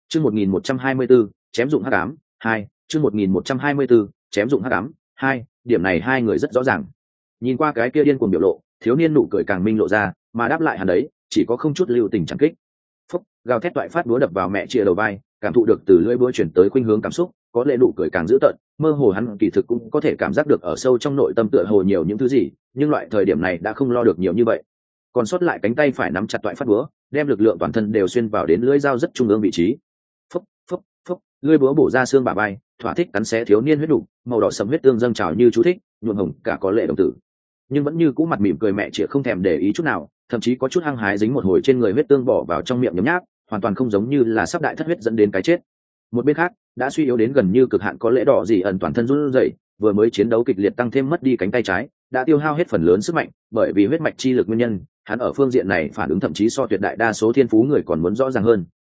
Chương 1124, chém dụng hắc ám, 2, chương 1124, chém dụng hắc ám, 2, điểm này hai người rất rõ ràng. Nhìn qua cái kia điên cuồng biểu lộ, thiếu niên nụ cười càng minh lộ ra, mà đáp lại hắn đấy, chỉ có không chút lưu tình chẳng kích. Phúc, gào thét toại phát búa đập vào mẹ chia đầu vai, cảm thụ được từ lưỡi búa chuyển tới khuynh hướng cảm xúc, có lẽ nụ cười càng dữ tợn, mơ hồ hắn kỳ thực cũng có thể cảm giác được ở sâu trong nội tâm tựa hồ nhiều những thứ gì, nhưng loại thời điểm này đã không lo được nhiều như vậy. Còn sót lại cánh tay phải nắm chặt toại phát búa, đem lực lượng toàn thân đều xuyên vào đến lưỡi dao rất trung ương vị trí. Phúc, phúc, phúc, lưỡi búa bổ ra xương bả vai, thỏa thích cắn xé thiếu niên huyết đủ, màu đỏ sẫm huyết tương dâng trào như chú thích, nhuộm hồng cả có lệ đồng tử. Nhưng vẫn như cũ mặt mỉm cười mẹ chĩa không thèm để ý chút nào, thậm chí có chút hăng hái dính một hồi trên người huyết tương bỏ vào trong miệng nhấm nháp, hoàn toàn không giống như là sắp đại thất huyết dẫn đến cái chết. Một bên khác đã suy yếu đến gần như cực hạn có lẽ đỏ gì ẩn toàn thân run rẩy, vừa mới chiến đấu kịch liệt tăng thêm mất đi cánh tay trái, đã tiêu hao hết phần lớn sức mạnh, bởi vì huyết mạch chi lực nguyên nhân, hắn ở phương diện này phản ứng thậm chí so tuyệt đại đa số thiên phú người còn muốn rõ ràng hơn.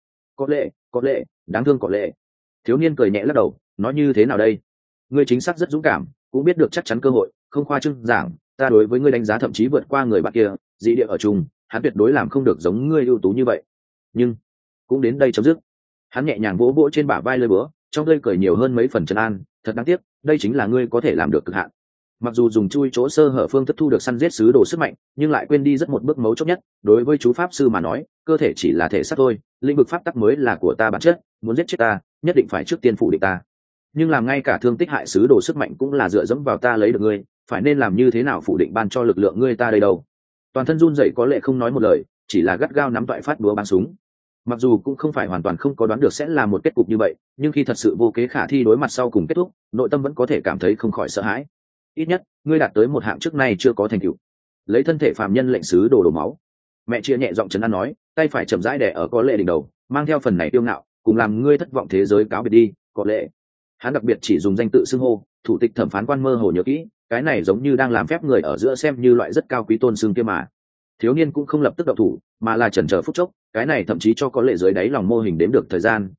Có lẽ, đáng thương có lẽ. Thiếu niên cười nhẹ lắc đầu, nói như thế nào đây? Ngươi chính xác rất dũng cảm, cũng biết được chắc chắn cơ hội, không khoa trương giảng, ta đối với ngươi đánh giá thậm chí vượt qua người bạn kia, dị địa ở chung, hắn tuyệt đối làm không được giống ngươi ưu tú như vậy. Nhưng cũng đến đây chấm dứt. Hắn nhẹ nhàng vỗ vỗ trên bả vai lơi búa, trong tươi cười nhiều hơn mấy phần trấn an, thật đáng tiếc, đây chính là ngươi có thể làm được cực hạn. Mặc dù dùng chui chỗ sơ hở phương thức thu được săn giết sứ đồ sức mạnh, nhưng lại quên đi rất một bước mấu chốt nhất, đối với chú pháp sư mà nói, cơ thể chỉ là thể xác thôi, lĩnh vực pháp tắc mới là của ta bản chất, muốn giết chết ta, nhất định phải trước tiên phủ định ta. Nhưng làm ngay cả thương tích hại sứ đồ sức mạnh cũng là dựa dẫm vào ta lấy được ngươi, phải nên làm như thế nào phủ định ban cho lực lượng ngươi ta đây đâu? Toàn thân run rẩy có lẽ không nói một lời, chỉ là gắt gao nắm toại phát búa bắn súng. Mặc dù cũng không phải hoàn toàn không có đoán được sẽ là một kết cục như vậy, nhưng khi thật sự vô kế khả thi đối mặt sau cùng kết thúc, nội tâm vẫn có thể cảm thấy không khỏi sợ hãi. Ít nhất ngươi đạt tới một hạng trước nay chưa có thành tựu, lấy thân thể phàm nhân lệnh sứ đồ đổ máu. Mẹ chia nhẹ giọng trấn an nói, tay phải chậm rãi đè ở có lệ đỉnh đầu, mang theo phần này tiêu ngạo, cùng làm ngươi thất vọng thế giới cáo biệt đi, có lệ. Hắn đặc biệt chỉ dùng danh tự xưng hô, thủ tịch thẩm phán quan mơ hồ nhớ kỹ, cái này giống như đang làm phép người ở giữa xem như loại rất cao quý tôn xưng kia mà. Thiếu niên cũng không lập tức động thủ, mà là chần chờ phút chốc, cái này thậm chí cho có lệ dưới đáy lòng mô hình đếm được thời gian,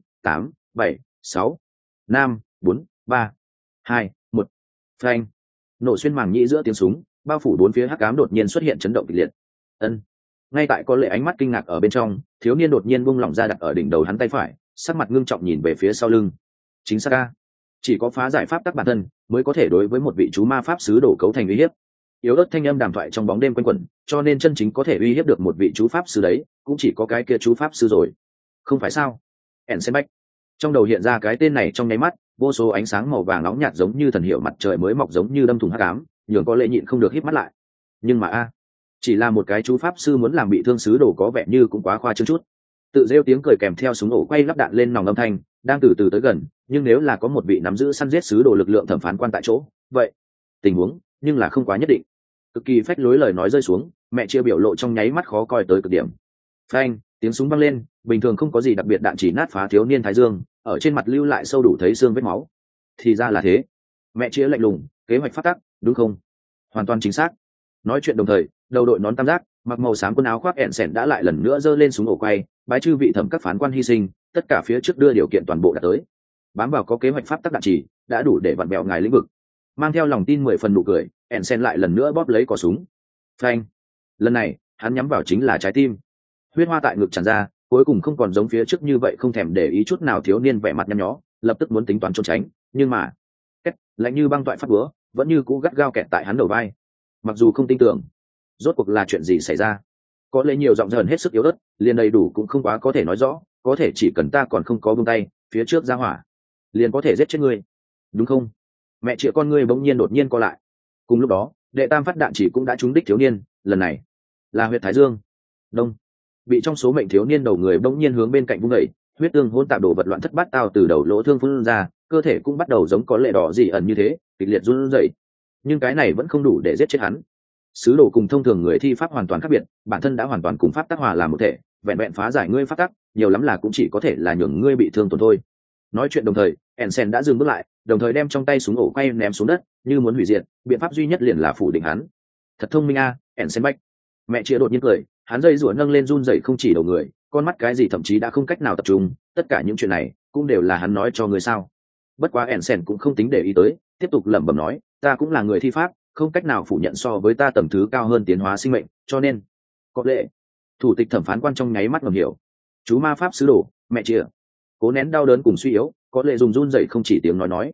8, 7, 6, 5, 4, 3, 2, 1. Phanh. Nổ xuyên màng nhĩ giữa tiếng súng, bao phủ bốn phía hắc ám đột nhiên xuất hiện chấn động kịch liệt. Ân. Ngay tại có lệ ánh mắt kinh ngạc ở bên trong, thiếu niên đột nhiên buông lỏng ra đặt ở đỉnh đầu hắn tay phải, sắc mặt ngưng trọng nhìn về phía sau lưng. Chính xác a, chỉ có phá giải pháp tắc bản thân mới có thể đối với một vị chú ma pháp sứ đổ cấu thành uy hiếp. Yếu ớt thanh âm đàm thoại trong bóng đêm quanh quẩn, cho nên chân chính có thể uy hiếp được một vị chú pháp sư đấy, cũng chỉ có cái kia chú pháp sư rồi. Không phải sao? Ensenbeck. Trong đầu hiện ra cái tên này trong nháy mắt, vô số ánh sáng màu vàng nóng nhạt giống như thần hiệu mặt trời mới mọc giống như đâm thủng hắc ám, nhường có lệ nhịn không được híp mắt lại. Nhưng mà chỉ là một cái chú pháp sư muốn làm bị thương sứ đồ có vẻ như cũng quá khoa trương chút. Tự rêu tiếng cười kèm theo súng ổ quay lắp đạn lên nòng âm thanh, đang từ từ tới gần, nhưng nếu là có một vị nắm giữ săn giết sứ đồ lực lượng thẩm phán quan tại chỗ, vậy tình huống nhưng là không quá nhất định. Cực kỳ phách lối lời nói rơi xuống, mẹ chia biểu lộ trong nháy mắt khó coi tới cực điểm. Phanh, tiếng súng vang lên, bình thường không có gì đặc biệt, đạn chỉ nát phá thiếu niên thái dương, ở trên mặt lưu lại sâu đủ thấy xương vết máu. Thì ra là thế. Mẹ chia lạnh lùng, kế hoạch phát tắc, đúng không? Hoàn toàn chính xác. Nói chuyện đồng thời, đầu đội nón tam giác, mặc màu xám quần áo khoác ẹn sẻn đã lại lần nữa giơ lên súng ổ quay, bái chư vị thẩm các phán quan hy sinh, tất cả phía trước đưa điều kiện toàn bộ đã tới. Bám vào có kế hoạch pháp tắc đạn chỉ, đã đủ để vặn bẹo ngài lĩnh vực. Mang theo lòng tin 10 phần nụ cười, Ensen lại lần nữa bóp lấy cò súng. Phanh. Lần này, hắn nhắm vào chính là trái tim. Huyết hoa tại ngực tràn ra, cuối cùng không còn giống phía trước như vậy không thèm để ý chút nào, thiếu niên vẻ mặt nhăn nhó, lập tức muốn tính toán trốn tránh, nhưng mà, lạnh như băng toại phát búa, vẫn như cũ gắt gao kẹt tại hắn đầu vai. Mặc dù không tin tưởng, rốt cuộc là chuyện gì xảy ra? Có lẽ nhiều giọng dần hết sức yếu ớt, liền đầy đủ cũng không quá có thể nói rõ, có thể chỉ cần ta còn không có buông tay, phía trước ra hỏa, liền có thể giết chết ngươi, đúng không? Mẹ chĩa con ngươi bỗng nhiên đột nhiên co lại. Cùng lúc đó, đệ tam phát đạn chỉ cũng đã trúng đích thiếu niên, lần này là huyệt thái dương. Đông. Bị trong số mệnh thiếu niên đầu người bỗng nhiên hướng bên cạnh vung đẩy, huyết tương hỗn tạp đồ vật loạn thất bát tao từ đầu lỗ thương phun ra, cơ thể cũng bắt đầu giống có lệ đỏ dị ẩn như thế, kịch liệt run rẩy. Nhưng cái này vẫn không đủ để giết chết hắn. Sứ đồ cùng thông thường người thi pháp hoàn toàn khác biệt, bản thân đã hoàn toàn cùng pháp tác hòa làm một thể, vẹn vẹn phá giải ngươi pháp tắc, nhiều lắm là cũng chỉ có thể là nhường ngươi bị thương tổn thôi. Nói chuyện đồng thời, Ensen đã dừng bước lại, đồng thời đem trong tay súng ổ quay ném xuống đất, như muốn hủy diệt, biện pháp duy nhất liền là phủ định hắn. Thật thông minh Ensenbeck. Mẹ chia đột nhiên cười, hắn dây rủa nâng lên run rẩy không chỉ đầu người, con mắt cái gì thậm chí đã không cách nào tập trung, tất cả những chuyện này cũng đều là hắn nói cho người sao? Bất quá Ensen cũng không tính để ý tới, tiếp tục lẩm bẩm nói, ta cũng là người thi pháp, không cách nào phủ nhận so với ta tầm thứ cao hơn tiến hóa sinh mệnh, cho nên có lẽ thủ tịch thẩm phán quan trong nháy mắt ngầm hiểu. Chú ma pháp sứ đồ, mẹ chia. cố nén đau đớn cùng suy yếu, có lệ dùng run rẩy không chỉ tiếng nói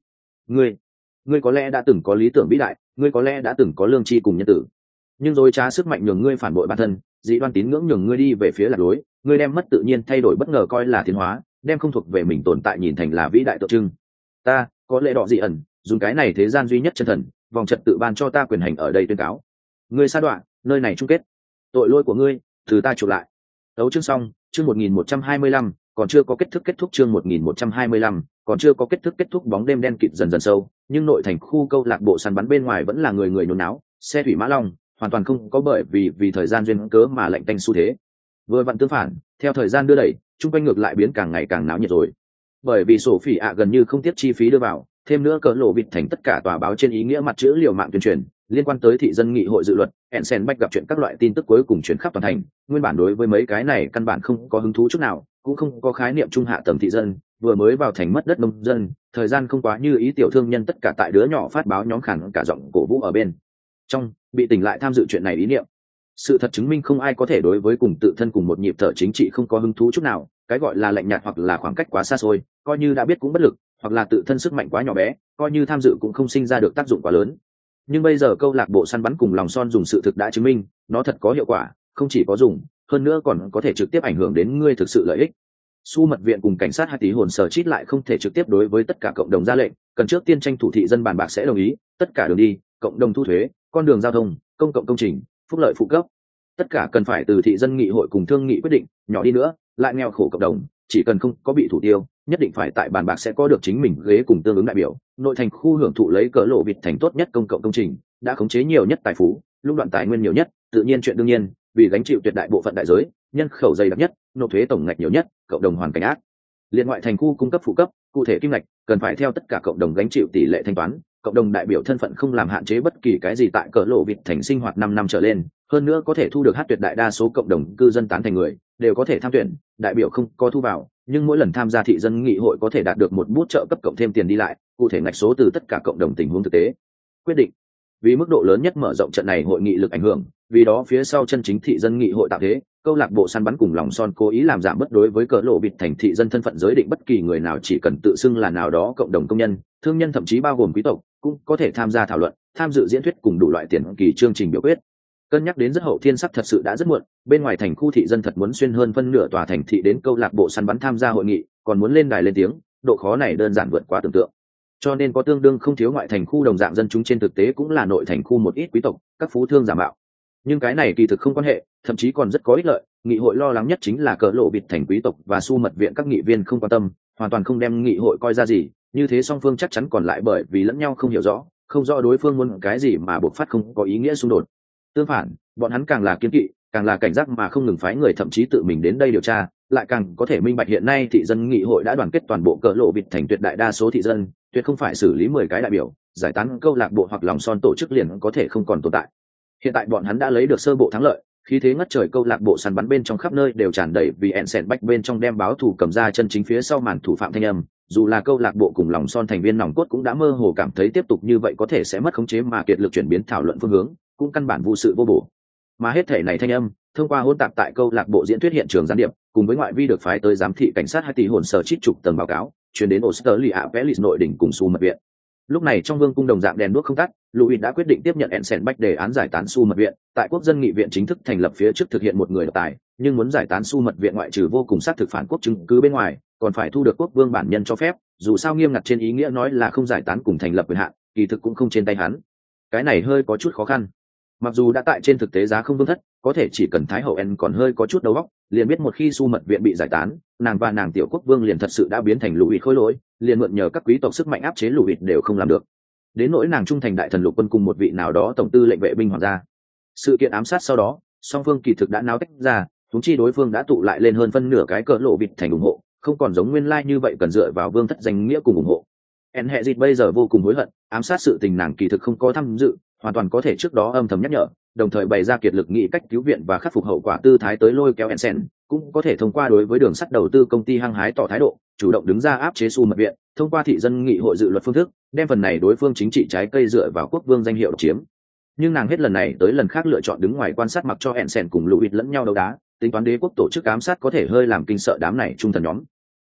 ngươi có lẽ đã từng có lý tưởng vĩ đại, ngươi có lẽ đã từng có lương tri cùng nhân tử, nhưng dối trá sức mạnh nhường ngươi phản bội bản thân, dị đoan tín ngưỡng nhường ngươi đi về phía lạc lối, ngươi đem mất tự nhiên thay đổi bất ngờ coi là tiến hóa, đem không thuộc về mình tồn tại nhìn thành là vĩ đại tượng trưng. Ta có lẽ đỏ dị ẩn dùng cái này thế gian duy nhất chân thần vòng trật tự ban cho ta quyền hành ở đây tuyên cáo, ngươi sa đoạn nơi này chung kết, tội lỗi của ngươi từ ta chuộc lại. Đấu chương xong, chương 1125, còn chưa có kết thúc chương 1125, còn chưa có kết thúc bóng đêm đen kịt dần dần sâu, nhưng nội thành khu câu lạc bộ săn bắn bên ngoài vẫn là người người nhốn náo, xe thủy mã long, hoàn toàn không có bởi vì thời gian duyên cớ mà lạnh tanh xu thế. Vừa vặn tương phản, theo thời gian đưa đẩy, chung quanh ngược lại biến càng ngày càng náo nhiệt rồi. Bởi vì sổ phỉ ạ gần như không tiếc chi phí đưa vào, thêm nữa cỡ lộ vịt thành tất cả tòa báo trên ý nghĩa mặt chữ liều mạng tuyên truyền liên quan tới thị dân nghị hội dự luật, Ensen Bách gặp chuyện các loại tin tức cuối cùng chuyển khắp toàn thành. Nguyên bản đối với mấy cái này căn bản không có hứng thú chút nào, cũng không có khái niệm trung hạ tầng thị dân, vừa mới vào thành mất đất nông dân, thời gian không quá như ý tiểu thương nhân tất cả tại đứa nhỏ phát báo nhóm khẳng cả giọng cổ vũ ở bên trong bị tỉnh lại tham dự chuyện này ý niệm. Sự thật chứng minh không ai có thể đối với cùng tự thân cùng một nhịp thở chính trị không có hứng thú chút nào, cái gọi là lạnh nhạt hoặc là khoảng cách quá xa xôi, coi như đã biết cũng bất lực, hoặc là tự thân sức mạnh quá nhỏ bé, coi như tham dự cũng không sinh ra được tác dụng quá lớn. Nhưng bây giờ câu lạc bộ săn bắn cùng lòng son dùng sự thực đã chứng minh nó thật có hiệu quả, không chỉ có dùng, hơn nữa còn có thể trực tiếp ảnh hưởng đến ngươi thực sự lợi ích. Su mật viện cùng cảnh sát hai tí hồn sở chít lại không thể trực tiếp đối với tất cả cộng đồng ra lệnh, cần trước tiên tranh thủ thị dân bàn bạc sẽ đồng ý, tất cả đường đi, cộng đồng thu thuế, con đường giao thông, công cộng công trình, phúc lợi phụ cấp, tất cả cần phải từ thị dân nghị hội cùng thương nghị quyết định. Nhỏ đi nữa, lại nghèo khổ cộng đồng, chỉ cần không có bị thủ tiêu, nhất định phải tại bàn bạc sẽ có được chính mình ghế cùng tương ứng đại biểu. Nội thành khu hưởng thụ lấy cỡ lộ vịt thành tốt nhất công cộng công trình, đã khống chế nhiều nhất tài phú, lũng đoạn tài nguyên nhiều nhất, tự nhiên chuyện đương nhiên, vì gánh chịu tuyệt đại bộ phận đại giới, nhân khẩu dày đặc nhất, nộp thuế tổng ngạch nhiều nhất, cộng đồng hoàn cảnh ác liên ngoại thành khu cung cấp phụ cấp, cụ thể kim ngạch cần phải theo tất cả cộng đồng gánh chịu tỷ lệ thanh toán. Cộng đồng đại biểu thân phận không làm hạn chế bất kỳ cái gì tại cỡ lộ vịt thành sinh hoạt 5 năm trở lên, hơn nữa có thể thu được hát tuyệt đại đa số cộng đồng cư dân tán thành người đều có thể tham tuyển. Đại biểu không có thu vào, nhưng mỗi lần tham gia thị dân nghị hội có thể đạt được một bút trợ cấp cộng thêm tiền đi lại, cụ thể ngạch số từ tất cả cộng đồng tình huống thực tế quyết định. Vì mức độ lớn nhất mở rộng trận này hội nghị lực ảnh hưởng, vì đó phía sau chân chính thị dân nghị hội tạo thế, câu lạc bộ săn bắn cùng lòng son cố ý làm giảm bất đối với cỡ lộ vịt thành thị dân thân phận giới định, bất kỳ người nào chỉ cần tự xưng là nào đó cộng đồng công nhân, thương nhân, thậm chí bao gồm quý tộc, cũng có thể tham gia thảo luận, tham dự diễn thuyết cùng đủ loại tiền kỳ chương trình biểu quyết. Cân nhắc đến rất hậu thiên sắc thật sự đã rất muộn, bên ngoài thành khu thị dân thật muốn xuyên hơn phân nửa tòa thành thị đến câu lạc bộ săn bắn tham gia hội nghị, còn muốn lên đài lên tiếng, độ khó này đơn giản vượt quá tưởng tượng. Cho nên có tương đương không thiếu ngoại thành khu đồng dạng dân chúng trên thực tế cũng là nội thành khu một ít quý tộc, các phú thương giả mạo. Nhưng cái này kỳ thực không quan hệ, thậm chí còn rất có ích lợi. Nghị hội lo lắng nhất chính là cỡ lộ vịt thành quý tộc và su mật viện các nghị viên không quan tâm, hoàn toàn không đem nghị hội coi ra gì, như thế song phương chắc chắn còn lại bởi vì lẫn nhau không hiểu rõ, không rõ đối phương muốn cái gì mà buộc phát không có ý nghĩa xung đột. Tương phản, bọn hắn càng là kiên kỵ, càng là cảnh giác mà không ngừng phái người thậm chí tự mình đến đây điều tra, lại càng có thể minh bạch hiện nay thị dân nghị hội đã đoàn kết toàn bộ cỡ lộ vịt thành tuyệt đại đa số thị dân, tuyệt không phải xử lý 10 cái đại biểu, giải tán câu lạc bộ hoặc lòng son tổ chức liền có thể không còn tồn tại. Hiện tại bọn hắn đã lấy được sơ bộ thắng lợi, khí thế ngất trời, câu lạc bộ săn bắn bên trong khắp nơi đều tràn đầy vì Ensen Bách bên trong đem báo thù cầm ra chân chính phía sau màn thủ phạm thanh âm. Dù là câu lạc bộ cùng lòng son thành viên nòng cốt cũng đã mơ hồ cảm thấy tiếp tục như vậy có thể sẽ mất khống chế mà kiệt lực chuyển biến thảo luận phương hướng, cũng căn bản vô sự vô bổ. Mà hết thể này thanh âm thông qua hỗn tạp tại câu lạc bộ diễn thuyết hiện trường gián điệp, cùng với ngoại vi được phái tới giám thị cảnh sát hai tỷ hồn sở chít chục tầng báo cáo, truyền đến Australia Pelis nội đỉnh cùng su mật viện. Lúc này trong vương cung đồng dạng đèn đuốc không tắt, Louis đã quyết định tiếp nhận Ensen Bách đề án giải tán su mật viện, tại quốc dân nghị viện chính thức thành lập phía trước thực hiện một người độc tài, nhưng muốn giải tán su mật viện ngoại trừ vô cùng xác thực phản quốc chứng cứ bên ngoài, còn phải thu được quốc vương bản nhân cho phép, dù sao nghiêm ngặt trên ý nghĩa nói là không giải tán cùng thành lập quyền hạn, kỳ thực cũng không trên tay hắn. Cái này hơi có chút khó khăn. Mặc dù đã tại trên thực tế giá không vương thất, có thể chỉ cần thái hậu En còn hơi có chút đầu óc, liền biết một khi su mật viện bị giải tán, nàng và nàng tiểu quốc vương liền thật sự đã biến thành Louis khối lỗi, liền mượn nhờ các quý tộc sức mạnh áp chế Louis đều không làm được. Đến nỗi nàng trung thành đại thần lục quân cùng một vị nào đó tổng tư lệnh vệ binh hoàng gia. Sự kiện ám sát sau đó, song phương kỳ thực đã náo tách ra, chúng chi đối phương đã tụ lại lên hơn phân nửa cái cỡ lộ vịt thành ủng hộ, không còn giống nguyên lai như vậy cần dựa vào vương thất danh nghĩa cùng ủng hộ. En hệ dịch bây giờ vô cùng hối hận, ám sát sự tình nàng kỳ thực không có tham dự, hoàn toàn có thể trước đó âm thầm nhắc nhở, đồng thời bày ra kiệt lực nghĩ cách cứu viện và khắc phục hậu quả tư thái tới lôi kéo Ensen, cũng có thể thông qua đối với đường sắt đầu tư công ty hăng hái tỏ thái độ, chủ động đứng ra áp chế su mật viện, thông qua thị dân nghị hội dự luật phương thức, đem phần này đối phương chính trị trái cây dựa vào quốc vương danh hiệu độc chiếm. Nhưng nàng hết lần này tới lần khác lựa chọn đứng ngoài quan sát mặc cho Ensen cùng Louis lẫn nhau đấu đá, tính toán đế quốc tổ chức ám sát có thể hơi làm kinh sợ đám này trung thần nhóm.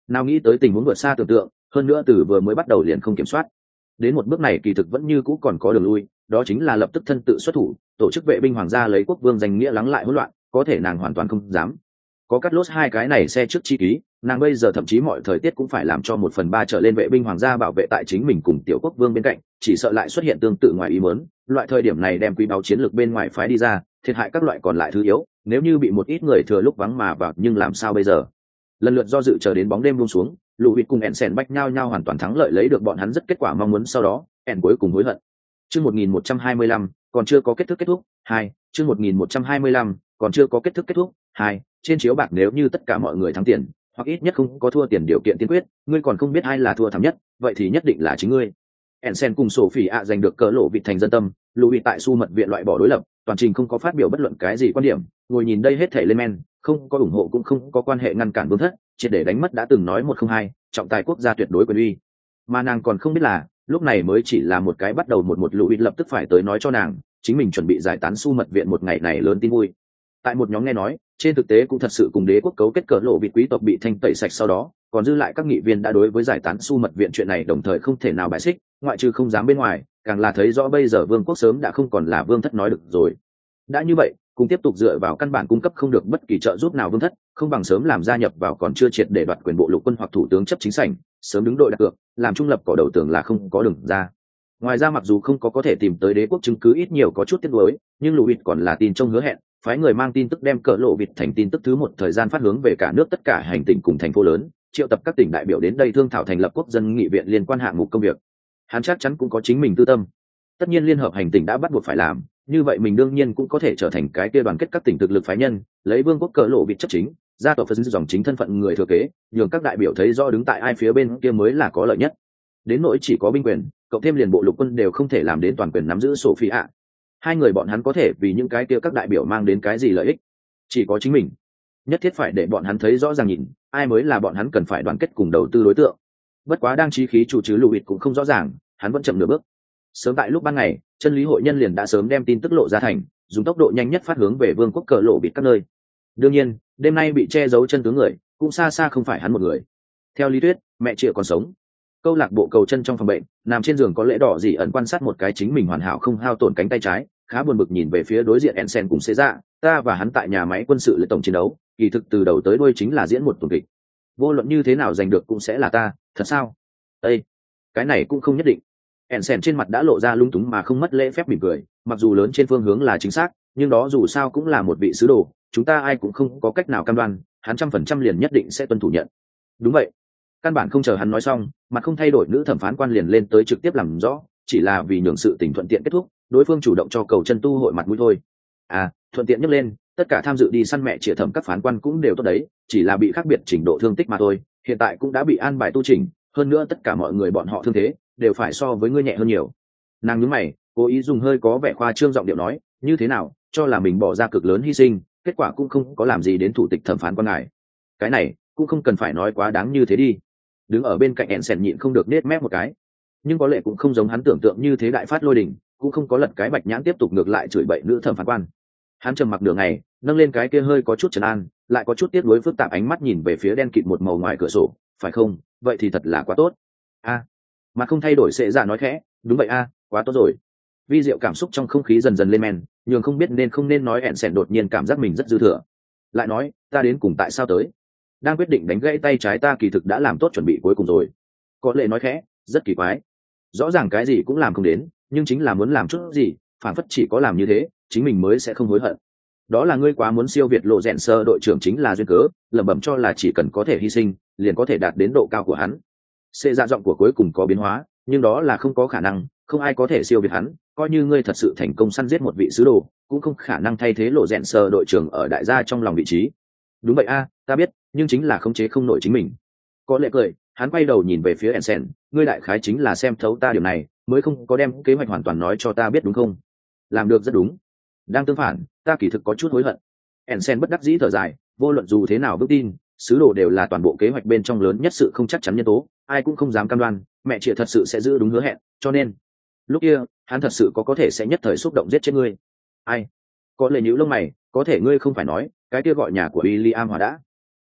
Nào nghĩ tới tình huống vượt xa tưởng tượng, hơn nữa từ vừa mới bắt đầu liền không kiểm soát. Đến một bước này kỳ thực vẫn như cũ còn có đường lui, đó chính là lập tức thân tự xuất thủ, tổ chức vệ binh hoàng gia lấy quốc vương danh nghĩa lắng lại hỗn loạn, có thể nàng hoàn toàn không dám. Có cắt lốt hai cái này xe trước chi ký, nàng bây giờ thậm chí mọi thời tiết cũng phải làm cho 1/3 trở lên vệ binh hoàng gia bảo vệ tại chính mình cùng tiểu quốc vương bên cạnh, chỉ sợ lại xuất hiện tương tự ngoài ý muốn, loại thời điểm này đem quý báu chiến lược bên ngoài phái đi ra, thiệt hại các loại còn lại thứ yếu, nếu như bị một ít người thừa lúc vắng mà vào nhưng làm sao bây giờ. Lần lượt do dự chờ đến bóng đêm buông xuống, lũ vịt cùng Ensen bách nhau nhau hoàn toàn thắng lợi lấy được bọn hắn rất kết quả mong muốn, sau đó En cuối cùng hối hận. Chương 1125, còn chưa có kết thúc 2, chương 1125, còn chưa có kết thúc 2, trên chiếu bạc nếu như tất cả mọi người thắng tiền, hoặc ít nhất không có thua tiền điều kiện tiên quyết, ngươi còn không biết ai là thua thảm nhất, vậy thì nhất định là chính ngươi. Ensen cùng Sophie ạ giành được cỡ lộ vịt thành dân tâm, Louis tại su mật viện loại bỏ đối lập, toàn trình không có phát biểu bất luận cái gì quan điểm, ngồi nhìn đây hết thảy lên men, không có ủng hộ cũng không có quan hệ ngăn cản vương thất, triệt để đánh mất đã từng nói 102, trọng tài quốc gia tuyệt đối quyền uy. Mà nàng còn không biết là, lúc này mới chỉ là một cái bắt đầu một Louis lập tức phải tới nói cho nàng, chính mình chuẩn bị giải tán su mật viện một ngày này lớn tin vui. Tại một nhóm nghe nói, trên thực tế cũng thật sự cùng đế quốc cấu kết cỡ lộ vịt quý tộc bị thanh tẩy sạch, sau đó còn dư lại các nghị viên đã đối với giải tán su mật viện chuyện này đồng thời không thể nào bài xích, ngoại trừ không dám bên ngoài, càng là thấy rõ bây giờ vương quốc sớm đã không còn là vương thất nói được rồi. Đã như vậy, cùng tiếp tục dựa vào căn bản cung cấp không được bất kỳ trợ giúp nào vương thất, không bằng sớm làm gia nhập vào còn chưa triệt để đoạt quyền bộ lục quân hoặc thủ tướng chấp chính sảnh, sớm đứng đội đặt cược, làm trung lập cỏ đầu tường là không có đường ra. Ngoài ra mặc dù không có thể tìm tới đế quốc chứng cứ, ít nhiều có chút tiếc nuối, nhưng Louis còn là tin trong hứa hẹn, phái người mang tin tức đem cỡ lộ vịt thành tin tức thứ một thời gian phát hướng về cả nước tất cả hành tỉnh cùng thành phố lớn, triệu tập các tỉnh đại biểu đến đây thương thảo thành lập quốc dân nghị viện liên quan hạng mục công việc. Hắn chắc chắn cũng có chính mình tư tâm. Tất nhiên liên hợp hành tỉnh đã bắt buộc phải làm, như vậy mình đương nhiên cũng có thể trở thành cái kia đoàn kết các tỉnh thực lực phái nhân, lấy vương quốc cỡ lộ vịt chấp chính, gia tộc phân dòng chính thân phận người thừa kế, nhường các đại biểu thấy rõ đứng tại ai phía bên kia mới là có lợi nhất. Đến nỗi chỉ có binh quyền, cộng thêm liền bộ lục quân đều không thể làm đến toàn quyền nắm giữ Sophie ạ. Hai người bọn hắn có thể vì những cái kia các đại biểu mang đến cái gì lợi ích? Chỉ có chính mình. Nhất thiết phải để bọn hắn thấy rõ ràng nhìn, ai mới là bọn hắn cần phải đoàn kết cùng đầu tư đối tượng. Bất quá đang chí khí chủ chứ Louis cũng không rõ ràng, hắn vẫn chậm nửa bước. Sớm tại lúc ban ngày, chân lý hội nhân liền đã sớm đem tin tức lộ ra thành, dùng tốc độ nhanh nhất phát hướng về vương quốc cờ lộ bịt các nơi. Đương nhiên, đêm nay bị che giấu chân tướng người, cũng xa xa không phải hắn một người. Theo lý thuyết, mẹ Triệu còn sống. Câu lạc bộ cầu chân trong phòng bệnh, nằm trên giường có lễ đỏ dị ẩn quan sát một cái chính mình hoàn hảo không hao tổn cánh tay trái, khá buồn bực nhìn về phía đối diện Ensen cùng Xê Dạ, ta và hắn tại nhà máy quân sự lệ tổng chiến đấu, kỳ thực từ đầu tới đuôi chính là diễn một tuần kịch. Vô luận như thế nào giành được cũng sẽ là ta, thật sao? Ê, cái này cũng không nhất định. Ensen trên mặt đã lộ ra lung túng mà không mất lễ phép mỉm cười, mặc dù lớn trên phương hướng là chính xác, nhưng đó dù sao cũng là một vị sứ đồ, chúng ta ai cũng không có cách nào cam đoan, hắn 100% liền nhất định sẽ tuân thủ nhận. Đúng vậy. Căn bản không chờ hắn nói xong, mặt không thay đổi nữ thẩm phán quan liền lên tới trực tiếp làm rõ, chỉ là vì nhường sự tình thuận tiện kết thúc, đối phương chủ động cho cầu chân tu hội mặt mũi thôi. À, thuận tiện nhắc lên, tất cả tham dự đi săn mẹ chĩa thẩm các phán quan cũng đều tốt đấy, chỉ là bị khác biệt trình độ thương tích mà thôi, hiện tại cũng đã bị an bài tu chỉnh, hơn nữa tất cả mọi người bọn họ thương thế đều phải so với ngươi nhẹ hơn nhiều. Nàng nhướng mày, cố ý dùng hơi có vẻ khoa trương giọng điệu nói, như thế nào, cho là mình bỏ ra cực lớn hy sinh, kết quả cũng không có làm gì đến thủ tịch thẩm phán quan ngài. Cái này cũng không cần phải nói quá đáng như thế đi. Đứng ở bên cạnh Ensen nhịn không được nết mép một cái, nhưng có lẽ cũng không giống hắn tưởng tượng như thế đại phát lôi đình, cũng không có lật cái bạch nhãn tiếp tục ngược lại chửi bậy nữ thẩm phán quan. Hắn trầm mặc nửa ngày, nâng lên cái kia hơi có chút trấn an, lại có chút tiếc nuối phức tạp ánh mắt nhìn về phía đen kịt một màu ngoài cửa sổ, phải không? Vậy thì thật là quá tốt. A, mà không thay đổi Sệ Dạ nói khẽ, đúng vậy a, quá tốt rồi. Vi diệu cảm xúc trong không khí dần dần lên men, nhường không biết nên không nên nói Ensen đột nhiên cảm giác mình rất dư thừa. Lại nói, ta đến cùng tại sao tới? Đang quyết định đánh gãy tay trái ta kỳ thực đã làm tốt chuẩn bị cuối cùng rồi. Có lệ nói khẽ, rất kỳ quái. Rõ ràng cái gì cũng làm không đến, nhưng chính là muốn làm chút gì, phản phất chỉ có làm như thế, chính mình mới sẽ không hối hận. Đó là ngươi quá muốn siêu việt lộ rèn sơ đội trưởng chính là duyên cớ, lẩm bẩm cho là chỉ cần có thể hy sinh, liền có thể đạt đến độ cao của hắn. Xê dạ giọng của cuối cùng có biến hóa, nhưng đó là không có khả năng, không ai có thể siêu việt hắn, coi như ngươi thật sự thành công săn giết một vị sứ đồ, cũng không khả năng thay thế lộ rèn sơ đội trưởng ở đại gia trong lòng vị trí. Đúng vậy a, ta biết, nhưng chính là khống chế không nổi chính mình. Có lẽ cười, hắn quay đầu nhìn về phía Ensen, ngươi đại khái chính là xem thấu ta điều này, mới không có đem kế hoạch hoàn toàn nói cho ta biết đúng không? Làm được rất đúng. Đang tương phản, ta kỳ thực có chút hối hận. Ensen bất đắc dĩ thở dài, vô luận dù thế nào bước tin, sứ đồ đều là toàn bộ kế hoạch bên trong lớn nhất sự không chắc chắn nhân tố, ai cũng không dám cam đoan, mẹ chị thật sự sẽ giữ đúng hứa hẹn, cho nên lúc kia, hắn thật sự có thể sẽ nhất thời xúc động giết chết ngươi. Ai? Có lẽ nhíu lông mày, có thể ngươi không phải nói, cái kia gọi nhà của William Hòa đã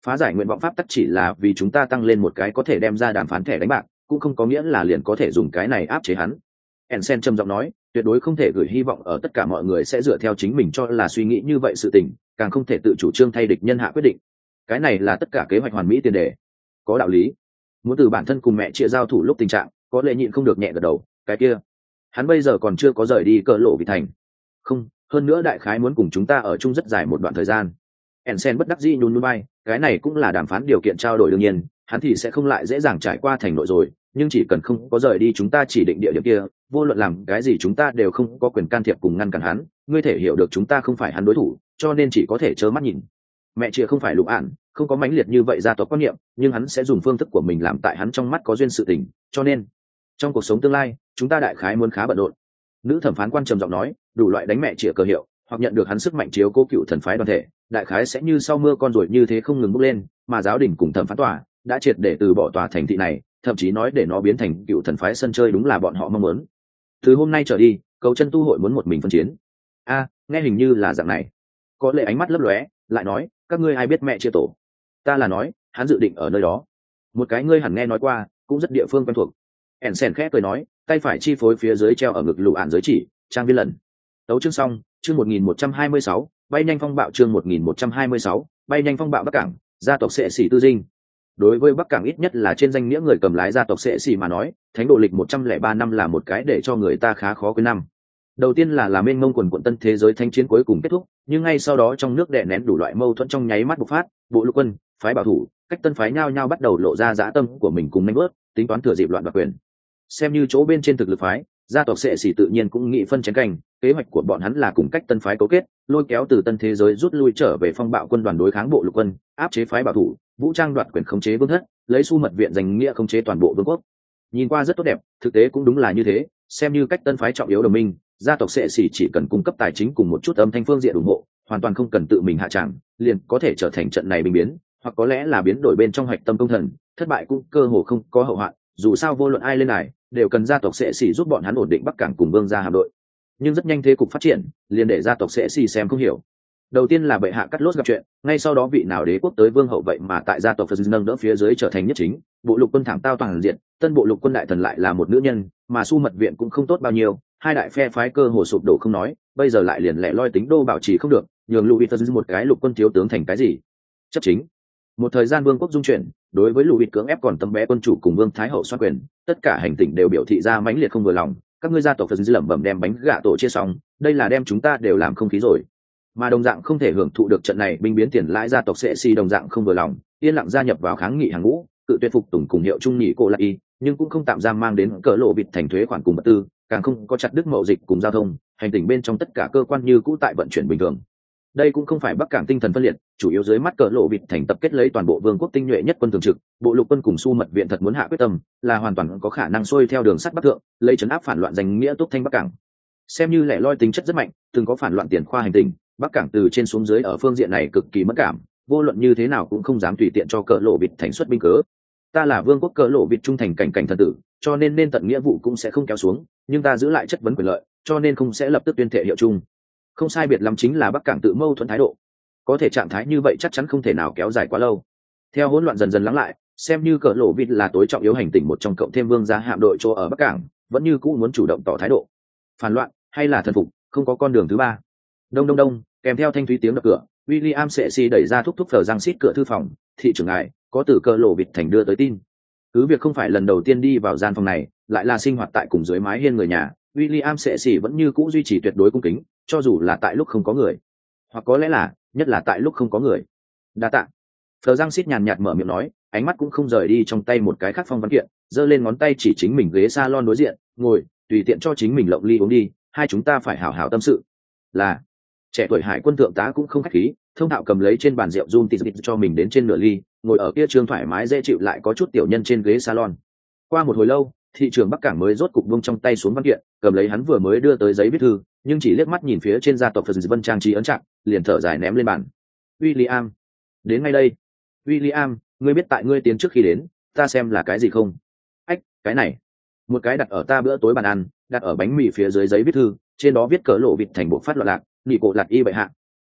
phá giải nguyện vọng pháp tắc chỉ là vì chúng ta tăng lên một cái có thể đem ra đàm phán thẻ đánh bạc, cũng không có nghĩa là liền có thể dùng cái này áp chế hắn. Ensen trầm giọng nói, tuyệt đối không thể gửi hy vọng ở tất cả mọi người sẽ dựa theo chính mình cho là suy nghĩ như vậy sự tình, càng không thể tự chủ trương thay địch nhân hạ quyết định. Cái này là tất cả kế hoạch hoàn mỹ tiền đề. Có đạo lý. Muốn từ bản thân cùng mẹ chia giao thủ lúc tình trạng, có lẽ nhịn không được nhẹ gật đầu, cái kia, hắn bây giờ còn chưa có rời đi Cờ Lộ Vị Thành. Không, hơn nữa đại khái muốn cùng chúng ta ở chung rất dài một đoạn thời gian. Ensen bất đắc dĩ nhún nhún vai, cái này cũng là đàm phán điều kiện trao đổi đương nhiên, hắn thì sẽ không lại dễ dàng trải qua thành nội rồi, nhưng chỉ cần không có rời đi chúng ta chỉ định địa điểm kia, vô luận làm cái gì chúng ta đều không có quyền can thiệp cùng ngăn cản hắn, ngươi thể hiểu được chúng ta không phải hắn đối thủ, cho nên chỉ có thể trơ mắt nhìn. Mẹ chia không phải Lục Ản, không có mãnh liệt như vậy ra tộc quan niệm, nhưng hắn sẽ dùng phương thức của mình làm tại hắn trong mắt có duyên sự tình, cho nên trong cuộc sống tương lai, chúng ta đại khái muốn khá bận rộn. Nữ thẩm phán quan trầm giọng nói, đủ loại đánh mẹ chia cơ hiệu, hoặc nhận được hắn sức mạnh chiếu cố cựu thần phái đoàn thể, đại khái sẽ như sau mưa con ruồi như thế không ngừng bốc lên, mà giáo đình cùng thẩm phán tòa đã triệt để từ bỏ tòa thành thị này, thậm chí nói để nó biến thành cựu thần phái sân chơi đúng là bọn họ mong muốn. Từ hôm nay trở đi, cầu chân tu hội muốn một mình phân chiến. Nghe hình như là dạng này. Có lẽ ánh mắt lấp lóe, lại nói, các ngươi ai biết mẹ chia tổ? Ta là nói, hắn dự định ở nơi đó. Một cái ngươi hẳn nghe nói qua, cũng rất địa phương quen thuộc. Ensen khẽ cười nói, tay phải chi phối phía dưới treo ở ngực Lục Ản giới chỉ, trang viên lần. Tấu chương xong, chương 1126, bay nhanh phong bạo chương 1126, bay nhanh phong bạo Bắc Cảng, gia tộc Sệ Sĩ Tư Dinh. Đối với Bắc Cảng ít nhất là trên danh nghĩa người cầm lái gia tộc Sệ Sĩ mà nói, thánh độ lịch 103 năm là một cái để cho người ta khá khó quên năm. Đầu tiên là mênh mông quần quận tân thế giới thanh chiến cuối cùng kết thúc, nhưng ngay sau đó trong nước đè nén đủ loại mâu thuẫn trong nháy mắt bộc phát, bộ lục quân, phái bảo thủ, cách tân phái nhao nhao bắt đầu lộ ra dã tâm của mình cùng nhanh bước, tính toán thừa dịp loạn đoạt quyền. Xem như chỗ bên trên thực lực phái, gia tộc Sệ Sĩ tự nhiên cũng nghĩ phân chén canh, kế hoạch của bọn hắn là cùng cách tân phái cấu kết, lôi kéo từ tân thế giới rút lui trở về phong bạo quân đoàn đối kháng bộ lục quân, áp chế phái bảo thủ, vũ trang đoạt quyền khống chế vương thất, lấy Su Mật viện danh nghĩa khống chế toàn bộ vương quốc. Nhìn qua rất tốt đẹp, thực tế cũng đúng là như thế, xem như cách tân phái trọng yếu đồng minh, gia tộc Sệ Sĩ chỉ cần cung cấp tài chính cùng một chút âm thanh phương diện ủng hộ, hoàn toàn không cần tự mình hạ tràng, liền có thể trở thành trận này bình biến, hoặc có lẽ là biến đổi bên trong hoạch tâm công thần, thất bại cũng cơ hồ không có hậu hoạn, dù sao vô luận ai lên này, đều cần gia tộc Sệ Sĩ giúp bọn hắn ổn định Bắc Cảng cùng vương gia hạm đội. Nhưng rất nhanh thế cục phát triển, liền để gia tộc Sệ Sĩ xem không hiểu. Đầu tiên là bệ hạ cắt lốt gặp chuyện, ngay sau đó vị nào đế quốc tới vương hậu vậy mà tại gia tộc Phật nâng đỡ phía dưới trở thành nhất chính, bộ lục quân thảm tao toàn diện, tân bộ lục quân đại thần lại là một nữ nhân, mà Su Mật viện cũng không tốt bao nhiêu, hai đại phe phái cơ hồ sụp đổ không nói, bây giờ lại liền lẻ loi tính đô bảo trì không được, nhường Louis Phật một cái lục quân thiếu tướng thành cái gì? Chấp chính. Một thời gian vương quốc dung chuyển, đối với Louis cưỡng ép còn tấm bé quân chủ cùng vương thái hậu xoan quyền, tất cả hành tinh đều biểu thị ra mãnh liệt không vừa lòng, các ngươi gia tộc Phật lẩm bẩm đem bánh gạ tổ chia xong, đây là đem chúng ta đều làm không khí rồi. Mà đồng dạng không thể hưởng thụ được trận này binh biến tiền lãi gia tộc Sệ Sĩ đồng dạng không vừa lòng, yên lặng gia nhập vào kháng nghị hàng ngũ, cự tuyệt phục tùng cùng hiệu trung nhị cô lại y, nhưng cũng không tạm giam mang đến Cờ Lộ Vịt thành thuế khoản cùng vật tư, càng không có chặt đứt mậu dịch cùng giao thông, hành tinh bên trong tất cả cơ quan như cũ tại vận chuyển bình thường. Đây cũng không phải Bắc Cảng tinh thần phân liệt, chủ yếu dưới mắt Cờ Lộ Vịt thành tập kết lấy toàn bộ vương quốc tinh nhuệ nhất quân thường trực, bộ lục quân cùng Su Mật viện thật muốn hạ quyết tâm, là hoàn toàn có khả năng xuôi theo đường sắt Bắc thượng, lấy trấn áp phản loạn danh nghĩa túc thanh Bắc Cảng. Xem như lẻ loi tính chất rất mạnh, từng có phản loạn tiền khoa hành tinh, Bắc Cảng từ trên xuống dưới ở phương diện này cực kỳ mất cảm, vô luận như thế nào cũng không dám tùy tiện cho Cờ Lộ Vịt thành xuất binh cớ. Ta là vương quốc Cờ Lộ Vịt trung thành cảnh thần tử, cho nên tận nghĩa vụ cũng sẽ không kéo xuống, nhưng ta giữ lại chất vấn quyền lợi, cho nên không sẽ lập tức tuyên thệ hiệu chung. Không sai biệt lắm chính là Bắc Cảng tự mâu thuẫn thái độ. Có thể trạng thái như vậy chắc chắn không thể nào kéo dài quá lâu. Theo hỗn loạn dần dần lắng lại, xem như Cờ Lộ Vịt là tối trọng yếu hành tinh một trong cộng thêm vương gia hạm đội chỗ ở Bắc Cảng, vẫn như cũ muốn chủ động tỏ thái độ. Phản loạn hay là thần phục, không có con đường thứ ba. Đông đông đông, kèm theo thanh thúy tiếng đập cửa, William Sệ Sĩ đẩy ra thúc phở giang xít cửa thư phòng, thị trưởng ngài, có từ Cờ Lộ Vịt thành đưa tới tin. Cứ việc không phải lần đầu tiên đi vào gian phòng này, lại là sinh hoạt tại cùng dưới mái hiên người nhà, William Sệ Sĩ vẫn như cũ duy trì tuyệt đối cung kính, cho dù là tại lúc không có người, hoặc có lẽ là nhất là tại lúc không có người. Đa tạ. Phở giang xít nhàn nhạt mở miệng nói, ánh mắt cũng không rời đi trong tay một cái khác phong văn kiện, giơ lên ngón tay chỉ chính mình ghế salon đối diện, ngồi, tùy tiện cho chính mình lộng ly uống đi, hai chúng ta phải hảo hảo tâm sự. Là. Trẻ tuổi hải quân thượng tá cũng không khách khí, thông thạo cầm lấy trên bàn rượu run tịt cho mình đến trên nửa ly, ngồi ở kia trương thoải mái dễ chịu lại có chút tiểu nhân trên ghế salon. Qua một hồi lâu, thị trưởng Bắc Cảng mới rốt cục buông trong tay xuống văn kiện, cầm lấy hắn vừa mới đưa tới giấy viết thư, nhưng chỉ liếc mắt nhìn phía trên gia tộc Phật Vân trang trí ấn trạng, liền thở dài ném lên bàn. William, đến ngay đây. William, ngươi biết tại ngươi tiến trước khi đến, ta xem là cái gì không? Ách, cái này. Một cái đặt ở ta bữa tối bàn ăn, đặt ở bánh mì phía dưới giấy viết thư, trên đó viết Cờ Lộ Vịt thành bộ phát loạn lạc, nhị cổ lạc y bệ hạ.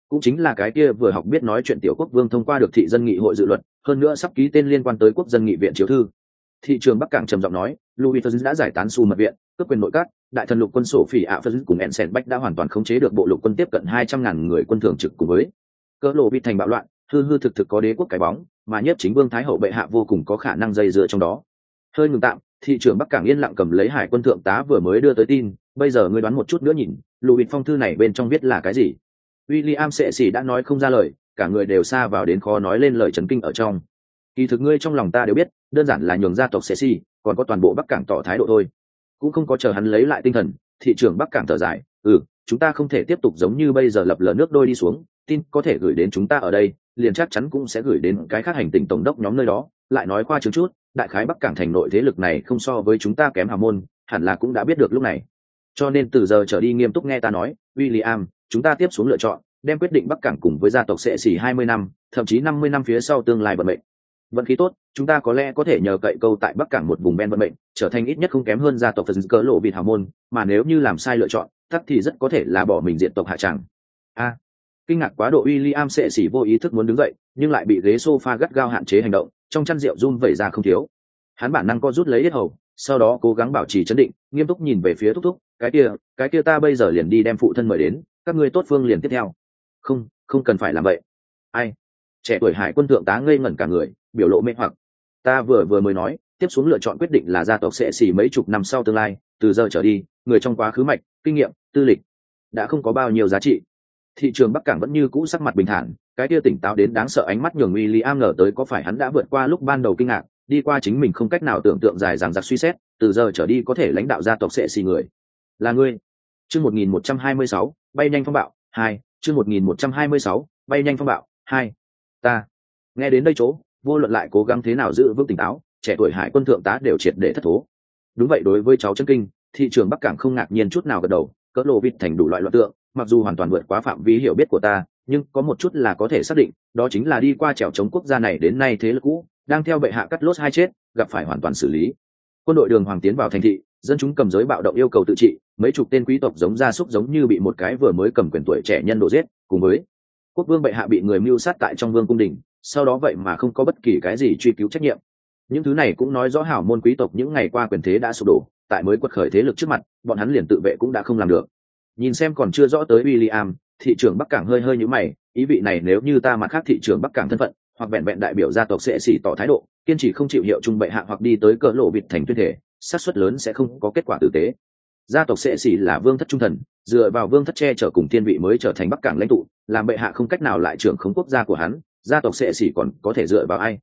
cũng chính là cái kia vừa học biết nói chuyện tiểu quốc vương thông qua được thị dân nghị hội dự luật, hơn nữa sắp ký tên liên quan tới quốc dân nghị viện chiếu thư. Thị trường Bắc Cảng trầm giọng nói, Louis Fergus đã giải tán Su mật viện, cướp quyền nội các, đại thần lục quân sổ phỉ ạ Fergus cùng Ensign Bách đã hoàn toàn khống chế được bộ lục quân tiếp cận 200.000 người quân thường trực cùng với cỡ lộ bị thành bạo loạn, hư hư thực thực có đế quốc cái bóng, mà nhiếp chính vương thái hậu bệ hạ vô cùng có khả năng dây dưa trong đó. Hơi ngừng tạm, thị trưởng Bắc Cảng yên lặng cầm lấy hải quân thượng tá vừa mới đưa tới tin, bây giờ ngươi đoán một chút nữa nhìn, Louis phong thư này bên trong viết là cái gì? William sệ sĩ đã nói không ra lời, cả người đều xa vào đến khó nói lên lời chấn kinh ở trong. Kỳ thực ngươi trong lòng ta đều biết, đơn giản là nhường gia tộc sệ sĩ, còn có toàn bộ Bắc Cảng tỏ thái độ thôi. Cũng không có chờ hắn lấy lại tinh thần, thị trưởng Bắc Cảng thở dài, chúng ta không thể tiếp tục giống như bây giờ lập lờ nước đôi đi xuống, tin có thể gửi đến chúng ta ở đây, liền chắc chắn cũng sẽ gửi đến cái khác hành tinh tổng đốc nhóm nơi đó, lại nói qua chứng chút, đại khái Bắc Cảng thành nội thế lực này không so với chúng ta kém hào môn, hẳn là cũng đã biết được lúc này. Cho nên từ giờ trở đi nghiêm túc nghe ta nói, William, chúng ta tiếp xuống lựa chọn, đem quyết định Bắc Cảng cùng với gia tộc sệ sĩ 20 năm, thậm chí 50 năm phía sau tương lai vận mệnh. Vận khí tốt, chúng ta có lẽ có thể nhờ cậy câu tại Bắc Cảng một vùng ven vận mệnh, trở thành ít nhất không kém hơn gia tộc phần cỡ lộ vịt hào môn, mà nếu như làm sai lựa chọn, tắc thì rất có thể là bỏ mình diện tộc hạ tràng. Kinh ngạc quá độ, William sệ sĩ vô ý thức muốn đứng dậy, nhưng lại bị ghế sofa gắt gao hạn chế hành động, trong chăn rượu run vẩy ra không thiếu. Hắn bản năng co rút lấy yết hầu, sau đó cố gắng bảo trì trấn định, nghiêm túc nhìn về phía thúc thúc, cái kia ta bây giờ liền đi đem phụ thân mời đến, các ngươi tốt phương liền tiếp theo. Không cần phải làm vậy. Ai? Trẻ tuổi hải quân thượng tá ngây ngẩn cả người, biểu lộ mê hoặc. Ta vừa mới nói, tiếp xuống lựa chọn quyết định là gia tộc sệ sĩ mấy chục năm sau tương lai, từ giờ trở đi, người trong quá khứ mạch, kinh nghiệm, tư lịch đã không có bao nhiêu giá trị. Thị trường Bắc Cảng vẫn như cũ sắc mặt bình thản, cái kia tỉnh táo đến đáng sợ ánh mắt nhường William ngờ tới có phải hắn đã vượt qua lúc ban đầu kinh ngạc, đi qua chính mình không cách nào tưởng tượng dài dằng dặc suy xét, từ giờ trở đi có thể lãnh đạo gia tộc sệ sĩ người là ngươi. Chương 1126, bay nhanh phong bạo 2, chương 1126, bay nhanh phong bạo 2. Ta. Nghe đến đây chỗ, vô luận lại cố gắng thế nào giữ vững tỉnh táo, trẻ tuổi hải quân thượng tá đều triệt để thất thố. Đúng vậy, đối với cháu chân kinh, thị trường Bắc Cảng không ngạc nhiên chút nào gật đầu, cỡ lộ vịt thành đủ loại loạn tượng, mặc dù hoàn toàn vượt quá phạm vi hiểu biết của ta, nhưng có một chút là có thể xác định, đó chính là đi qua trèo chống quốc gia này đến nay thế lực cũ, đang theo bệ hạ cắt lốt hai chết, gặp phải hoàn toàn xử lý. Quân đội đường hoàng tiến vào thành thị, dân chúng cầm giới bạo động yêu cầu tự trị, mấy chục tên quý tộc giống gia súc giống như bị một cái vừa mới cầm quyền tuổi trẻ nhân đổ giết, cùng với quốc vương bệ hạ bị người mưu sát tại trong vương cung đình, sau đó vậy mà không có bất kỳ cái gì truy cứu trách nhiệm. Những thứ này cũng nói rõ hảo môn quý tộc những ngày qua quyền thế đã sụp đổ, tại mới quật khởi thế lực trước mặt, bọn hắn liền tự vệ cũng đã không làm được. Nhìn xem còn chưa rõ tới William, thị trưởng Bắc Cảng hơi nhíu mày, ý vị này nếu như ta mặt khác thị trưởng Bắc Cảng thân phận, hoặc vẹn vẹn đại biểu gia tộc sệ sĩ tỏ thái độ, kiên trì không chịu hiệu trung bệ hạ hoặc đi tới cỡ lộ vịt thành tuyên thể, xác suất lớn sẽ không có kết quả tử tế. Gia tộc sệ sĩ là vương thất trung thần, dựa vào vương thất che chở cùng thiên vị mới trở thành Bắc Cảng lãnh tụ, làm bệ hạ không cách nào lại trưởng khống quốc gia của hắn, gia tộc sệ sĩ còn có thể dựa vào ai?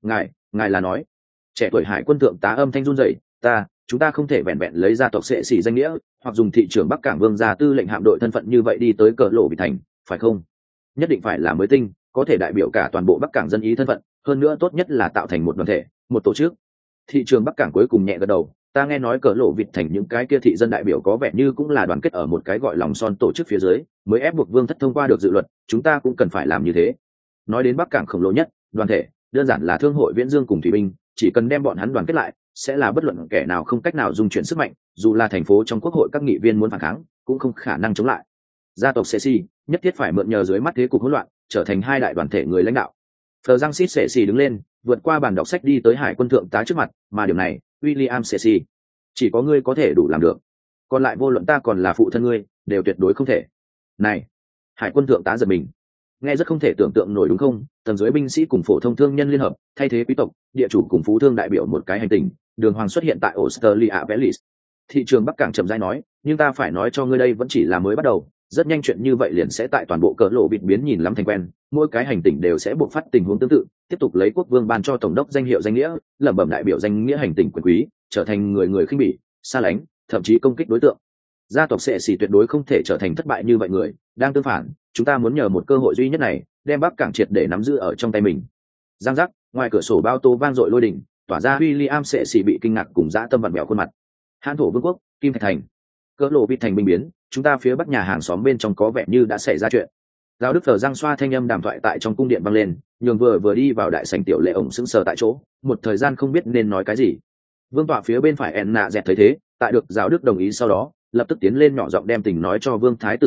Ngài là nói? Trẻ tuổi hải quân thượng tá âm thanh run rẩy, chúng ta không thể vẹn vẹn lấy gia tộc sệ sĩ danh nghĩa, hoặc dùng thị trưởng Bắc Cảng vương gia tư lệnh hạm đội thân phận như vậy đi tới cỡ lộ vịt thành, phải không? Nhất định phải là mới tinh, có thể đại biểu cả toàn bộ Bắc Cảng dân ý thân phận, hơn nữa tốt nhất là tạo thành một đoàn thể, một tổ chức. Thị trường Bắc Cảng cuối cùng nhẹ gật đầu, ta nghe nói cỡ lộ vịt thành những cái kia thị dân đại biểu có vẻ như cũng là đoàn kết ở một cái gọi lòng son tổ chức phía dưới, mới ép buộc vương thất thông qua được dự luật, chúng ta cũng cần phải làm như thế. Nói đến Bắc Cảng khổng lồ nhất đoàn thể, đơn giản là thương hội Viễn Dương cùng thủy binh, chỉ cần đem bọn hắn đoàn kết lại, sẽ là bất luận kẻ nào không cách nào dung chuyển sức mạnh, dù là thành phố trong quốc hội các nghị viên muốn phản kháng, cũng không khả năng chống lại. Gia tộc sệ sĩ nhất thiết phải mượn nhờ dưới mắt thế cục hỗn loạn, trở thành hai đại đoàn thể người lãnh đạo. Phờ Giang Sít sệ sĩ đứng lên, vượt qua bàn đọc sách đi tới hải quân thượng tá trước mặt, mà điều này, William sệ sĩ, chỉ có ngươi có thể đủ làm được. Còn lại vô luận ta còn là phụ thân ngươi, đều tuyệt đối không thể. Này, hải quân thượng tá giật mình. Nghe rất không thể tưởng tượng nổi đúng không? Tầng dưới binh sĩ cùng phổ thông thương nhân liên hợp, thay thế quý tộc, địa chủ cùng phú thương đại biểu một cái hành tinh, đường hoàng xuất hiện tại Australia Velis. Thị trường Bắc Cảng chậm rãi nói, nhưng ta phải nói cho ngươi đây vẫn chỉ là mới bắt đầu, rất nhanh chuyện như vậy liền sẽ tại toàn bộ cỡ lộ bịt biến nhìn lắm thành quen, mỗi cái hành tinh đều sẽ bộc phát tình huống tương tự, tiếp tục lấy quốc vương ban cho tổng đốc danh hiệu danh nghĩa, lẩm bẩm đại biểu danh nghĩa hành tinh quyền quý, trở thành người khinh bỉ, xa lánh, thậm chí công kích đối tượng. Gia tộc sệ sĩ tuyệt đối không thể trở thành thất bại như vậy người, đang tương phản, chúng ta muốn nhờ một cơ hội duy nhất này, đem Bắc Cảng triệt để nắm giữ ở trong tay mình. Giang giác, ngoài cửa sổ bao tô vang dội lôi đình, tỏa ra William sệ sĩ bị kinh ngạc cùng dã tâm vặn vẹo khuôn mặt. Hán thổ vương quốc, Kim Thạch thành. Cỡ lộ bịt thành binh biến, chúng ta phía bắc nhà hàng xóm bên trong có vẻ như đã xảy ra chuyện. Giáo đức Phở Giang xoa thanh âm đàm thoại tại trong cung điện vang lên, nhường vừa đi vào đại sảnh tiểu lệ ổng sững sờ tại chỗ, một thời gian không biết nên nói cái gì. Vương tọa phía bên phải Enna dẹt thấy thế, tại được giáo đức đồng ý sau đó, lập tức tiến lên nhỏ giọng đem tình nói cho Vương thái tử điện hạ,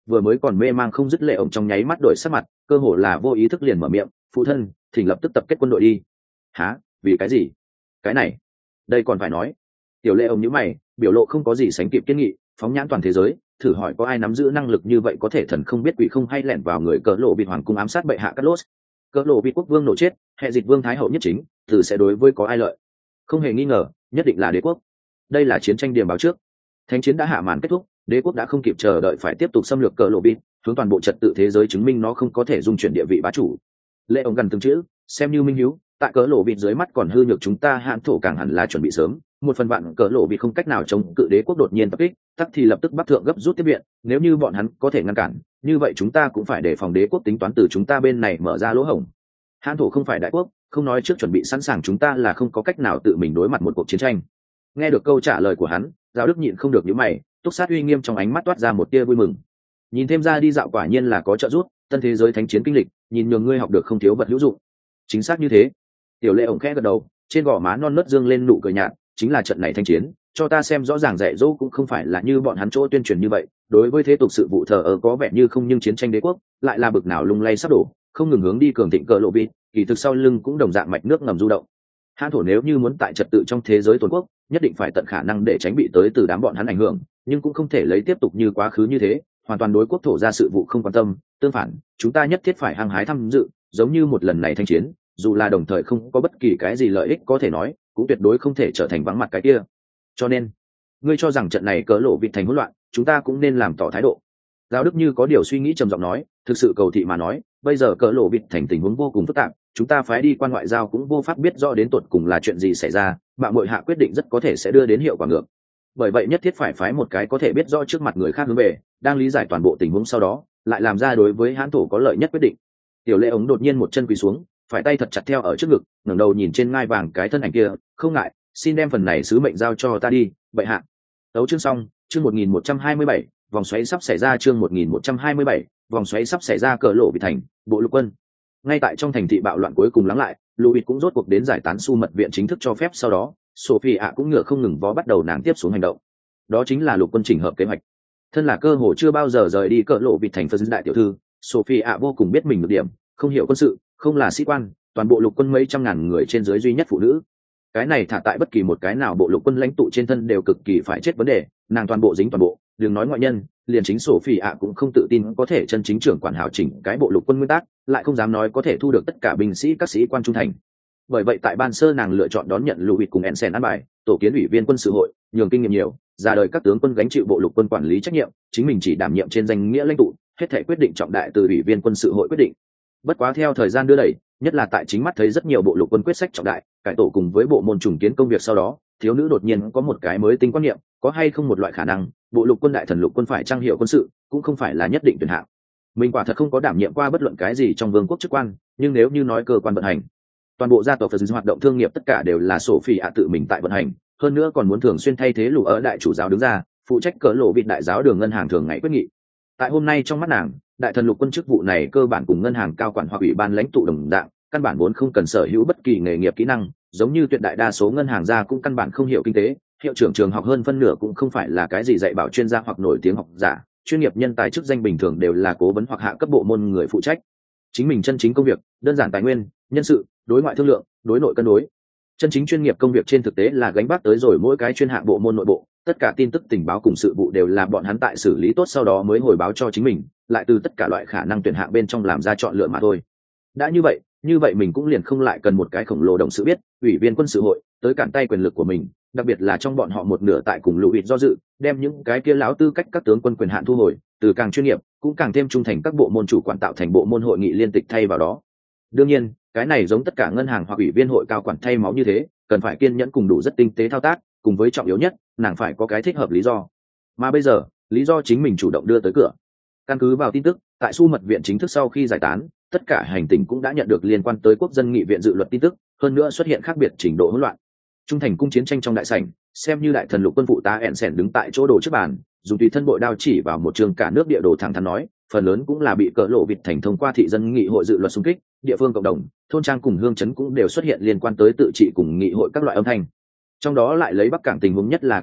vừa mới còn mê mang không dứt lệ ổng trong nháy mắt đổi sắc mặt, cơ hồ là vô ý thức liền mở miệng, phụ thân, thỉnh lập tức tập kết quân đội đi. Hả? Vì cái gì? Cái này đây còn phải nói. Tiểu lệ ổng nhíu mày, biểu lộ không có gì sánh kịp kiên nghị, phóng nhãn toàn thế giới, thử hỏi có ai nắm giữ năng lực như vậy có thể thần không biết quỷ không hay lẻn vào người cỡ lộ bị hoàng cung ám sát bệ hạ Carlos. Cỡ lộ bị quốc vương nổ chết, hệ dịch vương thái hậu nhất chính, từ sẽ đối với có ai lợi? Không hề nghi ngờ, nhất định là đế quốc. Đây là chiến tranh điểm báo trước. Thánh chiến đã hạ màn kết thúc, đế quốc đã không kịp chờ đợi phải tiếp tục xâm lược cỡ lộ bị, hướng toàn bộ trật tự thế giới chứng minh nó không có thể dung chuyển địa vị bá chủ. Lệ ổng gần từng chữ, xem như minh hiếu, tại cỡ lộ bị dưới mắt còn hư nhược chúng ta hạn thổ càng hẳn là chuẩn bị sớm. Một phần vạn cỡ lộ bị không cách nào chống cự đế quốc đột nhiên tập kích, tắc thì lập tức bắc thượng gấp rút tiếp viện, nếu như bọn hắn có thể ngăn cản, như vậy chúng ta cũng phải đề phòng đế quốc tính toán từ chúng ta bên này mở ra lỗ hổng. Hán thổ không phải đại quốc, không nói trước chuẩn bị sẵn sàng chúng ta là không có cách nào tự mình đối mặt một cuộc chiến tranh. Nghe được câu trả lời của hắn, Giáo Đức nhịn không được nhíu mày, túc sát uy nghiêm trong ánh mắt toát ra một tia vui mừng. Nhìn thêm ra đi dạo quả nhiên là có trợ giúp, tân thế giới thánh chiến kinh lịch, nhìn nhường ngươi học được không thiếu vật hữu dụng. Chính xác như thế. Tiểu Lệ ổng khẽ gật đầu, trên gò má non nớt dương lên nụ cười nhạt, chính là trận này thanh chiến, cho ta xem rõ ràng dạy dỗ cũng không phải là như bọn hắn chỗ tuyên truyền như vậy. Đối với thế tục sự vụ thờ ở có vẻ như không, nhưng chiến tranh đế quốc lại là bực nào lung lay sắp đổ, không ngừng hướng đi cường thịnh cỡ lộ bị, kỳ thực sau lưng cũng đồng dạng mạch nước ngầm du động. Hán thổ nếu như muốn tại trật tự trong thế giới tồn quốc, nhất định phải tận khả năng để tránh bị tới từ đám bọn hắn ảnh hưởng, nhưng cũng không thể lấy tiếp tục như quá khứ như thế, hoàn toàn đối quốc thổ ra sự vụ không quan tâm. Tương phản, chúng ta nhất thiết phải hăng hái tham dự, giống như một lần này thanh chiến, dù là đồng thời không có bất kỳ cái gì lợi ích có thể nói, cũng tuyệt đối không thể trở thành vắng mặt cái kia. Cho nên, ngươi cho rằng trận này cỡ lộ bị thành hỗn loạn, chúng ta cũng nên làm tỏ thái độ. Giáo Đức như có điều suy nghĩ trầm giọng nói, thực sự cầu thị mà nói, bây giờ cỡ lộ bị thành tình huống vô cùng phức tạp, chúng ta phái đi quan ngoại giao cũng vô pháp biết rõ đến tột cùng là chuyện gì xảy ra, mạng muội hạ quyết định rất có thể sẽ đưa đến hiệu quả ngược. Bởi vậy nhất thiết phải phái một cái có thể biết rõ trước mặt người khác hướng về, đang lý giải toàn bộ tình huống sau đó, lại làm ra đối với Hán thổ có lợi nhất quyết định. Tiểu Lệ ống đột nhiên một chân quỳ xuống, phải tay thật chặt theo ở trước ngực, ngẩng đầu nhìn trên ngai vàng cái thân ảnh kia, không ngại, xin đem phần này sứ mệnh giao cho ta đi, bệ hạ. Tấu chương xong, chương 1127, vòng xoáy sắp xảy ra, chương 1127, vòng xoáy sắp xảy ra cỡ lộ bị thành, bộ lục quân. Ngay tại trong thành thị bạo loạn cuối cùng lắng lại, Louis cũng rốt cuộc đến giải tán su mật viện chính thức cho phép, sau đó Sophie ạ cũng ngựa không ngừng vó bắt đầu nàng tiếp xuống hành động. Đó chính là lục quân chỉnh hợp kế hoạch. Thân là cơ hồ chưa bao giờ rời đi cỡ lộ bị thành phân đại tiểu thư, Sophie ạ vô cùng biết mình được điểm, không hiểu quân sự, không là sĩ quan, toàn bộ lục quân mấy trăm ngàn người trên dưới duy nhất phụ nữ. Cái này thả tại bất kỳ một cái nào bộ lục quân lãnh tụ trên thân đều cực kỳ phải chết vấn đề, nàng toàn bộ dính toàn bộ, đừng nói ngoại nhân, liền chính Sophie ạ cũng không tự tin có thể chân chính trưởng quản hảo chỉnh cái bộ lục quân nguyên tắc, lại không dám nói có thể thu được tất cả binh sĩ các sĩ quan trung thành. Bởi vậy tại ban sơ nàng lựa chọn đón nhận Louis cùng Ensign an bài, tổ kiến ủy viên quân sự hội, nhường kinh nghiệm nhiều, ra đời các tướng quân gánh chịu bộ lục quân quản lý trách nhiệm, chính mình chỉ đảm nhiệm trên danh nghĩa lãnh tụ, hết thảy quyết định trọng đại từ ủy viên quân sự hội quyết định. Bất quá theo thời gian đưa đẩy, nhất là tại chính mắt thấy rất nhiều bộ lục quân quyết sách trọng đại, cải tổ cùng với bộ môn trùng kiến công việc sau đó, thiếu nữ đột nhiên có một cái mới tinh quan niệm, có hay không một loại khả năng, bộ lục quân đại thần lục quân phải trang hiệu quân sự, cũng không phải là nhất định tuyển hạng. Mình quả thật không có đảm nhiệm qua bất luận cái gì trong vương quốc chức quan, nhưng nếu như nói cơ quan vận hành, toàn bộ gia tộc Phật hoạt động thương nghiệp tất cả đều là Sophie ạ tự mình tại vận hành, hơn nữa còn muốn thường xuyên thay thế lũ ở đại chủ giáo đứng ra, phụ trách cỡ lộ vị đại giáo đường ngân hàng thường ngày quyết nghị. Tại hôm nay trong mắt nàng, đại thần lục quân chức vụ này cơ bản cùng ngân hàng cao quản hoặc ủy ban lãnh tụ đồng dạng, căn bản vốn không cần sở hữu bất kỳ nghề nghiệp kỹ năng, giống như tuyệt đại đa số ngân hàng gia cũng căn bản không hiểu kinh tế, hiệu trưởng trường học hơn phân nửa cũng không phải là cái gì dạy bảo chuyên gia hoặc nổi tiếng học giả, chuyên nghiệp nhân tài chức danh bình thường đều là cố vấn hoặc hạ cấp bộ môn người phụ trách. Chính mình chân chính công việc, đơn giản tài nguyên, nhân sự, đối ngoại thương lượng, đối nội cân đối. Chân chính chuyên nghiệp công việc trên thực tế là gánh vác tới rồi mỗi cái chuyên hạng bộ môn nội bộ, tất cả tin tức tình báo cùng sự vụ đều là bọn hắn tại xử lý tốt sau đó mới hồi báo cho chính mình, lại từ tất cả loại khả năng tuyển hạng bên trong làm ra chọn lựa mà thôi. Đã như vậy mình cũng liền không lại cần một cái khổng lồ đồng sự biết, ủy viên quân sự hội, tới cản tay quyền lực của mình, đặc biệt là trong bọn họ một nửa tại cùng Louis do dự, đem những cái kia láo tư cách các tướng quân quyền hạn thu hồi, từ càng chuyên nghiệp, cũng càng thêm trung thành các bộ môn chủ quản tạo thành bộ môn hội nghị liên tịch thay vào đó. Đương nhiên, cái này giống tất cả ngân hàng hoặc ủy viên hội cao quản thay máu như thế, cần phải kiên nhẫn cùng đủ rất tinh tế thao tác, cùng với trọng yếu nhất, nàng phải có cái thích hợp lý do. Mà bây giờ, lý do chính mình chủ động đưa tới cửa. Căn cứ vào tin tức, tại Su mật viện chính thức sau khi giải tán, tất cả hành tinh cũng đã nhận được liên quan tới quốc dân nghị viện dự luật tin tức, hơn nữa xuất hiện khác biệt trình độ hỗn loạn. Trung thành cung chiến tranh trong đại sảnh, xem như đại thần lục quân phụ tá Ensign đứng tại chỗ đồ trước bàn, dùng tùy thân bội đao chỉ vào một trường cả nước địa đồ thẳng thắn nói, phần lớn cũng là bị cỡ lộ vịt thành thông qua thị dân nghị hội dự luật xung kích, địa phương cộng đồng, thôn trang cùng hương trấn cũng đều xuất hiện liên quan tới tự trị cùng nghị hội các loại âm thanh. Trong đó lại lấy Bắc Cảng tình huống nhất là kịch liệt,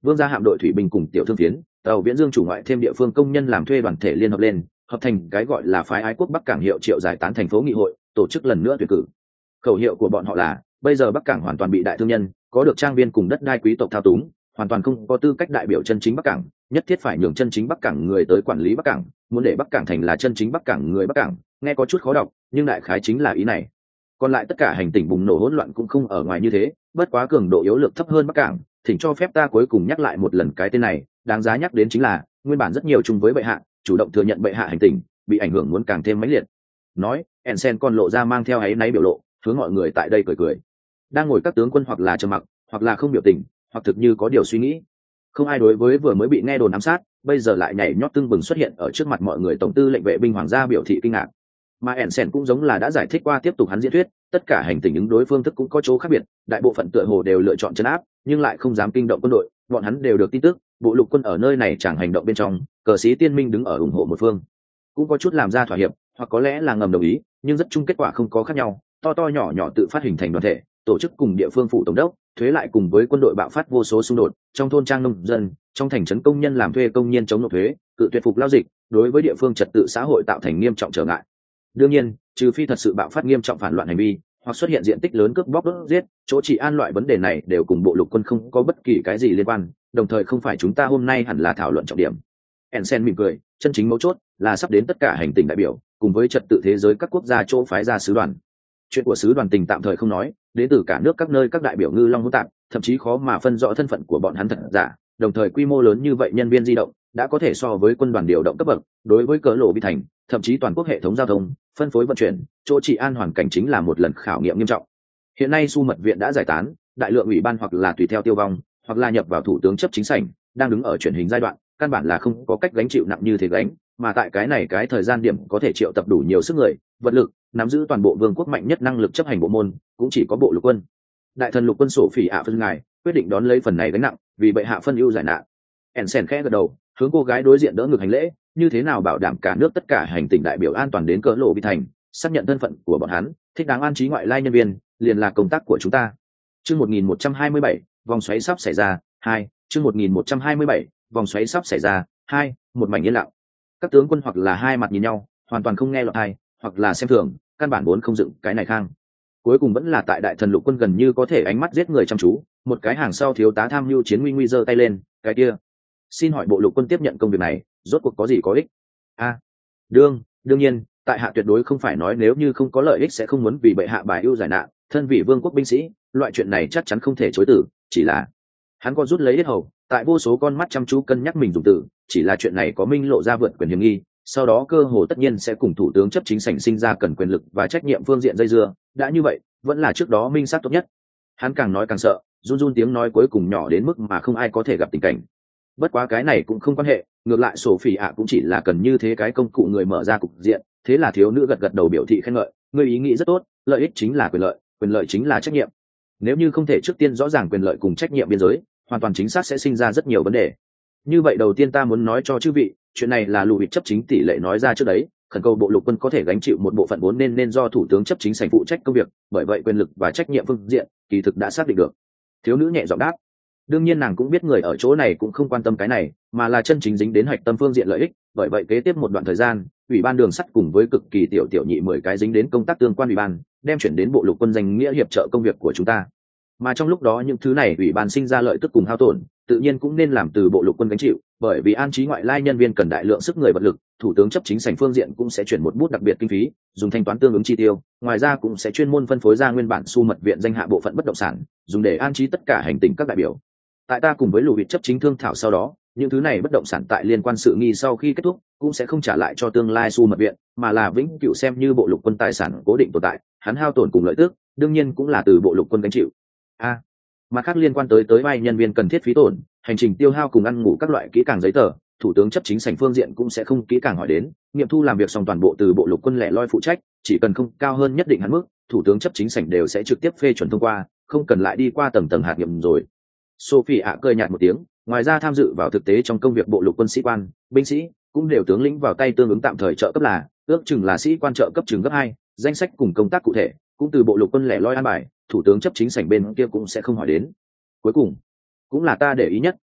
vương gia hạm đội thủy binh cùng tiểu thương phiến tàu viễn dương chủ ngoại thêm địa phương công nhân làm thuê đoàn thể liên hợp lên, hợp thành cái gọi là phái ái quốc Bắc Cảng hiệu triệu giải tán thành phố nghị hội, tổ chức lần nữa tuyển cử. Khẩu hiệu của bọn họ là: bây giờ Bắc Cảng hoàn toàn bị đại thương nhân có được trang viên cùng đất đai quý tộc thao túng, hoàn toàn không có tư cách đại biểu chân chính Bắc Cảng, nhất thiết phải nhường chân chính Bắc Cảng người tới quản lý Bắc Cảng, muốn để Bắc Cảng thành là chân chính Bắc Cảng người Bắc Cảng. Nghe có chút khó đọc, nhưng đại khái chính là ý này. Còn lại tất cả hành tinh bùng nổ hỗn loạn cũng không ở ngoài như thế, bất quá cường độ yếu lược thấp hơn Bắc Cảng. Thỉnh cho phép ta cuối cùng nhắc lại một lần cái tên này, đáng giá nhắc đến chính là nguyên bản rất nhiều chung với bệ hạ, chủ động thừa nhận bệ hạ hành tinh bị ảnh hưởng muốn càng thêm mãnh liệt. Nói, Ensen còn lộ ra mang theo áy náy biểu lộ, hướng mọi người tại đây cười cười. Đang ngồi các tướng quân hoặc là trầm mặc, hoặc là không biểu tình, hoặc thực như có điều suy nghĩ. Không ai đối với vừa mới bị nghe đồn ám sát, bây giờ lại nhảy nhót tưng bừng xuất hiện ở trước mặt mọi người tổng tư lệnh vệ binh hoàng gia biểu thị kinh ngạc. Mà Ensen cũng giống là đã giải thích qua tiếp tục hắn diễn thuyết, tất cả hành tình ứng đối phương thức cũng có chỗ khác biệt, đại bộ phận tựa hồ đều lựa chọn trấn áp, nhưng lại không dám kinh động quân đội, bọn hắn đều được tin tức, bộ lục quân ở nơi này chẳng hành động bên trong, cờ sĩ tiên minh đứng ở ủng hộ một phương. Cũng có chút làm ra thỏa hiệp, hoặc có lẽ là ngầm đồng ý, nhưng rất chung kết quả không có khác nhau, to to nhỏ nhỏ tự phát hình thành đoàn thể, tổ chức cùng địa phương phụ tổng đốc, thuế lại cùng với quân đội bạo phát vô số xung đột, trong thôn trang nông dân, trong thành trấn công nhân làm thuê công nhân chống nộp thuế, cự tuyệt phục lao dịch, đối với địa phương trật tự xã hội tạo thành nghiêm trọng trở ngại. Đương nhiên, trừ phi thật sự bạo phát nghiêm trọng phản loạn hành vi, hoặc xuất hiện diện tích lớn cướp bóc đốt giết, chỗ trị an loại vấn đề này đều cùng bộ lục quân không có bất kỳ cái gì liên quan, đồng thời không phải chúng ta hôm nay hẳn là thảo luận trọng điểm. Ensen mỉm cười, chân chính mấu chốt là sắp đến tất cả hành tinh đại biểu, cùng với trật tự thế giới các quốc gia chỗ phái ra sứ đoàn. Chuyện của sứ đoàn tình tạm thời không nói, đến từ cả nước các nơi các đại biểu ngư long hỗn tạp, thậm chí khó mà phân rõ thân phận của bọn hắn thật giả, đồng thời quy mô lớn như vậy nhân viên di động đã có thể so với quân đoàn điều động cấp bậc, đối với cỡ lộ bi thành, thậm chí toàn quốc hệ thống giao thông, phân phối vận chuyển, chỗ trị an hoàn cảnh chính là một lần khảo nghiệm nghiêm trọng. Hiện nay Su mật viện đã giải tán, đại lượng ủy ban hoặc là tùy theo tiêu vong, hoặc là nhập vào thủ tướng chấp chính sảnh, đang đứng ở chuyển hình giai đoạn, căn bản là không có cách gánh chịu nặng như thế gánh, mà tại cái này cái thời gian điểm có thể triệu tập đủ nhiều sức người, vật lực, nắm giữ toàn bộ vương quốc mạnh nhất năng lực chấp hành bộ môn, cũng chỉ có bộ lục quân. Đại thần lục quân sổ phỉ ạ phân ngài quyết định đón lấy phần này gánh nặng, vì bệ hạ phân ưu giải nạn. Ensen khẽ gật đầu, hướng cô gái đối diện đỡ ngực hành lễ, như thế nào bảo đảm cả nước tất cả hành tinh đại biểu an toàn đến cỡ lộ bi thành, xác nhận thân phận của bọn hắn, thích đáng an trí ngoại lai nhân viên, liền là công tác của chúng ta. Chương 1127, vòng xoáy sắp xảy ra, 2, chương 1127, vòng xoáy sắp xảy ra, 2, một mảnh yên lặng. Các tướng quân hoặc là hai mặt nhìn nhau, hoàn toàn không nghe lọt tai, hoặc là xem thường, căn bản vốn không dựng cái này khang. Cuối cùng vẫn là tại đại thần lục quân gần như có thể ánh mắt giết người chăm chú, một cái hàng sau thiếu tá tham mưu chiến nguy nguy giơ tay lên, cái kia, xin hỏi bộ lục quân tiếp nhận công việc này, rốt cuộc có gì có ích? Đương nhiên, tại hạ tuyệt đối không phải nói nếu như không có lợi ích sẽ không muốn vì bệ hạ bài ưu giải nạn, thân vị vương quốc binh sĩ, loại chuyện này chắc chắn không thể chối từ, chỉ là hắn có rút lấy hết hầu, tại vô số con mắt chăm chú cân nhắc mình dùng từ, chỉ là chuyện này có minh lộ ra vượt quyền hiểm nghi, sau đó cơ hồ tất nhiên sẽ cùng thủ tướng chấp chính sảnh sinh ra cần quyền lực và trách nhiệm phương diện dây dưa, đã như vậy, vẫn là trước đó minh xác tốt nhất. Hắn càng nói càng sợ, run run tiếng nói cuối cùng nhỏ đến mức mà không ai có thể gặp tình cảnh. Bất quá cái này cũng không quan hệ, ngược lại Sophie ạ cũng chỉ là cần như thế cái công cụ người mở ra cục diện, thế là thiếu nữ gật gật đầu biểu thị khen ngợi, ngươi ý nghĩ rất tốt, lợi ích chính là quyền lợi chính là trách nhiệm. Nếu như không thể trước tiên rõ ràng quyền lợi cùng trách nhiệm biên giới, hoàn toàn chính xác sẽ sinh ra rất nhiều vấn đề. Như vậy đầu tiên ta muốn nói cho chư vị, chuyện này là Lùi chấp chính tỷ lệ nói ra trước đấy, khẩn cầu bộ lục quân có thể gánh chịu một bộ phận vốn nên do thủ tướng chấp chính sảnh phụ trách công việc, bởi vậy quyền lực và trách nhiệm phương diện kỳ thực đã xác định được. Thiếu nữ nhẹ giọng đáp. Đương nhiên nàng cũng biết người ở chỗ này cũng không quan tâm cái này, mà là chân chính dính đến hạch tâm phương diện lợi ích, bởi vậy kế tiếp một đoạn thời gian, ủy ban đường sắt cùng với cực kỳ tiểu nhị 10 cái dính đến công tác tương quan ủy ban, đem chuyển đến bộ lục quân danh nghĩa hiệp trợ công việc của chúng ta. Mà trong lúc đó những thứ này ủy ban sinh ra lợi tức cùng hao tổn, tự nhiên cũng nên làm từ bộ lục quân gánh chịu, bởi vì an trí ngoại lai nhân viên cần đại lượng sức người vật lực, thủ tướng chấp chính sảnh phương diện cũng sẽ chuyển một bút đặc biệt kinh phí, dùng thanh toán tương ứng chi tiêu, ngoài ra cũng sẽ chuyên môn phân phối ra nguyên bản Su mật viện danh hạ bộ phận bất động sản, dùng để an trí tất cả hành tinh các đại biểu. Tại ta cùng với Lùi chấp chính thương thảo sau đó, những thứ này bất động sản tại liên quan sự nghi sau khi kết thúc cũng sẽ không trả lại cho tương lai Su mật viện, mà là vĩnh cửu xem như bộ lục quân tài sản cố định tồn tại, hắn hao tổn cùng lợi tức đương nhiên cũng là từ bộ lục quân gánh chịu. Mà khác liên quan tới vai nhân viên cần thiết phí tổn, hành trình tiêu hao cùng ăn ngủ các loại kỹ càng giấy tờ, thủ tướng chấp chính sảnh phương diện cũng sẽ không kỹ càng hỏi đến, nghiệm thu làm việc xong toàn bộ từ bộ lục quân lẻ loi phụ trách, chỉ cần không cao hơn nhất định hạn mức, thủ tướng chấp chính sảnh đều sẽ trực tiếp phê chuẩn thông qua, không cần lại đi qua tầng hạt nghiệm rồi. Sophie ạ cười nhạt một tiếng, ngoài ra tham dự vào thực tế trong công việc bộ lục quân sĩ quan, binh sĩ cũng đều tướng lĩnh vào tay tương ứng tạm thời trợ cấp là, ước chừng là sĩ quan trợ cấp chừng gấp 2, danh sách cùng công tác cụ thể cũng từ bộ lục quân lẻ loi an bài, thủ tướng chấp chính sảnh bên kia cũng sẽ không hỏi đến. Cuối cùng cũng là ta để ý nhất,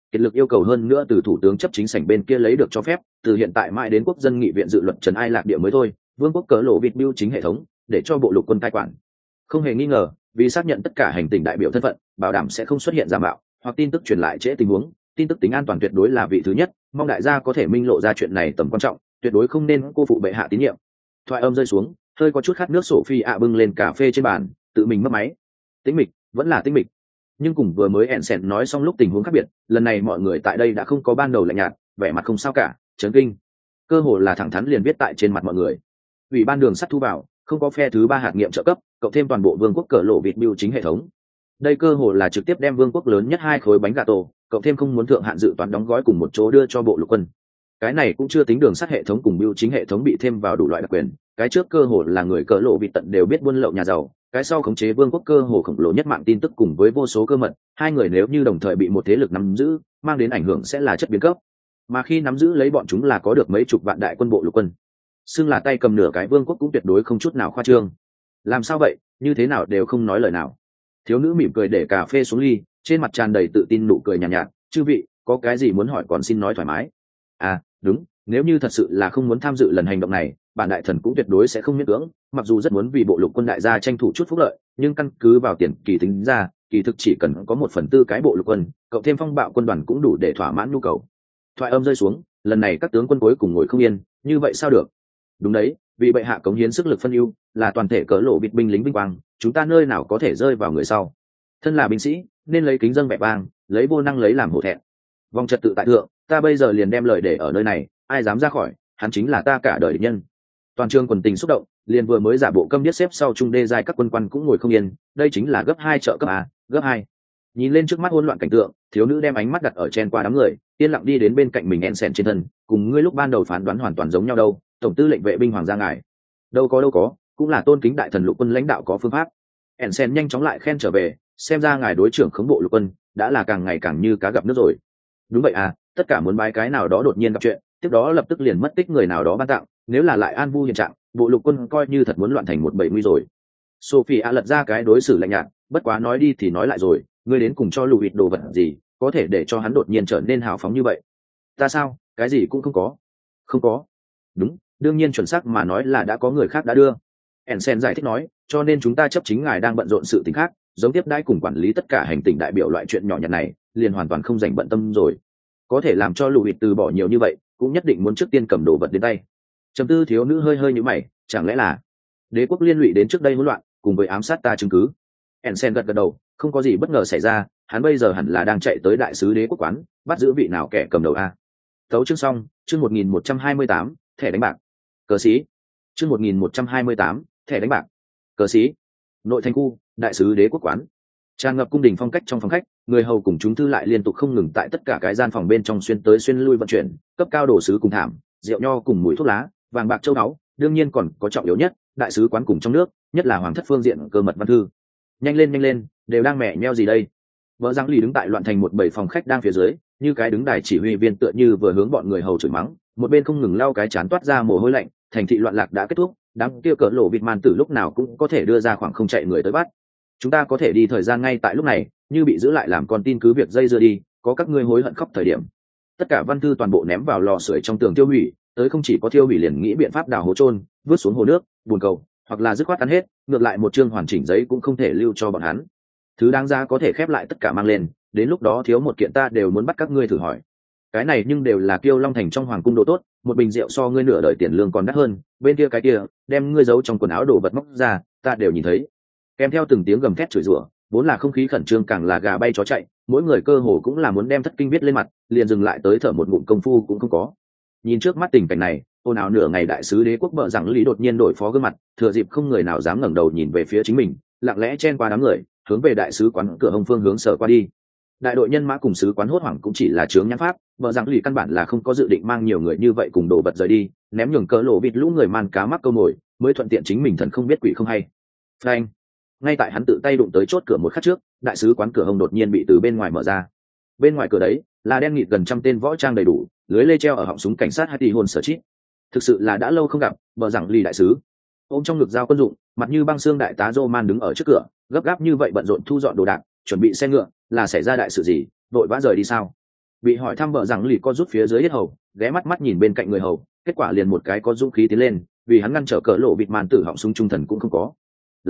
kiệt lực yêu cầu hơn nữa từ thủ tướng chấp chính sảnh bên kia lấy được cho phép, từ hiện tại mãi đến quốc dân nghị viện dự luật trần ai lạc địa mới thôi. Vương quốc cỡ lộ vịt biêu chính hệ thống để cho bộ lục quân cai quản. Không hề nghi ngờ, vì xác nhận tất cả hành tinh đại biểu thân phận, bảo đảm sẽ không xuất hiện giả mạo hoặc tin tức truyền lại trễ tình huống, tin tức tính an toàn tuyệt đối là vị thứ nhất, mong đại gia có thể minh lộ ra chuyện này tầm quan trọng, tuyệt đối không nên cô phụ bệ hạ tín nhiệm. Thoại âm rơi xuống, hơi có chút khát nước Sophie ạ bưng lên cà phê trên bàn, tự mình mất máy. Tĩnh mịch, vẫn là tĩnh mịch. Nhưng cùng vừa mới Ensen nói xong lúc tình huống khác biệt, lần này mọi người tại đây đã không có ban đầu lạnh nhạt, vẻ mặt không sao cả, chấn kinh. Cơ hồ là thẳng thắn liền viết tại trên mặt mọi người. Ủy ban đường sắt thu vào, không có phe thứ ba hạt nghiệm trợ cấp, cộng thêm toàn bộ vương quốc cỡ lộ vịt biêu chính hệ thống. Đây cơ hồ là trực tiếp đem vương quốc lớn nhất 2 khối bánh gà tổ, cộng thêm không muốn thượng hạn dự toán đóng gói cùng một chỗ đưa cho bộ lục quân. Cái này cũng chưa tính đường sắt hệ thống cùng biêu chính hệ thống bị thêm vào đủ loại đặc quyền, cái trước cơ hồ là người cỡ lộ vịt tận đều biết buôn lậu nhà giàu, cái sau khống chế vương quốc cơ hồ khổng lồ nhất mạng tin tức cùng với vô số cơ mật, hai người nếu như đồng thời bị một thế lực nắm giữ, mang đến ảnh hưởng sẽ là chất biến cấp. Mà khi nắm giữ lấy bọn chúng là có được mấy chục vạn đại quân bộ lục quân, xưng là tay cầm nửa cái vương quốc cũng tuyệt đối không chút nào khoa trương. Làm sao vậy, như thế nào đều không nói lời nào. Thiếu nữ mỉm cười để cà phê xuống ly, trên mặt tràn đầy tự tin nụ cười nhàn nhạt, chư vị có cái gì muốn hỏi còn xin nói thoải mái. À đúng, nếu như thật sự là không muốn tham dự lần hành động này, bản đại thần cũng tuyệt đối sẽ không miễn cưỡng, mặc dù rất muốn vì bộ lục quân đại gia tranh thủ chút phúc lợi, nhưng căn cứ vào tiền kỳ tính ra, kỳ thực chỉ cần có 1/4 cái bộ lục quân, cộng thêm phong bạo quân đoàn cũng đủ để thỏa mãn nhu cầu. Thoại âm rơi xuống, lần này các tướng quân cuối cùng ngồi không yên, như vậy sao được? Đúng đấy, vì bệ hạ cống hiến sức lực phân ưu, là toàn thể cỡ lộ vịt binh lính vinh quang, chúng ta nơi nào có thể rơi vào người sau. Thân là binh sĩ, nên lấy kính dâng vẻ vang, lấy vô năng lấy làm hổ thẹn. Vòng trật tự tại thượng, ta bây giờ liền đem lời để ở nơi này, ai dám ra khỏi, hắn chính là ta cả đời địch nhân. Toàn trường quần tình xúc động, liền vừa mới giả bộ câm điếc xếp sau trung đê giai các quân quan cũng ngồi không yên, đây chính là gấp 2 trợ cấp gấp 2. Nhìn lên trước mắt hỗn loạn cảnh tượng, thiếu nữ đem ánh mắt đặt ở trên qua đám người, yên lặng đi đến bên cạnh mình Ensen trên thân, cùng ngươi lúc ban đầu phán đoán hoàn toàn giống nhau đâu, tổng tư lệnh vệ binh hoàng gia ngài. Đâu có, cũng là tôn kính đại thần lục quân lãnh đạo có phương pháp. Ensen nhanh chóng lại khen trở về, xem ra ngài đối trưởng khống bộ lục quân đã là càng ngày càng như cá gặp nước rồi. Đúng vậy tất cả muốn bái cái nào đó đột nhiên gặp chuyện, tiếp đó lập tức liền mất tích người nào đó ban tặng, nếu là lại an vu hiện trạng, bộ lục quân coi như thật muốn loạn thành một bầy nguy rồi. Sophie lật ra cái đối xử lạnh nhạt, bất quá nói đi thì nói lại rồi, ngươi đến cùng cho Louis đồ vật gì, có thể để cho hắn đột nhiên trở nên hào phóng như vậy? Ta sao, cái gì cũng không có. Không có. Đúng, đương nhiên chuẩn xác mà nói là đã có người khác đã đưa. Ensen giải thích nói, cho nên chúng ta chấp chính ngài đang bận rộn sự tình khác, giống tiếp đãi cùng quản lý tất cả hành tinh đại biểu loại chuyện nhỏ nhặt này, liền hoàn toàn không dành bận tâm rồi. Có thể làm cho Louis từ bỏ nhiều như vậy, cũng nhất định muốn trước tiên cầm đồ vật đến tay. Trầm tư thiếu nữ hơi như mày, chẳng lẽ là đế quốc liên lụy đến trước đây hỗn loạn, cùng với ám sát ta chứng cứ? Ensen gật đầu, không có gì bất ngờ xảy ra, hắn bây giờ hẳn là đang chạy tới đại sứ đế quốc quán, bắt giữ vị nào kẻ cầm đầu Tấu chương xong, chương 1128, thẻ đánh bạc. Cờ sĩ. Chương 1128, thẻ đánh bạc. Cờ sĩ. Nội thành khu, đại sứ đế quốc quán. Tràn ngập cung đình phong cách trong phòng khách, người hầu cùng chúng thư lại liên tục không ngừng tại tất cả cái gian phòng bên trong xuyên tới xuyên lui vận chuyển, cấp cao đồ sứ cùng thảm, rượu nho cùng mùi thuốc lá, vàng bạc châu báu, đương nhiên còn có trọng yếu nhất, đại sứ quán cùng trong nước, nhất là hoàng thất phương diện cơ mật văn thư. Nhanh lên, đều đang mẹ nheo gì đây? Vợ Giang Ly đứng tại loạn thành một bầy phòng khách đang phía dưới, như cái đứng đài chỉ huy viên tựa như vừa hướng bọn người hầu chửi mắng, một bên không ngừng lau cái chán toát ra mồ hôi lạnh. Thành thị loạn lạc đã kết thúc, đám kia cỡ lộ vịt man tử lúc nào cũng có thể đưa ra khoảng không chạy người tới bắt. Chúng ta có thể đi thời gian ngay tại lúc này, như bị giữ lại làm con tin cứ việc dây dưa đi, có các ngươi hối hận khóc thời điểm. Tất cả văn thư toàn bộ ném vào lò sưởi trong tường tiêu hủy, tới không chỉ có tiêu hủy liền nghĩ biện pháp đào hố chôn, vứt xuống hồ nước, bùn cầu, hoặc là dứt khoát ăn hết, ngược lại một chương hoàn chỉnh giấy cũng không thể lưu cho bọn hắn. Thứ đáng giá có thể khép lại tất cả mang lên, đến lúc đó thiếu một kiện ta đều muốn bắt các ngươi thử hỏi. Cái này nhưng đều là Kiêu Long Thành trong hoàng cung đồ tốt, một bình rượu so ngươi nửa đời tiền lương còn đắt hơn, bên kia cái kia, đem ngươi giấu trong quần áo đồ vật móc ra, ta đều nhìn thấy. Kèm theo từng tiếng gầm thét chửi rủa, vốn là không khí khẩn trương càng là gà bay chó chạy, mỗi người cơ hồ cũng là muốn đem thất kinh viết lên mặt, liền dừng lại tới thở một ngụm công phu cũng không có. Nhìn trước mắt tình cảnh này, ồn ào nửa ngày đại sứ đế quốc bợ rằng Lý đột nhiên đổi phó gương mặt, thừa dịp không người nào dám ngẩng đầu nhìn về phía chính mình, lặng lẽ chen qua đám người, hướng về đại sứ quán cửa hông phương hướng sở qua đi. Đại đội nhân mã cùng sứ quán hốt hoảng cũng chỉ là chướng nhãn pháp, bợ rằng Lý căn bản là không có dự định mang nhiều người như vậy cùng đồ vật rời đi, ném nhường cỡ lộ vịt lũ người man cá mắc câu mồi, mới thuận tiện chính mình thần không biết quỷ không hay. Phanh! Ngay tại hắn tự tay đụng tới chốt cửa một khắc trước, đại sứ quán cửa hông đột nhiên bị từ bên ngoài mở ra. Bên ngoài cửa đấy là đen nghịt gần 100 tên võ trang đầy đủ, lưới lê treo ở họng súng cảnh sát Haiti hồn sở chít. Thực sự là đã lâu không gặp, bợ rằng Lý đại sứ. Ôm trong ngực dao quân dụng, mặt như băng xương đại tá Roman đứng ở trước cửa, gấp gáp như vậy bận rộn thu dọn đồ đạc, chuẩn bị xe ngựa, là xảy ra đại sự gì, vội vã rời đi sao? bị hỏi thăm vợ rằng lì có rút phía dưới hết hầu, ghé mắt mắt nhìn bên cạnh người hầu, kết quả liền một cái có dũng khí tiến lên, vì hắn ngăn trở cỡ lộ bịt màn tử họng súng trung thần cũng không có.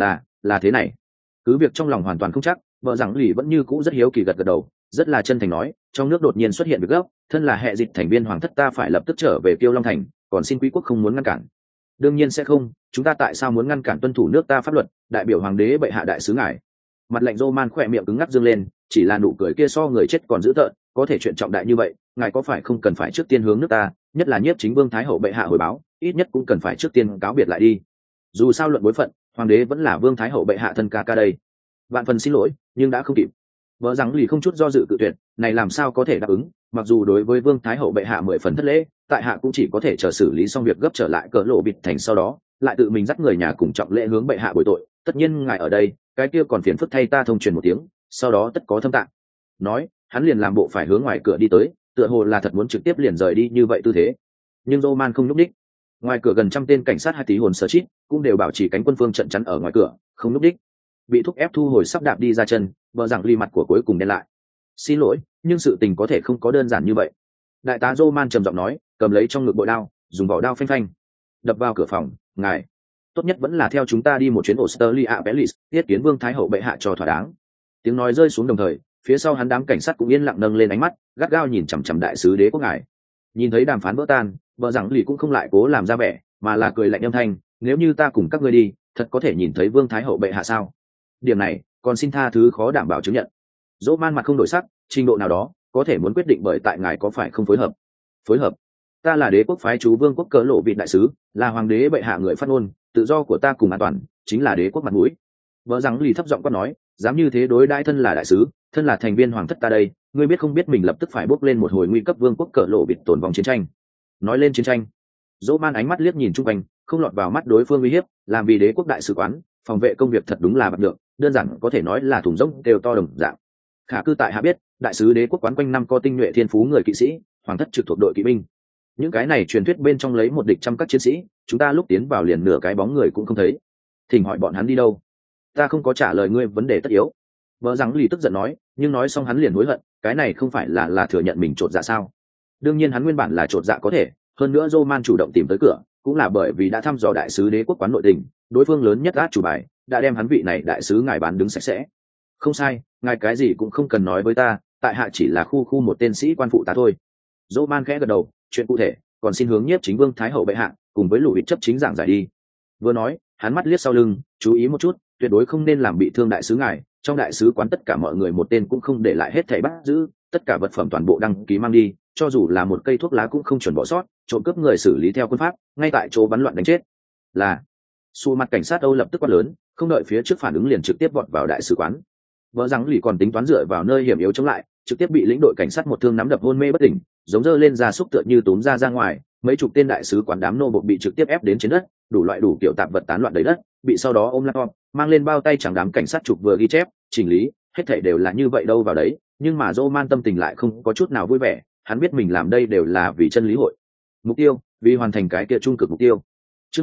Là thế này. Cứ việc trong lòng hoàn toàn không chắc, vợ rằng lì vẫn như cũ rất hiếu kỳ gật gật đầu, rất là chân thành nói, trong nước đột nhiên xuất hiện việc gấp, thân là hệ dịch thành viên hoàng thất ta phải lập tức trở về Kiêu Long thành, còn xin quý quốc không muốn ngăn cản. Đương nhiên sẽ không, chúng ta tại sao muốn ngăn cản tuân thủ nước ta pháp luật, đại biểu hoàng đế bệ hạ đại sứ ngài. Mặt lạnh Roman khỏe miệng cứng ngắc dương lên, chỉ là nụ cười kia so người chết còn dữ tợn, có thể chuyện trọng đại như vậy, ngài có phải không cần phải trước tiên hướng nước ta, nhất là nhiếp chính vương thái hậu bệ hạ hồi báo, ít nhất cũng cần phải trước tiên cáo biệt lại đi. Dù sao luận bối phận, hoàng đế vẫn là vương thái hậu bệ hạ thân ca ca đây. Vạn phần xin lỗi, nhưng đã không kịp. Vợ rằng lì không chút do dự cự tuyệt, này làm sao có thể đáp ứng, mặc dù đối với vương thái hậu bệ hạ 10 phần thất lễ, tại hạ cũng chỉ có thể chờ xử lý xong việc gấp trở lại cỡ lộ bịt thành, sau đó lại tự mình dắt người nhà cùng trọng lễ hướng bệ hạ bồi tội, tất nhiên ngài ở đây, cái kia còn phiền phức thay ta thông truyền một tiếng, sau đó tất có thâm tạng. Nói, hắn liền làm bộ phải hướng ngoài cửa đi tới, tựa hồ là thật muốn trực tiếp liền rời đi như vậy tư thế. Nhưng Roman không nhúc đích. Ngoài cửa gần trăm tên cảnh sát hai tí hồn sơ chít cũng đều bảo trì cánh quân phương trận chắn ở ngoài cửa, không nhúc đích. Bị thúc ép thu hồi sắp đạp đi ra chân, vợ rằng ly mặt của cuối cùng đen lại. Xin lỗi, nhưng sự tình có thể không có đơn giản như vậy. Đại tá Roman trầm giọng nói, cầm lấy trong ngực bội đao, dùng vỏ đao phanh phanh đập vào cửa phòng. Ngài tốt nhất vẫn là theo chúng ta đi một chuyến Australia Pelis, tiết kiến vương thái hậu bệ hạ cho thỏa đáng. Tiếng nói rơi xuống đồng thời, phía sau hắn đám cảnh sát cũng yên lặng nâng lên ánh mắt, gắt gao nhìn chằm chằm đại sứ đế quốc ngài. Nhìn thấy đàm phán vỡ tan, vợ rằng lì cũng không lại cố làm ra vẻ, mà là cười lạnh âm thanh, nếu như ta cùng các ngươi đi, thật có thể nhìn thấy vương thái hậu bệ hạ sao? Điểm này còn xin tha thứ khó đảm bảo chứng nhận. Dỗ man mặt không đổi sắc, trình độ nào đó có thể muốn quyết định bởi tại ngài có phải không phối hợp. Phối hợp? Ta là đế quốc phái chú vương quốc cỡ lộ vị đại sứ, là hoàng đế bệ hạ người phát ngôn, tự do của ta cùng an toàn chính là đế quốc mặt mũi. Vợ rằng lì thấp giọng quát nói, dám như thế đối đãi thân là đại sứ, thân là thành viên hoàng thất ta đây, ngươi biết không biết mình lập tức phải bước lên một hồi nguy cấp vương quốc cỡ lộ bịt tổn vong chiến tranh. Nói lên chiến tranh, dỗ man ánh mắt liếc nhìn chung quanh, không lọt vào mắt đối phương uy hiếp, làm vì đế quốc đại sứ quán phòng vệ công việc thật đúng là bạc được, đơn giản có thể nói là thùng rỗng đều to đồng dạng. Khả cư tại hạ biết, đại sứ đế quốc quán quanh năm có tinh nhuệ thiên phú người kỵ sĩ, hoàng thất trực thuộc đội kỵ binh. Những cái này truyền thuyết bên trong lấy một địch trăm các chiến sĩ, chúng ta lúc tiến vào liền nửa cái bóng người cũng không thấy. Thỉnh hỏi bọn hắn đi đâu? Ta không có trả lời ngươi vấn đề tất yếu. Vợ rằng lì tức giận nói, nhưng nói xong hắn liền hối hận, cái này không phải là thừa nhận mình trột dạ sao? Đương nhiên hắn nguyên bản là trột dạ có thể, hơn nữa Roman chủ động tìm tới cửa, cũng là bởi vì đã thăm dò đại sứ đế quốc quán nội tình, đối phương lớn nhất át chủ bài, đã đem hắn vị này đại sứ ngài bán đứng sạch sẽ. Không sai, ngài cái gì cũng không cần nói với ta, tại hạ chỉ là khu một tên sĩ quan phụ tá thôi. Roman khẽ gật đầu, chuyện cụ thể còn xin hướng nhiếp chính vương thái hậu bệ hạ cùng với lũ chấp chính giảng giải đi. Vừa nói, hắn mắt liếc sau lưng, chú ý một chút, tuyệt đối không nên làm bị thương đại sứ ngài, trong đại sứ quán tất cả mọi người một tên cũng không để lại, hết thảy bắt giữ, tất cả vật phẩm toàn bộ đăng ký mang đi, cho dù là một cây thuốc lá cũng không chuẩn bỏ sót, trộm cướp người xử lý theo quân pháp, ngay tại chỗ bắn loạn đánh chết. Là Su mặt cảnh sát Âu lập tức quát lớn, không đợi phía trước phản ứng liền trực tiếp vọt vào đại sứ quán. Vợ rằng lì còn tính toán dựa vào nơi hiểm yếu chống lại, trực tiếp bị lĩnh đội cảnh sát một thương nắm đập hôn mê bất tỉnh, giống dơ lên ra xúc tựa như túm ra ngoài, mấy chục tên đại sứ quán đám nô bộc bị trực tiếp ép đến trên đất, đủ loại đủ kiểu tạp vật tán loạn đầy đất, bị sau đó ôm laptop, mang lên bao tay chẳng đám cảnh sát chụp vừa ghi chép, chỉnh lý, hết thảy đều là như vậy đâu vào đấy, nhưng mà Roman tâm tình lại không có chút nào vui vẻ, hắn biết mình làm đây đều là vì chân lý hội. Mục tiêu, vì hoàn thành cái kia trung cực mục tiêu. Chương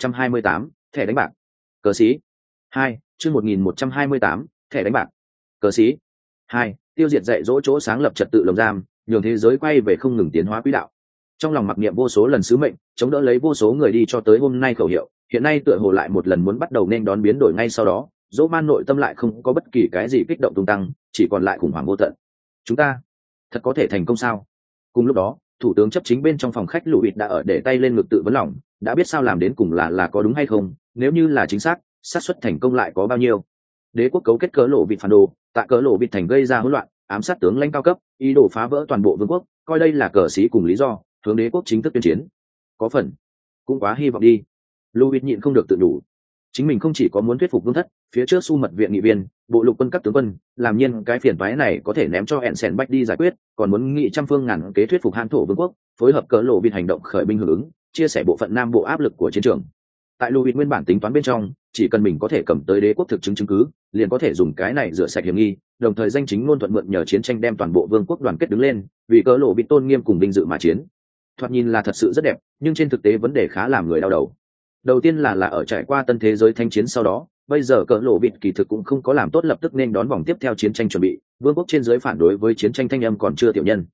1128, thẻ đánh bạc. Cờ sĩ. 2, chương 1128, thẻ đánh bạc. Cờ sĩ. 2, tiêu diệt dạy dỗ chỗ sáng lập trật tự lồng giam, nhường thế giới quay về không ngừng tiến hóa quỹ đạo. Trong lòng mặc niệm vô số lần sứ mệnh, chống đỡ lấy vô số người đi cho tới hôm nay khẩu hiệu, hiện nay tựa hồ lại một lần muốn bắt đầu nên đón biến đổi ngay sau đó, Roman nội tâm lại không có bất kỳ cái gì kích động tung tăng, chỉ còn lại khủng hoảng vô tận. Chúng ta thật có thể thành công sao? Cùng lúc đó, thủ tướng chấp chính bên trong phòng khách Lũ Bịt đã ở để tay lên ngực tự vấn lòng, đã biết sao làm đến cùng là có đúng hay không, nếu như là chính xác, xác suất thành công lại có bao nhiêu? Đế quốc cấu kết cỡ lộ vịt phản đồ, tại cỡ lộ vịt thành gây ra hỗn loạn, ám sát tướng lãnh cao cấp, ý đồ phá vỡ toàn bộ vương quốc, coi đây là cờ sĩ cùng lý do hướng đế quốc chính thức tuyên chiến. Có phần cũng quá hy vọng đi. Louis nhịn không được tự đủ, chính mình không chỉ có muốn thuyết phục vương thất, phía trước su mật viện nghị viên, bộ lục quân các tướng quân, làm nhiên cái phiền toái này có thể ném cho Ensign Bách đi giải quyết, còn muốn nghị trăm phương ngàn kế thuyết phục Hán thổ vương quốc, phối hợp cỡ lộ vịt hành động khởi binh hưởng ứng, chia sẻ bộ phận nam bộ áp lực của chiến trường. Tại Louis nguyên bản tính toán bên trong, chỉ cần mình có thể cầm tới đế quốc thực chứng chứng cứ, liền có thể dùng cái này rửa sạch hiểm nghi, đồng thời danh chính ngôn thuận mượn nhờ chiến tranh đem toàn bộ vương quốc đoàn kết đứng lên, vì cỡ lộ bị tôn nghiêm cùng vinh dự mà chiến. Thoạt nhìn là thật sự rất đẹp, nhưng trên thực tế vấn đề khá làm người đau đầu. Đầu tiên là ở trải qua tân thế giới thanh chiến sau đó, bây giờ cỡ lộ vịt kỳ thực cũng không có làm tốt lập tức nên đón vòng tiếp theo chiến tranh chuẩn bị, vương quốc trên dưới phản đối với chiến tranh thanh âm còn chưa tiểu nhân.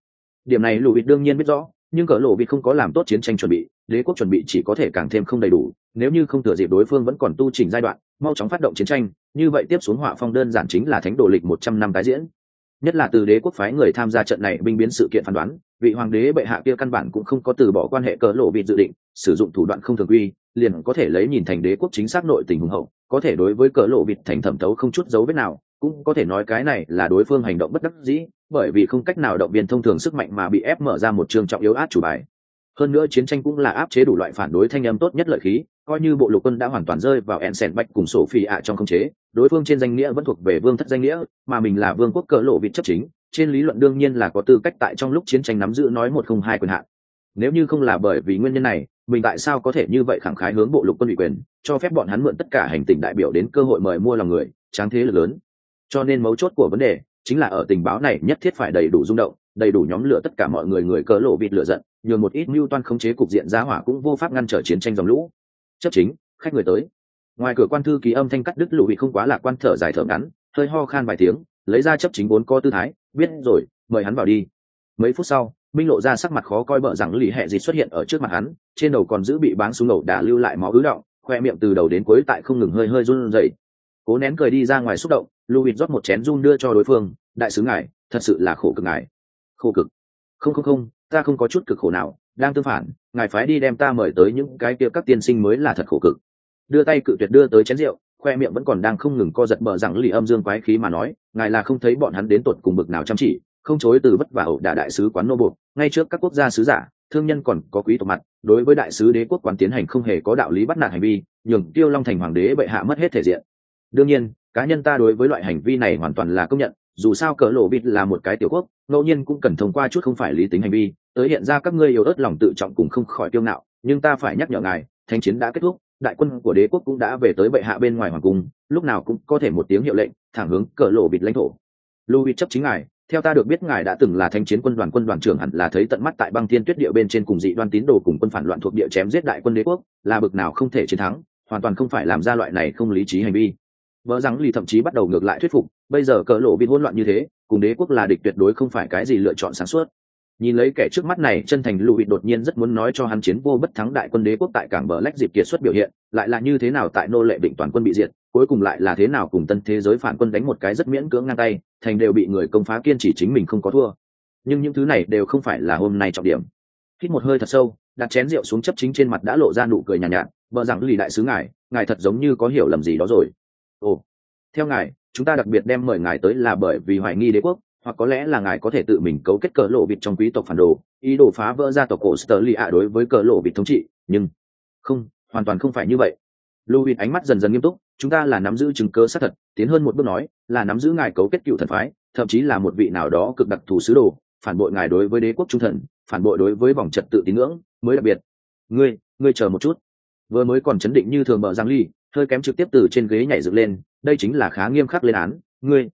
Điểm này Lùi đương nhiên biết rõ, nhưng cỡ lộ vịt không có làm tốt chiến tranh chuẩn bị, đế quốc chuẩn bị chỉ có thể càng thêm không đầy đủ. Nếu như không thừa dịp đối phương vẫn còn tu chỉnh giai đoạn, mau chóng phát động chiến tranh, như vậy tiếp xuống họa phong đơn giản chính là thánh đồ lịch 100 năm tái diễn. Nhất là từ đế quốc phái người tham gia trận này binh biến sự kiện phán đoán, vị hoàng đế bệ hạ kia căn bản cũng không có từ bỏ quan hệ cỡ lộ vịt dự định, sử dụng thủ đoạn không thường quy, liền có thể lấy nhìn thành đế quốc chính xác nội tình hùng hậu, có thể đối với cỡ lộ vịt thành thẩm thấu không chút dấu vết nào, cũng có thể nói cái này là đối phương hành động bất đắc dĩ, bởi vì không cách nào động viên thông thường sức mạnh mà bị ép mở ra một trường trọng yếu át chủ bài. Hơn nữa chiến tranh cũng là áp chế đủ loại phản đối thanh âm tốt nhất lợi khí, coi như bộ lục quân đã hoàn toàn rơi vào Ensen Bạch cùng sổ phi ạ trong khống chế, đối phương trên danh nghĩa vẫn thuộc về vương thất danh nghĩa, mà mình là vương quốc cỡ lộ vịt chấp chính, trên lý luận đương nhiên là có tư cách tại trong lúc chiến tranh nắm giữ nói một không hai quyền hạn. Nếu như không là bởi vì nguyên nhân này, mình tại sao có thể như vậy khẳng khái hướng bộ lục quân ủy quyền, cho phép bọn hắn mượn tất cả hành tinh đại biểu đến cơ hội mời mua lòng người, tráng thế lực lớn. Cho nên mấu chốt của vấn đề chính là ở tình báo này nhất thiết phải đầy đủ rung động, đầy đủ nhóm lửa tất cả mọi người cỡ lộ vịt lửa giận, nhường một ít mưu toan khống chế cục diện giá hỏa cũng vô pháp ngăn trở chiến tranh dòng lũ. Chấp chính, khách người tới. Ngoài cửa quan thư ký âm thanh cắt đứt Lùi không quá lạc quan thở dài thở ngắn, hơi ho khan vài tiếng, lấy ra chấp chính vốn có tư thái, biết rồi, mời hắn vào đi. Mấy phút sau, Minh lộ ra sắc mặt khó coi bợ rằng lì hẹ gì xuất hiện ở trước mặt hắn, trên đầu còn giữ bị báng súng ẩu đả lưu lại máu ứ động, khoe miệng từ đầu đến cuối tại không ngừng hơi run rẩy. Cố nén cười đi ra ngoài xúc động, Louis rót một chén run đưa cho đối phương, đại sứ ngài, thật sự là khổ cực ngài. Khổ cực? Không, ta không có chút cực khổ nào, đang tương phản, ngài phái đi đem ta mời tới những cái kia các tiên sinh mới là thật khổ cực. Đưa tay cự tuyệt đưa tới chén rượu, khoe miệng vẫn còn đang không ngừng co giật bờ rằng lì âm dương quái khí mà nói, ngài là không thấy bọn hắn đến tột cùng bực nào chăm chỉ, không chối từ vất vả ẩu đả đại sứ quán nô buộc, ngay trước các quốc gia sứ giả, thương nhân còn có quý tộc mặt, đối với đại sứ đế quốc quán tiến hành không hề có đạo lý bắt nạt hành vi, nhường Tiêu Long thành hoàng đế bệ hạ mất hết thể diện. Đương nhiên, cá nhân ta đối với loại hành vi này hoàn toàn là công nhận, dù sao cỡ lộ vịt là một cái tiểu quốc, ngẫu nhiên cũng cần thông qua chút không phải lý tính hành vi tới hiện ra các ngươi yếu ớt lòng tự trọng cùng không khỏi kiêu ngạo, nhưng ta phải nhắc nhở ngài, thanh chiến đã kết thúc, đại quân của đế quốc cũng đã về tới bệ hạ bên ngoài hoàng cung, lúc nào cũng có thể một tiếng hiệu lệnh thẳng hướng cỡ lộ vịt lãnh thổ. Louis chấp chính ngài, theo ta được biết ngài đã từng là thanh chiến quân đoàn trưởng, hẳn là thấy tận mắt tại băng thiên tuyết địa bên trên cùng dị đoan tín đồ cùng quân phản loạn thuộc địa chém giết đại quân đế quốc, là bực nào không thể chiến thắng, hoàn toàn không phải làm ra loại này không lý trí hành vi. Vợ rằng lì thậm chí bắt đầu ngược lại thuyết phục, bây giờ cỡ lộ vịt hỗn loạn như thế, cùng đế quốc là địch tuyệt đối không phải cái gì lựa chọn sáng suốt. Nhìn lấy kẻ trước mắt này, chân thành Louis đột nhiên rất muốn nói cho hắn chiến vô bất thắng đại quân đế quốc tại cảng bờ lách dịp kiệt xuất biểu hiện, lại là như thế nào tại nô lệ định toàn quân bị diệt, cuối cùng lại là thế nào cùng tân thế giới phản quân đánh một cái rất miễn cưỡng ngang tay, thành đều bị người công phá, kiên trì chính mình không có thua. Nhưng những thứ này đều không phải là hôm nay trọng điểm. Hít một hơi thật sâu, đặt chén rượu xuống, chấp chính trên mặt đã lộ ra nụ cười nhàn nhạt, vợ rằng lì đại sứ ngài thật giống như có hiểu lầm gì đó rồi. Ồ, theo ngài, chúng ta đặc biệt đem mời ngài tới là bởi vì hoài nghi đế quốc, hoặc có lẽ là ngài có thể tự mình cấu kết cỡ lộ vịt trong quý tộc phản đồ, ý đồ phá vỡ gia tộc cổ Sterling đối với cỡ lộ vịt thống trị, nhưng không, hoàn toàn không phải như vậy. Louis ánh mắt dần dần nghiêm túc, chúng ta là nắm giữ chứng cứ xác thật, tiến hơn một bước nói, là nắm giữ ngài cấu kết cựu thần phái, thậm chí là một vị nào đó cực đặc thù sứ đồ, phản bội ngài đối với đế quốc trung thần, phản bội đối với vòng trật tự tín ngưỡng, mới đặc biệt. Ngươi chờ một chút. Vừa mới còn chấn định như thường bợ Giang Ly, hơi kém trực tiếp từ trên ghế nhảy dựng lên, đây chính là khá nghiêm khắc lên án, ngươi,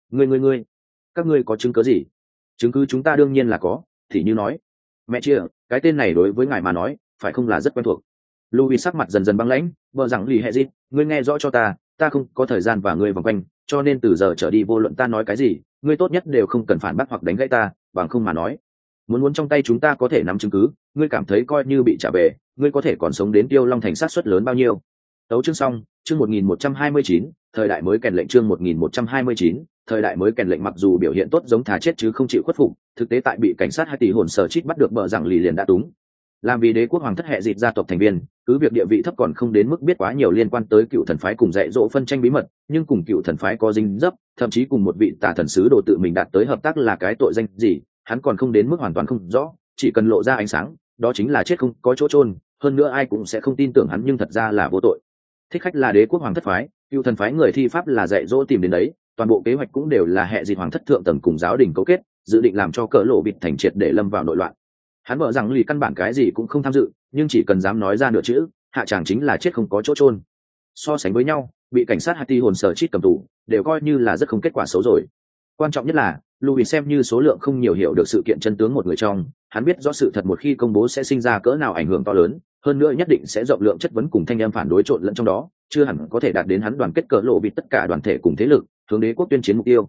các ngươi có chứng cứ gì? Chứng cứ chúng ta đương nhiên là có, thì như nói, mẹ chia, cái tên này đối với ngài mà nói, phải không là rất quen thuộc. Louis sắc mặt dần dần băng lãnh, bợ rằng lì hệ gì, ngươi nghe rõ cho ta không có thời gian và ngươi vòng quanh, cho nên từ giờ trở đi vô luận ta nói cái gì, ngươi tốt nhất đều không cần phản bác hoặc đánh gãy ta, bằng không mà nói, muốn trong tay chúng ta có thể nắm chứng cứ, ngươi cảm thấy coi như bị trả về, ngươi có thể còn sống đến Tiêu Long thành sát suất lớn bao nhiêu? Tấu chương xong, chương 1129, thời đại mới kèn lệnh, chương 1129, thời đại mới kèn lệnh. Mặc dù biểu hiện tốt giống thà chết chứ không chịu khuất phục, thực tế tại bị cảnh sát hai tỷ hồn sở chít bắt được bợ rằng lì liền đã túng. Làm vì đế quốc hoàng thất hệ dịp gia tộc thành viên, cứ việc địa vị thấp còn không đến mức biết quá nhiều liên quan tới cựu thần phái cùng dạy dỗ phân tranh bí mật, nhưng cùng cựu thần phái có dính dấp, thậm chí cùng một vị tà thần sứ đồ tự mình đạt tới hợp tác là cái tội danh gì, hắn còn không đến mức hoàn toàn không rõ, chỉ cần lộ ra ánh sáng, đó chính là chết không có chỗ chôn, hơn nữa ai cũng sẽ không tin tưởng hắn, nhưng thật ra là vô tội. Thích khách là đế quốc hoàng thất phái, cựu thần phái người thi pháp là dạy dỗ tìm đến đấy, toàn bộ kế hoạch cũng đều là hệ dịp hoàng thất thượng tầng cùng giáo đình cấu kết, dự định làm cho cỡ lộ vịt thành triệt để lâm vào nội loạn. Hắn vợ rằng lì căn bản cái gì cũng không tham dự, nhưng chỉ cần dám nói ra nửa chữ, hạ tràng chính là chết không có chỗ chôn. So sánh với nhau, bị cảnh sát Hati hồn sở chít cầm tù, đều coi như là rất không kết quả xấu rồi. Quan trọng nhất là, Louis xem như số lượng không nhiều hiểu được sự kiện chân tướng một người trong, hắn biết rõ sự thật một khi công bố sẽ sinh ra cỡ nào ảnh hưởng to lớn, hơn nữa nhất định sẽ rộng lượng chất vấn cùng thanh em phản đối trộn lẫn trong đó, chưa hẳn có thể đạt đến hắn đoàn kết cỡ lộ vịt tất cả đoàn thể cùng thế lực, hướng đế quốc tuyên chiến mục tiêu.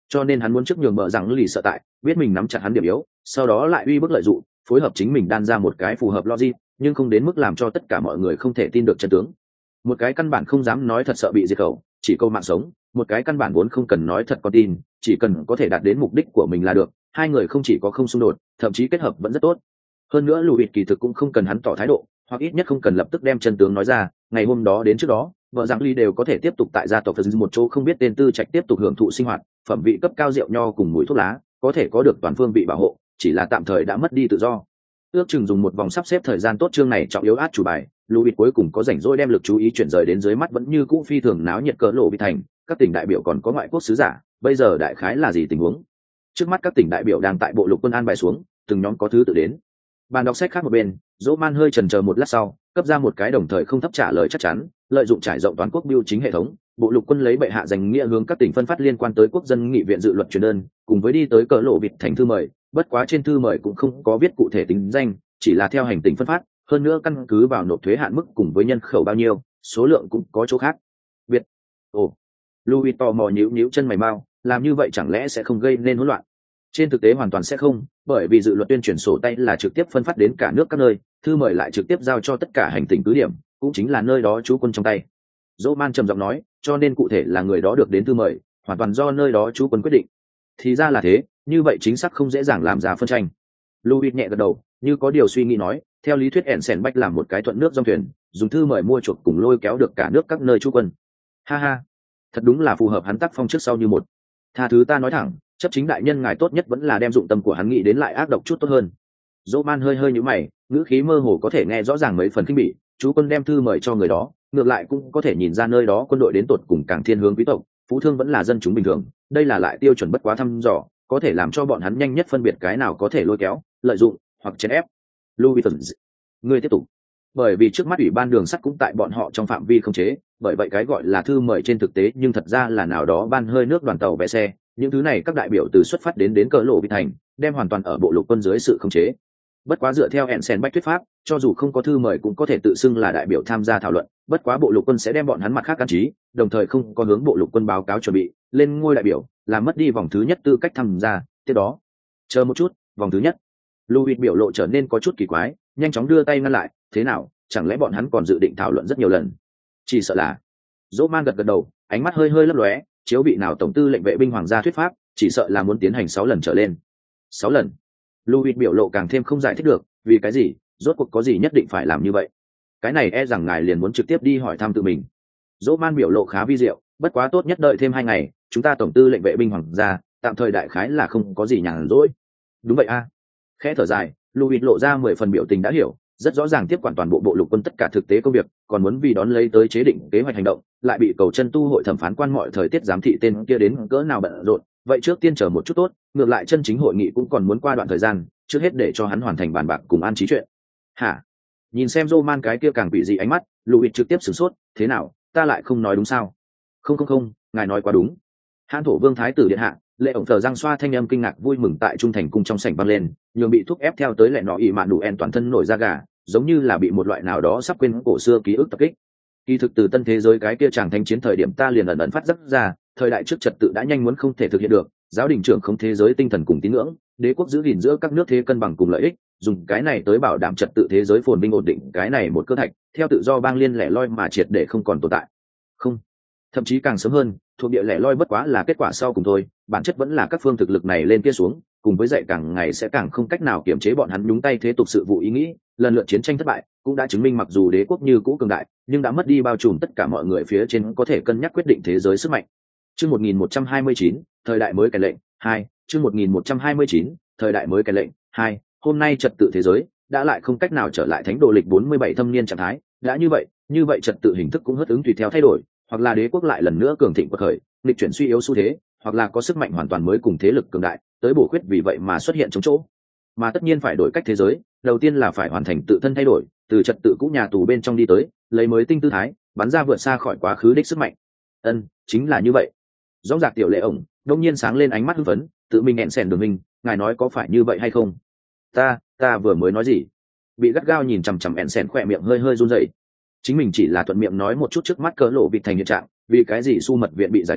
cho nên hắn muốn trước nhường bờ rằng lì sợ tại, biết mình nắm chặt hắn điểm yếu, sau đó lại uy bức lợi dụng, phối hợp chính mình đan ra một cái phù hợp logic, nhưng không đến mức làm cho tất cả mọi người không thể tin được chân tướng. Một cái căn bản không dám nói thật sợ bị diệt khẩu, chỉ câu mạng sống, một cái căn bản vốn không cần nói thật con tin, chỉ cần có thể đạt đến mục đích của mình là được. Hai người không chỉ có không xung đột, thậm chí kết hợp vẫn rất tốt. Hơn nữa Lùi kỳ thực cũng không cần hắn tỏ thái độ, hoặc ít nhất không cần lập tức đem chân tướng nói ra. Ngày hôm đó đến trước đó, vợ rằng Ly đều có thể tiếp tục tại gia tộc một chỗ không biết tên tư trạch tiếp tục hưởng thụ sinh hoạt, phẩm vị cấp cao rượu nho cùng mùi thuốc lá, có thể có được toàn phương vị bảo hộ, chỉ là tạm thời đã mất đi tự do. Ước chừng dùng một vòng sắp xếp thời gian tốt, chương này trọng yếu át chủ bài, Lùi cuối cùng có rảnh rỗi đem lực chú ý chuyển rời đến dưới mắt vẫn như cũ phi thường náo nhiệt cỡ lộ bị thành, các tỉnh đại biểu còn có ngoại quốc sứ giả, bây giờ đại khái là gì tình huống? Trước mắt các tỉnh đại biểu đang tại bộ lục quân an bài xuống, từng nhóm có thứ tự đến. Bàn đọc sách khác một bên, Dỗ Man hơi chần chờ một lát sau, cấp ra một cái đồng thời không thấp trả lời chắc chắn, lợi dụng trải rộng toàn quốc biêu chính hệ thống, bộ lục quân lấy bệ hạ danh nghĩa hướng các tỉnh phân phát liên quan tới quốc dân nghị viện dự luật truyền đơn, cùng với đi tới cỡ lộ vịt thành thư mời, bất quá trên thư mời cũng không có viết cụ thể tính danh, chỉ là theo hành tỉnh phân phát, hơn nữa căn cứ vào nộp thuế hạn mức cùng với nhân khẩu bao nhiêu, số lượng cũng có chỗ khác. Việt. Ồ. Louis tò mò nhíu chân mày mau, làm như vậy chẳng lẽ sẽ không gây nên hỗn loạn? Trên thực tế hoàn toàn sẽ không, bởi vì dự luật tuyên truyền sổ tay là trực tiếp phân phát đến cả nước các nơi, thư mời lại trực tiếp giao cho tất cả hành tỉnh cứ điểm, cũng chính là nơi đó trú quân trong tay. Dỗ Man trầm giọng nói, cho nên cụ thể là người đó được đến thư mời, hoàn toàn do nơi đó trú quân quyết định. Thì ra là thế, như vậy chính xác không dễ dàng làm ra phân tranh. Louis nhẹ gật đầu, như có điều suy nghĩ nói, theo lý thuyết Ensen Bách làm một cái thuận nước dòng thuyền, dùng thư mời mua chuộc cùng lôi kéo được cả nước các nơi trú quân. Ha ha, thật đúng là phù hợp hắn tác phong trước sau như một. Tha thứ ta nói thẳng, chấp chính đại nhân ngài tốt nhất vẫn là đem dụng tâm của hắn nghĩ đến lại ác độc chút tốt hơn. Dỗ Man hơi nhíu mày, ngữ khí mơ hồ có thể nghe rõ ràng mấy phần khinh bỉ, chú quân đem thư mời cho người đó, ngược lại cũng có thể nhìn ra nơi đó quân đội đến tột cùng càng thiên hướng quý tộc, phú thương vẫn là dân chúng bình thường, đây là lại tiêu chuẩn bất quá thăm dò, có thể làm cho bọn hắn nhanh nhất phân biệt cái nào có thể lôi kéo, lợi dụng hoặc chèn ép. Louis, ngươi tiếp tục. Bởi vì trước mắt ủy ban đường sắt cũng tại bọn họ trong phạm vi không chế, bởi vậy cái gọi là thư mời trên thực tế nhưng thật ra là nào đó ban hơi nước đoàn tàu vé xe, những thứ này các đại biểu từ xuất phát đến cỡ lộ bị thành, đem hoàn toàn ở bộ lục quân dưới sự khống chế. Bất quá dựa theo Ensen Bách thuyết pháp, cho dù không có thư mời cũng có thể tự xưng là đại biểu tham gia thảo luận, bất quá bộ lục quân sẽ đem bọn hắn mặt khác căn trí, đồng thời không có hướng bộ lục quân báo cáo chuẩn bị lên ngôi đại biểu, làm mất đi vòng thứ nhất tư cách tham gia. Tiếp đó, chờ một chút, vòng thứ nhất. Louis biểu lộ trở nên có chút kỳ quái, nhanh chóng đưa tay ngăn lại, thế nào, chẳng lẽ bọn hắn còn dự định thảo luận rất nhiều lần? Chỉ sợ là. Dỗ Man gật đầu, ánh mắt hơi lấp lóe, chiếu vị nào tổng tư lệnh vệ binh hoàng gia thuyết pháp, chỉ sợ là muốn tiến hành 6 lần trở lên. 6 lần. Louis biểu lộ càng thêm không giải thích được, vì cái gì, rốt cuộc có gì nhất định phải làm như vậy? Cái này e rằng ngài liền muốn trực tiếp đi hỏi thăm tự mình. Dỗ Man biểu lộ khá vi diệu, bất quá tốt nhất đợi thêm 2 ngày, chúng ta tổng tư lệnh vệ binh hoàng gia, tạm thời đại khái là không có gì nhàn rỗi. Đúng vậy a. Khẽ thở dài, Louis lộ ra 10 phần biểu tình đã hiểu, rất rõ ràng tiếp quản toàn bộ bộ lục quân tất cả thực tế công việc, còn muốn vì đón lấy tới chế định kế hoạch hành động, lại bị cầu chân tu hội thẩm phán quan mọi thời tiết giám thị tên kia đến cỡ nào bận rộn, vậy trước tiên chờ một chút tốt, ngược lại chân chính hội nghị cũng còn muốn qua đoạn thời gian, trước hết để cho hắn hoàn thành bàn bạc cùng an trí chuyện. Hả? Nhìn xem Roman cái kia càng bị dị ánh mắt, Louis trực tiếp sửng sốt, thế nào, ta lại không nói đúng sao? Không, ngài nói quá đúng. Hán thổ vương thái tử điện hạ, lệ ổng thờ răng xoa thanh âm kinh ngạc vui mừng tại trung thành cung trong sảnh vang lên, nhường bị thúc ép theo tới lệ nọ ỉ mạn đủ en toàn thân nổi da gà, giống như là bị một loại nào đó sắp quên cổ xưa ký ức tập kích. Kỳ thực từ tân thế giới cái kia chàng thanh chiến thời điểm ta liền ẩn phát rất ra, thời đại trước trật tự đã nhanh muốn không thể thực hiện được, giáo đình trưởng không thế giới tinh thần cùng tín ngưỡng, đế quốc giữ gìn giữa các nước thế cân bằng cùng lợi ích, dùng cái này tới bảo đảm trật tự thế giới phồn vinh ổn định, cái này một cơ thạch, theo tự do bang liên lẻ loi mà triệt để không còn tồn tại. Không, thậm chí càng sớm hơn, thuộc địa lẻ loi bất quá là kết quả sau cùng thôi, bản chất vẫn là các phương thực lực này lên kia xuống, cùng với dạy càng ngày sẽ càng không cách nào kiểm chế bọn hắn nhúng tay thế tục sự vụ ý nghĩ, lần lượt chiến tranh thất bại cũng đã chứng minh mặc dù đế quốc như cũ cường đại, nhưng đã mất đi bao trùm tất cả mọi người phía trên có thể cân nhắc quyết định thế giới sức mạnh. Chương 1129, thời đại mới cái lệnh 2, chương 1129, thời đại mới cái lệnh 2, hôm nay trật tự thế giới đã lại không cách nào trở lại thánh đồ lịch 47 thâm niên trạng thái, đã như vậy trật tự hình thức cũng hất ứng tùy theo thay đổi, hoặc là đế quốc lại lần nữa cường thịnh quật khởi, nghịch chuyển suy yếu xu thế, hoặc là có sức mạnh hoàn toàn mới cùng thế lực cường đại, tới bổ khuyết vì vậy mà xuất hiện chống chỗ. Mà tất nhiên phải đổi cách thế giới, đầu tiên là phải hoàn thành tự thân thay đổi, từ trật tự cũ nhà tù bên trong đi tới, lấy mới tinh tư thái, bắn ra vượt xa khỏi quá khứ đích sức mạnh. Chính là như vậy. Rõ ràng tiểu lệ ổng, đông nhiên sáng lên ánh mắt hưng phấn, tự mình nghẹn sèn đường mình, ngài nói có phải như vậy hay không? Ta vừa mới nói gì? Bị gắt gao nhìn chằm chằm nghẹn sèn khỏe miệng hơi run rẩy. Chính mình chỉ là thuận miệng nói một chút trước mắt cỡ lộ vịt thành hiện trạng, vì cái gì su mật viện bị giải tán,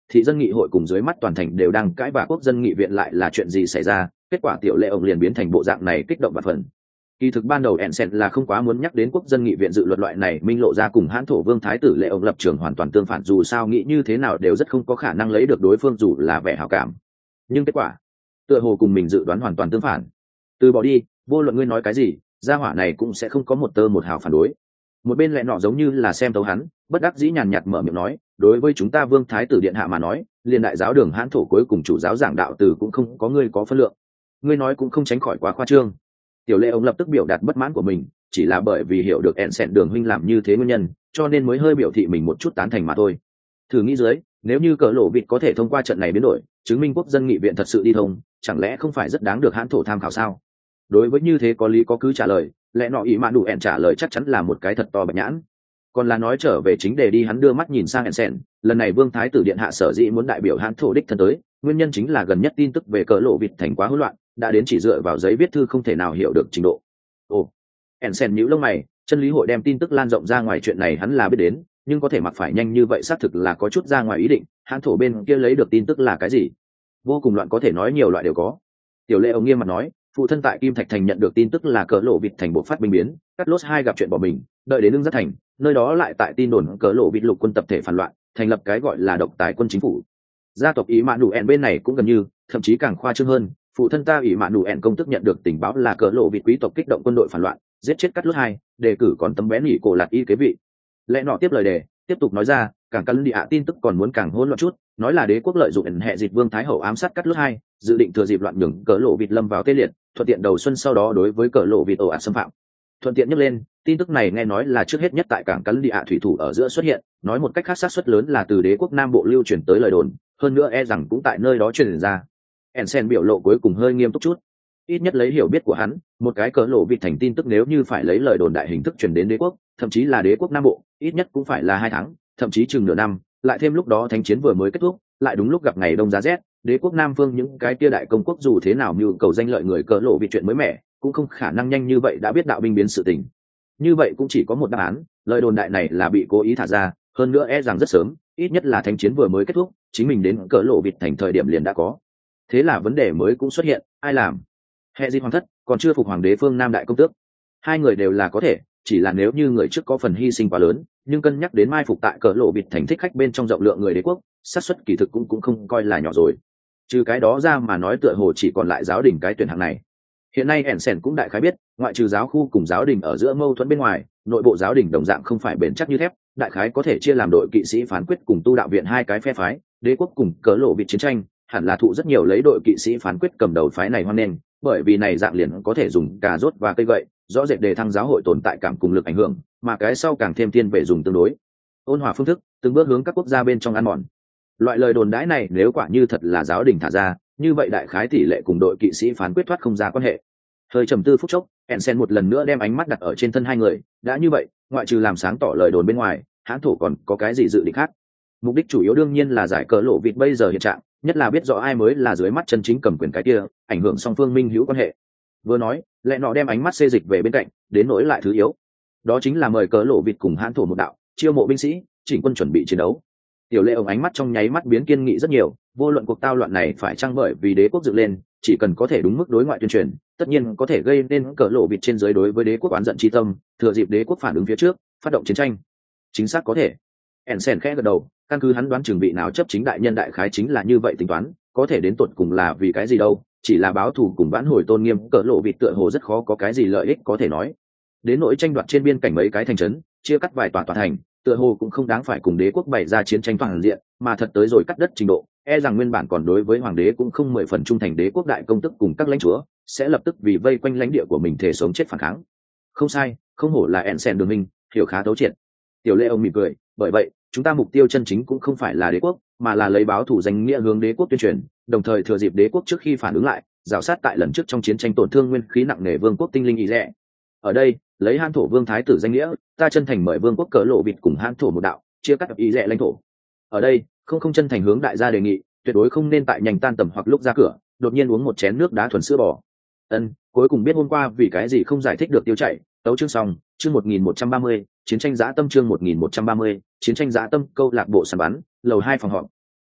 thị dân nghị hội cùng dưới mắt toàn thành đều đang cãi vã quốc dân nghị viện lại là chuyện gì xảy ra, kết quả tiểu lệ ông liền biến thành bộ dạng này kích động và phần. Kỳ thực ban đầu Ensen là không quá muốn nhắc đến quốc dân nghị viện dự luật loại này, minh lộ ra cùng hãn thổ vương thái tử lệ ông lập trường hoàn toàn tương phản, dù sao nghĩ như thế nào đều rất không có khả năng lấy được đối phương dù là vẻ hảo cảm. Nhưng kết quả tựa hồ cùng mình dự đoán hoàn toàn tương phản. Từ bỏ đi, vô luận ngươi nói cái gì, gia hỏa này cũng sẽ không có một tơ một hào phản đối. Một bên lẹ nọ giống như là xem tấu hắn, bất đắc dĩ nhàn nhạt mở miệng nói, đối với chúng ta vương thái tử điện hạ mà nói, liền đại giáo đường hãn thổ cuối cùng chủ giáo giảng đạo từ cũng không có ngươi có phân lượng. Ngươi nói cũng không tránh khỏi quá khoa trương. Tiểu lệ ông lập tức biểu đạt bất mãn của mình, chỉ là bởi vì hiểu được Ensen đường huynh làm như thế nguyên nhân, cho nên mới hơi biểu thị mình một chút tán thành mà thôi. Thử nghĩ dưới, nếu như cỡ lộ vịt có thể thông qua trận này biến đổi, chứng minh quốc dân nghị viện thật sự đi thông, chẳng lẽ không phải rất đáng được hãn thổ tham khảo sao? Đối với như thế có lý có cứ trả lời, lẽ nọ ý mạn đủ ẹn trả lời chắc chắn là một cái thật to bạch nhãn. Còn là nói trở về chính đề đi, hắn đưa mắt nhìn sang Ensen, lần này vương thái tử điện hạ sở dĩ muốn đại biểu hãn thổ đích thân tới, nguyên nhân chính là gần nhất tin tức về cỡ lộ vịt thành quá hỗn loạn, đã đến chỉ dựa vào giấy viết thư không thể nào hiểu được trình độ. Ồ, Ensen nhíu lông mày, chân lý hội đem tin tức lan rộng ra ngoài chuyện này hắn là biết đến, nhưng có thể mặc phải nhanh như vậy xác thực là có chút ra ngoài ý định. Hãn thổ bên kia lấy được tin tức là cái gì? Vô cùng loạn, có thể nói nhiều loại đều có. Tiểu lệ ông nghiêm mặt nói, phụ thân tại Kim Thạch Thành nhận được tin tức là cỡ lộ vịt thành bộ phát binh biến, cắt lốt hai gặp chuyện bỏ mình, đợi đến lương giác thành, nơi đó lại tại tin đồn cỡ lộ vịt lục quân tập thể phản loạn, thành lập cái gọi là độc tài quân chính phủ. Gia tộc ý mạn đủ ẹn bên này cũng gần như, thậm chí càng khoa trương hơn, phụ thân ta ý mạn đủ ẹn công tức nhận được tình báo là cỡ lộ vịt quý tộc kích động quân đội phản loạn, giết chết cắt lốt hai, đề cử còn tấm bé nỉ cổ lạt y kế vị. Lẽ nọ tiếp lời đề, tiếp tục nói ra, càng căn địa tin tức còn muốn càng hỗn loạn chút, nói là đế quốc lợi dụng hệ dịch vương thái hậu ám sát cắt lốt hai, dự định thừa dịp loạn nhường cỡ lộ vịt lâm vào tê liệt, thuận tiện đầu xuân sau đó đối với cỡ lộ vịt ồ ạt xâm phạm. Thuận tiện nhắc lên, tin tức này nghe nói là trước hết nhất tại cảng cắn địa thủy thủ ở giữa xuất hiện, nói một cách khác xác suất lớn là từ đế quốc nam bộ lưu truyền tới lời đồn, hơn nữa e rằng cũng tại nơi đó truyền ra. Ensen biểu lộ cuối cùng hơi nghiêm túc chút, ít nhất lấy hiểu biết của hắn, một cái cỡ lộ vịt thành tin tức nếu như phải lấy lời đồn đại hình thức truyền đến đế quốc, thậm chí là đế quốc nam bộ, ít nhất cũng phải là 2 tháng, thậm chí chừng nửa năm, lại thêm lúc đó thánh chiến vừa mới kết thúc, lại đúng lúc gặp ngày đông giá rét, đế quốc nam phương những cái kia đại công quốc dù thế nào mưu cầu danh lợi người cỡ lộ vịt chuyện mới mẻ, cũng không khả năng nhanh như vậy đã biết đạo binh biến sự tình. Như vậy cũng chỉ có một đáp án, lời đồn đại này là bị cố ý thả ra, hơn nữa e rằng rất sớm, ít nhất là thánh chiến vừa mới kết thúc, chính mình đến cỡ lộ vịt thành thời điểm liền đã có. Thế là vấn đề mới cũng xuất hiện, ai làm? Hệ di hoàng thất, còn chưa phục hoàng đế phương nam đại công tước. Hai người đều là có thể, chỉ là nếu như người trước có phần hy sinh quá lớn, nhưng cân nhắc đến mai phục tại cỡ lộ vịt thành thích khách bên trong rộng lượng người đế quốc, xác suất kỳ thực cũng không coi là nhỏ rồi. Trừ cái đó ra mà nói, tựa hồ chỉ còn lại giáo đình cái tuyển hạng này. Hiện nay Ensen cũng đại khái biết, ngoại trừ giáo khu cùng giáo đình ở giữa mâu thuẫn bên ngoài, nội bộ giáo đình đồng dạng không phải bền chắc như thép, đại khái có thể chia làm đội kỵ sĩ phán quyết cùng tu đạo viện hai cái phe phái, đế quốc cùng cỡ lộ vịt chiến tranh, hẳn là thụ rất nhiều lấy đội kỵ sĩ phán quyết cầm đầu phái này hoan nghênh, bởi vì này dạng liền có thể dùng cà rốt và cây gậy, rõ rệt đề thăng giáo hội tồn tại cảm cùng lực ảnh hưởng, mà cái sau càng thêm thiên về dùng tương đối ôn hòa phương thức, từng bước hướng các quốc gia bên trong ăn mòn. Loại lời đồn đãi này nếu quả như thật là giáo đình thả ra, như vậy đại khái tỷ lệ cùng đội kỵ sĩ phán quyết thoát không ra quan hệ. Hơi trầm tư phút chốc, Ensen một lần nữa đem ánh mắt đặt ở trên thân hai người, đã như vậy, ngoại trừ làm sáng tỏ lời đồn bên ngoài, hãng thổ còn có cái gì dự định khác? Mục đích chủ yếu đương nhiên là giải cỡ lộ vịt bây giờ hiện trạng, nhất là biết rõ ai mới là dưới mắt chân chính cầm quyền cái kia, ảnh hưởng song phương minh hữu quan hệ. Vừa nói, lẽ nọ đem ánh mắt xê dịch về bên cạnh, đến nỗi lại thứ yếu, đó chính là mời cỡ lộ vịt cùng hãn thổ một đạo, chiêu mộ binh sĩ, chỉnh quân chuẩn bị chiến đấu. Tiểu lệ ông ánh mắt trong nháy mắt biến kiên nghị rất nhiều, vô luận cuộc tao loạn này phải chăng bởi vì đế quốc dựng lên, chỉ cần có thể đúng mức đối ngoại tuyên truyền, tất nhiên có thể gây nên cỡ lộ vịt trên dưới đối với đế quốc oán giận chi tâm, thừa dịp đế quốc phản ứng phía trước, phát động chiến tranh. Chính xác có thể. Ensen khẽ gật đầu, căn cứ hắn đoán chừng vị nào chấp chính đại nhân đại khái chính là như vậy tính toán, có thể đến tột cùng là vì cái gì đâu, chỉ là báo thù cùng vãn hồi tôn nghiêm, cỡ lộ vịt tựa hồ rất khó có cái gì lợi ích có thể nói. Đến nỗi tranh đoạt trên biên cảnh mấy cái thành trấn, chia cắt vài tòa thành, tựa hồ cũng không đáng phải cùng đế quốc bày ra chiến tranh toàn diện, mà thật tới rồi cắt đất trình độ, e rằng nguyên bản còn đối với hoàng đế cũng không 10 phần trung thành đế quốc đại công tức cùng các lãnh chúa, sẽ lập tức vì vây quanh lãnh địa của mình thể sống chết phản kháng. Không sai, không hổ là Ensen đường minh, hiểu khá thấu triệt. Tiểu lệ ông mỉm cười, bởi vậy, chúng ta mục tiêu chân chính cũng không phải là đế quốc, mà là lấy báo thủ danh nghĩa hướng đế quốc tuyên truyền, đồng thời thừa dịp đế quốc trước khi phản ứng lại, rào sát tại lần trước trong chiến tranh tổn thương nguyên khí nặng nề vương quốc tinh linh ý rẻ. Ở đây, lấy Hán thổ vương thái tử danh nghĩa, ta chân thành mời vương quốc cỡ lộ vịt cùng Hán thổ một đạo, chia cắt ý rẻ lãnh thổ. Ở đây, không chân thành hướng đại gia đề nghị, tuyệt đối không nên tại nhanh tan tầm hoặc lúc ra cửa, đột nhiên uống một chén nước đá thuần sữa bò. Cuối cùng biết hôm qua vì cái gì không giải thích được tiêu chảy, tấu chương xong, chương 1130, chiến tranh dã tâm chương 1130, chiến tranh dã tâm câu lạc bộ săn bắn, lầu 2 phòng họp.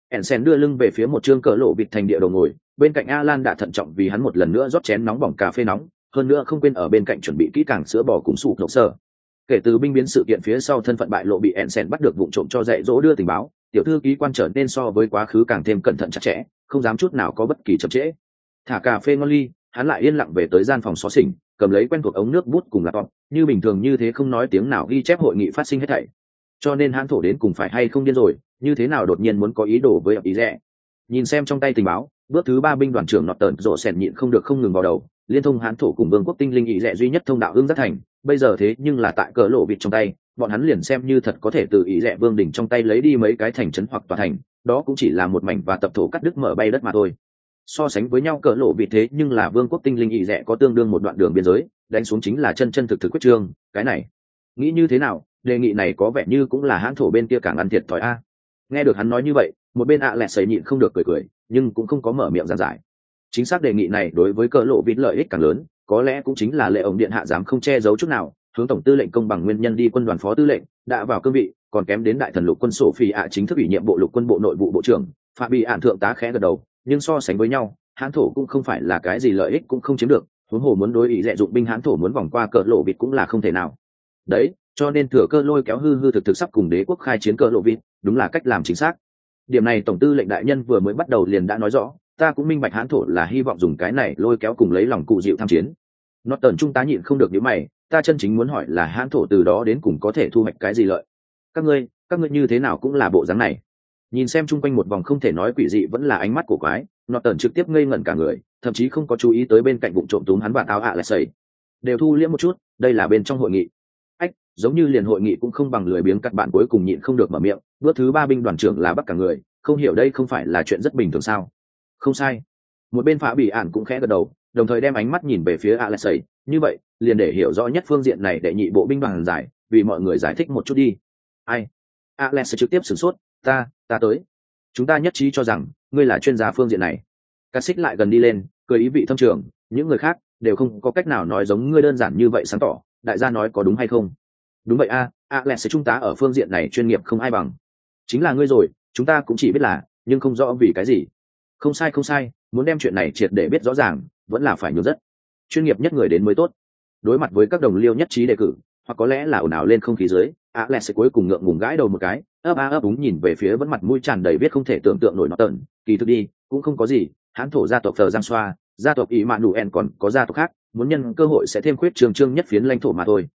Ensen đưa lưng về phía một chương cỡ lộ vịt thành địa đầu ngồi, bên cạnh Alan đã thận trọng vì hắn một lần nữa rót chén nóng bỏng cà phê nóng, hơn nữa không quên ở bên cạnh chuẩn bị kỹ càng sữa bò cùng súp lộc sơ. Kể từ binh biến sự kiện phía sau thân phận bại lộ bị Ensen bắt được vụ trộm cho dạy dỗ đưa tình báo, tiểu thư ký quan trở nên so với quá khứ càng thêm cẩn thận chặt chẽ, không dám chút nào có bất kỳ chậm trễ. Thả cà phê ngon ly, hắn lại yên lặng về tới gian phòng xó xỉnh, cầm lấy quen thuộc ống nước bút cùng laptop, như bình thường như thế không nói tiếng nào ghi chép hội nghị phát sinh hết thảy. Cho nên hắn thổ đến cùng phải hay không điên rồi, như thế nào đột nhiên muốn có ý đồ với ý rẻ. Nhìn xem trong tay tình báo, bước thứ 3 binh đoàn trưởng nọt tần rộ sèn nhịn không được không ngừng vào đầu, liên thông hán thổ cùng vương quốc tinh linh ý rẻ duy nhất thông đạo hương giác thành, bây giờ thế nhưng là tại cỡ lộ vịt trong tay, bọn hắn liền xem như thật có thể từ ý rẻ vương đỉnh trong tay lấy đi mấy cái thành trấn hoặc tòa thành, đó cũng chỉ là một mảnh và tập thổ cắt đứt mở bay đất mà thôi. So sánh với nhau cỡ lộ vịt thế nhưng là vương quốc tinh linh ý rẻ có tương đương một đoạn đường biên giới, đánh xuống chính là chân chân thực thực quyết trương, cái này nghĩ như thế nào, đề nghị này có vẻ như cũng là hán thổ bên kia càng ăn thiệt thòi a. Nghe được hắn nói như vậy, một bên lẹt sấy nhịn không được cười, nhưng cũng không có mở miệng giảng giải. Chính xác đề nghị này đối với cỡ lộ vịt lợi ích càng lớn, có lẽ cũng chính là lệ ổng điện hạ dám không che giấu chút nào, hướng tổng tư lệnh công bằng nguyên nhân đi quân đoàn phó tư lệnh đã vào cương vị, còn kém đến đại thần lục quân sổ phi ạ chính thức ủy nhiệm bộ lục quân bộ nội vụ bộ trưởng. Phạm bị ạn thượng tá khẽ gật đầu, nhưng so sánh với nhau, hán thổ cũng không phải là cái gì lợi ích cũng không chiếm được, huống hồ muốn đối ý dẹ dụng binh hán thổ muốn vòng qua cỡ lộ vịt cũng là không thể nào. Đấy, cho nên thừa cơ lôi kéo hư thực sắp cùng đế quốc khai chiến cỡ lộ vịt, đúng là cách làm chính xác. Điểm này tổng tư lệnh đại nhân vừa mới bắt đầu liền đã nói rõ, ta cũng minh bạch hán thổ là hy vọng dùng cái này lôi kéo cùng lấy lòng cụ dịu tham chiến. Norton trung tá nhịn không được nhíu mày, ta chân chính muốn hỏi là hán thổ từ đó đến cùng có thể thu hoạch cái gì lợi. Các ngươi như thế nào cũng là bộ dáng này. Nhìn xem chung quanh một vòng không thể nói quỷ dị vẫn là ánh mắt của quái, Norton trực tiếp ngây ngẩn cả người, thậm chí không có chú ý tới bên cạnh bụng trộm túm hắn vạt áo lại sẩy. Đều thu liễm một chút, đây là bên trong hội nghị. Ách, giống như liền hội nghị cũng không bằng lười biếng cắt bạn cuối cùng nhịn không được mở miệng, bước thứ 3 binh đoàn trưởng là bắt cả người, không hiểu đây không phải là chuyện rất bình thường sao? Không sai. Một bên Phá Bị Ản cũng khẽ gật đầu, đồng thời đem ánh mắt nhìn về phía Alexei, như vậy, liền để hiểu rõ nhất phương diện này để nhị bộ binh đoàn giải, vì mọi người giải thích một chút đi. Ai? Alexei trực tiếp sửng sốt, ta tới. Chúng ta nhất trí cho rằng, ngươi là chuyên gia phương diện này. Cát Xích lại gần đi lên, cười ý vị thâm trường, những người khác đều không có cách nào nói giống ngươi đơn giản như vậy sáng tỏ, đại gia nói có đúng hay không? Đúng vậy a, Alexei trung tá ở phương diện này chuyên nghiệp không ai bằng. Chính là ngươi rồi, chúng ta cũng chỉ biết là, nhưng không rõ vì cái gì. Không sai, muốn đem chuyện này triệt để biết rõ ràng, vẫn là phải nhường rất chuyên nghiệp nhất người đến mới tốt. Đối mặt với các đồng liêu nhất trí đề cử, hoặc có lẽ là ồn ào lên không khí dưới, Alex cuối cùng ngượng ngùng gãi đầu một cái, ấp úng nhìn về phía vẫn mặt mũi tràn đầy biết không thể tưởng tượng nổi nó tợn, kỳ thực đi, cũng không có gì, hán thổ gia tộc Phờ Giang Xoa, gia tộc Ý Mạn Đủ En còn có gia tộc khác, muốn nhân cơ hội sẽ thêm khuyết trương nhất phiến lãnh thổ mà thôi.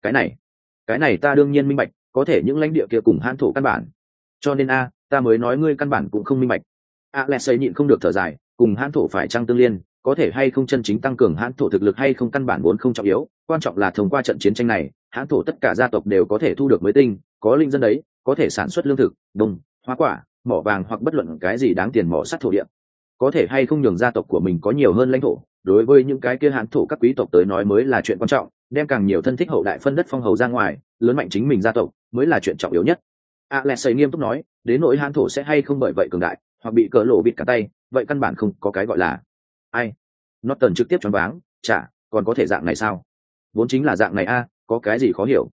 Cái này ta đương nhiên minh bạch, có thể những lãnh địa kia cùng hán thổ căn bản. Cho nên ta mới nói ngươi căn bản cũng không minh bạch. Alexei nhịn không được thở dài, cùng hán thổ phải chăng tương liên, có thể hay không chân chính tăng cường hán thổ thực lực hay không căn bản vốn không trọng yếu, quan trọng là thông qua trận chiến tranh này, hán thổ tất cả gia tộc đều có thể thu được mới tinh, có linh dân đấy, có thể sản xuất lương thực, đồng, hoa quả, mỏ vàng hoặc bất luận cái gì đáng tiền mỏ sắt thổ địa. Có thể hay không nhường gia tộc của mình có nhiều hơn lãnh thổ, đối với những cái kia hán thổ các quý tộc tới nói mới là chuyện quan trọng, đem càng nhiều thân thích hậu đại phân đất phong hầu ra ngoài, lớn mạnh chính mình gia tộc mới là chuyện trọng yếu nhất. Alexei nghiêm túc nói, đến nỗi hán thổ sẽ hay không bởi vậy cường đại, hoặc bị cỡ lộ bịt cả tay, vậy căn bản không có cái gọi là ai. Norton trực tiếp choáng váng, chả còn có thể dạng này sao? Vốn chính là dạng này có cái gì khó hiểu?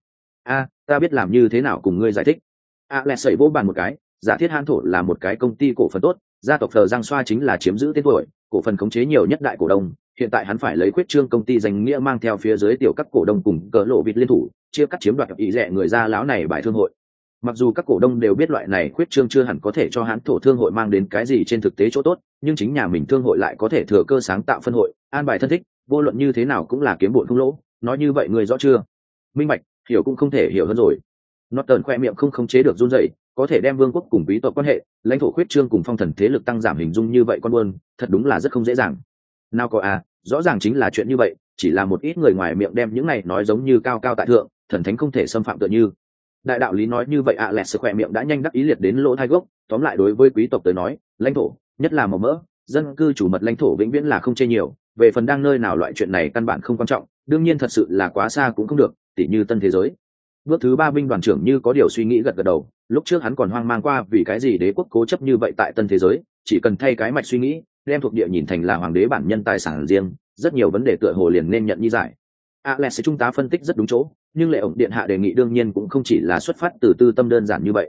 Ta biết làm như thế nào cùng ngươi giải thích. Alexei vỗ bàn một cái, giả thiết hán thổ là một cái công ty cổ phần tốt, gia tộc Phờ Giang Xoa chính là chiếm giữ tên tuổi, cổ phần khống chế nhiều nhất đại cổ đông, hiện tại hắn phải lấy quyết trương công ty danh nghĩa mang theo phía dưới tiểu các cổ đông cùng cỡ lộ bịt liên thủ, chia cắt chiếm đoạt ý rẻ người ra lão này bài thương hội. Mặc dù các cổ đông đều biết loại này khuyết trương chưa hẳn có thể cho hán thổ thương hội mang đến cái gì trên thực tế chỗ tốt, nhưng chính nhà mình thương hội lại có thể thừa cơ sáng tạo phân hội, an bài thân thích, vô luận như thế nào cũng là kiếm bội không lỗ. Nói như vậy người rõ chưa? Minh bạch, hiểu cũng không thể hiểu hơn rồi. Norton khoe miệng không khống chế được run rẩy, có thể đem vương quốc cùng quý tộc quan hệ, lãnh thổ khuyết trương cùng phong thần thế lực tăng giảm hình dung như vậy con buôn, thật đúng là rất không dễ dàng. Nào có rõ ràng chính là chuyện như vậy, chỉ là một ít người ngoài miệng đem những này nói giống như cao cao tại thượng, thần thánh không thể xâm phạm tựa như. Đại đạo lý nói như vậy Alex khỏe miệng đã nhanh đắc ý liệt đến lỗ thai gốc, tóm lại đối với quý tộc tới nói, lãnh thổ, nhất là màu mỡ, dân cư chủ mật lãnh thổ vĩnh viễn là không chê nhiều, về phần đang nơi nào loại chuyện này căn bản không quan trọng, đương nhiên thật sự là quá xa cũng không được, tỉ như tân thế giới. Bước thứ 3 binh đoàn trưởng như có điều suy nghĩ gật gật đầu, lúc trước hắn còn hoang mang qua vì cái gì đế quốc cố chấp như vậy tại tân thế giới, chỉ cần thay cái mạch suy nghĩ, đem thuộc địa nhìn thành là hoàng đế bản nhân tài sản riêng, rất nhiều vấn đề tựa hồ liền nên nhận như giải. Alex trung tá phân tích rất đúng chỗ, nhưng lệ ổng điện hạ đề nghị đương nhiên cũng không chỉ là xuất phát từ tư tâm đơn giản như vậy.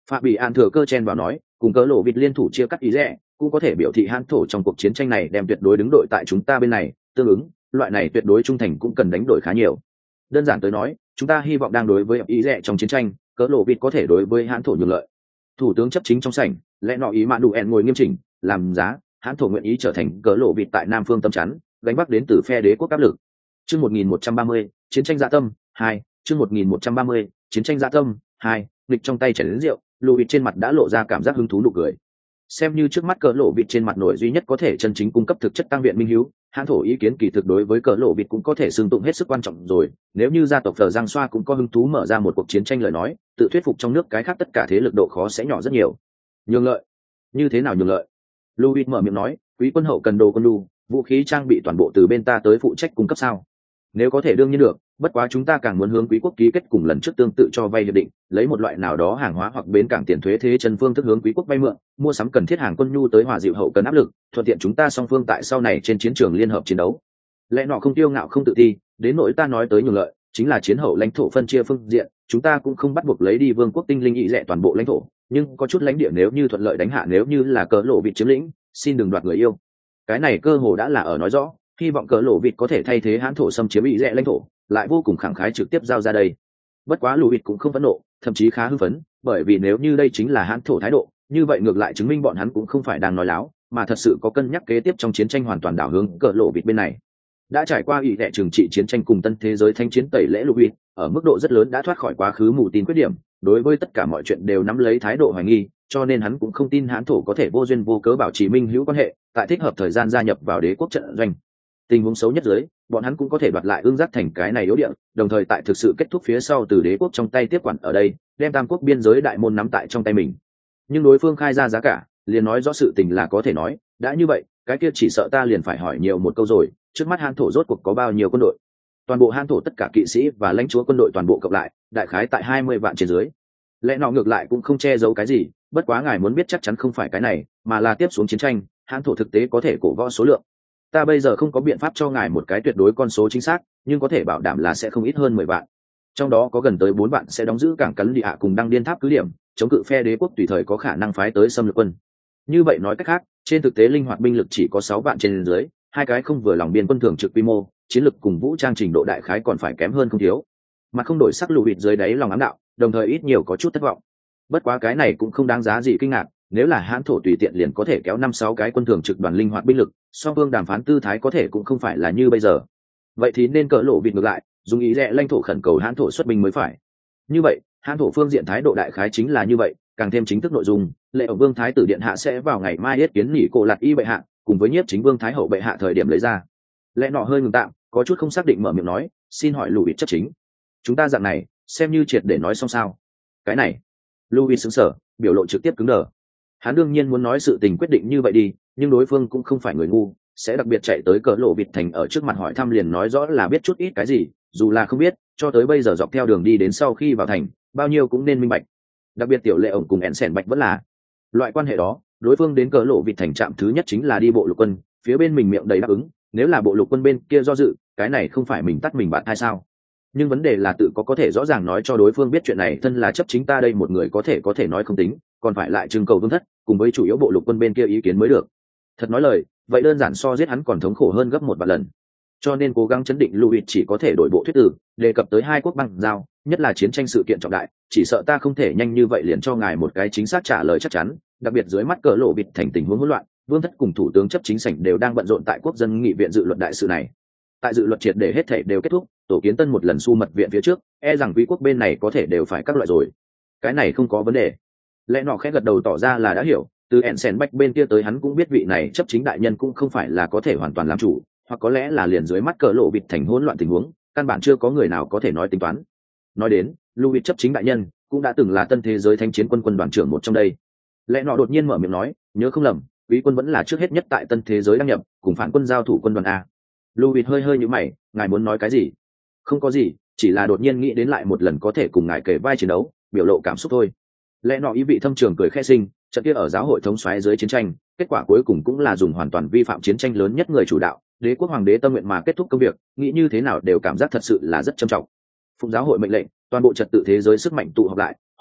Phạm Bị An thừa cơ chen vào nói, cùng cỡ lộ vịt liên thủ chia cắt ý rẻ, cũng có thể biểu thị hãn thổ trong cuộc chiến tranh này đem tuyệt đối đứng đội tại chúng ta bên này, tương ứng, loại này tuyệt đối trung thành cũng cần đánh đổi khá nhiều. Đơn giản tới nói, chúng ta hy vọng đang đối với ý rẻ trong chiến tranh, cỡ lộ vịt có thể đối với hãn thổ nhường lợi. Thủ tướng chấp chính trong sảnh, lẽ nọ ý mạn đủ ẹn ngồi nghiêm chỉnh, làm giá, hãn thổ nguyện ý trở thành cỡ lộ vịt tại Nam phương tâm chắn, gánh vác đến từ phe đế quốc áp lực. Chương 1130, chiến tranh dạ tâm 2, chương 1130, chiến tranh dạ tâm 2, nghịch trong tay chảy đến rượu, Louis trên mặt đã lộ ra cảm giác hứng thú nụ cười. Xem như trước mắt cỡ lộ vịt trên mặt nổi duy nhất có thể chân chính cung cấp thực chất tăng viện minh hiếu, hãn thổ ý kiến kỳ thực đối với cỡ lộ vịt cũng có thể xưng tụng hết sức quan trọng rồi. Nếu như gia tộc Phở Giang Xoa cũng có hứng thú mở ra một cuộc chiến tranh lời nói, tự thuyết phục trong nước cái khác tất cả thế lực độ khó sẽ nhỏ rất nhiều. Nhường lợi? Như thế nào nhường lợi? Louis mở miệng nói, quý quân hậu cần đồ quân lu, vũ khí trang bị toàn bộ từ bên ta tới phụ trách cung cấp sao? Nếu có thể đương nhiên được, bất quá chúng ta càng muốn hướng quý quốc ký kết cùng lần trước tương tự cho vay hiệp định, lấy một loại nào đó hàng hóa hoặc bến cảng tiền thuế thế chân phương thức hướng quý quốc vay mượn, mua sắm cần thiết hàng quân nhu tới hòa dịu hậu cần áp lực, thuận tiện chúng ta song phương tại sau này trên chiến trường liên hợp chiến đấu. Lẽ nọ không tiêu ngạo không tự ti, đến nỗi ta nói tới nhường lợi, chính là chiến hậu lãnh thổ phân chia phương diện, chúng ta cũng không bắt buộc lấy đi vương quốc tinh linh ý rẻ toàn bộ lãnh thổ, nhưng có chút lãnh địa nếu như thuận lợi đánh hạ, nếu như là cỡ lộ vịt chiếm lĩnh, xin đừng đoạt người yêu. Cái này cơ hồ đã là ở nói rõ, hy vọng cỡ lộ vịt có thể thay thế hãn thổ xâm chiếm ý rẻ lãnh thổ, lại vô cùng khẳng khái trực tiếp giao ra đây. Bất quá Louis cũng không phẫn nộ, thậm chí khá hưng phấn, bởi vì nếu như đây chính là hãn thổ thái độ, như vậy ngược lại chứng minh bọn hắn cũng không phải đang nói láo, mà thật sự có cân nhắc kế tiếp trong chiến tranh hoàn toàn đảo hướng cỡ lộ vịt bên này. Đã trải qua ý đệ trừng trị chiến tranh cùng tân thế giới thanh chiến tẩy lễ Louis, ở mức độ rất lớn đã thoát khỏi quá khứ mù tin khuyết điểm, đối với tất cả mọi chuyện đều nắm lấy thái độ hoài nghi, cho nên hắn cũng không tin hãn thổ có thể vô duyên vô cớ bảo trì minh hữu quan hệ, tại thích hợp thời gian gia nhập vào đế quốc trận doanh. Tình huống xấu nhất dưới, bọn hắn cũng có thể đoạt lại ương giác thành cái này yếu địa, đồng thời tại thực sự kết thúc phía sau từ đế quốc trong tay tiếp quản ở đây, đem tam quốc biên giới đại môn nắm tại trong tay mình. Nhưng đối phương khai ra giá cả, liền nói rõ sự tình là có thể nói, đã như vậy, cái kia chỉ sợ ta liền phải hỏi nhiều một câu rồi, trước mắt hãn thổ rốt cuộc có bao nhiêu quân đội? Toàn bộ hãn thổ tất cả kỵ sĩ và lãnh chúa quân đội toàn bộ cộng lại, đại khái tại 20 vạn trên dưới. Lẽ nọ ngược lại cũng không che giấu cái gì, bất quá ngài muốn biết chắc chắn không phải cái này, mà là tiếp xuống chiến tranh, hãn thổ thực tế có thể cổ võ số lượng. Ta bây giờ không có biện pháp cho ngài một cái tuyệt đối con số chính xác, nhưng có thể bảo đảm là sẽ không ít hơn 10 vạn. Trong đó có gần tới 4 vạn sẽ đóng giữ cảng Cấn Địa Hạ cùng Đăng Điên Tháp cứ điểm, chống cự phe đế quốc tùy thời có khả năng phái tới xâm lược quân. Như vậy nói cách khác, trên thực tế linh hoạt binh lực chỉ có 6 vạn trên dưới, hai cái không vừa lòng biên quân thường trực quy mô, chiến lực cùng vũ trang trình độ đại khái còn phải kém hơn không thiếu. Mà không đổi sắc Louis dưới đáy lòng ám đạo, đồng thời ít nhiều có chút thất vọng. Bất quá cái này cũng không đáng giá gì kinh ngạc, nếu là hãn thổ tùy tiện liền có thể kéo 5-6 cái quân thường trực đoàn linh hoạt binh lực, song phương đàm phán tư thái có thể cũng không phải là như bây giờ. Vậy thì nên cỡ lộ vịt ngược lại, dùng ý rẽ lãnh thổ khẩn cầu hãn thổ xuất binh mới phải. Như vậy, hãn thổ phương diện thái độ đại khái chính là như vậy, càng thêm chính thức nội dung, lệ ổng vương thái tử điện hạ sẽ vào ngày mai yết kiến nghỉ cổ lạt y bệ hạ, cùng với nhiếp chính vương thái hậu bệ hạ thời điểm lấy ra. Lẽ nọ hơi ngừng tạm, có chút không xác định mở miệng nói, xin hỏi Louis chấp chính, chúng ta dạng này xem như triệt để nói xong sao? Cái này, Louis sững sờ, biểu lộ trực tiếp cứng đờ. Hắn đương nhiên muốn nói sự tình quyết định như vậy đi, nhưng đối phương cũng không phải người ngu, sẽ đặc biệt chạy tới cỡ lộ vịt thành ở trước mặt hỏi thăm liền nói rõ là biết chút ít cái gì, dù là không biết, cho tới bây giờ dọc theo đường đi đến sau khi vào thành, bao nhiêu cũng nên minh bạch. Đặc biệt tiểu lệ ổng cùng ẹn sẻn bạch vẫn là loại quan hệ đó, đối phương đến cỡ lộ vịt thành trạm thứ nhất chính là đi bộ lục quân, phía bên mình miệng đầy đáp ứng, nếu là bộ lục quân bên kia do dự, cái này không phải mình tắt mình bạn hay sao? Nhưng vấn đề là tự có thể rõ ràng nói cho đối phương biết chuyện này thân là chấp chính ta đây một người có thể nói không tính, còn phải lại trưng cầu vương thất cùng với chủ yếu bộ lục quân bên kia ý kiến mới được. Thật nói lời, vậy đơn giản so giết hắn còn thống khổ hơn gấp 1 vạn lần. Cho nên cố gắng chấn định Louis chỉ có thể đổi bộ thuyết từ, đề cập tới hai quốc băng giao, nhất là chiến tranh sự kiện trọng đại, chỉ sợ ta không thể nhanh như vậy liền cho ngài một cái chính xác trả lời chắc chắn, đặc biệt dưới mắt cỡ lộ vịt thành tình huống hỗn loạn, vương thất cùng thủ tướng chấp chính sảnh đều đang bận rộn tại quốc dân nghị viện dự luật đại sự này. Tại dự luật triệt để hết thể đều kết thúc, tổ kiến tân một lần su mật viện phía trước, e rằng quý quốc bên này có thể đều phải các loại rồi. Cái này không có vấn đề. Lẽ nọ khẽ gật đầu tỏ ra là đã hiểu, từ Ensen Bách bên kia tới hắn cũng biết vị này chấp chính đại nhân cũng không phải là có thể hoàn toàn làm chủ, hoặc có lẽ là liền dưới mắt cỡ lộ vịt thành hỗn loạn tình huống, căn bản chưa có người nào có thể nói tính toán. Nói đến, Louis chấp chính đại nhân cũng đã từng là tân thế giới thánh chiến quân quân đoàn trưởng một trong đây. Lẽ nọ đột nhiên mở miệng nói, nhớ không lầm, quý quân vẫn là trước hết nhất tại tân thế giới đăng nhập, cùng phản quân giao thủ quân đoàn a. Louis hơi nhíu mày, ngài muốn nói cái gì? Không có gì, chỉ là đột nhiên nghĩ đến lại một lần có thể cùng ngài kể vai chiến đấu, biểu lộ cảm xúc thôi. Lẽ nọ ý vị thâm trường cười khẽ sinh, trận kia ở giáo hội thống soái dưới chiến tranh, kết quả cuối cùng cũng là dùng hoàn toàn vi phạm chiến tranh lớn nhất người chủ đạo, đế quốc hoàng đế tâm nguyện mà kết thúc công việc, nghĩ như thế nào đều cảm giác thật sự là rất trầm trọng. Phụng giáo hội mệnh lệnh, toàn bộ trật tự thế giới sức mạnh tụ họp lại,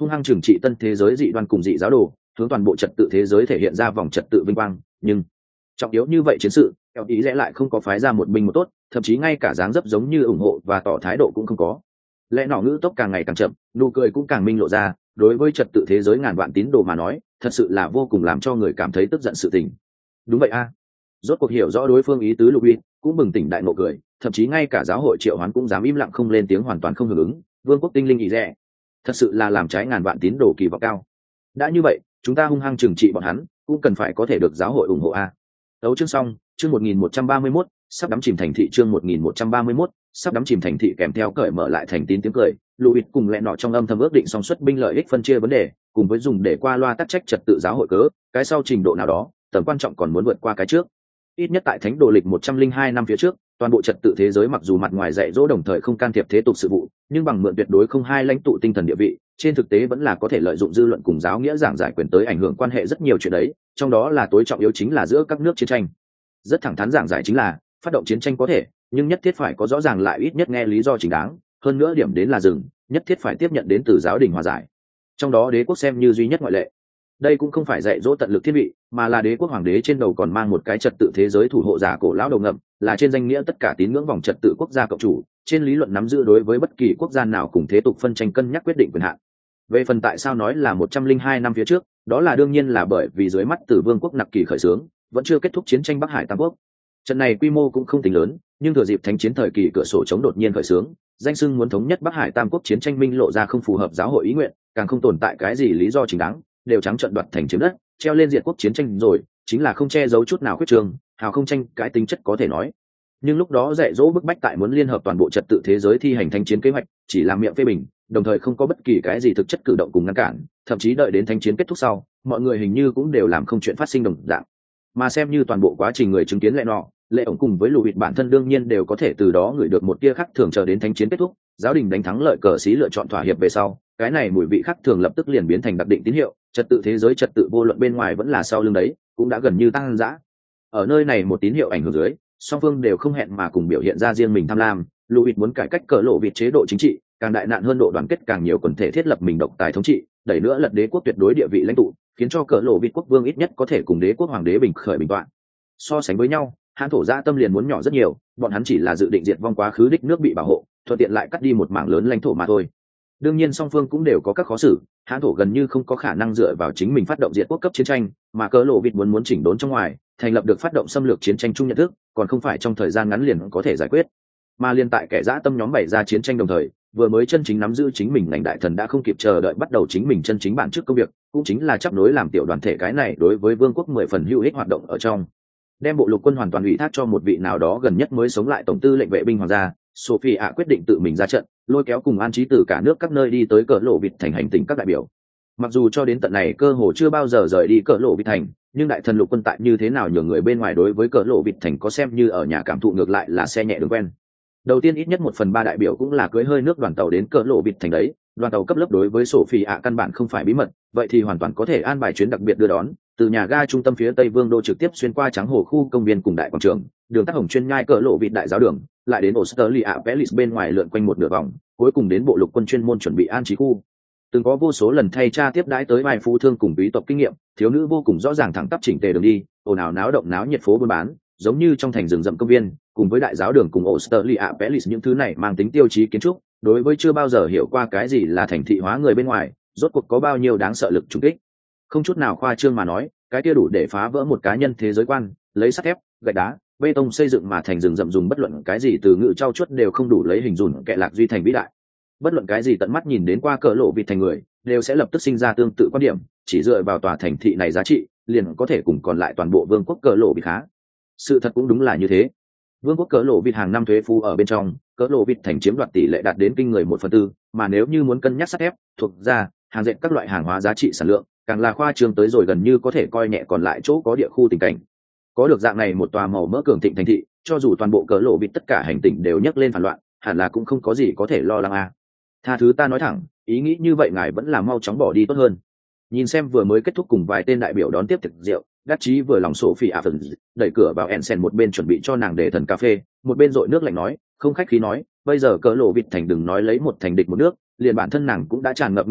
hung hăng trừng trị tân thế giới dị đoan cùng dị giáo đồ, hướng toàn bộ trật tự thế giới thể hiện ra vòng trật tự vinh quang. Nhưng trọng yếu như vậy chiến sự, eo ý lẽ lại không có phái ra một binh một tốt, thậm chí ngay cả dáng dấp giống như ủng hộ và tỏ thái độ cũng không có. Lẽ nọ ngữ tốc càng ngày càng chậm, nụ cười cũng càng minh lộ ra, đối với trật tự thế giới ngàn vạn tín đồ mà nói, thật sự là vô cùng làm cho người cảm thấy tức giận sự tình. Đúng vậy a. Rốt cuộc hiểu rõ đối phương ý tứ Louis, cũng bừng tỉnh đại ngộ cười, thậm chí ngay cả giáo hội triệu hoán cũng dám im lặng không lên tiếng, hoàn toàn không hưởng ứng. Vương quốc tinh linh ý rẻ, thật sự là làm trái ngàn vạn tín đồ kỳ vọng cao. Đã như vậy, chúng ta hung hăng trừng trị bọn hắn, cũng cần phải có thể được giáo hội ủng hộ a. Đấu chương xong, chương 1131, sắp đắm chìm thành thị, chương 1131, sắp đắm chìm thành thị, kèm theo cởi mở lại thành tín tiếng cười. Louis cùng lẹ nọ trong âm thầm ước định song xuất binh lợi ích phân chia vấn đề, cùng với dùng để qua loa tắc trách trật tự giáo hội cớ, cái sau trình độ nào đó, tầm quan trọng còn muốn vượt qua cái trước. Ít nhất tại thánh đồ lịch 102 năm phía trước, toàn bộ trật tự thế giới mặc dù mặt ngoài dạy dỗ đồng thời không can thiệp thế tục sự vụ, nhưng bằng mượn tuyệt đối không hai lãnh tụ tinh thần địa vị, trên thực tế vẫn là có thể lợi dụng dư luận cùng giáo nghĩa giảng giải quyền tới ảnh hưởng quan hệ rất nhiều chuyện đấy, trong đó là tối trọng yếu chính là giữa các nước chiến tranh. Rất thẳng thắn giảng giải chính là, phát động chiến tranh có thể, nhưng nhất thiết phải có rõ ràng lại ít nhất nghe lý do chính đáng, hơn nữa điểm đến là dừng, nhất thiết phải tiếp nhận đến từ giáo đình hòa giải. Trong đó đế quốc xem như duy nhất ngoại lệ. Đây cũng không phải dạy dỗ tận lực thiên vị, mà là đế quốc hoàng đế trên đầu còn mang một cái trật tự thế giới thủ hộ giả cổ lão đầu ngậm, là trên danh nghĩa tất cả tín ngưỡng vòng trật tự quốc gia cộng chủ, trên lý luận nắm giữ đối với bất kỳ quốc gia nào cùng thế tục phân tranh cân nhắc quyết định quyền hạn. Về phần tại sao nói là 102 năm phía trước, đó là đương nhiên là bởi vì dưới mắt Tử Vương quốc nặc kỳ khởi xướng, vẫn chưa kết thúc chiến tranh Bắc Hải Tam Quốc. Trận này quy mô cũng không tính lớn, nhưng thừa dịp thánh chiến thời kỳ cửa sổ chống đột nhiên khởi xướng, danh xưng muốn thống nhất Bắc Hải Tam Quốc chiến tranh minh lộ ra không phù hợp giáo hội ý nguyện, càng không tồn tại cái gì lý do chính đáng, đều trắng trợn đoạt thành chiếm đất, treo lên diệt quốc chiến tranh rồi, chính là không che giấu chút nào khuyết trường, hào không tranh cái tính chất có thể nói. Nhưng lúc đó dạy dỗ bức bách tại muốn liên hợp toàn bộ trật tự thế giới thi hành thánh chiến kế hoạch, chỉ làm miệng phê bình, đồng thời không có bất kỳ cái gì thực chất cử động cùng ngăn cản, thậm chí đợi đến thánh chiến kết thúc sau, mọi người hình như cũng đều làm không chuyện phát sinh đồng dạng. Mà xem như toàn bộ quá trình người chứng kiến lệ nọ, lệ ổng cùng với Louis bản thân đương nhiên đều có thể từ đó gửi được một tia khác thường, chờ đến thánh chiến kết thúc, giáo đình đánh thắng lợi cờ xí lựa chọn thỏa hiệp về sau, cái này mùi vị khác thường lập tức liền biến thành đặc định tín hiệu, trật tự thế giới trật tự vô luận bên ngoài vẫn là sau lưng đấy, cũng đã gần như tăng dã. Ở nơi này một tín hiệu ảnh hưởng dưới, song phương đều không hẹn mà cùng biểu hiện ra riêng mình tham lam. Louis muốn cải cách cờ lộ vịt chế độ chính trị, càng đại nạn hơn độ đoàn kết càng nhiều quần thể thiết lập mình độc tài thống trị, đẩy nữa lật đế quốc tuyệt đối địa vị lãnh tụ, khiến cho cờ lộ vịt quốc vương ít nhất có thể cùng đế quốc hoàng đế bình khởi bình toạn. So sánh với nhau, Hán thổ dã tâm liền muốn nhỏ rất nhiều, bọn hắn chỉ là dự định diệt vong quá khứ đích nước bị bảo hộ, thuận tiện lại cắt đi một mảng lớn lãnh thổ mà thôi. Đương nhiên song phương cũng đều có các khó xử, Hán thổ gần như không có khả năng dựa vào chính mình phát động diệt quốc cấp chiến tranh, mà cờ lộ vịt muốn chỉnh đốn trong ngoài, thành lập được phát động xâm lược chiến tranh chung nhận thức, còn không phải trong thời gian ngắn liền có thể giải quyết. Mà liên tại kẻ dã tâm nhóm bày ra chiến tranh đồng thời, vừa mới chân chính nắm giữ chính mình ngành đại thần đã không kịp chờ đợi bắt đầu chính mình chân chính bản chức công việc, cũng chính là chấp nối làm tiểu đoàn thể cái này đối với vương quốc 10 phần hữu ích hoạt động ở trong. Đem bộ lục quân hoàn toàn ủy thác cho một vị nào đó gần nhất mới sống lại tổng tư lệnh vệ binh hoàng gia, Sophie ạ quyết định tự mình ra trận, lôi kéo cùng an trí từ cả nước các nơi đi tới cờ lộ vịt thành hành tinh các đại biểu. Mặc dù cho đến tận này cơ hồ chưa bao giờ rời đi cờ lộ vịt thành, nhưng đại thần lục quân tại như thế nào nhường người bên ngoài đối với cờ lộ vịt thành có xem như ở nhà cảm thụ, ngược lại là xe nhẹ đường quen. Đầu tiên ít nhất 1/3 đại biểu cũng là cưới hơi nước đoàn tàu đến cờ lộ vịt thành đấy, đoàn tàu cấp lớp đối với Sophie ạ căn bản không phải bí mật, vậy thì hoàn toàn có thể an bài chuyến đặc biệt đưa đón, từ nhà ga trung tâm phía tây vương đô trực tiếp xuyên qua trắng hồ khu công viên cùng đại quảng trường, đường tắt hồng chuyên nhai cờ lộ vịt đại giáo đường, lại đến Australia Palace bên ngoài lượn quanh một nửa vòng, cuối cùng đến bộ lục quân chuyên môn chuẩn bị an trí khu. Từng có vô số lần thay cha tiếp đãi tới vài phu thương cùng quý tộc kinh nghiệm, thiếu nữ vô cùng rõ ràng thẳng tắp chỉnh tề đường đi, ồn ào náo động náo nhiệt phố buôn bán, giống như trong thành rừng rậm công viên, cùng với đại giáo đường cùng Australia Palace, những thứ này mang tính tiêu chí kiến trúc, đối với chưa bao giờ hiểu qua cái gì là thành thị hóa người bên ngoài, rốt cuộc có bao nhiêu đáng sợ lực trùng kích. Không chút nào khoa trương mà nói, cái kia đủ để phá vỡ một cá nhân thế giới quan, lấy sắt thép, gạch đá, bê tông xây dựng mà thành rừng rậm, dùng bất luận cái gì từ ngữ trau chuốt đều không đủ lấy hình dung kệ lạc duy thành vĩ đại. Bất luận cái gì tận mắt nhìn đến qua cờ lộ vịt thành người, đều sẽ lập tức sinh ra tương tự quan điểm, chỉ dựa vào tòa thành thị này giá trị, liền có thể cùng còn lại toàn bộ vương quốc cờ lộ vịt khá. Sự thật cũng đúng là như thế. Vương quốc cờ lộ vịt hàng năm thuế phú ở bên trong, cờ lộ vịt thành chiếm đoạt tỷ lệ đạt đến kinh người 1/4, mà nếu như muốn cân nhắc sắt thép, thuộc da, hàng dệt các loại hàng hóa giá trị sản lượng, càng là khoa trương tới rồi gần như có thể coi nhẹ còn lại chỗ có địa khu tình cảnh. Có được dạng này một tòa màu mỡ cường thịnh thành thị, cho dù toàn bộ cờ lộ vịt tất cả hành tinh đều nhấc lên phản loạn, hẳn là cũng không có gì có thể lo lắng à. Tha thứ ta nói thẳng, ý nghĩ như vậy ngài vẫn là mau chóng bỏ đi tốt hơn. Nhìn xem vừa mới kết thúc cùng vài tên đại biểu đón tiếp thực rượu, đắc chí vừa lòng Sophie phần đẩy cửa vào Ensen, một bên chuẩn bị cho nàng để thần cà phê, một bên dội nước lạnh nói, không khách khí nói, bây giờ cờ lộ vịt thành đừng nói lấy một thành địch một nước, liền bản thân nàng cũng đã tràn ngập nguy hiểm,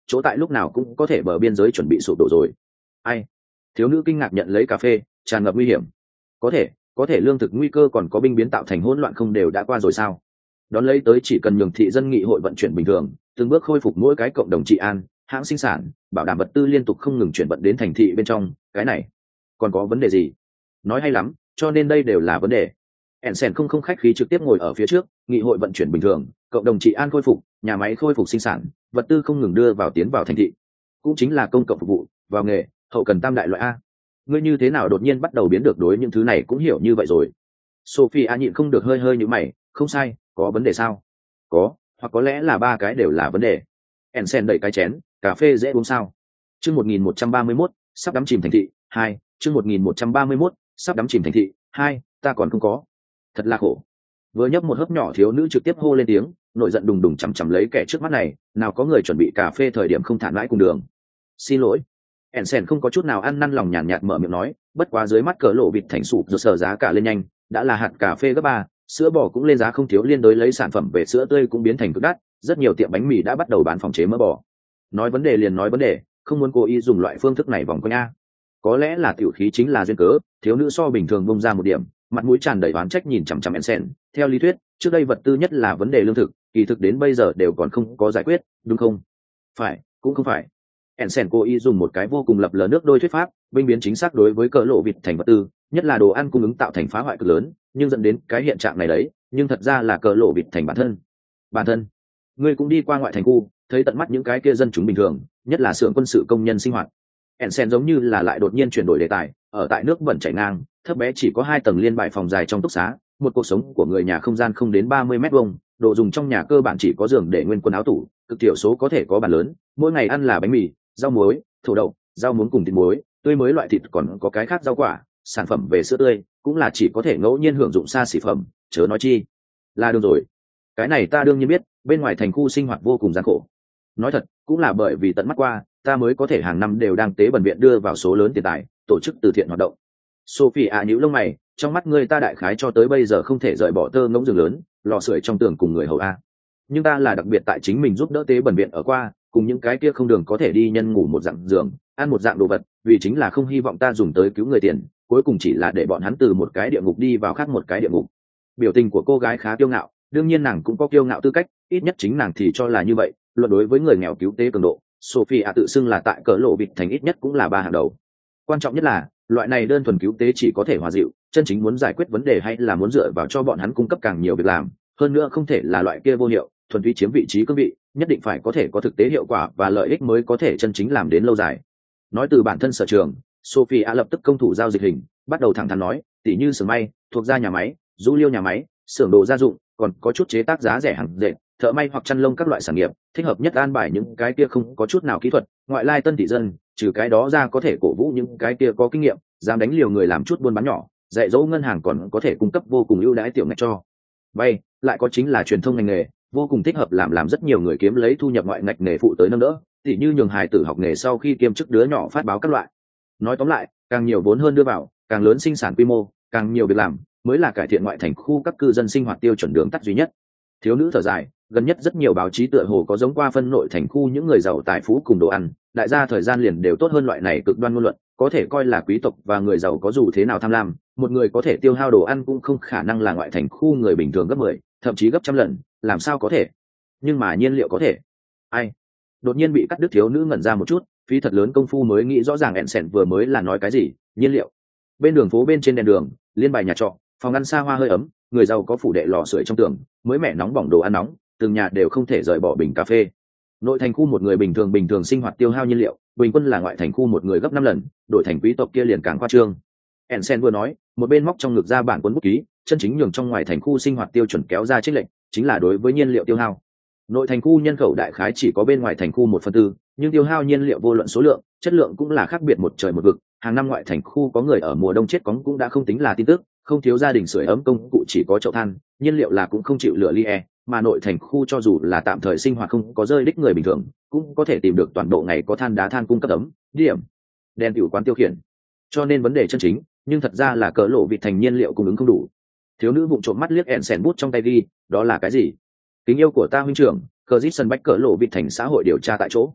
chỗ tại lúc nào cũng có thể bờ biên giới chuẩn bị sụp đổ rồi. Ai? Thiếu nữ kinh ngạc nhận lấy cà phê, tràn ngập nguy hiểm. Có thể lương thực nguy cơ còn có binh biến tạo thành hỗn loạn không đều đã qua rồi sao? Đón lấy tới chỉ cần nhường thị dân nghị hội vận chuyển bình thường, từng bước khôi phục mỗi cái cộng đồng trị an, hãng sinh sản, bảo đảm vật tư liên tục không ngừng chuyển vận đến thành thị bên trong, cái này còn có vấn đề gì? Nói hay lắm, cho nên đây đều là vấn đề. Ensen không khách khí trực tiếp ngồi ở phía trước, nghị hội vận chuyển bình thường, cộng đồng trị an khôi phục, nhà máy khôi phục sinh sản, vật tư không ngừng đưa vào tiến vào thành thị, cũng chính là công cộng phục vụ, vào nghề, hậu cần tam đại loại a. Ngươi như thế nào đột nhiên bắt đầu biến được đối những thứ này cũng hiểu như vậy rồi? Sophie nhịn không được hơi hơi như mày, không sai, có vấn đề sao? Có, hoặc có lẽ là ba cái đều là vấn đề. Ensen đẩy cái chén, cà phê dễ uống sao? Chương 1131, sắp đắm chìm thành thị, 2, chương 1131, sắp đắm chìm thành thị, 2, ta còn không có. Thật là khổ. Vừa nhấp một hớp nhỏ thiếu nữ trực tiếp hô lên tiếng, nội giận đùng đùng chằm chằm lấy kẻ trước mắt này, nào có người chuẩn bị cà phê thời điểm không thản lãi cùng đường. Xin lỗi. Ensen không có chút nào ăn năn lòng nhàn nhạt mở miệng nói, bất quá dưới mắt cỡ lộ vịt thành sụp rồi sở giá cả lên nhanh, đã là hạt cà phê gấp 3, sữa bò cũng lên giá không thiếu, liên đối lấy sản phẩm về sữa tươi cũng biến thành cực đắt, rất nhiều tiệm bánh mì đã bắt đầu bán phòng chế mỡ bò. Nói vấn đề liền nói vấn đề, không muốn cố ý dùng loại phương thức này vòng quanh a. Có lẽ là tiểu khí chính là duyên cớ, thiếu nữ so bình thường bông ra một điểm, mặt mũi tràn đầy oán trách nhìn chằm chằm Ensen. Theo lý thuyết, trước đây vật tư nhất là vấn đề lương thực, kỳ thực đến bây giờ đều còn không có giải quyết, đúng không? Phải, cũng không phải. Ensen cố ý dùng một cái vô cùng lập lờ nước đôi thuyết pháp, binh biến chính xác đối với cỡ lộ vịt thành vật tư, nhất là đồ ăn cung ứng tạo thành phá hoại cực lớn, nhưng dẫn đến cái hiện trạng này đấy, nhưng thật ra là cỡ lộ vịt thành bản thân. Ngươi cũng đi qua ngoại thành khu, thấy tận mắt những cái kia dân chúng bình thường, nhất là xưởng quân sự công nhân sinh hoạt. Ensen giống như là lại đột nhiên chuyển đổi đề tài, ở tại nước bẩn chảy ngang, thấp bé chỉ có 2 tầng liên bài phòng dài trong túc xá, một cuộc sống của người nhà không gian không đến 30 mét vuông, đồ dùng trong nhà cơ bản chỉ có giường để nguyên quần áo tủ, cực thiểu số có thể có bàn lớn, mỗi ngày ăn là bánh mì, rau muối, thổ đậu, rau muống cùng thịt muối, tươi mới loại thịt còn có cái khác rau quả, sản phẩm về sữa tươi, cũng là chỉ có thể ngẫu nhiên hưởng dụng xa xỉ phẩm, chớ nói chi là đường rồi. Cái này ta đương nhiên biết, bên ngoài thành khu sinh hoạt vô cùng gian khổ. Nói thật, cũng là bởi vì tận mắt qua, ta mới có thể hàng năm đều đang tế bần viện đưa vào số lớn tiền tài, tổ chức từ thiện hoạt động. Sophie nhíu lông mày, trong mắt ngươi ta đại khái cho tới bây giờ không thể rời bỏ tơ ngỗng giường lớn, lò sưởi trong tường cùng người hầu a. Nhưng ta là đặc biệt tại chính mình giúp đỡ tế bần viện ở qua, cùng những cái kia không đường có thể đi nhân ngủ một dạng giường, ăn một dạng đồ vật, vì chính là không hy vọng ta dùng tới cứu người tiền, cuối cùng chỉ là để bọn hắn từ một cái địa ngục đi vào khác một cái địa ngục. Biểu tình của cô gái khá kiêu ngạo, đương nhiên nàng cũng có kiêu ngạo tư cách, ít nhất chính nàng thì cho là như vậy. Luận đối với người nghèo cứu tế cường độ, Sophie tự xưng là tại cỡ lộ vịt thành ít nhất cũng là 3 hàng đầu. Quan trọng nhất là loại này đơn thuần cứu tế chỉ có thể hòa dịu, chân chính muốn giải quyết vấn đề hay là muốn dựa vào cho bọn hắn cung cấp càng nhiều việc làm, hơn nữa không thể là loại kia vô hiệu, thuần túy chiếm vị trí cương vị, nhất định phải có thể có thực tế hiệu quả và lợi ích mới có thể chân chính làm đến lâu dài. Nói từ bản thân sở trường, Sophie lập tức công thủ giao dịch hình, bắt đầu thẳng thắn nói, tỉ như xưởng may, thuộc gia nhà máy, du liêu nhà máy, xưởng đồ gia dụng, còn có chút chế tác giá rẻ hàng dệt, thợ may hoặc chăn lông các loại sản nghiệp, thích hợp nhất an bài những cái kia không có chút nào kỹ thuật, ngoại lai tân thị dân, trừ cái đó ra có thể cổ vũ những cái kia có kinh nghiệm, dám đánh liều người làm chút buôn bán nhỏ, dạy dỗ ngân hàng còn có thể cung cấp vô cùng ưu đãi tiểu ngạch cho vay, lại có chính là truyền thông ngành nghề, vô cùng thích hợp làm rất nhiều người kiếm lấy thu nhập ngoại ngạch nghề phụ tới nâng đỡ, tỉ như nhường hài tử học nghề sau khi kiêm chức đứa nhỏ phát báo các loại. Nói tóm lại, càng nhiều vốn hơn đưa vào, càng lớn sinh sản quy mô, càng nhiều việc làm, mới là cải thiện ngoại thành khu các cư dân sinh hoạt tiêu chuẩn đường tắt duy nhất. Thiếu nữ thở dài, gần nhất rất nhiều báo chí tựa hồ có giống qua phân nội thành khu những người giàu tài phú cùng đồ ăn, đại gia thời gian liền đều tốt hơn loại này cực đoan ngôn luận, có thể coi là quý tộc và người giàu có dù thế nào tham lam, một người có thể tiêu hao đồ ăn cũng không khả năng là ngoại thành khu người bình thường gấp 10, thậm chí gấp trăm lần, làm sao có thể? Nhưng mà nhiên liệu có thể. Ai? Đột nhiên bị cắt đứt, thiếu nữ ngẩn ra một chút, phí thật lớn công phu mới nghĩ rõ ràng Ensen vừa mới là nói cái gì. Nhiên liệu. Bên đường phố bên trên đèn đường, liên bài nhà trọ, phòng ăn xa hoa hơi ấm, người giàu có phủ đệ lò sưởi trong tường, mới mẻ nóng bỏng đồ ăn nóng, từng nhà đều không thể rời bỏ bình cà phê. Nội thành khu một người bình thường sinh hoạt tiêu hao nhiên liệu, bình quân là ngoại thành khu một người gấp 5 lần, đổi thành quý tộc kia liền càng khoa trương. Ensen vừa nói, một bên móc trong ngực ra bản cuốn bút ký, chân chính nhường trong ngoài thành khu sinh hoạt tiêu chuẩn kéo ra chênh lệch, chính là đối với nhiên liệu tiêu hao. Nội thành khu nhân khẩu đại khái chỉ có bên ngoài thành khu 1/4, nhưng tiêu hao nhiên liệu vô luận số lượng, chất lượng cũng là khác biệt một trời một vực. Hàng năm ngoại thành khu có người ở mùa đông chết cóng cũng đã không tính là tin tức, không thiếu gia đình sưởi ấm công cụ chỉ có chậu than, nhiên liệu là cũng không chịu lửa li e, mà nội thành khu cho dù là tạm thời sinh hoạt không có rơi đích người bình thường, cũng có thể tìm được toàn bộ ngày có than đá than cung cấp ấm, điểm, đèn tiểu quán tiêu khiển. Cho nên vấn đề chân chính, nhưng thật ra là cỡ lộ vịt thành nhiên liệu cung ứng không đủ. Thiếu nữ vụng trộm mắt liếc Ensen bút trong tay ghi, đó là cái gì? Kính yêu của ta huynh trưởng, Christian Bách cỡ lộ vịt thành xã hội điều tra tại chỗ.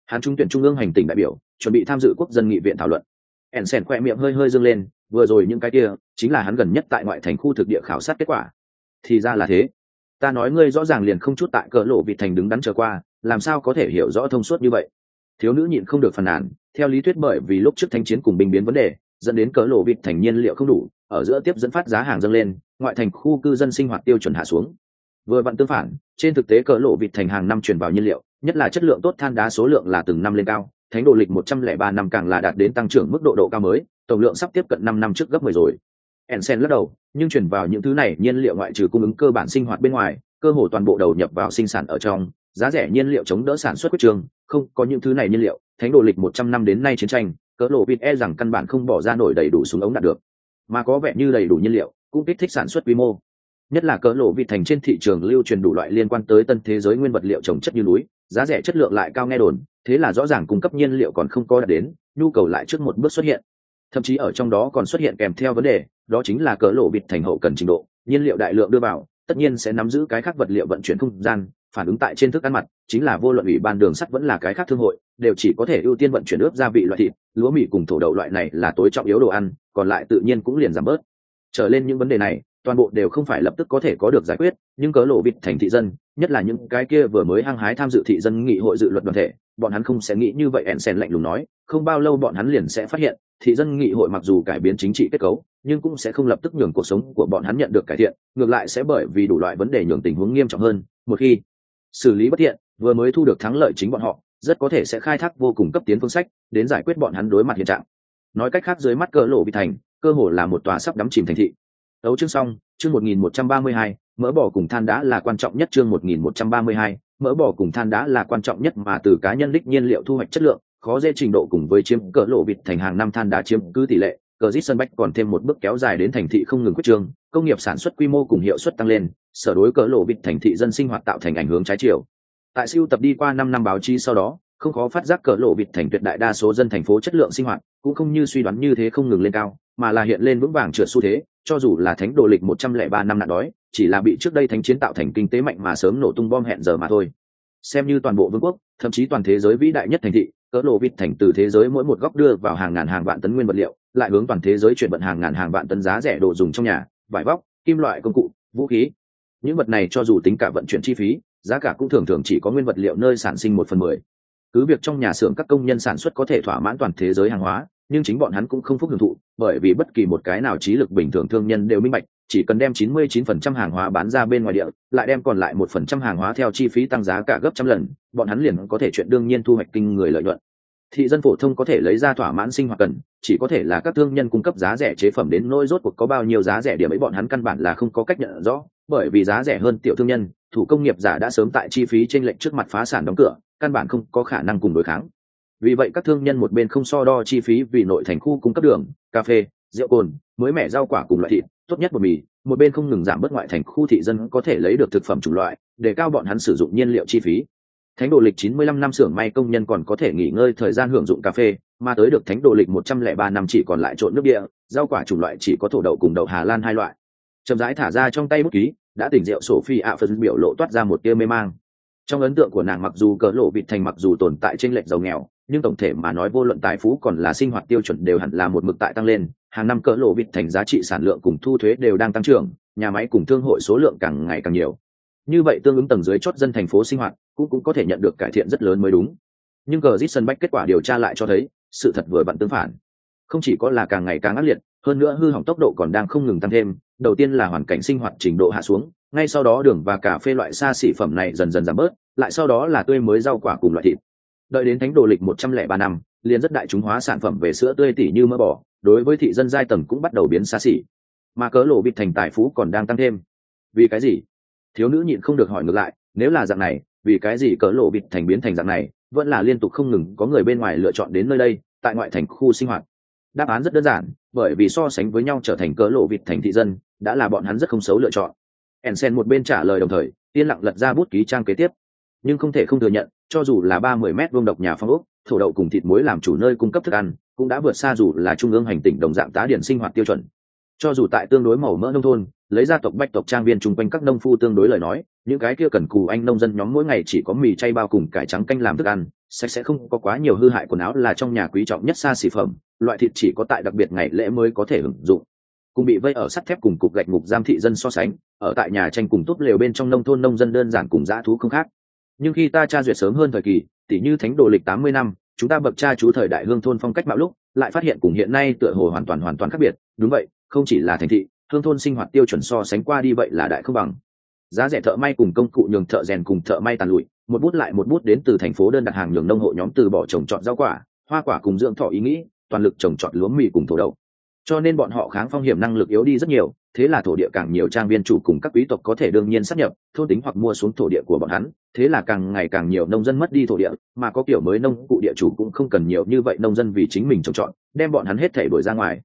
hắn trúng tuyển trung ương hành tỉnh đại biểu, chuẩn bị tham dự quốc dân nghị viện thảo luận. Ensen khoe miệng hơi hơi dương lên, vừa rồi những cái kia chính là hắn gần nhất tại ngoại thành khu thực địa khảo sát kết quả. Thì ra là thế. Ta nói ngươi rõ ràng liền không chút tại cỡ lộ vịt thành đứng đắn chờ qua, làm sao có thể hiểu rõ thông suốt như vậy? Thiếu nữ nhịn không được phàn nàn, theo lý thuyết bởi vì lúc trước thanh chiến cùng binh biến vấn đề, dẫn đến cỡ lộ vịt thành nhiên liệu không đủ, ở giữa tiếp dẫn phát giá hàng dâng lên, ngoại thành khu cư dân sinh hoạt tiêu chuẩn hạ xuống. Vừa vặn tương phản, trên thực tế cỡ lộ vịt thành hàng năm chuyển vào nhiên liệu, nhất là chất lượng tốt than đá số lượng là từng năm lên cao, thánh đồ lịch 103 năm càng là đạt đến tăng trưởng mức độ cao mới, tổng lượng sắp tiếp cận 5 năm trước gấp 10 rồi. Ensen lắc đầu, nhưng chuyển vào những thứ này nhiên liệu ngoại trừ cung ứng cơ bản sinh hoạt bên ngoài, cơ hồ toàn bộ đầu nhập vào sinh sản ở trong, giá rẻ nhiên liệu chống đỡ sản xuất quyết trường, không có những thứ này nhiên liệu, thánh đồ lịch 100 năm đến nay chiến tranh, cỡ lộ vịt e rằng căn bản không bỏ ra nổi đầy đủ súng ống đạt được, mà có vẻ như đầy đủ nhiên liệu cũng kích thích sản xuất quy mô. Nhất là cỡ lộ vịt thành trên thị trường lưu truyền đủ loại liên quan tới tân thế giới nguyên vật liệu trồng chất như núi, giá rẻ chất lượng lại cao nghe đồn, thế là rõ ràng cung cấp nhiên liệu còn không có đạt đến, nhu cầu lại trước một bước xuất hiện. Thậm chí ở trong đó còn xuất hiện kèm theo vấn đề, đó chính là cỡ lộ vịt thành hậu cần trình độ, nhiên liệu đại lượng đưa vào, tất nhiên sẽ nắm giữ cái khác vật liệu vận chuyển không gian, phản ứng tại trên thức ăn mặt, chính là vô luận ủy ban đường sắt vẫn là cái khác thương hội, đều chỉ có thể ưu tiên vận chuyển ướp gia vị loại thịt, lúa mì cùng thổ đậu loại này là tối trọng yếu đồ ăn, còn lại tự nhiên cũng liền giảm bớt. Trở lên những vấn đề này, toàn bộ đều không phải lập tức có thể có được giải quyết, nhưng cỡ lộ vịt thành thị dân, nhất là những cái kia vừa mới hăng hái tham dự thị dân nghị hội dự luật đoàn thể, bọn hắn không sẽ nghĩ như vậy. Ensen lạnh lùng nói, không bao lâu bọn hắn liền sẽ phát hiện, thị dân nghị hội mặc dù cải biến chính trị kết cấu, nhưng cũng sẽ không lập tức nhường cuộc sống của bọn hắn nhận được cải thiện, ngược lại sẽ bởi vì đủ loại vấn đề nhường tình huống nghiêm trọng hơn. Một khi xử lý bất thiện, vừa mới thu được thắng lợi chính bọn họ, rất có thể sẽ khai thác vô cùng cấp tiến phương sách đến giải quyết bọn hắn đối mặt hiện trạng. Nói cách khác, dưới mắt cỡ lộ vịt thành, cơ hồ là một tòa sắp đắm chìm thành thị. Đấu chương xong, chương 1132, mỡ bò cùng than đá là quan trọng nhất. Chương 1132, mỡ bò cùng than đá là quan trọng nhất, mà từ cá nhân đích nhiên liệu thu hoạch chất lượng, khó dễ trình độ cùng với chiếm cỡ lộ vịt thành hàng năm than đá chiếm cứ tỷ lệ, cờ dít sân bách còn thêm một bước kéo dài đến thành thị không ngừng quyết trương, công nghiệp sản xuất quy mô cùng hiệu suất tăng lên, sở đối cỡ lộ vịt thành thị dân sinh hoạt tạo thành ảnh hưởng trái chiều. Tại siêu tập đi qua 5 năm báo chí sau đó, không khó phát giác cỡ lộ vịt thành tuyệt đại đa số dân thành phố chất lượng sinh hoạt cũng không như suy đoán như thế không ngừng lên cao, mà là hiện lên vững vàng trượt xu thế. Cho dù là thánh đồ lịch 103 năm nạn đói, chỉ là bị trước đây thánh chiến tạo thành kinh tế mạnh mà sớm nổ tung bom hẹn giờ mà thôi. Xem như toàn bộ vương quốc, thậm chí toàn thế giới vĩ đại nhất thành thị, cỡ lộ vịt thành từ thế giới mỗi một góc đưa vào hàng ngàn hàng vạn tấn nguyên vật liệu, lại hướng toàn thế giới chuyển vận hàng ngàn hàng vạn tấn giá rẻ đồ dùng trong nhà, vải vóc, kim loại công cụ, vũ khí. Những vật này cho dù tính cả vận chuyển chi phí, giá cả cũng thường thường chỉ có nguyên vật liệu nơi sản sinh 1/10. Cứ việc trong nhà xưởng các công nhân sản xuất có thể thỏa mãn toàn thế giới hàng hóa, nhưng chính bọn hắn cũng không phúc hưởng thụ, bởi vì bất kỳ một cái nào trí lực bình thường thương nhân đều minh bạch, chỉ cần đem 99% hàng hóa bán ra bên ngoài địa, lại đem còn lại 1% hàng hóa theo chi phí tăng giá cả gấp trăm lần, bọn hắn liền có thể chuyện đương nhiên thu hoạch kinh người lợi nhuận. Thị dân phổ thông có thể lấy ra thỏa mãn sinh hoạt cần, chỉ có thể là các thương nhân cung cấp giá rẻ chế phẩm, đến nỗi rốt cuộc có bao nhiêu giá rẻ điểm ấy bọn hắn căn bản là không có cách nhận rõ, bởi vì giá rẻ hơn tiểu thương nhân, thủ công nghiệp giả đã sớm tại chi phí chênh lệch trước mặt phá sản đóng cửa, căn bản không có khả năng cùng đối kháng. Vì vậy các thương nhân một bên không so đo chi phí vì nội thành khu cung cấp đường, cà phê, rượu cồn, mới mẻ rau quả cùng loại thịt, tốt nhất bột mì, một bên không ngừng giảm bớt ngoại thành khu thị dân có thể lấy được thực phẩm chủng loại, để cao bọn hắn sử dụng nhiên liệu chi phí. Thánh đồ lịch 95 năm xưởng may công nhân còn có thể nghỉ ngơi thời gian hưởng dụng cà phê, mà tới được thánh đồ lịch 103 năm chỉ còn lại trộn nước địa, rau quả chủng loại chỉ có thổ đậu cùng đậu Hà Lan hai loại. Chậm rãi thả ra trong tay bút ký, đã tỉnh rượu Sophie ạ phân biểu lộ toát ra một tia mê mang. Trong ấn tượng của nàng, mặc dù cỡ lộ vịt thành mặc dù tồn tại trên lệch giàu nghèo, nhưng tổng thể mà nói vô luận tài phú còn là sinh hoạt tiêu chuẩn đều hẳn là một mực tại tăng lên. Hàng năm cỡ lộ vịt thành giá trị sản lượng cùng thu thuế đều đang tăng trưởng, nhà máy cùng thương hội số lượng càng ngày càng nhiều. Như vậy tương ứng tầng dưới chót dân thành phố sinh hoạt cũng có thể nhận được cải thiện rất lớn mới đúng. Nhưng cờ dít sân bách kết quả điều tra lại cho thấy, sự thật vừa vặn tương phản. Không chỉ có là càng ngày càng ác liệt, hơn nữa hư hỏng tốc độ còn đang không ngừng tăng thêm. Đầu tiên là hoàn cảnh sinh hoạt trình độ hạ xuống, ngay sau đó đường và cà phê loại xa xỉ phẩm này dần dần giảm bớt, lại sau đó là tươi mới rau quả cùng loại thịt. Đợi đến thánh đồ lịch 103 năm, liền rất đại chúng hóa sản phẩm về sữa tươi tỉ như mỡ bò, đối với thị dân giai tầng cũng bắt đầu biến xa xỉ. Mà cỡ lộ vịt thành tài phú còn đang tăng thêm. Vì cái gì? Thiếu nữ nhịn không được hỏi ngược lại, nếu là dạng này, vì cái gì cỡ lộ vịt thành biến thành dạng này, vẫn là liên tục không ngừng có người bên ngoài lựa chọn đến nơi đây, tại ngoại thành khu sinh hoạt? Đáp án rất đơn giản, bởi vì so sánh với nhau trở thành cỡ lộ vịt thành thị dân, đã là bọn hắn rất không xấu lựa chọn. Ensen một bên trả lời đồng thời, yên lặng lật ra bút ký trang kế tiếp. Nhưng không thể không thừa nhận, cho dù là 30 mét vuông độc nhà phong ốc, thổ đậu cùng thịt muối làm chủ nơi cung cấp thức ăn, cũng đã vượt xa dù là trung ương hành tỉnh đồng dạng tá điển sinh hoạt tiêu chuẩn. Cho dù tại tương đối màu mỡ nông thôn, lấy gia tộc bách tộc trang viên chung quanh các nông phu tương đối lời nói, những cái kia cần cù anh nông dân nhóm mỗi ngày chỉ có mì chay bao cùng cải trắng canh làm thức ăn, sạch sẽ không có quá nhiều hư hại quần áo là trong nhà quý trọng nhất xa xỉ phẩm, loại thịt chỉ có tại đặc biệt ngày lễ mới có thể hưởng dụng. Cùng bị vây ở sắt thép cùng cục gạch ngục giam thị dân so sánh, ở tại nhà tranh cùng túp lều bên trong nông thôn nông dân đơn giản cùng dã thú không khác. Nhưng khi ta tra duyệt sớm hơn thời kỳ, tỉ như thánh đồ lịch 80 năm, chúng ta bậc cha chú thời đại hương thôn phong cách bạo lúc, lại phát hiện cùng hiện nay tựa hồ hoàn toàn khác biệt. Đúng vậy, không chỉ là thành thị, hương thôn sinh hoạt tiêu chuẩn so sánh qua đi vậy là đại không bằng. Giá rẻ thợ may cùng công cụ nhường thợ rèn cùng thợ may tàn lụi, một bút lại một bút đến từ thành phố đơn đặt hàng nhường nông hộ nhóm từ bỏ trồng trọt rau quả, hoa quả cùng dưỡng thọ ý nghĩ, toàn lực trồng trọt lúa mì cùng thổ đậu. Cho nên bọn họ kháng phong hiểm năng lực yếu đi rất nhiều, thế là thổ địa càng nhiều trang viên chủ cùng các quý tộc có thể đương nhiên sáp nhập, thôn tính hoặc mua xuống thổ địa của bọn hắn, thế là càng ngày càng nhiều nông dân mất đi thổ địa, mà có kiểu mới nông cụ địa chủ cũng không cần nhiều như vậy nông dân vì chính mình trồng trọt, đem bọn hắn hết thảy đuổi ra ngoài.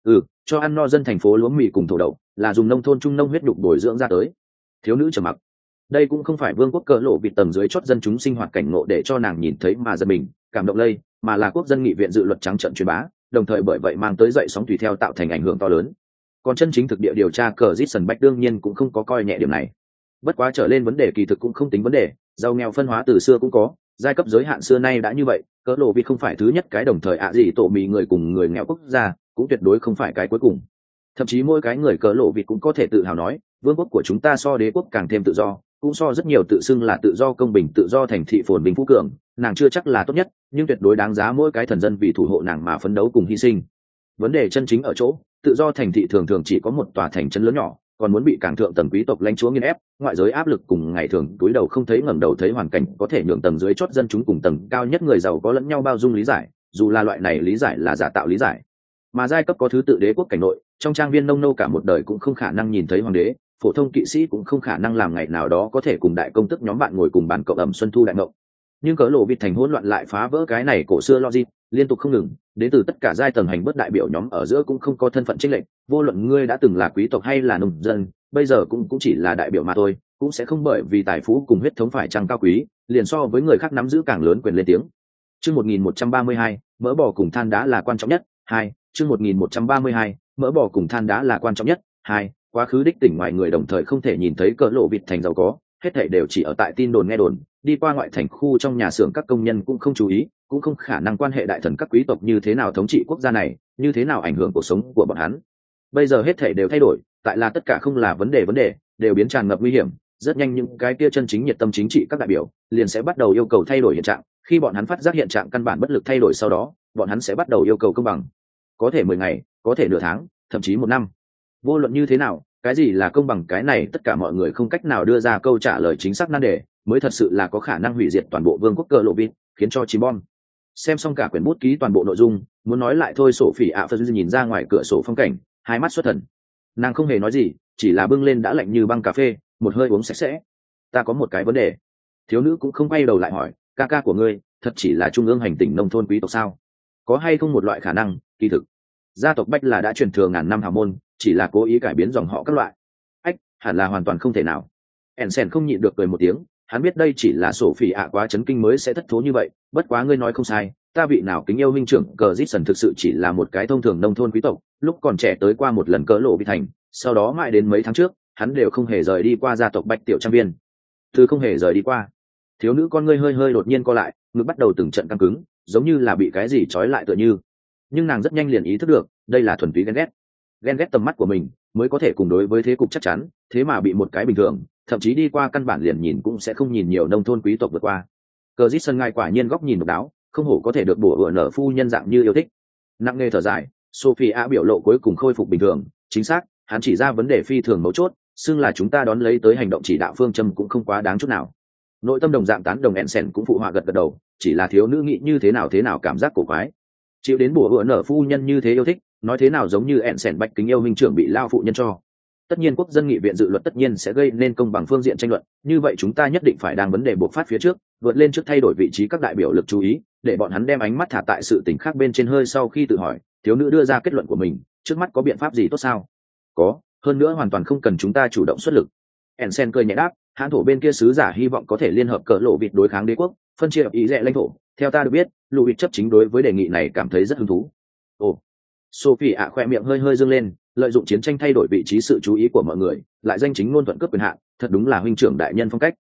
Cho ăn no dân thành phố lúa mì cùng thổ đậu, là dùng nông thôn trung nông huyết nhục bồi dưỡng ra tới. Thiếu nữ trầm mặc. Đây cũng không phải vương quốc cỡ lộ bị tầng dưới chót dân chúng sinh hoạt cảnh ngộ để cho nàng nhìn thấy mà giật mình, cảm động lây, mà là quốc dân nghị viện dự luật trắng trợn truyền bá, đồng thời bởi vậy mang tới dậy sóng tùy theo tạo thành ảnh hưởng to lớn. Còn chân chính thực địa điều tra cờ Jason Bách đương nhiên cũng không có coi nhẹ điểm này. Bất quá trở lên vấn đề kỳ thực cũng không tính vấn đề, giàu nghèo phân hóa từ xưa cũng có, giai cấp giới hạn xưa nay đã như vậy, cỡ lộ vì không phải thứ nhất cái đồng thời gì tổ mì người cùng người nghèo quốc gia, cũng tuyệt đối không phải cái cuối cùng. Thậm chí mỗi cái người cỡ lộ vì cũng có thể tự hào nói, vương quốc của chúng ta so đế quốc càng thêm tự do, cũng so rất nhiều tự xưng là tự do công bình tự do thành thị phồn bình phú cường, nàng chưa chắc là tốt nhất, nhưng tuyệt đối đáng giá mỗi cái thần dân vì thủ hộ nàng mà phấn đấu cùng hy sinh. Vấn đề chân chính ở chỗ, tự do thành thị thường thường chỉ có một tòa thành trấn lớn nhỏ, còn muốn bị càng thượng tầng quý tộc lãnh chúa nghiền ép, ngoại giới áp lực cùng ngày thường túi đầu không thấy ngẩng đầu thấy hoàn cảnh có thể nhượng tầng dưới chót dân chúng cùng tầng cao nhất người giàu có lẫn nhau bao dung lý giải, dù là loại này lý giải là giả tạo lý giải. Mà giai cấp có thứ tự đế quốc cảnh nội, trong trang viên nông nô cả một đời cũng không khả năng nhìn thấy hoàng đế, phổ thông kỵ sĩ cũng không khả năng làm ngày nào đó có thể cùng đại công tức nhóm bạn ngồi cùng bàn cộng ẩm xuân thu đại ngộ. Nhưng cỡ lộ vịt thành hỗn loạn lại phá vỡ cái này cổ xưa logic, liên tục không ngừng, đến từ tất cả giai tầng hành bất đại biểu nhóm ở giữa cũng không có thân phận chênh lệch, vô luận ngươi đã từng là quý tộc hay là nông dân, bây giờ cũng chỉ là đại biểu mà thôi, cũng sẽ không bởi vì tài phú cùng huyết thống phải chăng cao quý, liền so với người khác nắm giữ càng lớn quyền lên tiếng. Chương 1132, mỡ bò cùng than đá là quan trọng nhất. 2. Chương 1132, mỡ bò cùng than đá là quan trọng nhất. 2. Quá khứ đích tỉnh ngoài người đồng thời không thể nhìn thấy cỡ lộ vịt thành giàu có, hết thảy đều chỉ ở tại tin đồn nghe đồn, đi qua ngoại thành khu trong nhà xưởng các công nhân cũng không chú ý, cũng không khả năng quan hệ đại thần các quý tộc như thế nào thống trị quốc gia này, như thế nào ảnh hưởng cuộc sống của bọn hắn. Bây giờ hết thảy đều thay đổi, tại là tất cả không là vấn đề đều biến tràn ngập nguy hiểm, rất nhanh những cái kia chân chính nhiệt tâm chính trị các đại biểu liền sẽ bắt đầu yêu cầu thay đổi hiện trạng, khi bọn hắn phát giác hiện trạng căn bản bất lực thay đổi sau đó, bọn hắn sẽ bắt đầu yêu cầu công bằng. Có thể 10 ngày, có thể nửa tháng, thậm chí 1 năm. Vô luận như thế nào, cái gì là công bằng, cái này tất cả mọi người không cách nào đưa ra câu trả lời chính xác nan đề, mới thật sự là có khả năng hủy diệt toàn bộ vương quốc cờ lộ vịt, khiến cho chìm bom. Xem xong cả quyển bút ký toàn bộ nội dung, muốn nói lại thôi, Sophie ạ Phân nhìn ra ngoài cửa sổ phong cảnh, hai mắt xuất thần. Nàng không hề nói gì, chỉ là bưng lên đã lạnh như băng cà phê, một hơi uống sạch sẽ. Ta có một cái vấn đề. Thiếu nữ cũng không quay đầu lại hỏi, ca ca của ngươi thật chỉ là trung ương hành tỉnh nông thôn quý tộc sao? Có hay không một loại khả năng, kỳ thực gia tộc Bách là đã truyền thừa ngàn năm hào môn, chỉ là cố ý cải biến dòng họ các loại? Hẳn là hoàn toàn không thể nào. Ensen không nhịn được cười một tiếng, hắn biết đây chỉ là Sophie ạ quá chấn kinh mới sẽ thất thố như vậy, bất quá ngươi nói không sai, ta vị nào kính yêu huynh trưởng cờ Jason thực sự chỉ là một cái thông thường nông thôn quý tộc, lúc còn trẻ tới qua một lần cỡ lộ bị thành, sau đó mãi đến mấy tháng trước, hắn đều không hề rời đi qua gia tộc Bách tiểu trang viên. Thứ không hề rời đi qua. Thiếu nữ con ngươi hơi đột nhiên co lại, ngực bắt đầu từng trận căng cứng, giống như là bị cái gì trói lại tựa như. Nhưng nàng rất nhanh liền ý thức được, đây là thuần túy ghen ghét tầm mắt của mình mới có thể cùng đối với thế cục chắc chắn, thế mà bị một cái bình thường, thậm chí đi qua căn bản liền nhìn cũng sẽ không nhìn nhiều nông thôn quý tộc vượt qua. Cờ Jason ngài quả nhiên góc nhìn độc đáo, không hổ có thể được bổ ựa nở phu nhân dạng như yêu thích. Nặng nề thở dài, Sophie ạ biểu lộ cuối cùng khôi phục bình thường, chính xác, hắn chỉ ra vấn đề phi thường mấu chốt, xưng là chúng ta đón lấy tới hành động chỉ đạo phương châm cũng không quá đáng chút nào. Nội tâm đồng dạng tán đồng Ensen cũng phụ họa gật đầu, chỉ là thiếu nữ nghĩ như thế nào cảm giác cổ quái. Chịu đến bổ ựa nở phu nhân như thế yêu thích, nói thế nào giống như Ensen Bách kính yêu huynh trưởng bị lao phụ nhân cho. Tất nhiên quốc dân nghị viện dự luật tất nhiên sẽ gây nên công bằng phương diện tranh luận, như vậy chúng ta nhất định phải đang vấn đề bộc phát phía trước, vượt lên trước thay đổi vị trí các đại biểu lực chú ý, để bọn hắn đem ánh mắt thả tại sự tình khác bên trên. Hơi sau khi tự hỏi, thiếu nữ đưa ra kết luận của mình, trước mắt có biện pháp gì tốt sao? Có, hơn nữa hoàn toàn không cần chúng ta chủ động xuất lực. Ensen cười nhẹ đáp, hãn thổ bên kia sứ giả hy vọng có thể liên hợp cỡ lộ vịt đối kháng đế quốc, phân chia ý rẽ lãnh thổ. Theo ta được biết, Louis chấp chính đối với đề nghị này cảm thấy rất hứng thú. Ồ, Sophie ạ khoe miệng hơi dương lên, lợi dụng chiến tranh thay đổi vị trí sự chú ý của mọi người, lại danh chính ngôn thuận cướp quyền hạn, thật đúng là huynh trưởng đại nhân phong cách.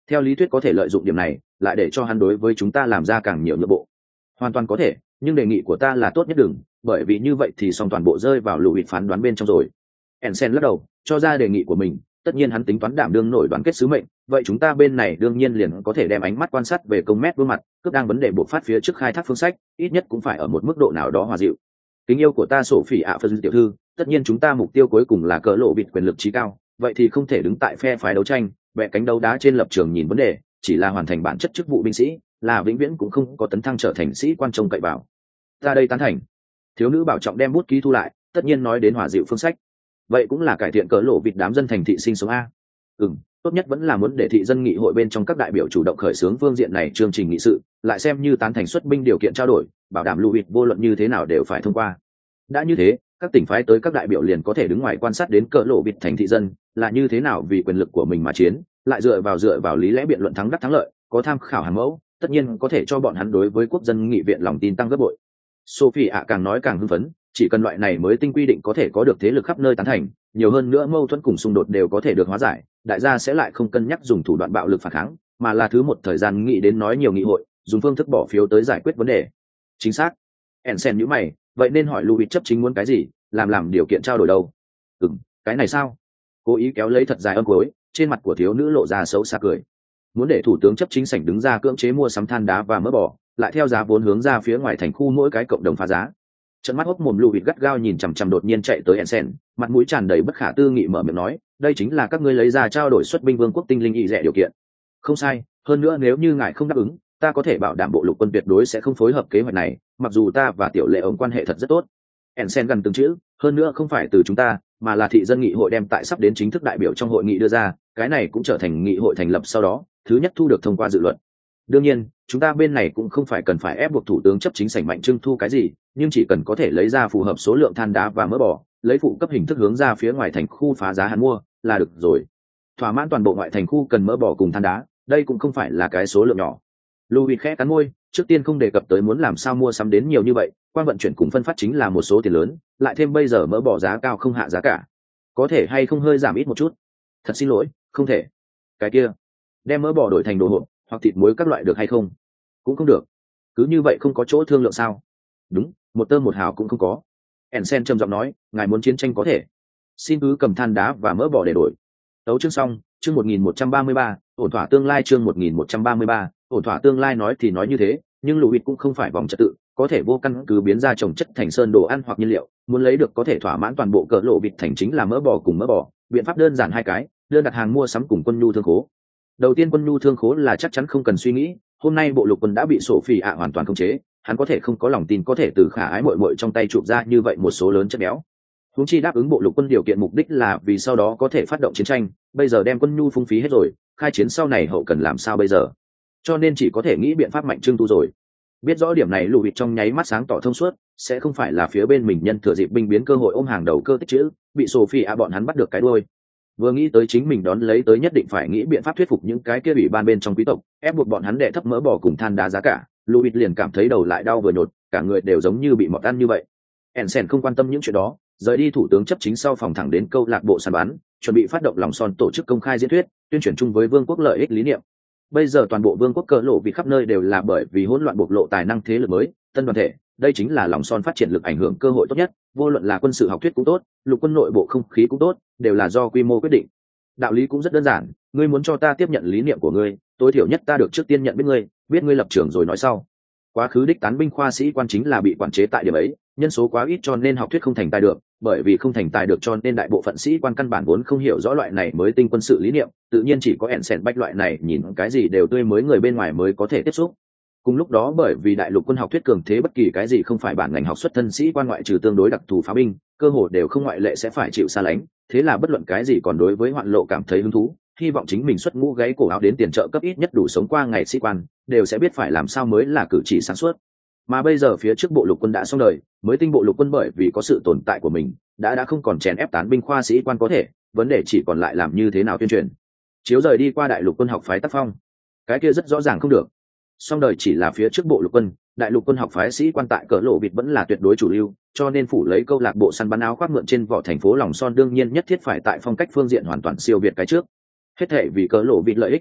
theo lý thuyết có thể lợi dụng điểm này lại để cho hắn đối với chúng ta làm ra càng nhiều nhượng bộ. Hoàn toàn có thể, nhưng đề nghị của ta là tốt nhất đừng, bởi vì như vậy thì xong toàn bộ rơi vào lùi phán đoán bên trong rồi. Ensen lắc đầu cho ra đề nghị của mình. Tất nhiên hắn tính toán đảm đương nổi đoàn kết sứ mệnh, vậy chúng ta bên này đương nhiên liền có thể đem ánh mắt quan sát về công mét vương mặt cướp đang vấn đề buộc phát phía trước khai thác phương sách, ít nhất cũng phải ở một mức độ nào đó hòa dịu. Kính yêu của ta sổ phỉ ạ phân tiểu thư, tất nhiên chúng ta mục tiêu cuối cùng là cỡ lộ bịt quyền lực trí cao, vậy thì không thể đứng tại phe phái đấu tranh bẻ cánh đấu đá trên lập trường nhìn vấn đề, chỉ là hoàn thành bản chất chức vụ binh sĩ là vĩnh viễn cũng không có tấn thăng trở thành sĩ quan trông cậy vào. Ta đây tán thành. Thiếu nữ bảo trọng đem bút ký thu lại, tất nhiên nói đến hòa dịu phương sách, vậy cũng là cải thiện cỡ lộ vịt đám dân thành thị sinh sống a. Tốt nhất vẫn là muốn để thị dân nghị hội bên trong các đại biểu chủ động khởi xướng phương diện này chương trình nghị sự, lại xem như tán thành xuất binh điều kiện trao đổi, bảo đảm lụ vịt vô luận như thế nào đều phải thông qua. Đã như thế, các tỉnh phái tới các đại biểu liền có thể đứng ngoài quan sát đến cỡ lộ vịt thành thị dân là như thế nào vì quyền lực của mình mà chiến, lại dựa vào lý lẽ biện luận thắng đắc thắng lợi, có tham khảo hàng mẫu, tất nhiên có thể cho bọn hắn đối với quốc dân nghị viện lòng tin tăng gấp bội. Sophie ạ càng nói càng hưng phấn, chỉ cần loại này mới tinh quy định có thể có được thế lực khắp nơi tán thành, nhiều hơn nữa mâu thuẫn cùng xung đột đều có thể được hóa giải, đại gia sẽ lại không cân nhắc dùng thủ đoạn bạo lực phản kháng, mà là thứ một thời gian nghĩ đến nói nhiều nghị hội, dùng phương thức bỏ phiếu tới giải quyết vấn đề. Chính xác. Ensen nhíu mày, vậy nên hỏi Louis chấp chính muốn cái gì, làm điều kiện trao đổi đâu? Cái này sao? Cố ý kéo lấy thật dài âm cuối, trên mặt của thiếu nữ lộ ra xấu xa cười. Muốn để thủ tướng chấp chính sảnh đứng ra cưỡng chế mua sắm than đá và mỡ bò, lại theo giá vốn hướng ra phía ngoài thành khu mỗi cái cộng đồng phá giá. Trận mắt hốc mồm Louis gắt gao nhìn chằm chằm đột nhiên chạy tới Ensen, mặt mũi tràn đầy bất khả tư nghị mở miệng nói, đây chính là các ngươi lấy ra trao đổi xuất binh vương quốc tinh linh y rẻ điều kiện. Không sai, hơn nữa nếu như ngài không đáp ứng, ta có thể bảo đảm bộ lục quân tuyệt đối sẽ không phối hợp kế hoạch này, mặc dù ta và tiểu lệ ổng quan hệ thật rất tốt. Ensen gần từng chữ, hơn nữa không phải từ chúng ta, mà là thị dân nghị hội đem tại sắp đến chính thức đại biểu trong hội nghị đưa ra, cái này cũng trở thành nghị hội thành lập sau đó thứ nhất thu được thông qua dự luật. Đương nhiên, chúng ta bên này cũng không phải cần phải ép buộc thủ tướng chấp chính sảnh mạnh trưng thu cái gì, nhưng chỉ cần có thể lấy ra phù hợp số lượng than đá và mỡ bò, lấy phụ cấp hình thức hướng ra phía ngoài thành khu phá giá hắn mua là được rồi. Thỏa mãn toàn bộ ngoại thành khu cần mỡ bò cùng than đá, đây cũng không phải là cái số lượng nhỏ. Louis khẽ cắn môi, trước tiên không đề cập tới muốn làm sao mua sắm đến nhiều như vậy, quan vận chuyển cùng phân phát chính là một số tiền lớn, lại thêm bây giờ mỡ bò giá cao không hạ giá cả, có thể hay không hơi giảm ít một chút? Thật xin lỗi, không thể. Cái kia, đem mỡ bò đổi thành đồ hộp hoặc thịt muối các loại được hay không? Cũng không được. Cứ như vậy không có chỗ thương lượng sao? Đúng, một tơ một hào cũng không có. Ensen trầm giọng nói, ngài muốn chiến tranh có thể, xin cứ cầm than đá và mỡ bò để đổi. Tấu chương xong, chương 1133, ổn thỏa tương lai chương 1133, ổn thỏa tương lai nói thì nói như thế, nhưng Louis cũng không phải vòng trật tự, có thể vô căn cứ biến ra trồng chất thành sơn đồ ăn hoặc nhiên liệu, muốn lấy được có thể thỏa mãn toàn bộ cỡ lộ vịt thành chính là mỡ bò cùng mỡ bò, biện pháp đơn giản hai cái, đơn đặt hàng mua sắm cùng quân nhu thương khố. Đầu tiên quân nhu thương khố là chắc chắn không cần suy nghĩ, hôm nay bộ lục quân đã bị Sophie ạ hoàn toàn khống chế, hắn có thể không có lòng tin có thể từ khả ái muội muội trong tay chụp ra như vậy một số lớn chất béo. Huống chi đáp ứng bộ lục quân điều kiện mục đích là vì sau đó có thể phát động chiến tranh, bây giờ đem quân nhu phung phí hết rồi, khai chiến sau này hậu cần làm sao bây giờ? Cho nên chỉ có thể nghĩ biện pháp mạnh trưng tu rồi. Biết rõ điểm này Louis trong nháy mắt sáng tỏ thông suốt, sẽ không phải là phía bên mình nhân thừa dịp binh biến cơ hội ôm hàng đầu cơ tích chữ, bị Sophie ạ bọn hắn bắt được cái đuôi. Vừa nghĩ tới chính mình đón lấy tới nhất định phải nghĩ biện pháp thuyết phục những cái kia ủy ban bên trong quý tộc, ép buộc bọn hắn đệ thấp mỡ bò cùng than đá giá cả, Louis liền cảm thấy đầu lại đau vừa nhột, cả người đều giống như bị mọt ăn như vậy. Ensen không quan tâm những chuyện đó, rời đi thủ tướng chấp chính sau phòng thẳng đến câu lạc bộ săn bắn, chuẩn bị phát động lòng son tổ chức công khai diễn thuyết, tuyên truyền chung với vương quốc lợi ích lý niệm. Bây giờ toàn bộ vương quốc cỡ lộ vì khắp nơi đều là bởi vì hỗn loạn bộc lộ tài năng thế lực mới, tân đoàn thể, đây chính là lòng son phát triển lực ảnh hưởng cơ hội tốt nhất, vô luận là quân sự học thuyết cũng tốt, lục quân nội bộ không khí cũng tốt, đều là do quy mô quyết định. Đạo lý cũng rất đơn giản, ngươi muốn cho ta tiếp nhận lý niệm của ngươi, tối thiểu nhất ta được trước tiên nhận biết ngươi lập trường rồi nói sau. Quá khứ đích tán binh khoa sĩ quan chính là bị quản chế tại điểm ấy, nhân số quá ít cho nên học thuyết không thành tài được, bởi vì không thành tài được cho nên đại bộ phận sĩ quan căn bản vốn không hiểu rõ loại này mới tinh quân sự lý niệm, tự nhiên chỉ có Ensen bách loại này nhìn cái gì đều tươi mới người bên ngoài mới có thể tiếp xúc. Cùng lúc đó bởi vì đại lục quân học thuyết cường thế, bất kỳ cái gì không phải bản ngành học xuất thân sĩ quan ngoại trừ tương đối đặc thù pháo binh, cơ hồ đều không ngoại lệ sẽ phải chịu xa lánh, thế là bất luận cái gì còn đối với hoạn lộ cảm thấy hứng thú, hy vọng chính mình xuất ngũ gáy cổ áo đến tiền trợ cấp ít nhất đủ sống qua ngày sĩ quan, đều sẽ biết phải làm sao mới là cử chỉ sáng suốt. Mà bây giờ phía trước bộ lục quân đã xong đời, mới tinh bộ lục quân bởi vì có sự tồn tại của mình, đã không còn chèn ép tán binh khoa sĩ quan có thể, vấn đề chỉ còn lại làm như thế nào tuyên truyền. Chiếu rời đi qua đại lục quân học phái tác phong, cái kia rất rõ ràng không được. Xong đời chỉ là phía trước bộ lục quân, đại lục quân học phái sĩ quan tại cỡ lộ vịt vẫn là tuyệt đối chủ lưu, cho nên phủ lấy câu lạc bộ săn bắn áo khoác mượn trên vỏ thành phố lòng son đương nhiên nhất thiết phải tại phong cách phương diện hoàn toàn siêu việt cái trước. Hết thể vì cỡ lộ vịt lợi ích.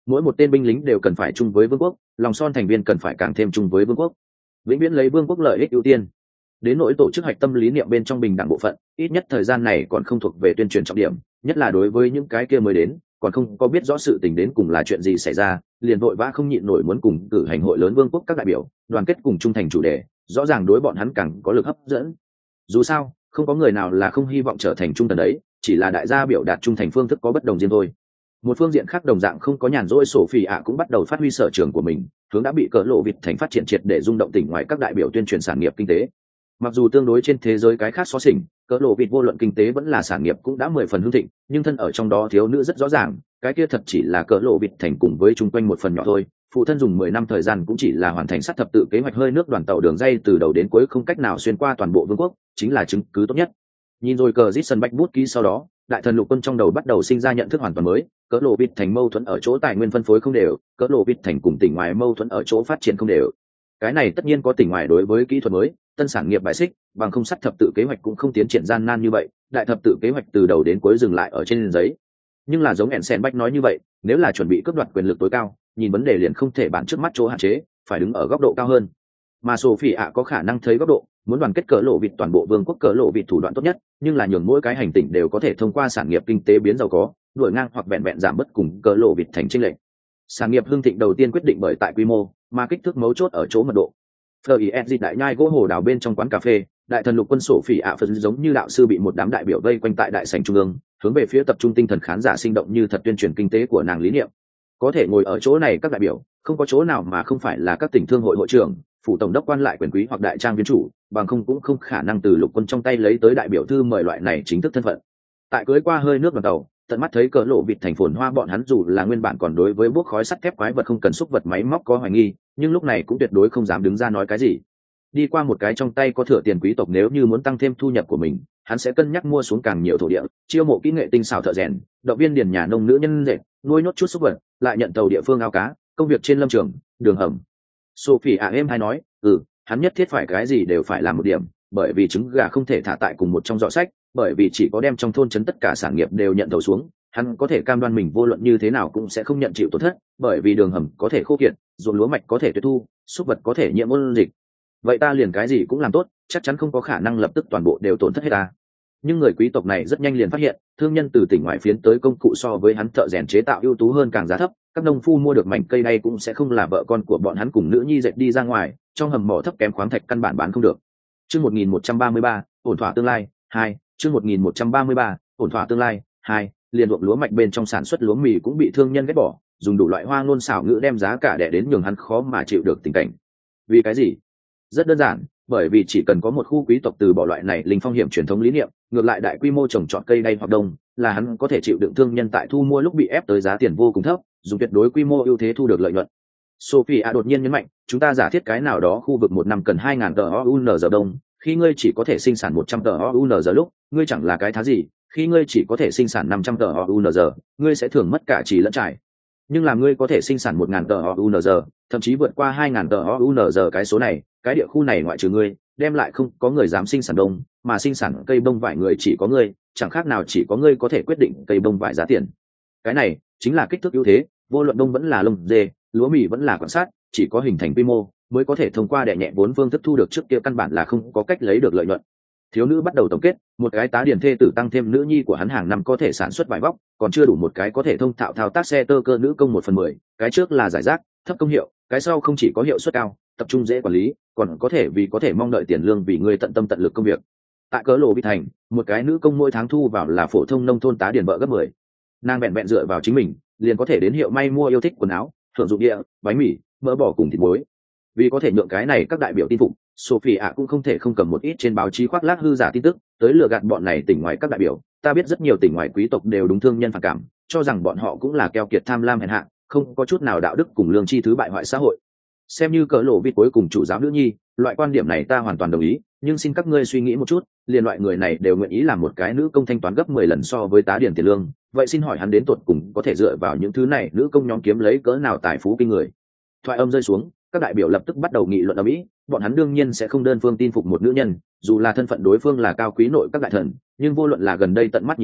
mỗi một tên binh lính đều cần phải chung với vương quốc, lòng son thành viên cần phải càng thêm chung với vương quốc, vĩnh viễn lấy vương quốc lợi ích ưu tiên. Đến nỗi tổ chức hoạch tâm lý niệm bên trong bình đẳng bộ phận, ít nhất thời gian này còn không thuộc về tuyên truyền trọng điểm, nhất là đối với những cái kia mới đến, còn không có biết rõ sự tình đến cùng là chuyện gì xảy ra, liền vội vã không nhịn nổi muốn cùng cử hành hội lớn vương quốc các đại biểu đoàn kết cùng trung thành chủ đề, rõ ràng đối bọn hắn càng có lực hấp dẫn. Dù sao không có người nào là không hy vọng trở thành trung thần đấy, chỉ là đại gia biểu đạt trung thành phương thức có bất đồng riêng thôi. Một phương diện khác đồng dạng không có nhàn rỗi, sổ phỉ ạ cũng bắt đầu phát huy sở trường của mình, hướng đã bị cỡ lộ vịt thành phát triển triệt để rung động tỉnh ngoài các đại biểu tuyên truyền sản nghiệp kinh tế. Mặc dù tương đối trên thế giới cái khác xó xỉnh, cỡ lộ vịt vô luận kinh tế vẫn là sản nghiệp cũng đã 10 phần hưng thịnh, nhưng thân ở trong đó thiếu nữ rất rõ ràng, cái kia thật chỉ là cỡ lộ vịt thành cùng với chung quanh một phần nhỏ thôi. Phụ thân dùng 10 năm thời gian cũng chỉ là hoàn thành sát thập tự kế hoạch, hơi nước đoàn tàu đường dây từ đầu đến cuối không cách nào xuyên qua toàn bộ vương quốc, chính là chứng cứ tốt nhất. Nhìn rồi cờ Jason Bạch bút ký sau đó, đại thần lục quân trong đầu bắt đầu sinh ra nhận thức hoàn toàn mới, cỡ lộ vịt thành mâu thuẫn ở chỗ tài nguyên phân phối không đều, cỡ lộ vịt thành cùng tỉnh ngoài mâu thuẫn ở chỗ phát triển không đều. Cái này tất nhiên có tỉnh ngoài đối với kỹ thuật mới, tân sản nghiệp bài xích, bằng không sắt thập tự kế hoạch cũng không tiến triển gian nan như vậy, đại thập tự kế hoạch từ đầu đến cuối dừng lại ở trên giấy. Nhưng là giống Ensen Bách nói như vậy, nếu là chuẩn bị cướp đoạt quyền lực tối cao, nhìn vấn đề liền không thể bán trước mắt chỗ hạn chế, phải đứng ở góc độ cao hơn. Mà Sophie ạ có khả năng thấy góc độ, muốn đoàn kết cỡ lộ vịt toàn bộ vương quốc, cỡ lộ vịt thủ đoạn tốt nhất, nhưng là nhường mỗi cái hành tinh đều có thể thông qua sản nghiệp kinh tế biến giàu có, đuổi ngang hoặc vẹn vẹn giảm bất cùng cỡ lộ vịt thành chênh lệch. Sản nghiệp hưng thịnh đầu tiên quyết định bởi tại quy mô, mà kích thước mấu chốt ở chỗ mật độ. FISG đại nhai gỗ hồ đào bên trong quán cà phê, đại thần lục quân Sophie ạ phần giống như đạo sư bị một đám đại biểu vây quanh tại đại sảnh trung ương, hướng về phía tập trung tinh thần khán giả sinh động như thật tuyên truyền kinh tế của nàng lý niệm. Có thể ngồi ở chỗ này các đại biểu, không có chỗ nào mà không phải là các tỉnh thương hội hội trưởng, phủ tổng đốc quan lại quyền quý hoặc đại trang viên chủ, bằng không cũng không khả năng từ lục quân trong tay lấy tới đại biểu thư mời loại này chính thức thân phận. Tại cưới qua hơi nước đoàn tàu, tận mắt thấy cỡ lộ vịt thành phồn hoa, bọn hắn dù là nguyên bản còn đối với bốc khói sắt thép quái vật không cần xúc vật máy móc có hoài nghi, nhưng lúc này cũng tuyệt đối không dám đứng ra nói cái gì. Đi qua một cái trong tay có thừa tiền quý tộc nếu như muốn tăng thêm thu nhập của mình, hắn sẽ cân nhắc mua xuống càng nhiều thổ địa, chiêu mộ kỹ nghệ tinh xảo thợ rèn, động viên điền nhà nông nữ nhân dệt, nuôi nhốt chút xúc vật, lại nhận tàu địa phương ao cá, công việc trên lâm trường, đường hầm. Sophie em hay nói, hắn nhất thiết phải cái gì đều phải làm một điểm, bởi vì trứng gà không thể thả tại cùng một trong giỏ sách, bởi vì chỉ có đem trong thôn trấn tất cả sản nghiệp đều nhận thầu xuống, hắn có thể cam đoan mình vô luận như thế nào cũng sẽ không nhận chịu tổn thất, bởi vì đường hầm có thể khô kiệt, ruộng lúa mạch có thể tuyệt thu, xúc vật có thể nhiễm ôn dịch. Vậy ta liền cái gì cũng làm tốt, chắc chắn không có khả năng lập tức toàn bộ đều tổn thất hết ta. Nhưng người quý tộc này rất nhanh liền phát hiện, thương nhân từ tỉnh ngoại phiến tới công cụ so với hắn thợ rèn chế tạo ưu tú hơn càng giá thấp, các nông phu mua được mảnh cây đay cũng sẽ không là vợ con của bọn hắn cùng nữ nhi dệt đi ra ngoài, trong hầm mỏ thấp kém khoáng thạch căn bản bán không được. Chương 1133, ổn thỏa tương lai 2, chương 1133, ổn thỏa tương lai 2, liền ruộng lúa mạch bên trong sản xuất lúa mì cũng bị thương nhân ghét bỏ, dùng đủ loại hoa ngôn xảo ngữ đem giá cả đè đến nhường hắn khó mà chịu được tình cảnh. Vì cái gì? Rất đơn giản, bởi vì chỉ cần có một khu quý tộc từ bỏ loại này linh phong hiểm truyền thống lý niệm, ngược lại đại quy mô trồng trọt cây đay hoặc đông, là hắn có thể chịu đựng thương nhân tại thu mua lúc bị ép tới giá tiền vô cùng thấp, dùng tuyệt đối quy mô ưu thế thu được lợi nhuận. Sophie đột nhiên nhấn mạnh, chúng ta giả thiết cái nào đó khu vực một năm cần 2000 tờ đông, khi ngươi chỉ có thể sinh sản 100 tờ lúc, ngươi chẳng là cái thá gì, khi ngươi chỉ có thể sinh sản 500 tờ ngươi sẽ thường mất cả trì lẫn trải. Nhưng là ngươi có thể sinh sản 1000 tờ thậm chí vượt qua 2000 tờ cái số này, cái địa khu này ngoại trừ ngươi, đem lại không có người dám sinh sản đông, mà sinh sản cây bông vải người chỉ có ngươi, chẳng khác nào chỉ có ngươi có thể quyết định cây bông vải giá tiền. Cái này chính là kích thước ưu thế, vô luận đông vẫn là lông dê, lúa mì vẫn là quan sát, chỉ có hình thành quy mô mới có thể thông qua đè nhẹ vốn phương thức thu được, trước kia căn bản là không có cách lấy được lợi nhuận. Thiếu nữ bắt đầu tổng kết, một cái tá điền thê tử tăng thêm nữ nhi của hắn hàng năm có thể sản xuất vải vóc, còn chưa đủ một cái có thể thông thạo thao tác xe tơ cơ nữ công 1/10, cái trước là giải rác, thấp công hiệu, cái sau không chỉ có hiệu suất cao, tập trung dễ quản lý, còn có thể vì có thể mong đợi tiền lương vì người tận tâm tận lực công việc. Tại cỡ lộ bị thành, một cái nữ công mỗi tháng thu vào là phổ thông nông thôn tá điền vợ gấp 10. Nàng vẹn vẹn dựa vào chính mình, liền có thể đến hiệu may mua yêu thích quần áo, thưởng dụng địa, bánh mì, mỡ bò cùng thịt muối. Vì có thể nhượng cái này các đại biểu tin phục, Sophie cũng không thể không cầm một ít trên báo chí khoác lác hư giả tin tức tới lừa gạt bọn này tỉnh ngoài các đại biểu. Ta biết rất nhiều tỉnh ngoài quý tộc đều đúng thương nhân phản cảm, cho rằng bọn họ cũng là keo kiệt tham lam hèn hạ, không có chút nào đạo đức cùng lương tri thứ bại hoại xã hội. Xem như cỡ lộ vịt cuối cùng chủ giáo nữ nhi, loại quan điểm này ta hoàn toàn đồng ý, nhưng xin các ngươi suy nghĩ một chút, liền loại người này đều nguyện ý làm một cái nữ công thanh toán gấp 10 lần so với tá điền tiền lương, vậy xin hỏi hắn đến tột cùng có thể dựa vào những thứ này nữ công nhóm kiếm lấy cỡ nào tài phú kinh người. Thoại âm rơi xuống, các đại biểu lập tức bắt đầu nghị luận ầm ĩ, bọn hắn đương nhiên sẽ không đơn phương tin phục một nữ nhân, dù là thân phận đối phương là cao quý nội các đại thần, nhưng vô luận là gần đây tận mắt nhìn thấy,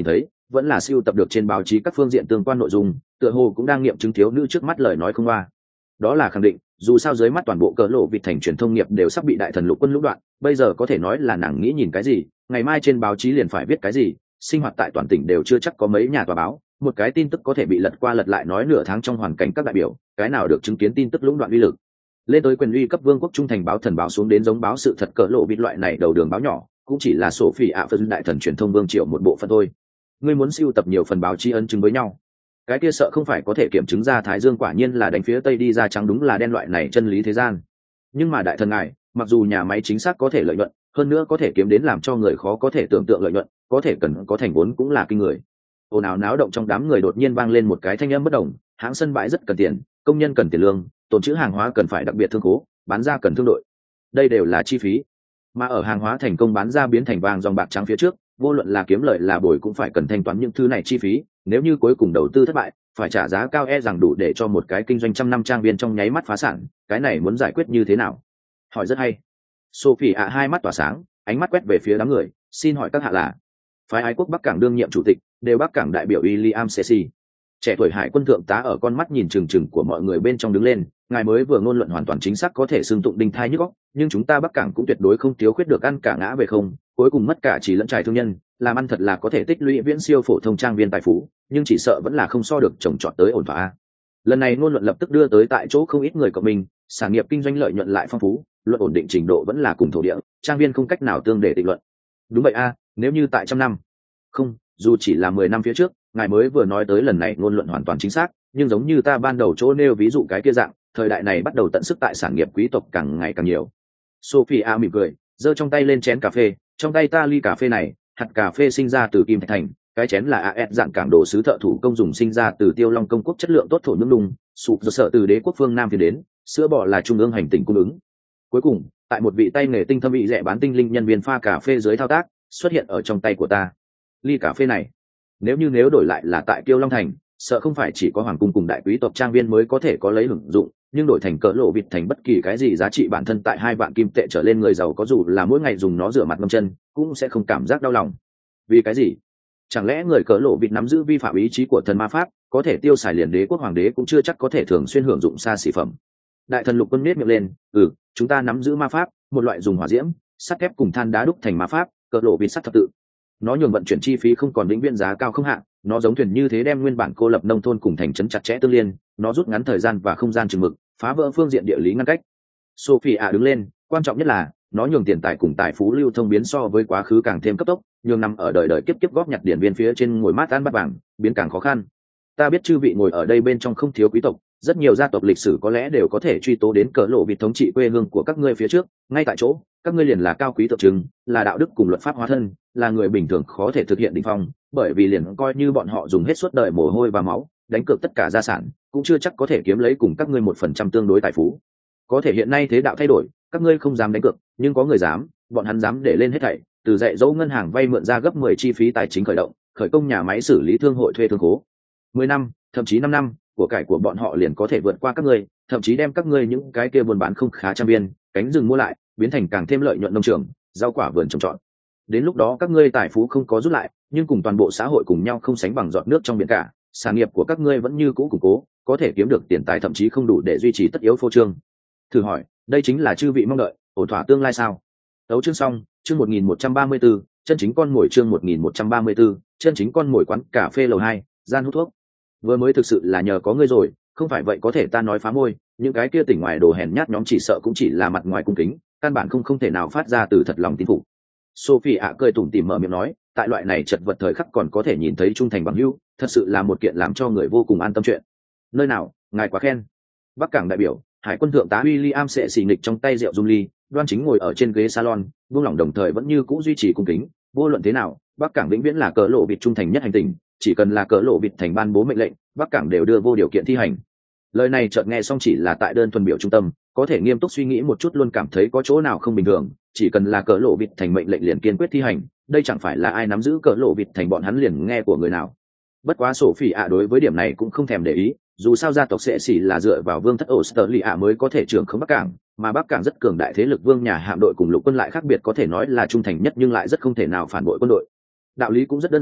vẫn là siêu tập được trên báo chí các phương diện tương quan nội dung, tựa hồ cũng đang nghiệm chứng thiếu nữ trước mắt lời nói không qua. Đó là khẳng định, dù sao dưới mắt toàn bộ cỡ lộ vịt thành truyền thông nghiệp đều sắp bị đại thần lục quân lũng đoạn, bây giờ có thể nói là nàng nghĩ nhìn cái gì, ngày mai trên báo chí liền phải viết cái gì, sinh hoạt tại toàn tỉnh đều chưa chắc có mấy nhà tòa báo, một cái tin tức có thể bị lật qua lật lại nói nửa tháng trong hoàn cảnh các đại biểu, cái nào được chứng kiến tin tức lũng đoạn uy lực. Lên tới quyền uy cấp vương quốc trung thành báo thần báo xuống đến giống báo sự thật cỡ lộ vịt loại này đầu đường báo nhỏ, cũng chỉ là sổ phỉ ạ phân đại thần truyền thông vương triều một bộ phận thôi. Ngươi muốn siêu tập nhiều phần báo chí ấn chứng với nhau, cái kia sợ không phải có thể kiểm chứng ra Thái Dương quả nhiên là đánh phía tây đi ra trắng đúng là đen loại này chân lý thế gian. Nhưng mà đại thần ngài, mặc dù nhà máy chính xác có thể lợi nhuận, hơn nữa có thể kiếm đến làm cho người khó có thể tưởng tượng lợi nhuận, có thể cần có thành vốn cũng là kinh người. Ồn ào náo động trong đám người đột nhiên vang lên một cái thanh âm bất đồng, hãng sân bãi rất cần tiền, công nhân cần tiền lương, tồn trữ hàng hóa cần phải đặc biệt thương khố, bán ra cần thương đội. Đây đều là chi phí. Mà ở hàng hóa thành công bán ra biến thành vàng dòng bạc trắng phía trước, vô luận là kiếm lợi là bồi cũng phải cần thanh toán những thứ này chi phí, nếu như cuối cùng đầu tư thất bại, phải trả giá cao e rằng đủ để cho một cái kinh doanh trăm năm trang viên trong nháy mắt phá sản, cái này muốn giải quyết như thế nào? Hỏi rất hay. Sophie ạ hai mắt tỏa sáng, ánh mắt quét về phía đám người, xin hỏi các hạ là? Phái Ái quốc Bắc Cảng đương nhiệm chủ tịch, đều Bắc Cảng đại biểu William Ceci. Trẻ tuổi hải quân thượng tá ở con mắt nhìn trừng trừng của mọi người bên trong đứng lên, ngài mới vừa ngôn luận hoàn toàn chính xác có thể xưng tụng đinh thai nhức óc, nhưng chúng ta Bắc Cảng cũng tuyệt đối không thiếu khuyết được ăn cả ngã về không, cuối cùng mất cả chỉ lẫn trải thương nhân, làm ăn thật là có thể tích lũy viễn siêu phổ thông trang viên tài phú, nhưng chỉ sợ vẫn là không so được trồng trọt tới ổn thỏa. Lần này ngôn luận lập tức đưa tới tại chỗ không ít người cộng mình, sản nghiệp kinh doanh lợi nhuận lại phong phú, luận ổn định trình độ vẫn là cùng thổ địa, trang viên không cách nào tương để định luận. Đúng vậy a, nếu như tại trăm năm, không, dù chỉ là 10 năm phía trước, ngài mới vừa nói tới lần này ngôn luận hoàn toàn chính xác, nhưng giống như ta ban đầu chỗ nêu ví dụ cái kia dạng, thời đại này bắt đầu tận sức tại sản nghiệp quý tộc càng ngày càng nhiều. Sophia mỉm cười, giơ trong tay lên chén cà phê, trong tay ta ly cà phê này, hạt cà phê sinh ra từ kim thạch thành, cái chén là AS dạng cảng đồ sứ thợ thủ công dùng sinh ra từ Tiêu Long công quốc chất lượng tốt thổ nhưỡng lung, sụp do sợ từ đế quốc phương Nam phiên đến, sữa bò là trung ương hành tinh cung ứng. Cuối cùng, tại một vị tay nghề tinh thâm vị rẻ bán tinh linh nhân viên pha cà phê dưới thao tác, xuất hiện ở trong tay của ta. Ly cà phê này, nếu đổi lại là tại Tiêu Long thành, sợ không phải chỉ có hoàng cung cùng đại quý tộc trang viên mới có thể có lấy hưởng dụng, nhưng đổi thành cỡ lộ vịt thành bất kỳ cái gì giá trị bản thân tại 2 vạn kim tệ trở lên người giàu có dù là mỗi ngày dùng nó rửa mặt ngâm chân, cũng sẽ không cảm giác đau lòng. Vì cái gì? Chẳng lẽ người cỡ lộ vịt nắm giữ vi phạm ý chí của thần ma pháp, có thể tiêu xài liền đế quốc hoàng đế cũng chưa chắc có thể thường xuyên hưởng dụng xa xỉ phẩm. Đại thần lục quân nết miệng lên, chúng ta nắm giữ ma pháp, một loại dùng hỏa diễm, sắt thép cùng than đá đúc thành ma pháp, cỡ lộ vịt sắt thập tự. Nó nhường vận chuyển chi phí không còn vĩnh viễn giá cao không hạn, nó giống thuyền như thế đem nguyên bản cô lập nông thôn cùng thành trấn chặt chẽ tương liên, nó rút ngắn thời gian và không gian chừng mực, phá vỡ phương diện địa lý ngăn cách. Sophia đứng lên, quan trọng nhất là nó nhường tiền tài cùng tài phú lưu thông biến so với quá khứ càng thêm cấp tốc, nhường nằm ở đời đời kiếp kiếp góp nhặt điển viên phía trên ngồi mát ăn bát vàng biến càng khó khăn. Ta biết chư vị ngồi ở đây bên trong không thiếu quý tộc, rất nhiều gia tộc lịch sử có lẽ đều có thể truy tố đến cỡ lộ vịt thống trị quê hương của các ngươi phía trước, ngay tại chỗ các ngươi liền là cao quý tượng trưng, là đạo đức cùng luật pháp hóa thân, là người bình thường khó thể thực hiện đỉnh phong, bởi vì liền coi như bọn họ dùng hết suốt đời mồ hôi và máu, đánh cược tất cả gia sản, cũng chưa chắc có thể kiếm lấy cùng các ngươi 1% tương đối tài phú. Có thể hiện nay thế đạo thay đổi, các ngươi không dám đánh cược, nhưng có người dám, bọn hắn dám để lên hết thảy, từ dạy dỗ ngân hàng vay mượn ra gấp 10 chi phí tài chính khởi động, khởi công nhà máy xử lý thương hội thuê thương khố. 10 năm, thậm chí 5 năm, của cải của bọn họ liền có thể vượt qua các ngươi, thậm chí đem các ngươi những cái kia buôn bán không khá trang viên, cánh rừng mua lại, biến thành càng thêm lợi nhuận nông trường, rau quả vườn trồng trọt. Đến lúc đó các ngươi tài phú không có rút lại, nhưng cùng toàn bộ xã hội cùng nhau không sánh bằng giọt nước trong biển cả, sản nghiệp của các ngươi vẫn như cũ củng cố, có thể kiếm được tiền tài thậm chí không đủ để duy trì tất yếu phô trương. Thử hỏi, đây chính là chư vị mong đợi, ổn thỏa tương lai sao? Đấu chương xong, chương 1134, chân chính con mồi chương 1134, chân chính con mồi quán cà phê lầu 2, gian hút thuốc. Vừa mới thực sự là nhờ có ngươi rồi, không phải vậy có thể ta nói phá môi, những cái kia tỉnh ngoài đồ hèn nhát nhóm chỉ sợ cũng chỉ là mặt ngoài cung kính, căn bản không thể nào phát ra từ thật lòng tin phục. Sophie ạ cười tủm tỉm mở miệng nói, tại loại này chật vật thời khắc còn có thể nhìn thấy trung thành bằng hữu, thật sự là một kiện làm cho người vô cùng an tâm chuyện. Nơi nào, ngài quá khen. Bắc Cảng đại biểu, hải quân thượng tá William sẽ xì nghịch trong tay rượu dung ly, đoan chính ngồi ở trên ghế salon, buông lỏng đồng thời vẫn như cũ duy trì cung kính. Vô luận thế nào, Bắc Cảng vĩnh viễn là cỡ lộ vịt trung thành nhất hành tinh, chỉ cần là cỡ lộ vịt thành ban bố mệnh lệnh, Bắc Cảng đều đưa vô điều kiện thi hành. Lời này chợt nghe xong chỉ là tại đơn thuần biểu trung tâm, có thể nghiêm túc suy nghĩ một chút luôn cảm thấy có chỗ nào không bình thường. Chỉ cần là cỡ lộ vịt thành mệnh lệnh liền kiên quyết thi hành, đây chẳng phải là ai nắm giữ cỡ lộ vịt thành bọn hắn liền nghe của người nào. Bất quá Sophie ạ đối với điểm này cũng không thèm để ý, dù sao gia tộc sẽ chỉ là dựa vào vương thất Australia mới có thể trưởng khống Bắc Cảng, mà Bắc Cảng rất cường đại thế lực vương nhà hạm đội cùng lục quân lại khác biệt có thể nói là trung thành nhất nhưng lại rất không thể nào phản bội quân đội. Đạo lý cũng rất đơn giản,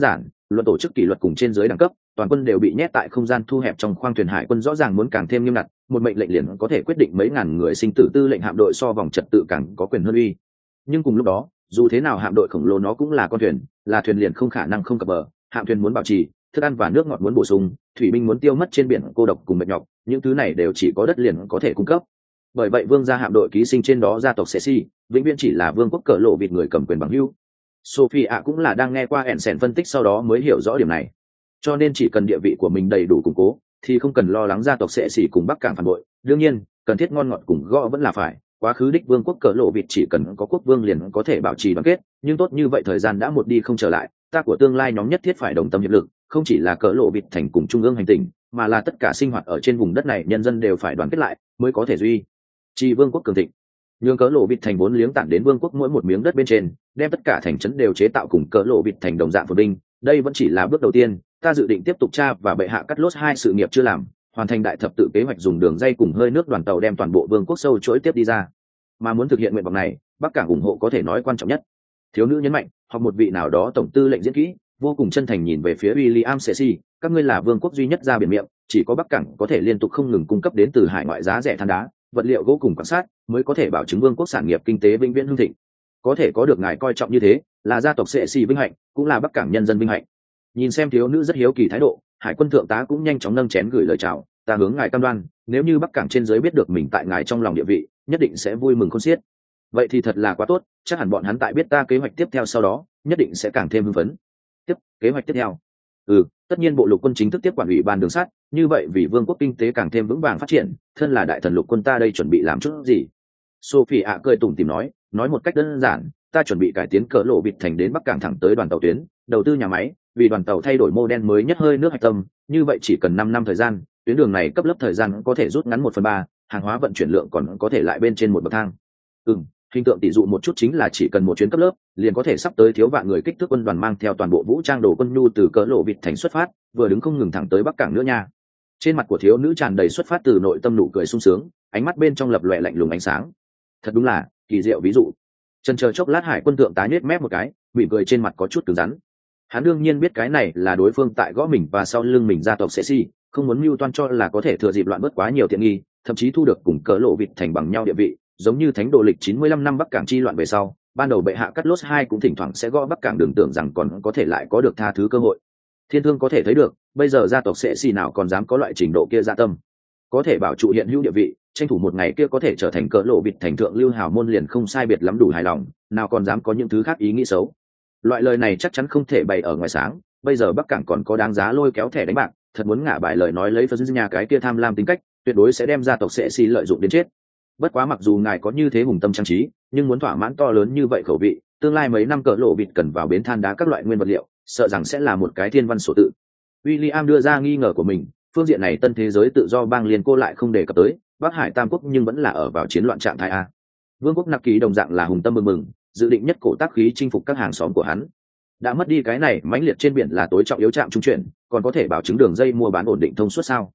luật tổ chức kỷ luật cùng trên dưới đẳng cấp, toàn quân đều bị nhét tại không gian thu hẹp trong khoang thuyền. Hải quân rõ ràng muốn càng thêm nghiêm ngặt, một mệnh lệnh liền có thể quyết định mấy ngàn người sinh tử. Tư lệnh hạm đội so vòng trật tự càng có quyền hơn uy. Nhưng cùng lúc đó, dù thế nào hạm đội khổng lồ nó cũng là con thuyền, là thuyền liền không khả năng không cập bờ. Hạm thuyền muốn bảo trì thức ăn và nước ngọt, muốn bổ sung thủy binh, muốn tiêu mất trên biển cô độc cùng mệt nhọc, những thứ này đều chỉ có đất liền có thể cung cấp. Bởi vậy vương gia hạm đội ký sinh trên đó gia tộc Sesi vĩnh viễn chỉ là vương quốc cỡ lộ vịt người cầm quyền bằng hữu. Sophie ạ cũng là đang nghe qua Ensign phân tích sau đó mới hiểu rõ điểm này, cho nên chỉ cần địa vị của mình đầy đủ củng cố thì không cần lo lắng gia tộc Sesi cùng Bắc Cảng phản bội. Đương nhiên cần thiết ngon ngọt cùng gõ vẫn là phải. Quá khứ đích vương quốc cỡ lộ vịt chỉ cần có quốc vương liền có thể bảo trì đoàn kết, nhưng tốt như vậy thời gian đã một đi không trở lại. Ta của tương lai nhóm nhất thiết phải đồng tâm hiệp lực, không chỉ là cỡ lộ vịt thành cùng trung ương hành tinh, mà là tất cả sinh hoạt ở trên vùng đất này nhân dân đều phải đoàn kết lại mới có thể duy trì vương quốc cường thịnh. Nhường cỡ lộ vịt thành vốn liếng tản đến vương quốc mỗi một miếng đất bên trên, đem tất cả thành trấn đều chế tạo cùng cỡ lộ vịt thành đồng dạng phồn vinh. Đây vẫn chỉ là bước đầu tiên, ta dự định tiếp tục tra và bệ hạ cắt lốt hai sự nghiệp chưa làm, hoàn thành đại thập tự kế hoạch, dùng đường dây cùng hơi nước đoàn tàu đem toàn bộ vương quốc sâu chuỗi tiếp đi ra. Mà muốn thực hiện nguyện vọng này, Bắc Cảng ủng hộ có thể nói quan trọng nhất. Thiếu nữ nhấn mạnh, hoặc một vị nào đó tổng tư lệnh diễn kỹ vô cùng chân thành nhìn về phía William Sesi, các ngươi là vương quốc duy nhất ra biển miệng, chỉ có Bắc Cảng có thể liên tục không ngừng cung cấp đến từ hải ngoại giá rẻ than đá, vật liệu gỗ cùng quan sát, mới có thể bảo chứng vương quốc sản nghiệp kinh tế vĩnh viễn hưng thịnh. Có thể có được ngài coi trọng như thế, là gia tộc Sesi vinh hạnh, cũng là Bắc Cảng nhân dân vinh hạnh. Nhìn xem thiếu nữ rất hiếu kỳ thái độ, hải quân thượng tá cũng nhanh chóng nâng chén gửi lời chào. Ta hướng ngài cam đoan, nếu như Bắc Cảng trên dưới biết được mình tại ngài trong lòng địa vị, nhất định sẽ vui mừng khôn xiết. Vậy thì thật là quá tốt, chắc hẳn bọn hắn tại biết ta kế hoạch tiếp theo sau đó nhất định sẽ càng thêm hưng phấn. Kế hoạch tiếp theo? Tất nhiên bộ lục quân chính thức tiếp quản ủy ban đường sắt, như vậy vì vương quốc kinh tế càng thêm vững vàng phát triển, thân là đại thần lục quân ta đây chuẩn bị làm chút gì? Sophie ạ cười tủm tỉm nói một cách đơn giản, ta chuẩn bị cải tiến cỡ lộ vịt thành đến Bắc Cảng thẳng tới đoàn tàu tuyến, đầu tư nhà máy, vì đoàn tàu thay đổi mô đen mới nhất hơi nước hạch tâm, như vậy chỉ cần 5 năm thời gian, tuyến đường này cấp lớp thời gian có thể rút ngắn 1/3, hàng hóa vận chuyển lượng còn có thể lại bên trên một bậc thang. Hình tượng tỷ dụ một chút chính là chỉ cần một chuyến cấp lớp liền có thể sắp tới thiếu vạn người kích thước quân đoàn mang theo toàn bộ vũ trang đồ quân nhu từ cỡ lộ vịt thành xuất phát, vừa đứng không ngừng thẳng tới Bắc Cảng nữa nha. Trên mặt của thiếu nữ tràn đầy xuất phát từ nội tâm nụ cười sung sướng, ánh mắt bên trong lập lòe lạnh lùng ánh sáng. Thật đúng là kỳ diệu ví dụ. Chần chờ chốc lát, hải quân thượng tá nhếch mép một cái, mỉm cười trên mặt có chút cứng rắn. Hắn đương nhiên biết cái này là đối phương tại gõ mình và sau lưng mình gia tộc Sesi, không muốn mưu toan cho là có thể thừa dịp loạn bớt quá nhiều tiện nghi, thậm chí thu được cùng cỡ lộ vịt thành bằng nhau địa vị. Giống như thánh đồ lịch 95 năm Bắc Cảng chi loạn về sau, ban đầu bệ hạ cắt lốt hai cũng thỉnh thoảng sẽ gõ Bắc Cảng, đừng tưởng rằng còn có thể lại có được tha thứ cơ hội. Thiên thương có thể thấy được, bây giờ gia tộc Sesi nào còn dám có loại trình độ kia dạ tâm. Có thể bảo trụ hiện hữu địa vị, tranh thủ một ngày kia có thể trở thành cỡ lộ vịt thành thượng lưu hào môn liền không sai biệt lắm đủ hài lòng, nào còn dám có những thứ khác ý nghĩ xấu. Loại lời này chắc chắn không thể bày ở ngoài sáng, bây giờ Bắc Cảng còn có đáng giá lôi kéo thẻ đánh bạc, thật muốn ngả bài lời nói lấy phần nhà cái kia tham lam tính cách, tuyệt đối sẽ đem gia tộc Sesi lợi dụng đến chết. Bất quá mặc dù ngài có như thế hùng tâm trang trí, nhưng muốn thỏa mãn to lớn như vậy khẩu vị, tương lai mấy năm cỡ lộ vịt cần vào bến than đá các loại nguyên vật liệu, sợ rằng sẽ là một cái thiên văn sổ tự. William đưa ra nghi ngờ của mình, phương diện này tân thế giới tự do bang liên cô lại không đề cập tới, Bắc Hải Tam quốc nhưng vẫn là ở vào chiến loạn trạng thái a. Vương quốc Nặc Kỳ đồng dạng là hùng tâm mừng mừng, dự định nhất cổ tác khí chinh phục các hàng xóm của hắn. Đã mất đi cái này, mãnh liệt trên biển là tối trọng yếu trạm trung chuyển, còn có thể bảo chứng đường dây mua bán ổn định thông suốt sao?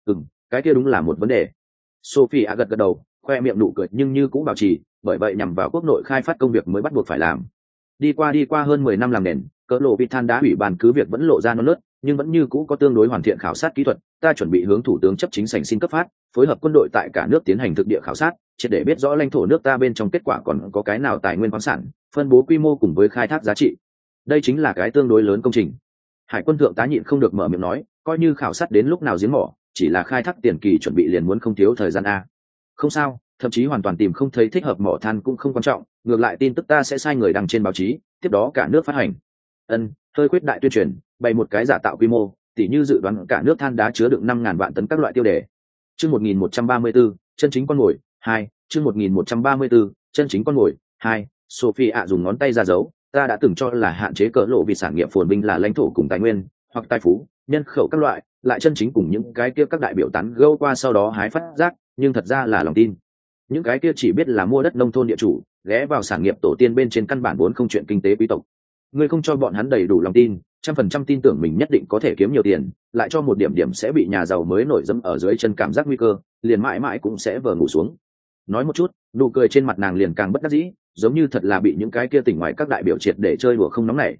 Cái kia đúng là một vấn đề. Sophie gật gật đầu, khoe miệng nụ cười nhưng như cũng bảo trì, bởi vậy nhằm vào quốc nội khai phát công việc mới bắt buộc phải làm. Đi qua hơn 10 năm làm nền, cỡ lộ vịt than đá ủy ban cứ việc vẫn lộ ra non nớt, nhưng vẫn như cũ có tương đối hoàn thiện khảo sát kỹ thuật. Ta chuẩn bị hướng thủ tướng chấp chính sảnh xin cấp phát, phối hợp quân đội tại cả nước tiến hành thực địa khảo sát, triệt để biết rõ lãnh thổ nước ta bên trong kết quả còn có cái nào tài nguyên khoáng sản, phân bố quy mô cùng với khai thác giá trị. Đây chính là cái tương đối lớn công trình. Hải quân thượng tá nhịn không được mở miệng nói, coi như khảo sát đến lúc nào giếng mỏ, chỉ là khai thác tiền kỳ chuẩn bị liền muốn không thiếu thời gian a. Không sao, thậm chí hoàn toàn tìm không thấy thích hợp mỏ than cũng không quan trọng, ngược lại tin tức ta sẽ sai người đăng trên báo chí, tiếp đó cả nước phát hành. Hơi quyết đại tuyên truyền, bày một cái giả tạo quy mô, tỉ như dự đoán cả nước than đá chứa đựng 5.000 vạn tấn các loại tiêu đề. Chương 1134, chân chính con mồi 2, chương 1134, chân chính con mồi 2. Sophie dùng ngón tay ra dấu, ta đã từng cho là hạn chế cỡ lộ vì sản nghiệp phồn vinh là lãnh thổ cùng tài nguyên, hoặc tài phú, nhân khẩu các loại, lại chân chính cùng những cái kia các đại biểu tán gẫu qua sau đó hái phát giác, nhưng thật ra là lòng tin. Những cái kia chỉ biết là mua đất nông thôn địa chủ, ghé vào sản nghiệp tổ tiên bên trên căn bản vốn không chuyện kinh tế quý tộc. Ngươi không cho bọn hắn đầy đủ lòng tin, 100% tin tưởng mình nhất định có thể kiếm nhiều tiền, lại cho một điểm điểm sẽ bị nhà giàu mới nổi dẫm ở dưới chân, cảm giác nguy cơ, liền mãi mãi cũng sẽ vờ ngủ xuống. Nói một chút, nụ cười trên mặt nàng liền càng bất đắc dĩ, giống như thật là bị những cái kia tỉnh ngoài các đại biểu triệt để chơi đùa không nóng nảy.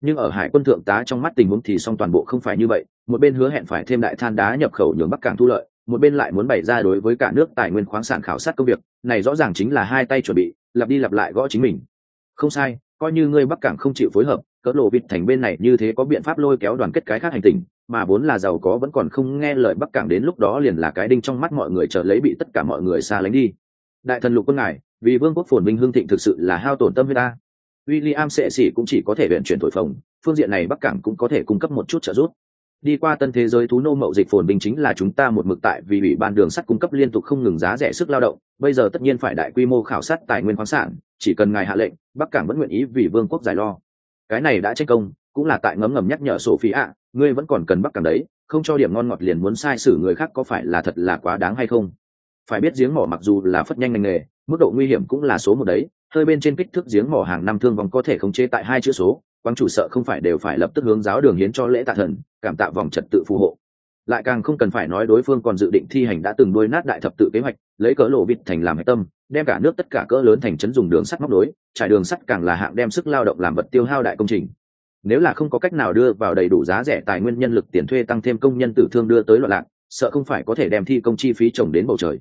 Nhưng ở hải quân thượng tá trong mắt tình huống thì song toàn bộ không phải như vậy, một bên hứa hẹn phải thêm đại than đá nhập khẩu nhường Bắc Cảng thu lợi, một bên lại muốn bày ra đối với cả nước tài nguyên khoáng sản khảo sát công việc, này rõ ràng chính là hai tay chuẩn bị, lặp đi lặp lại gõ chính mình. Không sai, coi như ngươi Bắc Cảng không chịu phối hợp, cỡ lộ vịt thành bên này như thế có biện pháp lôi kéo đoàn kết cái khác hành tinh, mà vốn là giàu có vẫn còn không nghe lời Bắc Cảng, đến lúc đó liền là cái đinh trong mắt mọi người, chờ lấy bị tất cả mọi người xa lánh đi. Đại thần lục quân ngài, vì vương quốc phồn vinh hương thịnh thực sự là hao tổn tâm huyết ta. William sẽ xỉ cũng chỉ có thể viện chuyển thổi phồng, phương diện này Bắc Cảng cũng có thể cung cấp một chút trợ giúp. Đi qua tân thế giới thú nô mậu dịch phồn vinh chính là chúng ta một mực tại, vì ủy ban đường sắt cung cấp liên tục không ngừng giá rẻ sức lao động, bây giờ tất nhiên phải đại quy mô khảo sát tài nguyên khoáng sản, chỉ cần ngài hạ lệnh, Bắc Cảng vẫn nguyện ý vì vương quốc giải lo. Cái này đã tranh công, cũng là tại ngấm ngầm nhắc nhở Sophie ạ, ngươi vẫn còn cần Bắc Cảng đấy, không cho điểm ngon ngọt liền muốn sai xử người khác, có phải là thật là quá đáng hay không? Phải biết giếng mỏ mặc dù là phất nhanh ngành nghề, mức độ nguy hiểm cũng là số một đấy, hơi bên trên kích thước giếng mỏ hàng năm thương vong có thể khống chế tại 2 chữ số, quang chủ sợ không phải đều phải lập tức hướng giáo đường hiến cho lễ tạ thần, cảm tạ vòng trật tự phù hộ. Lại càng không cần phải nói đối phương còn dự định thi hành đã từng đuôi nát đại thập tự kế hoạch, lấy cỡ lộ vịt thành làm hệ tâm, đem cả nước tất cả cỡ lớn thành trấn dùng đường sắt móc nối, trải đường sắt càng là hạng đem sức lao động làm vật tiêu hao đại công trình. Nếu là không có cách nào đưa vào đầy đủ giá rẻ tài nguyên nhân lực, tiền thuê tăng thêm công nhân tử thương đưa tới loạn lạc, sợ không phải có thể đem thi công chi phí trồng đến bầu trời.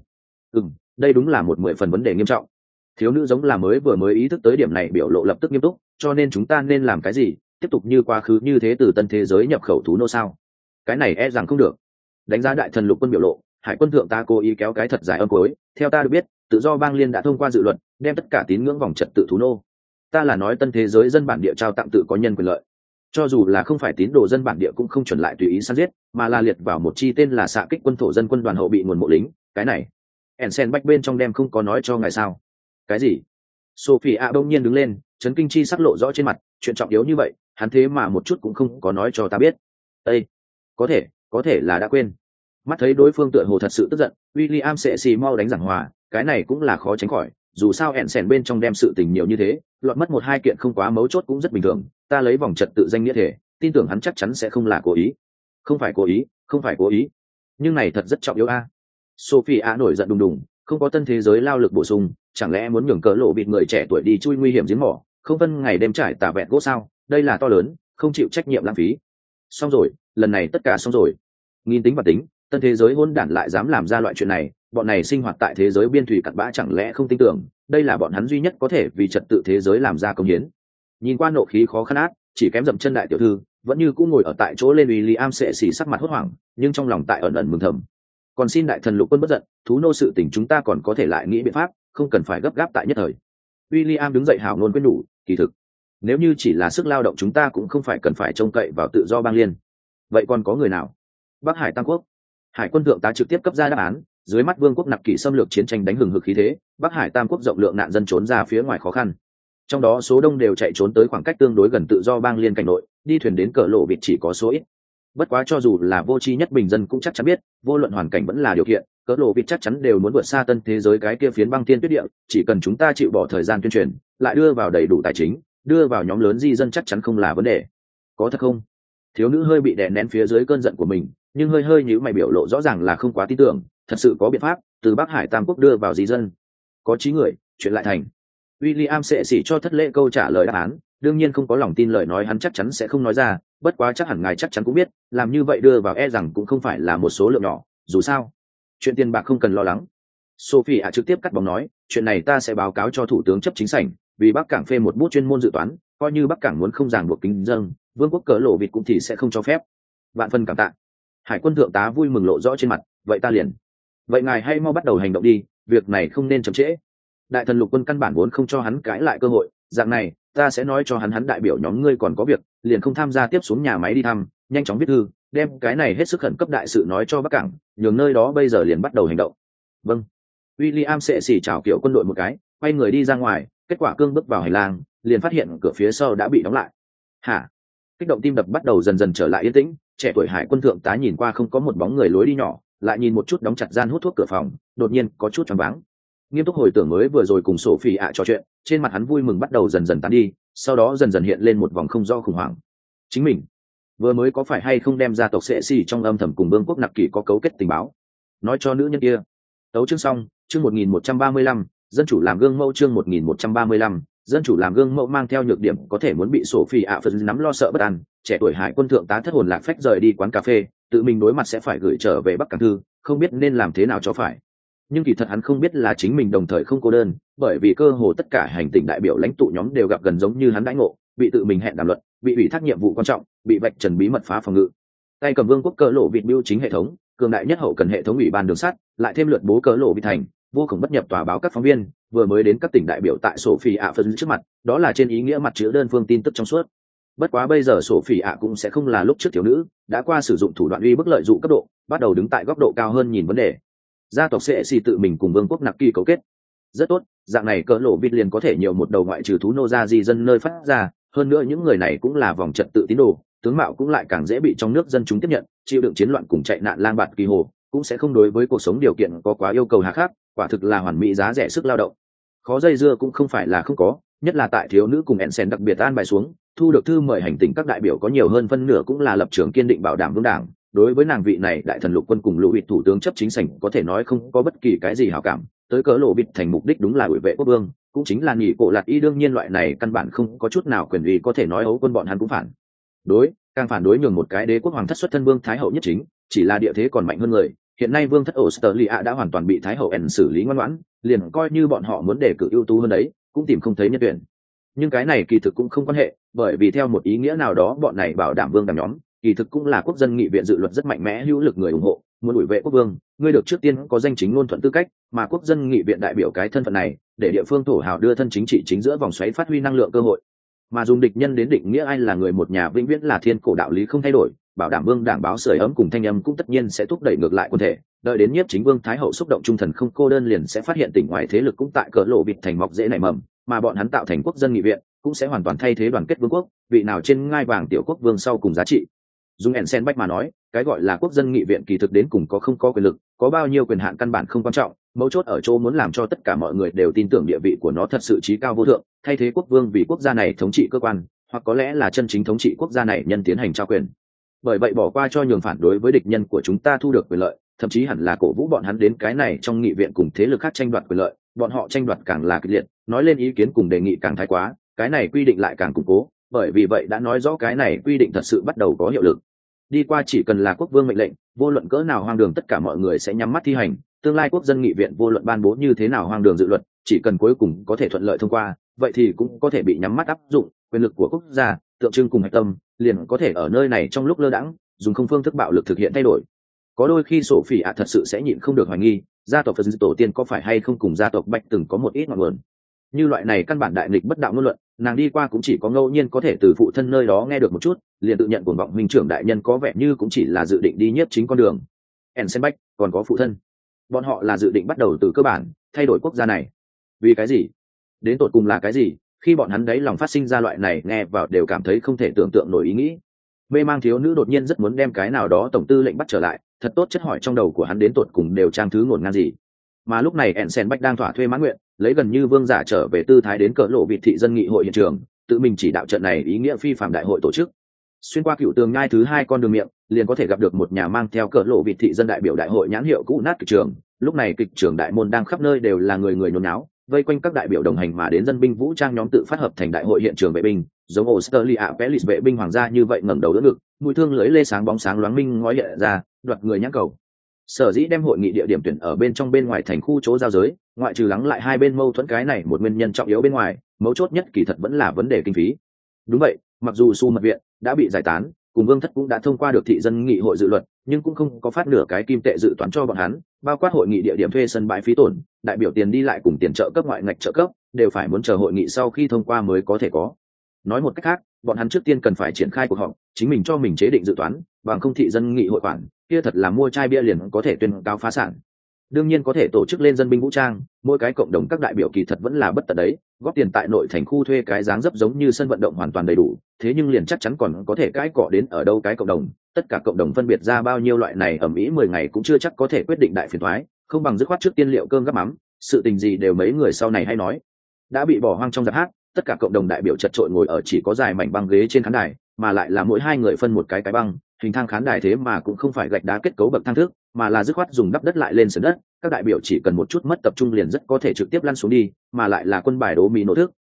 Đây đúng là một 10 phần vấn đề nghiêm trọng. Thiếu nữ giống là vừa mới ý thức tới điểm này, biểu lộ lập tức nghiêm túc, cho nên chúng ta nên làm cái gì? Tiếp tục như quá khứ như thế từ tân thế giới nhập khẩu thú nô sao? Cái này e rằng không được. Đánh giá đại thần lục quân biểu lộ, hải quân thượng tá cố ý kéo cái thật dài âm cuối, theo ta được biết, tự do bang liên đã thông qua dự luật, đem tất cả tín ngưỡng vòng trật tự thú nô. Ta là nói tân thế giới dân bản địa trao tặng tự có nhân quyền lợi. Cho dù là không phải tín đồ dân bản địa cũng không chuẩn lại tùy ý săn giết, mà là liệt vào một chi tên là xạ kích quân thổ dân quân đoàn hậu bị nguồn mộ lính. Cái này Ensen bách bên trong đem không có nói cho ngài sao? Cái gì? Sophie ạ bỗng nhiên đứng lên, chấn kinh chi sắc lộ rõ trên mặt, chuyện trọng yếu như vậy, hắn thế mà một chút cũng không có nói cho ta biết. Ê, có thể là đã quên. Mắt thấy đối phương tựa hồ thật sự tức giận, William sẽ xì mau đánh giảng hòa, cái này cũng là khó tránh khỏi, dù sao Ensen bên trong đem sự tình nhiều như thế, lọt mất 1-2 kiện không quá mấu chốt cũng rất bình thường, ta lấy vòng trật tự danh nghĩa thể, tin tưởng hắn chắc chắn sẽ không là cố ý. Không phải cố ý. Nhưng này thật rất trọng yếu a. Sophie ạ nổi giận đùng đùng, không có tân thế giới lao lực bổ sung, chẳng lẽ muốn nhường cỡ lộ vịt người trẻ tuổi đi chui nguy hiểm giếng mỏ, không phân ngày đêm trải tà vẹn gỗ sao? Đây là to lớn, không chịu trách nhiệm lãng phí. Xong rồi, lần này tất cả xong rồi. Nghìn tính và tính, tân thế giới hỗn đản lại dám làm ra loại chuyện này, bọn này sinh hoạt tại thế giới biên thủy cặn bã chẳng lẽ không tin tưởng, đây là bọn hắn duy nhất có thể vì trật tự thế giới làm ra công hiến. Nhìn qua nộ khí khó khăn át, chỉ kém dậm chân đại tiểu thư, vẫn như cũng ngồi ở tại chỗ lên. William sẽ xì sắc mặt hốt hoảng, nhưng trong lòng tại ẩn ẩn mừng thầm. Còn xin đại thần lục quân bất giận, thú nô sự tình chúng ta còn có thể lại nghĩ biện pháp, không cần phải gấp gáp tại nhất thời. William đứng dậy hào ngôn quyết nhủ, kỳ thực nếu như chỉ là sức lao động chúng ta cũng không phải cần phải trông cậy vào tự do bang liên. Vậy còn có người nào? Bắc Hải Tam Quốc. Hải quân thượng tá trực tiếp cấp ra đáp án, dưới mắt vương quốc nặc kỷ xâm lược chiến tranh đánh hừng hực khí thế, Bắc Hải Tam Quốc rộng lượng nạn dân trốn ra phía ngoài khó khăn, trong đó số đông đều chạy trốn tới khoảng cách tương đối gần tự do bang liên cảnh nội, đi thuyền đến cỡ lộ vịt chỉ có số ít. Bất quá cho dù là vô tri nhất bình dân cũng chắc chắn biết, vô luận hoàn cảnh vẫn là điều kiện, cỡ lộ vịt chắc chắn đều muốn vượt xa tân thế giới cái kia phiến băng thiên tuyết địa, chỉ cần chúng ta chịu bỏ thời gian tuyên truyền, lại đưa vào đầy đủ tài chính, đưa vào nhóm lớn di dân chắc chắn không là vấn đề. Có thật không? Thiếu nữ hơi bị đè nén phía dưới cơn giận của mình, nhưng hơi nhíu mày, biểu lộ rõ ràng là không quá tin tưởng. Thật sự có biện pháp từ Bắc Hải Tam Quốc đưa vào di dân? Có chí người, chuyện lại thành. William sẽ xỉ cho thất lễ câu trả lời đáp án, đương nhiên không có lòng tin lời nói hắn chắc chắn sẽ không nói ra, bất quá chắc hẳn ngài chắc chắn cũng biết, làm như vậy đưa vào e rằng cũng không phải là một số lượng nhỏ, dù sao chuyện tiền bạc không cần lo lắng. Sophie trực tiếp cắt bóng nói, chuyện này ta sẽ báo cáo cho thủ tướng chấp chính sảnh, vì Bắc Cảng phê một bút chuyên môn dự toán, coi như Bắc Cảng muốn không ràng buộc kính dâng, vương quốc cỡ lộ vịt cũng thì sẽ không cho phép. Vạn phân cảm tạ. Hải quân thượng tá vui mừng lộ rõ trên mặt, vậy ngài hay mau bắt đầu hành động đi, việc này không nên chậm trễ. Đại thần lục quân căn bản vốn không cho hắn cãi lại cơ hội, dạng này ta sẽ nói cho hắn đại biểu nhóm ngươi còn có việc, liền không tham gia tiếp xuống nhà máy đi thăm, nhanh chóng viết thư, đem cái này hết sức khẩn cấp đại sự nói cho Bắc Cảng, nhường nơi đó bây giờ liền bắt đầu hành động. Vâng. William sẽ xỉ chào kiểu quân đội một cái, quay người đi ra ngoài, kết quả cương bước vào hành lang, liền phát hiện cửa phía sau đã bị đóng lại. Hả? Kích động tim đập bắt đầu dần dần trở lại yên tĩnh, trẻ tuổi hải quân thượng tá nhìn qua không có một bóng người lối đi nhỏ, lại nhìn một chút đóng chặt gian hút thuốc cửa phòng, đột nhiên có chút choáng váng. Nghiêm túc hồi tưởng mới vừa rồi cùng Sophie trò chuyện, trên mặt hắn vui mừng bắt đầu dần dần tán đi, sau đó dần dần hiện lên một vòng không rõ khủng hoảng. Chính mình vừa mới có phải hay không đem gia tộc Sệ Xỉ trong âm thầm cùng vương quốc nặc kỷ có cấu kết tình báo, nói cho nữ nhân kia. Tấu chương xong, chương 1135, dân chủ làm gương mẫu, chương 1135, dân chủ làm gương mẫu mang theo nhược điểm có thể muốn bị Sophie ạ phân nắm lo sợ bất an, trẻ tuổi hải quân thượng tá thất hồn lạc phách rời đi quán cà phê, tự mình đối mặt sẽ phải gửi trở về Bắc Cảng Thư, không biết nên làm thế nào cho phải. Nhưng kỳ thật hắn không biết là chính mình đồng thời không cô đơn, bởi vì cơ hồ tất cả hành tinh đại biểu lãnh tụ nhóm đều gặp gần giống như hắn đãi ngộ, bị tự mình hẹn đàm luận, bị ủy thác nhiệm vụ quan trọng, bị vạch trần bí mật phá phòng ngự. Tay cầm vương quốc cỡ lộ vịt biêu chính hệ thống, cường đại nhất hậu cần hệ thống ủy ban đường sắt, lại thêm lượt bố cỡ lộ vịt thành, vô cùng bất nhập tòa báo các phóng viên, vừa mới đến các tỉnh đại biểu tại Sophie ạ phân trước mặt, đó là trên ý nghĩa mặt chữ đơn phương tin tức trong suốt. Bất quá bây giờ Sophie ạ cũng sẽ không là lúc trước thiếu nữ, đã qua sử dụng thủ đoạn uy bức lợi dụng cấp độ, bắt đầu đứng tại góc độ cao hơn nhìn vấn đề. Gia tộc sẽ tự mình cùng vương quốc nặc kỳ cấu kết. Rất tốt, dạng này cỡ lộ vịt liền có thể nhiều một đầu ngoại trừ thú nô ra di dân nơi phát ra, hơn nữa những người này cũng là vòng trật tự tín đồ, tướng mạo cũng lại càng dễ bị trong nước dân chúng tiếp nhận, chịu đựng chiến loạn cùng chạy nạn lang bạt kỳ hồ, cũng sẽ không đối với cuộc sống điều kiện có quá yêu cầu hà khắc, quả thực là hoàn mỹ giá rẻ sức lao động. Khó dây dưa cũng không phải là không có, nhất là tại thiếu nữ cùng Ensen đặc biệt an bài xuống, thu được thư mời hành tinh các đại biểu có nhiều hơn phân nửa cũng là lập trường kiên định bảo đảm vương đảng. Đối với nàng vị này đại thần lục quân cùng lũ vịt thủ tướng chấp chính sảnh có thể nói không có bất kỳ cái gì hảo cảm, tới cỡ lộ vịt thành mục đích đúng là ủy vệ quốc vương, cũng chính là nghỉ cổ lạt y, đương nhiên loại này căn bản không có chút nào quyền uy có thể nói ấu quân bọn hắn cũng phản đối, càng phản đối nhường một cái đế quốc hoàng thất xuất thân vương thái hậu nhất chính, chỉ là địa thế còn mạnh hơn người. Hiện nay vương thất Australia đã hoàn toàn bị thái hậu ẩn xử lý ngoan ngoãn, liền coi như bọn họ muốn đề cử ưu tú hơn đấy, cũng tìm không thấy nhân tuyển. Nhưng cái này kỳ thực cũng không quan hệ, bởi vì theo một ý nghĩa nào đó bọn này bảo đảm vương đảng nhóm, kỳ thực cũng là quốc dân nghị viện dự luật rất mạnh mẽ hữu lực người ủng hộ, muốn ủy vệ quốc vương, ngươi được trước tiên có danh chính ngôn thuận tư cách, mà quốc dân nghị viện đại biểu cái thân phận này, để địa phương thổ hào đưa thân chính trị chính giữa vòng xoáy phát huy năng lượng cơ hội. Mà dùng địch nhân đến định nghĩa ai là người một nhà vĩnh viễn là thiên cổ đạo lý không thay đổi, bảo đảm vương đảng báo sưởi ấm cùng thanh âm cũng tất nhiên sẽ thúc đẩy ngược lại quân thể, đợi đến nhiếp chính vương thái hậu xúc động trung thần không cô đơn liền sẽ phát hiện tỉnh ngoài thế lực cũng tại cỡ lộ vịt thành mọc dễ nảy mầm, mà bọn hắn tạo thành quốc dân nghị viện cũng sẽ hoàn toàn thay thế đoàn kết vương quốc, vị nào trên ngai vàng tiểu quốc vương sau cùng giá trị. Dùng Ensen Bách mà nói, cái gọi là quốc dân nghị viện kỳ thực đến cùng có không có quyền lực, có bao nhiêu quyền hạn căn bản không quan trọng, mấu chốt ở chỗ muốn làm cho tất cả mọi người đều tin tưởng địa vị của nó thật sự chí cao vô thượng, thay thế quốc vương vì quốc gia này thống trị cơ quan, hoặc có lẽ là chân chính thống trị quốc gia này nhân tiến hành trao quyền. Bởi vậy bỏ qua cho nhường phản đối với địch nhân của chúng ta thu được quyền lợi, thậm chí hẳn là cổ vũ bọn hắn đến cái này trong nghị viện cùng thế lực khác tranh đoạt quyền lợi, bọn họ tranh đoạt càng là kịch liệt, nói lên ý kiến cùng đề nghị càng thái quá, cái này quy định lại càng củng cố, bởi vì vậy đã nói rõ cái này quy định thật sự bắt đầu có hiệu lực. Đi qua chỉ cần là quốc vương mệnh lệnh, vô luận cỡ nào hoang đường tất cả mọi người sẽ nhắm mắt thi hành, tương lai quốc dân nghị viện vô luận ban bố như thế nào hoang đường dự luật, chỉ cần cuối cùng có thể thuận lợi thông qua, vậy thì cũng có thể bị nhắm mắt áp dụng, quyền lực của quốc gia, tượng trưng cùng hạch tâm, liền có thể ở nơi này trong lúc lơ đãng, dùng không phương thức bạo lực thực hiện thay đổi. Có đôi khi Sophie thật sự sẽ nhịn không được hoài nghi, gia tộc Phật tổ tiên có phải hay không cùng gia tộc Bạch từng có một ít ngọn nguồn. Như loại này căn bản đại nghịch bất đạo ngôn luận, nàng đi qua cũng chỉ có ngẫu nhiên có thể từ phụ thân nơi đó nghe được một chút, liền tự nhận cuồng vọng huynh trưởng đại nhân có vẻ như cũng chỉ là dự định đi nhiếp chính con đường. Ensenbach còn có phụ thân, bọn họ là dự định bắt đầu từ cơ bản thay đổi quốc gia này. Vì cái gì? Đến tột cùng là cái gì? Khi bọn hắn đấy lòng phát sinh ra loại này nghe vào đều cảm thấy không thể tưởng tượng nổi ý nghĩ. Mê mang thiếu nữ đột nhiên rất muốn đem cái nào đó tổng tư lệnh bắt trở lại, thật tốt chất hỏi trong đầu của hắn đến tột cùng đều trang thứ ngổn ngang gì. Mà lúc này Ensenbach đang thỏa thuê mãn nguyện, lấy gần như vương giả trở về tư thái đến cỡ lộ vịt thị dân nghị hội hiện trường, tự mình chỉ đạo trận này ý nghĩa phi phạm đại hội tổ chức. Xuyên qua cựu tường nhai thứ hai con đường miệng, liền có thể gặp được một nhà mang theo cỡ lộ vịt thị dân đại biểu đại hội nhãn hiệu cũ nát kịch trường. Lúc này kịch trường đại môn đang khắp nơi đều là người người nhốn náo, vây quanh các đại biểu đồng hành mà đến dân binh vũ trang nhóm tự phát hợp thành đại hội hiện trường vệ binh, giống Australia Pelis vệ binh hoàng gia như vậy ngẩng đầu đỡ ngực, mũi thương lưỡi lê sáng bóng sáng loáng minh ngói hiện ra, đoạt người nhãn cầu. Sở dĩ đem hội nghị địa điểm tuyển ở bên trong bên ngoài thành khu chỗ giao giới, ngoại trừ lắng lại hai bên mâu thuẫn cái này một nguyên nhân trọng yếu bên ngoài, mấu chốt nhất kỳ thật vẫn là vấn đề kinh phí. Đúng vậy, mặc dù Su mật viện đã bị giải tán, cùng vương thất cũng đã thông qua được thị dân nghị hội dự luật, nhưng cũng không có phát nửa cái kim tệ dự toán cho bọn hắn, bao quát hội nghị địa điểm thuê sân bãi phí tổn, đại biểu tiền đi lại cùng tiền trợ cấp ngoại ngạch trợ cấp, đều phải muốn chờ hội nghị sau khi thông qua mới có thể có. Nói một cách khác, bọn hắn trước tiên cần phải triển khai cuộc họp, chính mình cho mình chế định dự toán, bằng không thị dân nghị hội khoản kia thật là mua chai bia liền có thể tuyên cao phá sản. Đương nhiên có thể tổ chức lên dân binh vũ trang, mỗi cái cộng đồng các đại biểu kỳ thật vẫn là bất tận đấy, góp tiền tại nội thành khu thuê cái dáng dấp giống như sân vận động hoàn toàn đầy đủ, thế nhưng liền chắc chắn còn có thể cãi cọ đến ở đâu cái cộng đồng, tất cả cộng đồng phân biệt ra bao nhiêu loại này ầm ĩ 10 ngày cũng chưa chắc có thể quyết định đại phiền toái, không bằng dứt khoát trước tiên liệu cơm gắp mắm, sự tình gì đều mấy người sau này hay nói. Đã bị bỏ hoang trong giặc hát, tất cả cộng đồng đại biểu chật chội ngồi ở chỉ có dài mảnh băng ghế trên khán đài, mà lại là mỗi hai người phân một cái băng, hình thang khán đài thế mà cũng không phải gạch đá kết cấu bậc thang thước, mà là dứt khoát dùng đắp đất lại lên sườn đất, các đại biểu chỉ cần một chút mất tập trung liền rất có thể trực tiếp lăn xuống đi, mà lại là quân bài đố mỹ nổ thước,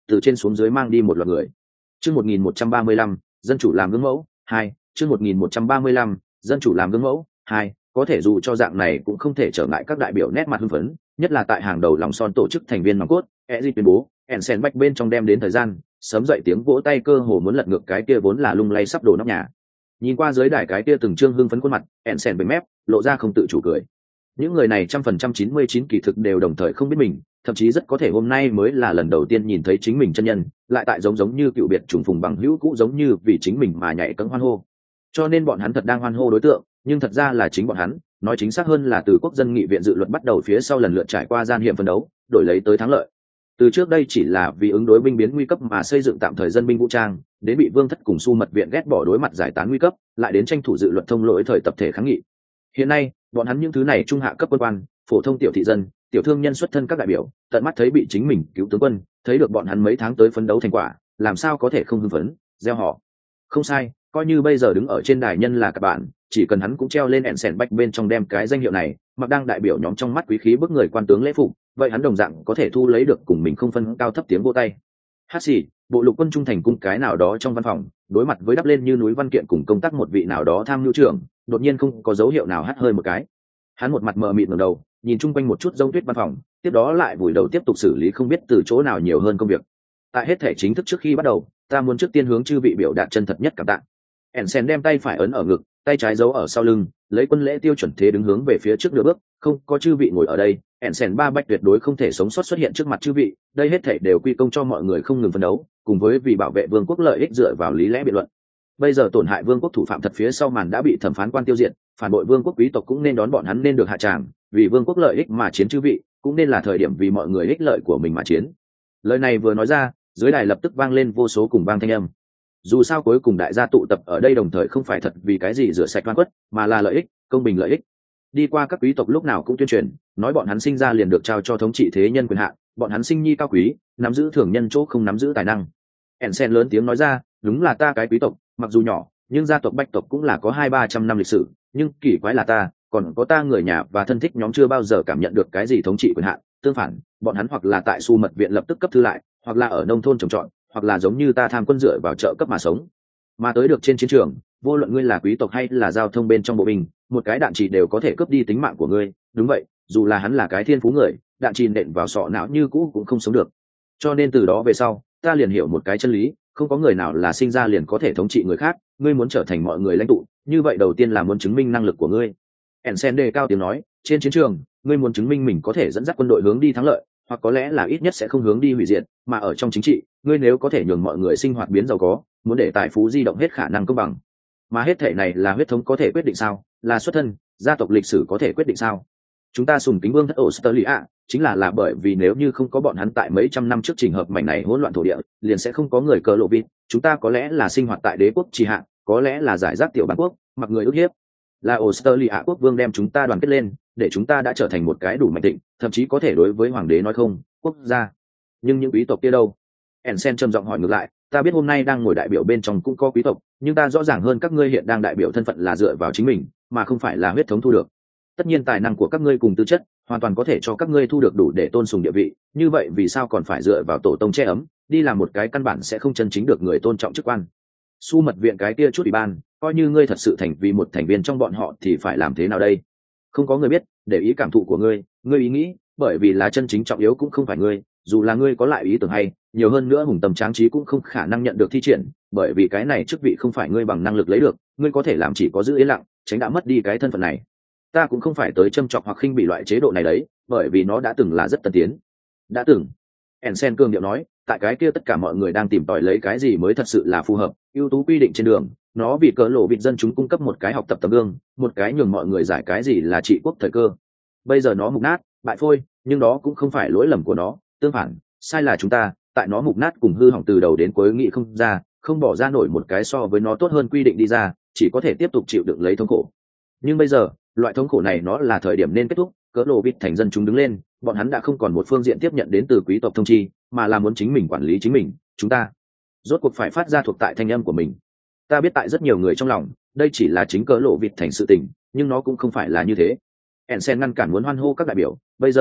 từ trên xuống dưới mang đi một loạt người. Chương 1135, dân chủ làm gương mẫu 2, chương 1135, dân chủ làm gương mẫu 2, có thể dù cho dạng này cũng không thể trở ngại các đại biểu nét mặt hưng phấn, nhất là tại hàng đầu lòng son tổ chức thành viên nòng cốt, Eji tuyên bố, Ensen Bách bên trong đem đến thời gian, sớm dậy tiếng vỗ tay cơ hồ muốn lật ngược cái kia vốn là lung lay sắp đổ nóc nhà. Nhìn qua dưới đài cái kia từng trương hưng phấn khuôn mặt, Ensen bềnh mép, lộ ra không tự chủ cười. Những người này 100% kỳ thực đều đồng thời không biết mình, thậm chí rất có thể hôm nay mới là lần đầu tiên nhìn thấy chính mình chân nhân, lại tại giống như cựu biệt trùng phùng bằng hữu cũ giống như vì chính mình mà nhảy cẫng hoan hô. Cho nên bọn hắn thật đang hoan hô đối tượng, nhưng thật ra là chính bọn hắn, nói chính xác hơn là từ quốc dân nghị viện dự luật bắt đầu phía sau lần lượt trải qua gian hiểm phân đấu, đổi lấy tới thắng lợi. Từ trước đây chỉ là vì ứng đối binh biến nguy cấp mà xây dựng tạm thời dân binh vũ trang, đến bị Vương thất cùng Su mật viện ghét bỏ đối mặt giải tán nguy cấp, lại đến tranh thủ dự luật thông lỗi thời tập thể kháng nghị. Hiện nay, bọn hắn những thứ này trung hạ cấp quân quan, phổ thông tiểu thị dân, tiểu thương nhân xuất thân các đại biểu, tận mắt thấy bị chính mình cứu tướng quân, thấy được bọn hắn mấy tháng tới phấn đấu thành quả, làm sao có thể không hưng phấn, gieo họ. Không sai, coi như bây giờ đứng ở trên đài nhân là các bạn, chỉ cần hắn cũng treo lên Ensen Bách bên trong đem cái danh hiệu này, mặc đang đại biểu nhóm trong mắt quý khí bức người quan tướng lễ phục, vậy hắn đồng dạng có thể thu lấy được cùng mình không phân cao thấp tiếng vỗ tay. Hát xì, bộ lục quân trung thành cung cái nào đó trong văn phòng, đối mặt với đắp lên như núi văn kiện cùng công tác một vị nào đó tham mưu trưởng, đột nhiên không có dấu hiệu nào hắt hơi một cái. Hắn một mặt mờ mịt ngẩng đầu, nhìn chung quanh một chút rông tuyết văn phòng, tiếp đó lại vùi đầu tiếp tục xử lý không biết từ chỗ nào nhiều hơn công việc. Tại hết thể chính thức trước khi bắt đầu, ta muốn trước tiên hướng chư vị biểu đạt chân thật nhất cảm tạ. Ensen đem tay phải ấn ở ngực, tay trái giấu ở sau lưng, lấy quân lễ tiêu chuẩn thế đứng hướng về phía trước nửa bước, không có chư vị ngồi ở đây, Ensen ba bách tuyệt đối không thể sống sót xuất hiện trước mặt chư vị, đây hết thể đều quy công cho mọi người không ngừng phấn đấu, cùng với vì bảo vệ vương quốc lợi ích dựa vào lý lẽ biện luận. Bây giờ tổn hại vương quốc thủ phạm thật phía sau màn đã bị thẩm phán quan tiêu diệt, phản bội vương quốc quý tộc cũng nên đón bọn hắn nên được hạ tràng, vì vương quốc lợi ích mà chiến chư vị, cũng nên là thời điểm vì mọi người ích lợi của mình mà chiến. Lời này vừa nói ra, dưới đài lập tức vang lên vô số cùng vang thanh âm. Dù sao cuối cùng đại gia tụ tập ở đây đồng thời không phải thật vì cái gì rửa sạch oan khuất, mà là lợi ích, công bình lợi ích. Đi qua các quý tộc lúc nào cũng tuyên truyền, nói bọn hắn sinh ra liền được trao cho thống trị thế nhân quyền hạn, bọn hắn sinh nhi cao quý, nắm giữ thường nhân chỗ không nắm giữ tài năng. Ensen lớn tiếng nói ra, đúng là ta cái quý tộc, mặc dù nhỏ, nhưng gia tộc bách tộc cũng là có 200-300 năm lịch sử, nhưng kỳ quái là ta, còn có ta người nhà và thân thích nhóm chưa bao giờ cảm nhận được cái gì thống trị quyền hạn, tương phản, bọn hắn hoặc là tại Su mật viện lập tức cấp thư lại, hoặc là ở nông thôn trồng trọt, hoặc là giống như ta tham quân dựa vào trợ cấp mà sống. Mà tới được trên chiến trường, vô luận ngươi là quý tộc hay là giao thông bên trong bộ binh, một cái đạn chỉ đều có thể cướp đi tính mạng của ngươi, đúng vậy, dù là hắn là cái thiên phú người, đạn chỉ nện vào sọ não như cũ cũng không sống được. Cho nên từ đó về sau, ta liền hiểu một cái chân lý, không có người nào là sinh ra liền có thể thống trị người khác, ngươi muốn trở thành mọi người lãnh tụ, như vậy đầu tiên là muốn chứng minh năng lực của ngươi. Ensen đề cao tiếng nói, trên chiến trường, ngươi muốn chứng minh mình có thể dẫn dắt quân đội hướng đi thắng lợi, hoặc có lẽ là ít nhất sẽ không hướng đi hủy diệt, mà ở trong chính trị, ngươi nếu có thể nhường mọi người sinh hoạt biến giàu có, muốn để tài phú di động hết khả năng công bằng. Mà hết thể này là huyết thống có thể quyết định sao? Là xuất thân, gia tộc lịch sử có thể quyết định sao? Chúng ta sùng kính vương thất Australia, chính là bởi vì nếu như không có bọn hắn tại mấy trăm năm trước trình hợp mảnh này hỗn loạn thổ địa, liền sẽ không có người cờ lộ vịt, chúng ta có lẽ là sinh hoạt tại đế quốc trì hạ, có lẽ là giải rác tiểu bản quốc, mặc người ức hiếp. Là Australia quốc vương đem chúng ta đoàn kết lên, để chúng ta đã trở thành một cái đủ mạnh thịnh, thậm chí có thể đối với hoàng đế nói không, quốc gia. Nhưng những quý tộc kia đâu? Ensen trầm giọng hỏi ngược lại, ta biết hôm nay đang ngồi đại biểu bên trong cũng có quý tộc, nhưng ta rõ ràng hơn các ngươi hiện đang đại biểu thân phận là dựa vào chính mình, mà không phải là huyết thống thu được. Tất nhiên tài năng của các ngươi cùng tư chất hoàn toàn có thể cho các ngươi thu được đủ để tôn sùng địa vị, như vậy vì sao còn phải dựa vào tổ tông che ấm, đi làm một cái căn bản sẽ không chân chính được người tôn trọng chức quan. Su mật viện cái kia chút ủy ban, coi như ngươi thật sự thành vì một thành viên trong bọn họ thì phải làm thế nào đây? Không có người biết, để ý cảm thụ của ngươi ý nghĩ, bởi vì là chân chính trọng yếu cũng không phải ngươi, dù là ngươi có lại ý tưởng hay, nhiều hơn nữa hùng tầm tráng trí cũng không khả năng nhận được thi triển, bởi vì cái này chức vị không phải ngươi bằng năng lực lấy được, ngươi có thể làm chỉ có giữ yên lặng, tránh đã mất đi cái thân phận này. Ta cũng không phải tới châm chọc hoặc khinh bị loại chế độ này đấy, bởi vì nó đã từng là rất tân tiến. Đã từng. Ensen cường điệu nói, tại cái kia tất cả mọi người đang tìm tòi lấy cái gì mới thật sự là phù hợp, ưu tú quy định trên đường, nó vì cỡ lộ vịt dân chúng cung cấp một cái học tập tấm gương, một cái nhường mọi người giải cái gì là trị quốc thời cơ. Bây giờ nó mục nát, bại phôi, nhưng đó cũng không phải lỗi lầm của nó, tương phản, sai là chúng ta, tại nó mục nát cùng hư hỏng từ đầu đến cuối nghĩ không ra, không bỏ ra nổi một cái so với nó tốt hơn quy định đi ra, chỉ có thể tiếp tục chịu đựng lấy thống khổ. Nhưng bây giờ, loại thống khổ này nó là thời điểm nên kết thúc, cỡ lộ vịt thành dân chúng đứng lên, bọn hắn đã không còn một phương diện tiếp nhận đến từ quý tộc thông chi, mà là muốn chính mình quản lý chính mình, chúng ta rốt cuộc phải phát ra thuộc tại thanh âm của mình. Ta biết tại rất nhiều người trong lòng, đây chỉ là chính cỡ lộ vịt thành sự tình, nhưng nó cũng không phải là như thế. Ensen ngăn cản muốn hoan hô các đại biểu, bây giờ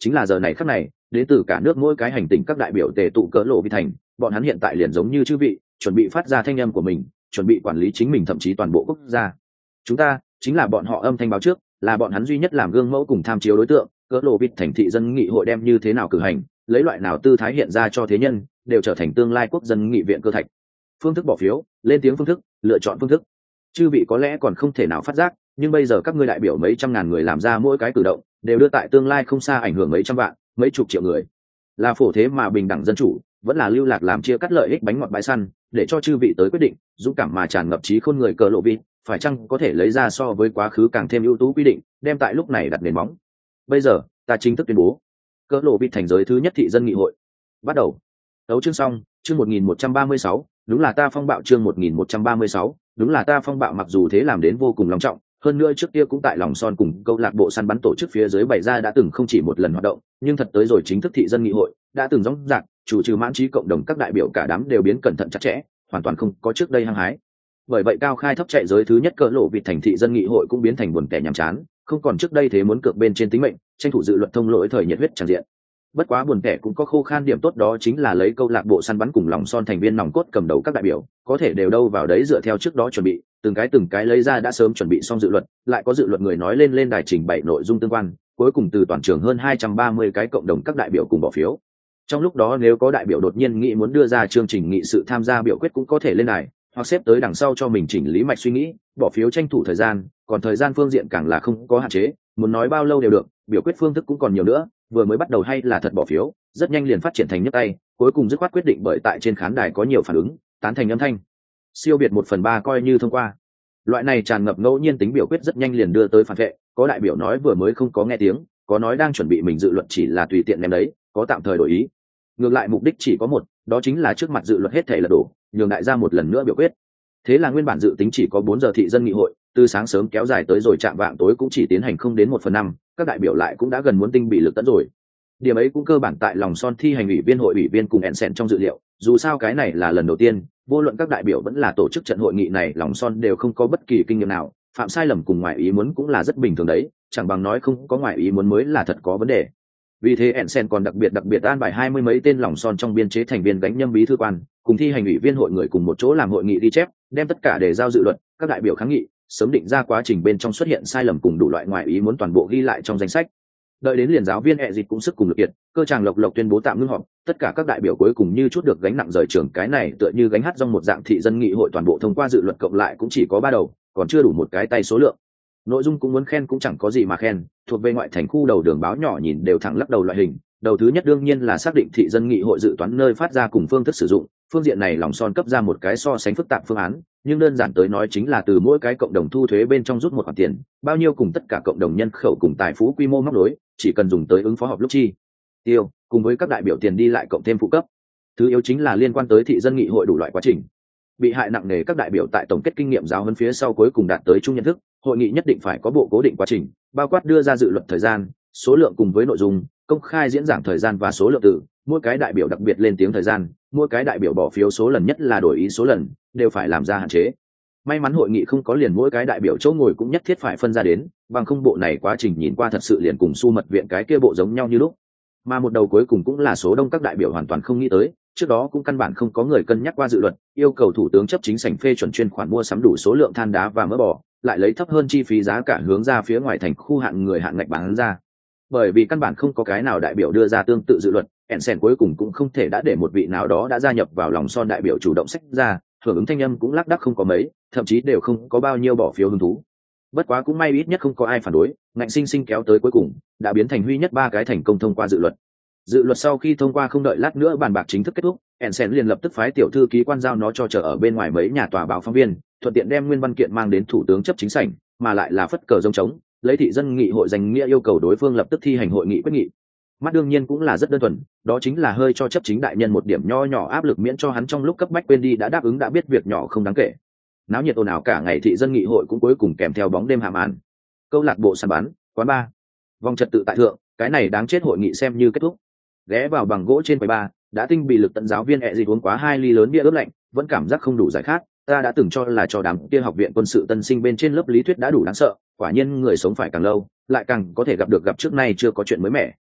chính là giờ này khắc này, đến từ cả nước mỗi cái hành tinh các đại biểu tề tụ cỡ lộ vi thành, bọn hắn hiện tại liền giống như chư vị, chuẩn bị phát ra thanh âm của mình, chuẩn bị quản lý chính mình, thậm chí toàn bộ quốc gia. Chúng ta chính là bọn họ âm thanh báo trước, là bọn hắn duy nhất làm gương mẫu cùng tham chiếu đối tượng. Cỡ lộ vịt thành thị dân nghị hội đem như thế nào cử hành, lấy loại nào tư thái hiện ra cho thế nhân, đều trở thành tương lai quốc dân nghị viện cơ thạch. Phương thức bỏ phiếu, lên tiếng phương thức, lựa chọn phương thức, chư vị có lẽ còn không thể nào phát giác, nhưng bây giờ các ngươi đại biểu mấy trăm ngàn người làm ra mỗi cái cử động, đều đưa tại tương lai không xa ảnh hưởng mấy trăm vạn, mấy chục triệu người. Là phổ thế mà bình đẳng dân chủ, vẫn là lưu lạc làm chia cắt lợi ích bánh ngọt bãi săn, để cho chư vị tới quyết định. Dũng cảm mà tràn ngập trí khôn người cỡ lộ vịt, phải chăng có thể lấy ra so với quá khứ càng thêm ưu tú quy định, đem tại lúc này đặt nền móng. Bây giờ ta chính thức tuyên bố, cỡ lộ vịt thành giới thứ nhất thị dân nghị hội bắt đầu. Đấu chương xong, chương 1136, đúng là ta phong bạo. Chương 1136, đúng là ta phong bạo. Mặc dù thế làm đến vô cùng long trọng, hơn nữa trước kia cũng tại lòng son cùng câu lạc bộ săn bắn tổ chức phía dưới bày ra đã từng không chỉ một lần hoạt động, nhưng thật tới rồi chính thức thị dân nghị hội đã từng rõng rạc, chủ trừ mãn trí cộng đồng các đại biểu cả đám đều biến cẩn thận chặt chẽ, hoàn toàn không có trước đây hăng hái. Bởi vậy cao khai thấp chạy giới thứ nhất cỡ lộ vịt thành thị dân nghị hội cũng biến thành buồn tẻ nhàm chán, không còn trước đây thế muốn cược bên trên tính mệnh, tranh thủ dự luật thông lỗi thời nhiệt huyết tràn diện. Bất quá buồn tẻ cũng có khô khan điểm tốt, đó chính là lấy câu lạc bộ săn bắn cùng lòng son thành viên nòng cốt cầm đầu các đại biểu, có thể đều đâu vào đấy dựa theo trước đó chuẩn bị, từng cái lấy ra đã sớm chuẩn bị xong dự luật, lại có dự luật người nói lên đài trình bày nội dung tương quan, cuối cùng từ toàn trường hơn 230 cái cộng đồng các đại biểu cùng bỏ phiếu. Trong lúc đó nếu có đại biểu đột nhiên nghĩ muốn đưa ra chương trình nghị sự tham gia biểu quyết cũng có thể lên đài, hoặc xếp tới đằng sau cho mình chỉnh lý mạch suy nghĩ, bỏ phiếu tranh thủ thời gian, còn thời gian phương diện càng là không có hạn chế, muốn nói bao lâu đều được, biểu quyết phương thức cũng còn nhiều nữa, vừa mới bắt đầu hay là thật bỏ phiếu, rất nhanh liền phát triển thành nhấc tay, cuối cùng dứt khoát quyết định bởi tại trên khán đài có nhiều phản ứng, tán thành âm thanh, siêu biệt 1/3 coi như thông qua. Loại này tràn ngập ngẫu nhiên tính biểu quyết rất nhanh liền đưa tới phản vệ, có đại biểu nói vừa mới không có nghe tiếng, có nói đang chuẩn bị mình dự luật chỉ là tùy tiện ném đấy, có tạm thời đổi ý. Ngược lại mục đích chỉ có một, đó chính là trước mặt dự luật hết thảy lật đổ, nhường đại gia một lần nữa biểu quyết. Thế là nguyên bản dự tính chỉ có 4 giờ thị dân nghị hội, từ sáng sớm kéo dài tới rồi chạm vạng tối cũng chỉ tiến hành không đến 1/5, các đại biểu lại cũng đã gần muốn tinh bị lực tận rồi. Điểm ấy cũng cơ bản tại lòng son thi hành ủy viên hội ủy viên cùng Ensen trong dự liệu, dù sao cái này là lần đầu tiên, vô luận các đại biểu vẫn là tổ chức trận hội nghị này, lòng son đều không có bất kỳ kinh nghiệm nào, phạm sai lầm cùng ngoại ý muốn cũng là rất bình thường đấy, chẳng bằng nói không có ngoại ý muốn mới là thật có vấn đề. Vì thế Ensen còn đặc biệt an bài 20 mấy tên lòng son trong biên chế thành viên gánh nhâm bí thư quan, cùng thi hành ủy viên hội người cùng một chỗ làm hội nghị ghi chép, đem tất cả để giao dự luật, các đại biểu kháng nghị, sớm định ra quá trình bên trong xuất hiện sai lầm cùng đủ loại ngoại ý muốn toàn bộ ghi lại trong danh sách. Đợi đến liền giáo viên dịch cũng sức cùng lực kiệt, cơ tràng lộc tuyên bố tạm ngưng họp, tất cả các đại biểu cuối cùng như chút được gánh nặng rời trường, cái này tựa như gánh hát trong một dạng thị dân nghị hội toàn bộ thông qua dự luật cộng lại cũng chỉ có 3 đầu, còn chưa đủ một cái tay số lượng. Nội dung cũng muốn khen cũng chẳng có gì mà khen, thuộc về ngoại thành khu đầu đường báo nhỏ nhìn đều thẳng lắc đầu loại hình. Đầu thứ nhất đương nhiên là xác định thị dân nghị hội dự toán nơi phát ra cùng phương thức sử dụng, phương diện này lòng son cấp ra một cái so sánh phức tạp phương án, nhưng đơn giản tới nói chính là từ mỗi cái cộng đồng thu thuế bên trong rút một khoản tiền, bao nhiêu cùng tất cả cộng đồng nhân khẩu cùng tài phú quy mô móc nối, chỉ cần dùng tới ứng phó họp lúc chi tiêu, cùng với các đại biểu tiền đi lại cộng thêm phụ cấp. Thứ yếu chính là liên quan tới thị dân nghị hội đủ loại quá trình. Bị hại nặng nề các đại biểu tại tổng kết kinh nghiệm giáo huấn phía sau cuối cùng đạt tới chung nhận thức, hội nghị nhất định phải có bộ cố định quá trình, bao quát đưa ra dự luật thời gian, số lượng cùng với nội dung, công khai diễn giảng thời gian và số lượng từ, mỗi cái đại biểu đặc biệt lên tiếng thời gian, mỗi cái đại biểu bỏ phiếu số lần nhất là đổi ý số lần, đều phải làm ra hạn chế. May mắn hội nghị không có liền mỗi cái đại biểu chỗ ngồi cũng nhất thiết phải phân ra đến, bằng không bộ này quá trình nhìn qua thật sự liền cùng su mật viện cái kia bộ giống nhau như lúc. Mà một đầu cuối cùng cũng là số đông các đại biểu hoàn toàn không nghĩ tới, trước đó cũng căn bản không có người cân nhắc qua dự luật, yêu cầu thủ tướng chấp chính sảnh phê chuẩn chuyên khoản mua sắm đủ số lượng than đá và mỡ bò, lại lấy thấp hơn chi phí giá cả hướng ra phía ngoài thành khu hạn người hạn ngạch bán ra. Bởi vì căn bản không có cái nào đại biểu đưa ra tương tự dự luật, Ensen cuối cùng cũng không thể đã để một vị nào đó đã gia nhập vào lòng son đại biểu chủ động sách ra, hưởng ứng thanh âm cũng lác đác không có mấy, thậm chí đều không có bao nhiêu bỏ phiếu hứng thú. Bất quá cũng may ít nhất không có ai phản đối, ngạnh sinh sinh kéo tới cuối cùng, đã biến thành huy nhất 3 cái thành công thông qua dự luật. Dự luật sau khi thông qua không đợi lát nữa bàn bạc chính thức kết thúc, Ensen liền lập tức phái tiểu thư ký quan giao nó cho chờ ở bên ngoài mấy nhà tòa báo phóng viên, thuận tiện đem nguyên văn kiện mang đến thủ tướng chấp chính sảnh, mà lại là phất cờ rông trống, lấy thị dân nghị hội danh nghĩa yêu cầu đối phương lập tức thi hành hội nghị quyết nghị. Mắt đương nhiên cũng là rất đơn thuần, đó chính là hơi cho chấp chính đại nhân một điểm nho nhỏ áp lực, miễn cho hắn trong lúc cấp bách quên đi đã đáp ứng, đã biết việc nhỏ không đáng kể. Náo nhiệt ồn ào cả ngày thị dân nghị hội cũng cuối cùng kèm theo bóng đêm hạ màn. Câu lạc bộ săn bắn, quán bar, vòng trật tự tại thượng, cái này đáng chết hội nghị xem như kết thúc. Ghé vào bằng gỗ trên quầy bar, đã tinh bị lực tận giáo viên dịch uống quá 2 ly lớn bia ướp lạnh, vẫn cảm giác không đủ giải khát. Ta đã từng cho là cho đám kia học viện quân sự tân sinh bên trên lớp lý thuyết đã đủ đáng sợ, quả nhiên người sống phải càng lâu, lại càng có thể gặp được gặp trước nay chưa có chuyện mới mẻ.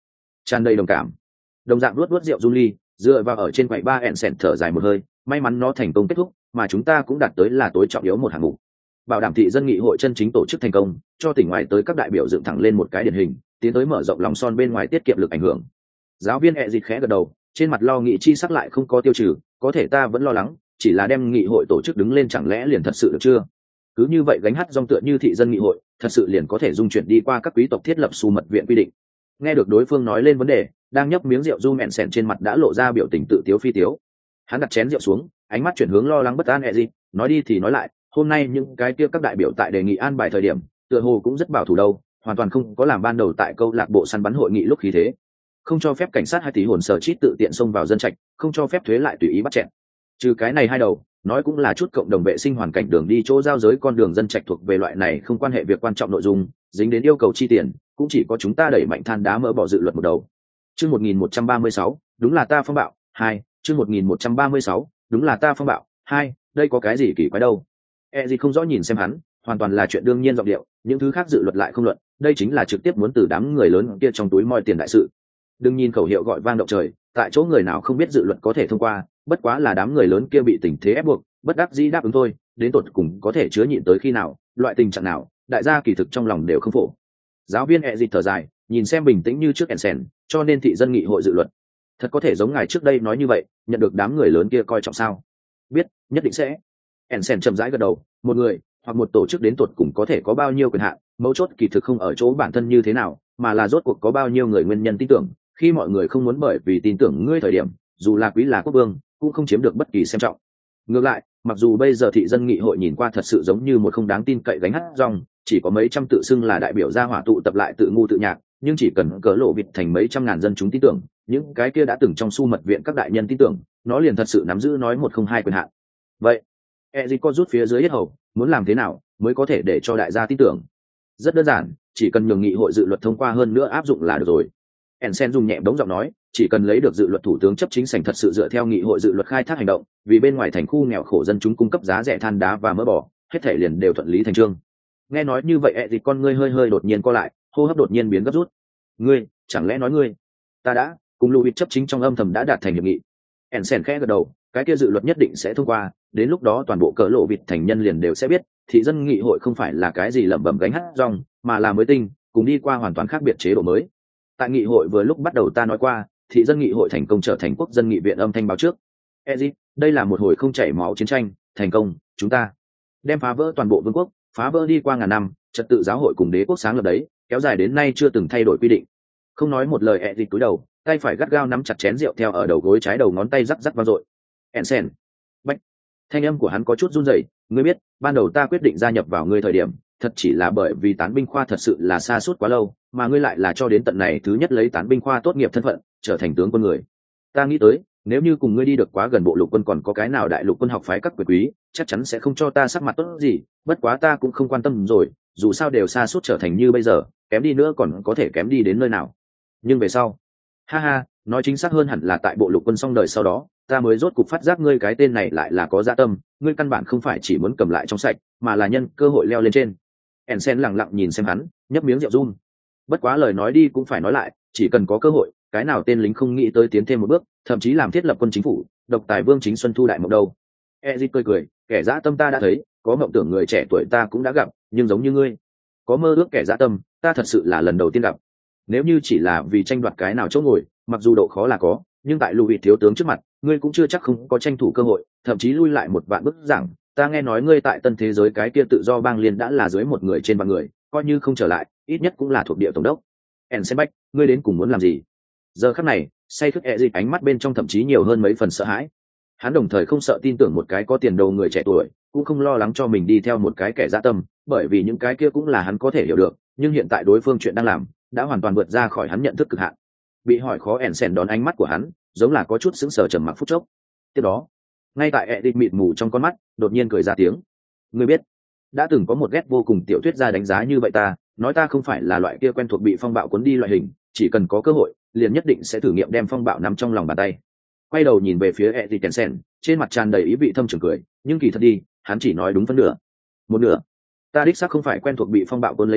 tràn đầy đồng cảm. Đồng dạng luốt luốt rượu run ly, dựa vào ở trên quầy ba ẹn sẹn thở dài một hơi, may mắn nó thành công kết thúc, mà chúng ta cũng đạt tới là tối trọng yếu một hạng mục. Bảo đảm thị dân nghị hội chân chính tổ chức thành công, cho tỉnh ngoài tới các đại biểu dựng thẳng lên một cái điển hình, tiến tới mở rộng lòng son bên ngoài tiết kiệm lực ảnh hưởng. Giáo viên ẹ dịch khẽ gật đầu, trên mặt lo nghị chi sắc lại không có tiêu trừ, có thể ta vẫn lo lắng, chỉ là đem nghị hội tổ chức đứng lên chẳng lẽ liền thật sự được chưa? Cứ như vậy gánh hát dòng tựa như thị dân nghị hội, thật sự liền có thể dung chuyển đi qua các quý tộc thiết lập su mật viện quy định. Nghe được đối phương nói lên vấn đề, đang nhấp miếng rượu du mẹn sẹn trên mặt đã lộ ra biểu tình tự tiếu phi tiếu. Hắn đặt chén rượu xuống, ánh mắt chuyển hướng lo lắng bất an ẹ dịch, nói đi thì nói lại, hôm nay những cái kia các đại biểu tại đề nghị an bài thời điểm, tựa hồ cũng rất bảo thủ đâu, hoàn toàn không có làm ban đầu tại câu lạc bộ săn bắn hội nghị lúc khí thế. Không cho phép cảnh sát hay tí hồn sở chít tự tiện xông vào dân trạch, không cho phép thuế lại tùy ý bắt chẹn. Trừ cái này hai đầu, nói cũng là chút cộng đồng vệ sinh hoàn cảnh đường đi chỗ giao giới con đường dân trạch thuộc về loại này không quan hệ việc quan trọng nội dung, dính đến yêu cầu chi tiền, cũng chỉ có chúng ta đẩy mạnh than đá mỡ bỏ dự luật một đầu. Chương 1136, đúng là ta phong bạo, 2, chương 1136, đúng là ta phong bạo, 2, đây có cái gì kỳ quái đâu. Gì không rõ nhìn xem hắn, hoàn toàn là chuyện đương nhiên giọng điệu, những thứ khác dự luật lại không luận, đây chính là trực tiếp muốn từ đám người lớn kia trong túi moi tiền đại sự. Đừng nhìn khẩu hiệu gọi vang động trời, tại chỗ người nào không biết dự luật có thể thông qua, bất quá là đám người lớn kia bị tình thế ép buộc, bất đắc dĩ đáp ứng thôi, đến tột cùng có thể chứa nhịn tới khi nào, loại tình trạng nào, đại gia kỳ thực trong lòng đều không phổ. Giáo viên dịch thở dài, nhìn xem bình tĩnh như trước Ensen, cho nên thị dân nghị hội dự luật. Thật có thể giống ngài trước đây nói như vậy, nhận được đám người lớn kia coi trọng sao? Biết, nhất định sẽ. Ensen chậm rãi gật đầu, một người hoặc một tổ chức đến tột cùng có thể có bao nhiêu quyền hạn, mấu chốt kỳ thực không ở chỗ bản thân như thế nào, mà là rốt cuộc có bao nhiêu người nguyên nhân tin tưởng, khi mọi người không muốn bởi vì tin tưởng ngươi thời điểm, dù là quý là quốc vương, cũng không chiếm được bất kỳ xem trọng. Ngược lại, mặc dù bây giờ thị dân nghị hội nhìn qua thật sự giống như một không đáng tin cậy gánh hát rong, chỉ có mấy trăm tự xưng là đại biểu gia hỏa tụ tập lại tự ngu tự nhạc, nhưng chỉ cần cỡ lộ vịt thành mấy trăm ngàn dân chúng tin tưởng, những cái kia đã từng trong su mật viện các đại nhân tin tưởng, nó liền thật sự nắm giữ nói một không hai quyền hạn. Vậy, Ezic có rút phía dưới hết hầu, muốn làm thế nào mới có thể để cho đại gia tin tưởng? Rất đơn giản, chỉ cần nhường nghị hội dự luật thông qua hơn nữa áp dụng là được rồi. Ensen dùng nhẹ bóng giọng nói, chỉ cần lấy được dự luật thủ tướng chấp chính sảnh thật sự dựa theo nghị hội dự luật khai thác hành động, vì bên ngoài thành khu nghèo khổ dân chúng cung cấp giá rẻ than đá và mỡ bò, hết thảy liền đều thuận lý thành chương. Nghe nói như vậy thì con ngươi hơi hơi đột nhiên co lại, hô hấp đột nhiên biến gấp rút. Ngươi, chẳng lẽ nói ngươi? Ta đã cùng Louis chấp chính trong âm thầm đã đạt thành hiệp nghị. Ensen khẽ gật đầu, cái kia dự luật nhất định sẽ thông qua, đến lúc đó toàn bộ cỡ lộ vịt thành nhân liền đều sẽ biết, thị dân nghị hội không phải là cái gì lẩm bẩm gánh hát rong, mà là mới tinh, cùng đi qua hoàn toàn khác biệt chế độ mới. Tại nghị hội vừa lúc bắt đầu ta nói qua, thị dân nghị hội thành công trở thành quốc dân nghị viện âm thanh báo trước. Ezit, đây là một hồi không chảy máu chiến tranh, thành công, chúng ta đem phá vỡ toàn bộ vương quốc, phá vỡ đi qua ngàn năm, trật tự giáo hội cùng đế quốc sáng lập đấy, kéo dài đến nay chưa từng thay đổi quy định. Không nói một lời Ezit cúi đầu, tay phải gắt gao nắm chặt chén rượu theo ở đầu gối trái đầu ngón tay rắc rắc vang dội. Ensen, bách, thanh âm của hắn có chút run rẩy. Ngươi biết, ban đầu ta quyết định gia nhập vào ngươi thời điểm, thật chỉ là bởi vì tán binh khoa thật sự là xa suốt quá lâu, mà ngươi lại là cho đến tận này thứ nhất lấy tán binh khoa tốt nghiệp thân phận, trở thành tướng quân người. Ta nghĩ tới, nếu như cùng ngươi đi được quá gần bộ lục quân còn có cái nào đại lục quân học phái các quyền quý, chắc chắn sẽ không cho ta sắc mặt tốt gì, bất quá ta cũng không quan tâm rồi, dù sao đều xa suốt trở thành như bây giờ, kém đi nữa còn có thể kém đi đến nơi nào. Nhưng về sau, ha ha, nói chính xác hơn hẳn là tại bộ lục quân xong đời sau đó, ta mới rốt cục phát giác ngươi cái tên này lại là có dạ tâm, ngươi căn bản không phải chỉ muốn cầm lại trong sạch, mà là nhân cơ hội leo lên trên. Ensen lặng lặng nhìn xem hắn, nhấp miếng rượu run. Bất quá lời nói đi cũng phải nói lại, chỉ cần có cơ hội, cái nào tên lính không nghĩ tới tiến thêm một bước, thậm chí làm thiết lập quân chính phủ, độc tài vương chính xuân thu đại mộng đâu. Ezit cười cười, kẻ dã tâm ta đã thấy, có mộng tưởng người trẻ tuổi ta cũng đã gặp, nhưng giống như ngươi, có mơ ước kẻ dã tâm, ta thật sự là lần đầu tiên gặp. Nếu như chỉ là vì tranh đoạt cái nào chỗ ngồi, mặc dù độ khó là có, nhưng tại Louis thiếu tướng trước mặt, ngươi cũng chưa chắc không có tranh thủ cơ hội, thậm chí lui lại một vạn bước giảng, ta nghe nói ngươi tại tân thế giới cái kia tự do bang liên đã là dưới một người trên vạn người, coi như không trở lại, ít nhất cũng là thuộc địa tổng đốc. Ensenbeck, ngươi đến cùng muốn làm gì? Giờ khắc này, say khướt Ezit ánh mắt bên trong thậm chí nhiều hơn mấy phần sợ hãi. Hắn đồng thời không sợ tin tưởng một cái có tiền đồ người trẻ tuổi, cũng không lo lắng cho mình đi theo một cái kẻ dã tâm, bởi vì những cái kia cũng là hắn có thể hiểu được, nhưng hiện tại đối phương chuyện đang làm đã hoàn toàn vượt ra khỏi hắn nhận thức cực hạn. Bị hỏi khó Ensen đón ánh mắt của hắn, giống là có chút sững sờ trầm mặc phút chốc. Tiếp đó, ngay tại Ezit mịt mù trong con mắt, đột nhiên cười ra tiếng. Ngươi biết, đã từng có một ghét vô cùng tiểu thuyết gia đánh giá như vậy ta, nói ta không phải là loại kia quen thuộc bị phong bạo cuốn đi loại hình, chỉ cần có cơ hội, liền nhất định sẽ thử nghiệm đem phong bạo nắm trong lòng bàn tay. Quay đầu nhìn về phía Ezit, trên mặt tràn đầy ý vị thâm trường cười, nhưng kỳ thật đi, hắn chỉ nói đúng phân nửa. Một nửa, ta đích xác không phải quen thuộc bị phong bạo cuốn lấy đi,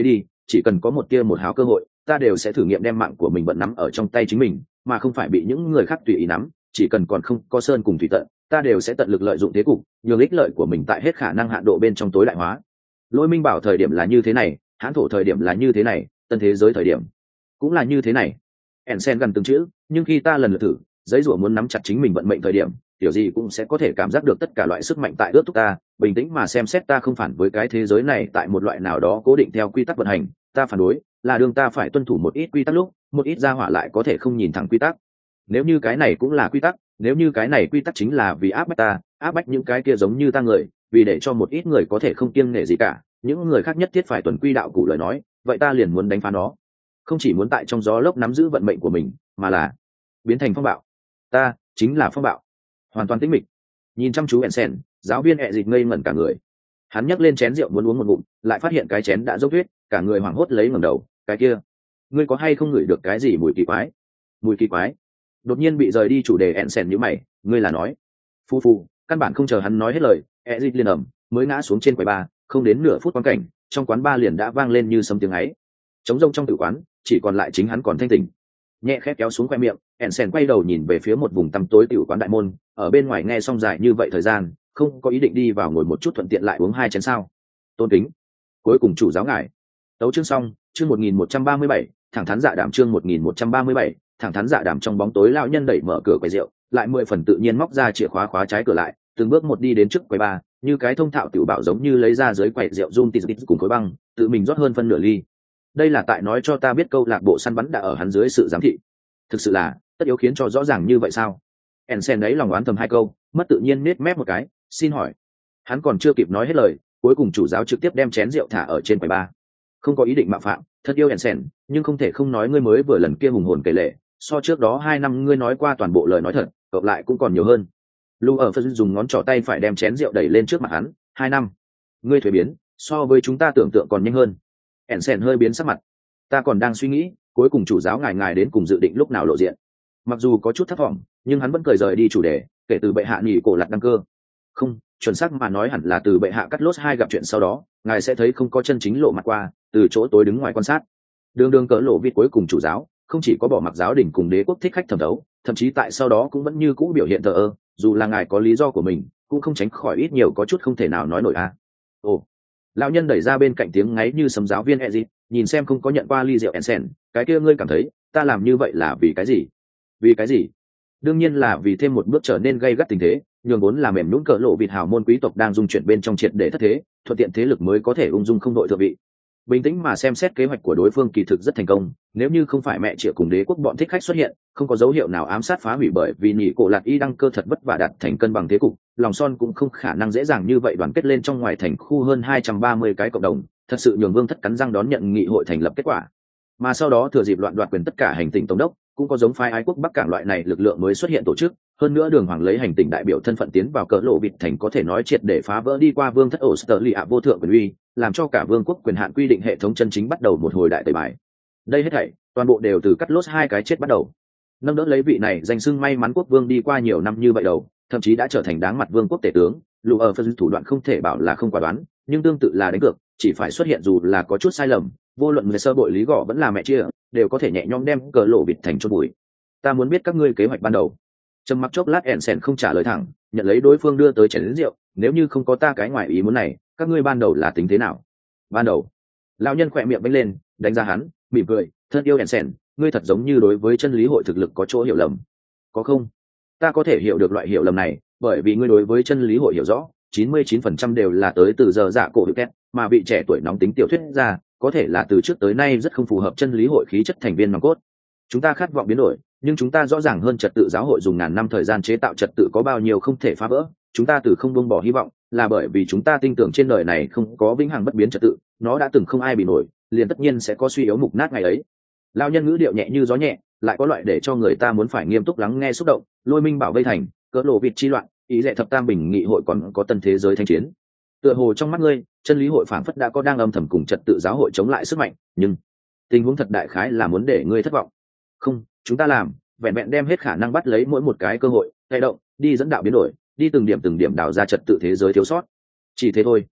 chỉ cần có một tia một hào cơ hội, ta đều sẽ thử nghiệm đem mạng của mình vẫn nắm ở trong tay chính mình, mà không phải bị những người khác tùy ý nắm. Chỉ cần còn không có sơn cùng thủy tận, ta đều sẽ tận lực lợi dụng thế cục, nhường ích lợi của mình tại hết khả năng hạn độ bên trong tối đại hóa. Lôi Minh Bảo thời điểm là như thế này, Hán Thổ thời điểm là như thế này, tân thế giới thời điểm cũng là như thế này. Ensen gần từng chữ, nhưng khi ta lần lượt thử, giấy rủa muốn nắm chặt chính mình vận mệnh thời điểm, điều gì cũng sẽ có thể cảm giác được tất cả loại sức mạnh tại ước thúc ta, bình tĩnh mà xem xét ta không phản với cái thế giới này tại một loại nào đó cố định theo quy tắc vận hành, ta phản đối, là đường ta phải tuân thủ một ít quy tắc lúc, một ít gia hỏa lại có thể không nhìn thẳng quy tắc. Nếu như cái này cũng là quy tắc, nếu như cái này quy tắc chính là vì áp bách ta, áp bách những cái kia giống như ta người, vì để cho một ít người có thể không kiêng nể gì cả, những người khác nhất thiết phải tuần quy đạo cụ lời nói, vậy ta liền muốn đánh phá nó. Không chỉ muốn tại trong gió lốc nắm giữ vận mệnh của mình, mà là biến thành phong bạo. Ta chính là phong bạo. Hoàn toàn tĩnh mịch. Nhìn chăm chú Ensen, giáo viên ẹ dịch ngây ngẩn cả người. Hắn nhấc lên chén rượu muốn uống một ngụm, lại phát hiện cái chén đã dốc tuyết, cả người hoảng hốt lấy ngẩng đầu, cái kia, ngươi có hay không ngửi được cái gì mùi kỳ quái? Mùi kỳ quái? Đột nhiên bị rời đi chủ đề Ensen nhíu mày, ngươi là nói? Phu phu, căn bản không chờ hắn nói hết lời, ẹ dịch liền ầm, mới ngã xuống trên quầy bar, không đến nửa phút quan cảnh, trong quán bar liền đã vang lên như sấm tiếng ấy. Trống rông trong tử quán, chỉ còn lại chính hắn còn thanh tỉnh. Nhẹ khép kéo xuống khoe miệng, Ensen quay đầu nhìn về phía một vùng tăm tối tiểu quán đại môn, ở bên ngoài nghe xong dài như vậy thời gian, không có ý định đi vào ngồi một chút thuận tiện lại uống hai chén sao? Tôn kính. Cuối cùng chủ giáo ngài. Tấu chương xong, chương 1137, thẳng thắn dạ đảm chương 1137, thẳng thắn dạ đảm trong bóng tối lão nhân đẩy mở cửa quầy rượu, lại 10 phần tự nhiên móc ra chìa khóa khóa trái cửa lại, từng bước một đi đến trước quầy bar, như cái thông thạo tiểu bảo giống như lấy ra dưới quầy rượu zoom tít cùng khối băng, tự mình rót hơn phân nửa ly. Đây là tại nói cho ta biết câu lạc bộ săn bắn đã ở hắn dưới sự giám thị. Thực sự là tất yếu khiến cho rõ ràng như vậy sao? Ensen đấy lòng oán thầm hai câu, mất tự nhiên nết mép một cái, xin hỏi. Hắn còn chưa kịp nói hết lời, cuối cùng chủ giáo trực tiếp đem chén rượu thả ở trên quầy bar. Không có ý định mạo phạm, thật yêu Ensen, nhưng không thể không nói ngươi mới vừa lần kia hùng hồn kể lệ, so trước đó 2 năm ngươi nói qua toàn bộ lời nói thật, cộng lại cũng còn nhiều hơn. Lu ở phân dùng ngón trỏ tay phải đem chén rượu đẩy lên trước mặt hắn, 2 năm. Ngươi thuế biến, so với chúng ta tưởng tượng còn nhanh hơn. Ensen hơi biến sắc mặt. Ta còn đang suy nghĩ, cuối cùng chủ giáo ngài đến cùng dự định lúc nào lộ diện. Mặc dù có chút thất vọng, nhưng hắn vẫn cười rời đi chủ đề, kể từ bệ hạ nghỉ cổ lật đăng cơ. Không, chuẩn xác mà nói hẳn là từ bệ hạ cắt lốt 2 gặp chuyện sau đó, ngài sẽ thấy không có chân chính lộ mặt qua, từ chỗ tối đứng ngoài quan sát. Đường cỡ lộ vịt cuối cùng chủ giáo, không chỉ có bỏ mặc giáo đình cùng đế quốc thích khách thẩm thấu, thậm chí tại sau đó cũng vẫn như cũ biểu hiện thờ ơ, dù là ngài có lý do của mình, cũng không tránh khỏi ít nhiều có chút không thể nào nói nổi a. Ồ, lão nhân đẩy ra bên cạnh tiếng ngáy như sấm giáo viên Ezit, nhìn xem không có nhận qua ly rượu Ensen, cái kia ngươi cảm thấy ta làm như vậy là vì cái gì? Vì cái gì? Đương nhiên là vì thêm một bước trở nên gây gắt tình thế, nhường vốn là mềm nhũn cỡ lộ vịt hào môn quý tộc đang dung chuyển bên trong triệt để thất thế, thuận tiện thế lực mới có thể ung dung không đội thượng vị. Bình tĩnh mà xem xét kế hoạch của đối phương kỳ thực rất thành công, nếu như không phải mẹ triệu cùng đế quốc bọn thích khách xuất hiện, không có dấu hiệu nào ám sát phá hủy bởi vì nhị cổ lạc y đăng cơ thật vất vả đạt thành cân bằng thế cục, lòng son cũng không khả năng dễ dàng như vậy đoàn kết lên trong ngoài thành khu hơn 230 cái cộng đồng, thật sự nhường Vương thất cắn răng đón nhận nghị hội thành lập kết quả. Mà sau đó thừa dịp loạn đoạt quyền tất cả hành tinh tổng đốc, cũng có giống phái ái quốc Bắc Cảng loại này lực lượng mới xuất hiện tổ chức, hơn nữa Đường Hoàng lấy hành tinh đại biểu thân phận tiến vào cỡ lộ vịt thành có thể nói triệt để phá vỡ đi qua Vương thất Australia vô thượng quyền uy, làm cho cả vương quốc quyền hạn quy định hệ thống chân chính bắt đầu một hồi đại tẩy bài. Đây hết thảy, toàn bộ đều từ cắt lốt 2 cái chết bắt đầu. Nâng đỡ lấy vị này danh xưng may mắn quốc vương đi qua nhiều năm như vậy đầu, thậm chí đã trở thành đáng mặt vương quốc tể tướng, lù ở phân thủ đoạn không thể bảo là không quả đoán, nhưng tương tự là đánh cược, chỉ phải xuất hiện dù là có chút sai lầm, vô luận người sơ bội lý gọ vẫn là mẹ chia, đều có thể nhẹ nhõm đem cờ lộ vịt thành chôn bụi. Ta muốn biết các ngươi kế hoạch ban đầu. Trầm mặc chốc lát Ensen không trả lời thẳng, nhận lấy đối phương đưa tới chén rượu, nếu như không có ta cái ngoài ý muốn này, các ngươi ban đầu là tính thế nào? Ban đầu, lão nhân khỏe miệng vẫy lên, đánh ra hắn, mỉm cười, thân yêu Ensen, ngươi thật giống như đối với chân lý hội thực lực có chỗ hiểu lầm. Có không? Ta có thể hiểu được loại hiểu lầm này, bởi vì ngươi đối với chân lý hội hiểu rõ, 99% đều là tới từ giờ dạ cổ hữu kết, mà vị trẻ tuổi nóng tính tiểu thuyết ra, có thể là từ trước tới nay rất không phù hợp chân lý hội khí chất thành viên nòng cốt. Chúng ta khát vọng biến đổi, nhưng chúng ta rõ ràng hơn trật tự giáo hội dùng ngàn năm thời gian chế tạo trật tự có bao nhiêu không thể phá vỡ. Chúng ta từ không buông bỏ hy vọng, là bởi vì chúng ta tin tưởng trên đời này không có vĩnh hằng bất biến trật tự, nó đã từng không ai bị nổi, liền tất nhiên sẽ có suy yếu mục nát ngày ấy. Lão nhân ngữ điệu nhẹ như gió nhẹ, lại có loại để cho người ta muốn phải nghiêm túc lắng nghe xúc động. Lôi Minh Bảo vây thành, cỡ lộ vịt chi loạn, ý lệ thập tam bình nghị hội còn có tân thế giới thanh chiến. Tựa hồ trong mắt ngươi, chân lý hội phảng phất đã có đang âm thầm cùng trật tự giáo hội chống lại sức mạnh, nhưng tình huống thật đại khái là muốn để ngươi thất vọng. Không, chúng ta làm, vẹn vẹn đem hết khả năng bắt lấy mỗi một cái cơ hội, thay động, đi dẫn đạo biến đổi, đi từng điểm đào ra trật tự thế giới thiếu sót. Chỉ thế thôi.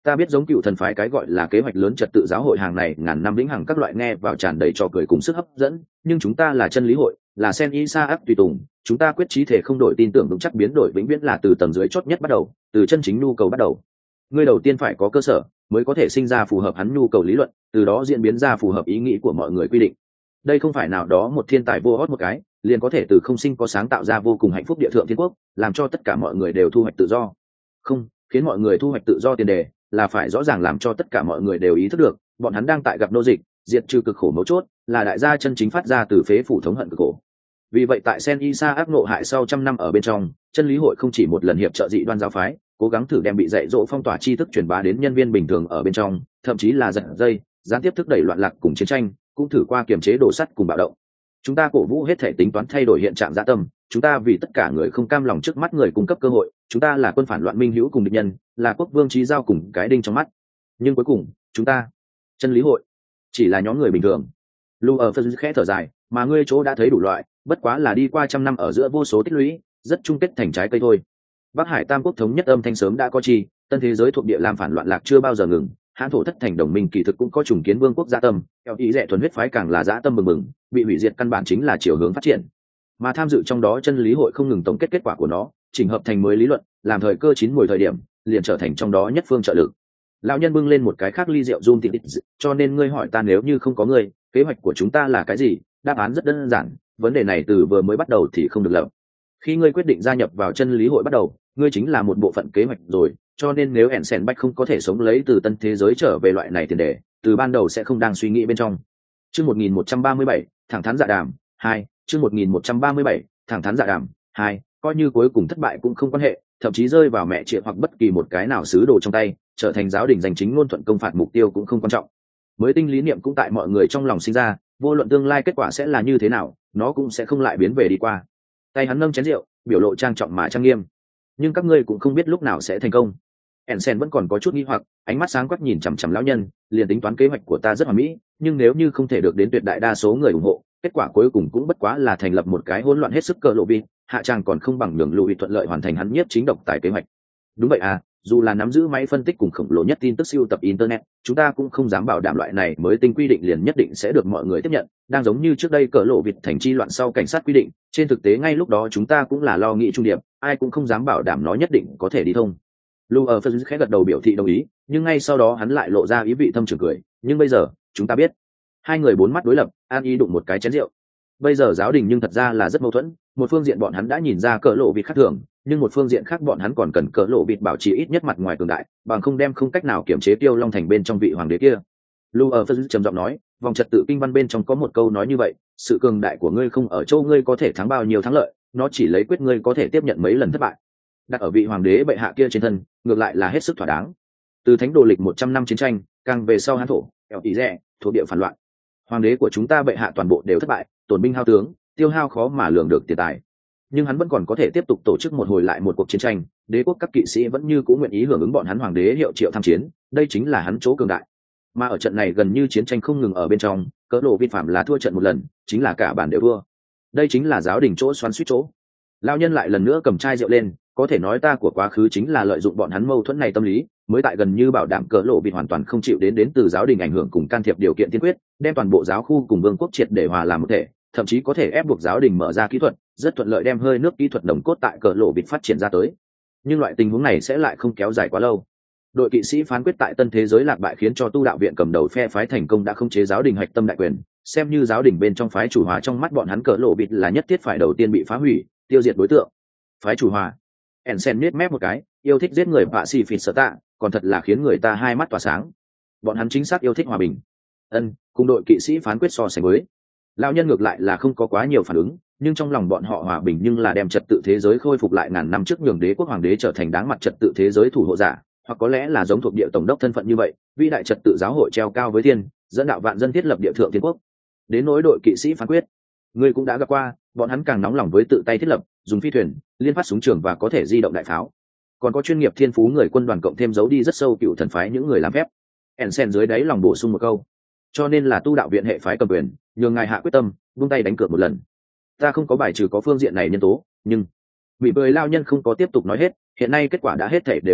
Ta biết giống cựu thần phái cái gọi là kế hoạch lớn trật tự giáo hội hàng này ngàn năm vĩnh hằng các loại nghe vào tràn đầy trò cười cùng sức hấp dẫn, nhưng chúng ta là chân lý hội, là sen Isaac tùy tùng, chúng ta quyết chí thể không đổi, tin tưởng vững chắc biến đổi vĩnh viễn là từ tầng dưới chót nhất bắt đầu, từ chân chính nhu cầu bắt đầu. Ngươi đầu tiên phải có cơ sở, mới có thể sinh ra phù hợp hắn nhu cầu lý luận, từ đó diễn biến ra phù hợp ý nghĩ của mọi người quy định. Đây không phải nào đó một thiên tài vô hót một cái liền có thể từ không sinh có sáng tạo ra vô cùng hạnh phúc địa thượng thiên quốc, làm cho tất cả mọi người đều thu hoạch tự do. Không, khiến mọi người thu hoạch tự do tiền đề là phải rõ ràng làm cho tất cả mọi người đều ý thức được, bọn hắn đang tại gặp nô dịch, diệt trừ cực khổ mấu chốt là đại gia chân chính phát ra từ phế phủ thống hận cực khổ. Vì vậy tại Sen Isa ác nộ hại sau trăm năm ở bên trong, chân lý hội không chỉ một lần hiệp trợ dị đoan giáo phái, cố gắng thử đem bị dạy dỗ phong tỏa tri thức truyền bá đến nhân viên bình thường ở bên trong, thậm chí là giật dây gián tiếp thúc đẩy loạn lạc cùng chiến tranh, cũng thử qua kiềm chế đổ sắt cùng bạo động. Chúng ta cổ vũ hết thể tính toán thay đổi hiện trạng dã tâm, chúng ta vì tất cả người không cam lòng trước mắt người cung cấp cơ hội, chúng ta là quân phản loạn minh hữu cùng địch nhân, là quốc vương trí giao cùng cái đinh trong mắt. Nhưng cuối cùng chúng ta chân lý hội chỉ là nhóm người bình thường. Lu ở phân khẽ thở dài, mà ngươi chỗ đã thấy đủ loại, bất quá là đi qua trăm năm ở giữa vô số tích lũy, rất chung kết thành trái cây thôi. Bắc Hải Tam quốc thống nhất âm thanh sớm đã có chi, tân thế giới thuộc địa làm phản loạn lạc chưa bao giờ ngừng, hãn thổ thất thành đồng minh kỳ thực cũng có trùng kiến vương quốc gia tâm, theo ý rẻ thuần huyết phái càng là dã tâm bừng bừng, bị hủy diệt căn bản chính là chiều hướng phát triển. Mà tham dự trong đó chân lý hội không ngừng tổng kết kết quả của nó, chỉnh hợp thành mới lý luận, làm thời cơ chín mùi thời điểm, liền trở thành trong đó nhất phương trợ lực. Lão nhân bưng lên một cái khác ly rượu run tịt, cho nên ngươi hỏi ta nếu như không có ngươi, kế hoạch của chúng ta là cái gì? Đáp án rất đơn giản, vấn đề này từ vừa mới bắt đầu thì không được lập. Khi ngươi quyết định gia nhập vào chân lý hội bắt đầu, ngươi chính là một bộ phận kế hoạch rồi, cho nên nếu Ensen Bách không có thể sống lấy từ tân thế giới trở về loại này tiền đề, từ ban đầu sẽ không đang suy nghĩ bên trong. Chương 1137, thẳng thắn dạ đàm 2, chương 1137, thẳng thắn dạ đàm 2, coi như cuối cùng thất bại cũng không quan hệ, thậm chí rơi vào mẹ triệt hoặc bất kỳ một cái nào sứ đồ trong tay, trở thành giáo đình giành chính ngôn thuận công phạt mục tiêu cũng không quan trọng. Mới tinh lý niệm cũng tại mọi người trong lòng sinh ra, vô luận tương lai kết quả sẽ là như thế nào, nó cũng sẽ không lại biến về đi qua. Tay hắn nâng chén rượu, biểu lộ trang trọng mà trang nghiêm. Nhưng các ngươi cũng không biết lúc nào sẽ thành công. Ensen vẫn còn có chút nghi hoặc, ánh mắt sáng quắc nhìn chằm chằm lão nhân, liền tính toán kế hoạch của ta rất hoàn mỹ, nhưng nếu như không thể được đến tuyệt đại đa số người ủng hộ, kết quả cuối cùng cũng bất quá là thành lập một cái hỗn loạn hết sức cờ lộ vi, hạ trang còn không bằng nhường Lùi thuận lợi hoàn thành hắn nhiếp chính độc tài kế hoạch. Đúng vậy à, dù là nắm giữ máy phân tích cùng khổng lồ nhất tin tức siêu tập internet, chúng ta cũng không dám bảo đảm loại này mới tinh quy định liền nhất định sẽ được mọi người tiếp nhận, đang giống như trước đây cờ lộ vịt thành chi loạn sau cảnh sát quy định, trên thực tế ngay lúc đó chúng ta cũng là lo nghĩ trung điệp, ai cũng không dám bảo đảm nó nhất định có thể đi thông. Lu ở phân khẽ gật đầu biểu thị đồng ý, nhưng ngay sau đó hắn lại lộ ra ý vị thâm trường cười, nhưng bây giờ chúng ta biết. Hai người bốn mắt đối lập, an ý đụng một cái chén rượu. Bây giờ giáo đình nhưng thật ra là rất mâu thuẫn, một phương diện bọn hắn đã nhìn ra cỡ lộ vịt khác thường, nhưng một phương diện khác bọn hắn còn cần cỡ lộ vịt bảo trì ít nhất mặt ngoài cường đại, bằng không đem không cách nào kiểm chế Tiêu Long thành bên trong vị hoàng đế kia. Lu ở phân trầm giọng nói, vòng trật tự kinh văn bên trong có một câu nói như vậy, sự cường đại của ngươi không ở chỗ ngươi có thể thắng bao nhiêu thắng lợi, nó chỉ lấy quyết ngươi có thể tiếp nhận mấy lần thất bại. Đặt ở vị hoàng đế bệ hạ kia trên thân, ngược lại là hết sức thỏa đáng. Từ thánh đồ lịch 100 năm chiến tranh, càng về sau hán thổ, eo ý rẻ, thuộc địa phản loạn, hoàng đế của chúng ta bệ hạ toàn bộ đều thất bại, tổn binh hao tướng, tiêu hao khó mà lường được tiền tài, nhưng hắn vẫn còn có thể tiếp tục tổ chức một hồi lại một cuộc chiến tranh, đế quốc các kỵ sĩ vẫn như cũng nguyện ý hưởng ứng bọn hắn hoàng đế hiệu triệu tham chiến, đây chính là hắn chỗ cường đại. Mà ở trận này gần như chiến tranh không ngừng ở bên trong, cỡ lộ vi phạm là thua trận một lần, chính là cả bản đều thua. Đây chính là giáo đình chỗ xoắn suýt chỗ. Lão nhân lại lần nữa cầm chai rượu lên, có thể nói ta của quá khứ chính là lợi dụng bọn hắn mâu thuẫn này tâm lý, mới tại gần như bảo đảm cỡ lộ bị hoàn toàn không chịu đến từ giáo đình ảnh hưởng cùng can thiệp điều kiện tiên quyết, đem toàn bộ giáo khu cùng vương quốc triệt để hòa làm một thể, thậm chí có thể ép buộc giáo đình mở ra kỹ thuật, rất thuận lợi đem hơi nước kỹ thuật đồng cốt tại cỡ lộ bị phát triển ra tới. Nhưng loại tình huống này sẽ lại không kéo dài quá lâu. Đội kỵ sĩ phán quyết tại tân thế giới lạc bại khiến cho tu đạo viện cầm đầu phe phái thành công đã không chế giáo đình hạch tâm đại quyền, xem như giáo đình bên trong phái chủ hòa trong mắt bọn hắn cỡ lộ bịt là nhất thiết phải đầu tiên bị phá hủy, tiêu diệt đối tượng. Phái chủ hòa. Ensen nết mép một cái, yêu thích giết người bạ xì phịt sợ tạ, còn thật là khiến người ta hai mắt tỏa sáng. Bọn hắn chính xác yêu thích hòa bình. Cùng đội kỵ sĩ phán quyết so sánh với. Lão nhân ngược lại là không có quá nhiều phản ứng, nhưng trong lòng bọn họ hòa bình nhưng là đem trật tự thế giới khôi phục lại ngàn năm trước, nhường đế quốc hoàng đế trở thành đáng mặt trật tự thế giới thủ hộ giả, hoặc có lẽ là giống thuộc địa tổng đốc thân phận như vậy, vĩ đại trật tự giáo hội treo cao với thiên, dẫn đạo vạn dân thiết lập địa thượng thiên quốc. Đến nỗi đội kỵ sĩ phán quyết, ngươi cũng đã gặp qua, bọn hắn càng nóng lòng với tự tay thiết lập, dùng phi thuyền, liên phát súng trường và có thể di động đại pháo, còn có chuyên nghiệp thiên phú người quân đoàn cộng thêm giấu đi rất sâu cựu thần phái những người làm phép. Ensen dưới đáy lòng bổ sung một câu, cho nên là tu đạo viện hệ phái cầm quyền, nhường ngài hạ quyết tâm buông tay đánh cược một lần. Ta không có bài trừ có phương diện này nhân tố, nhưng bị bơi lao nhân không có tiếp tục nói hết, hiện nay kết quả đã hết thể đều kết thúc,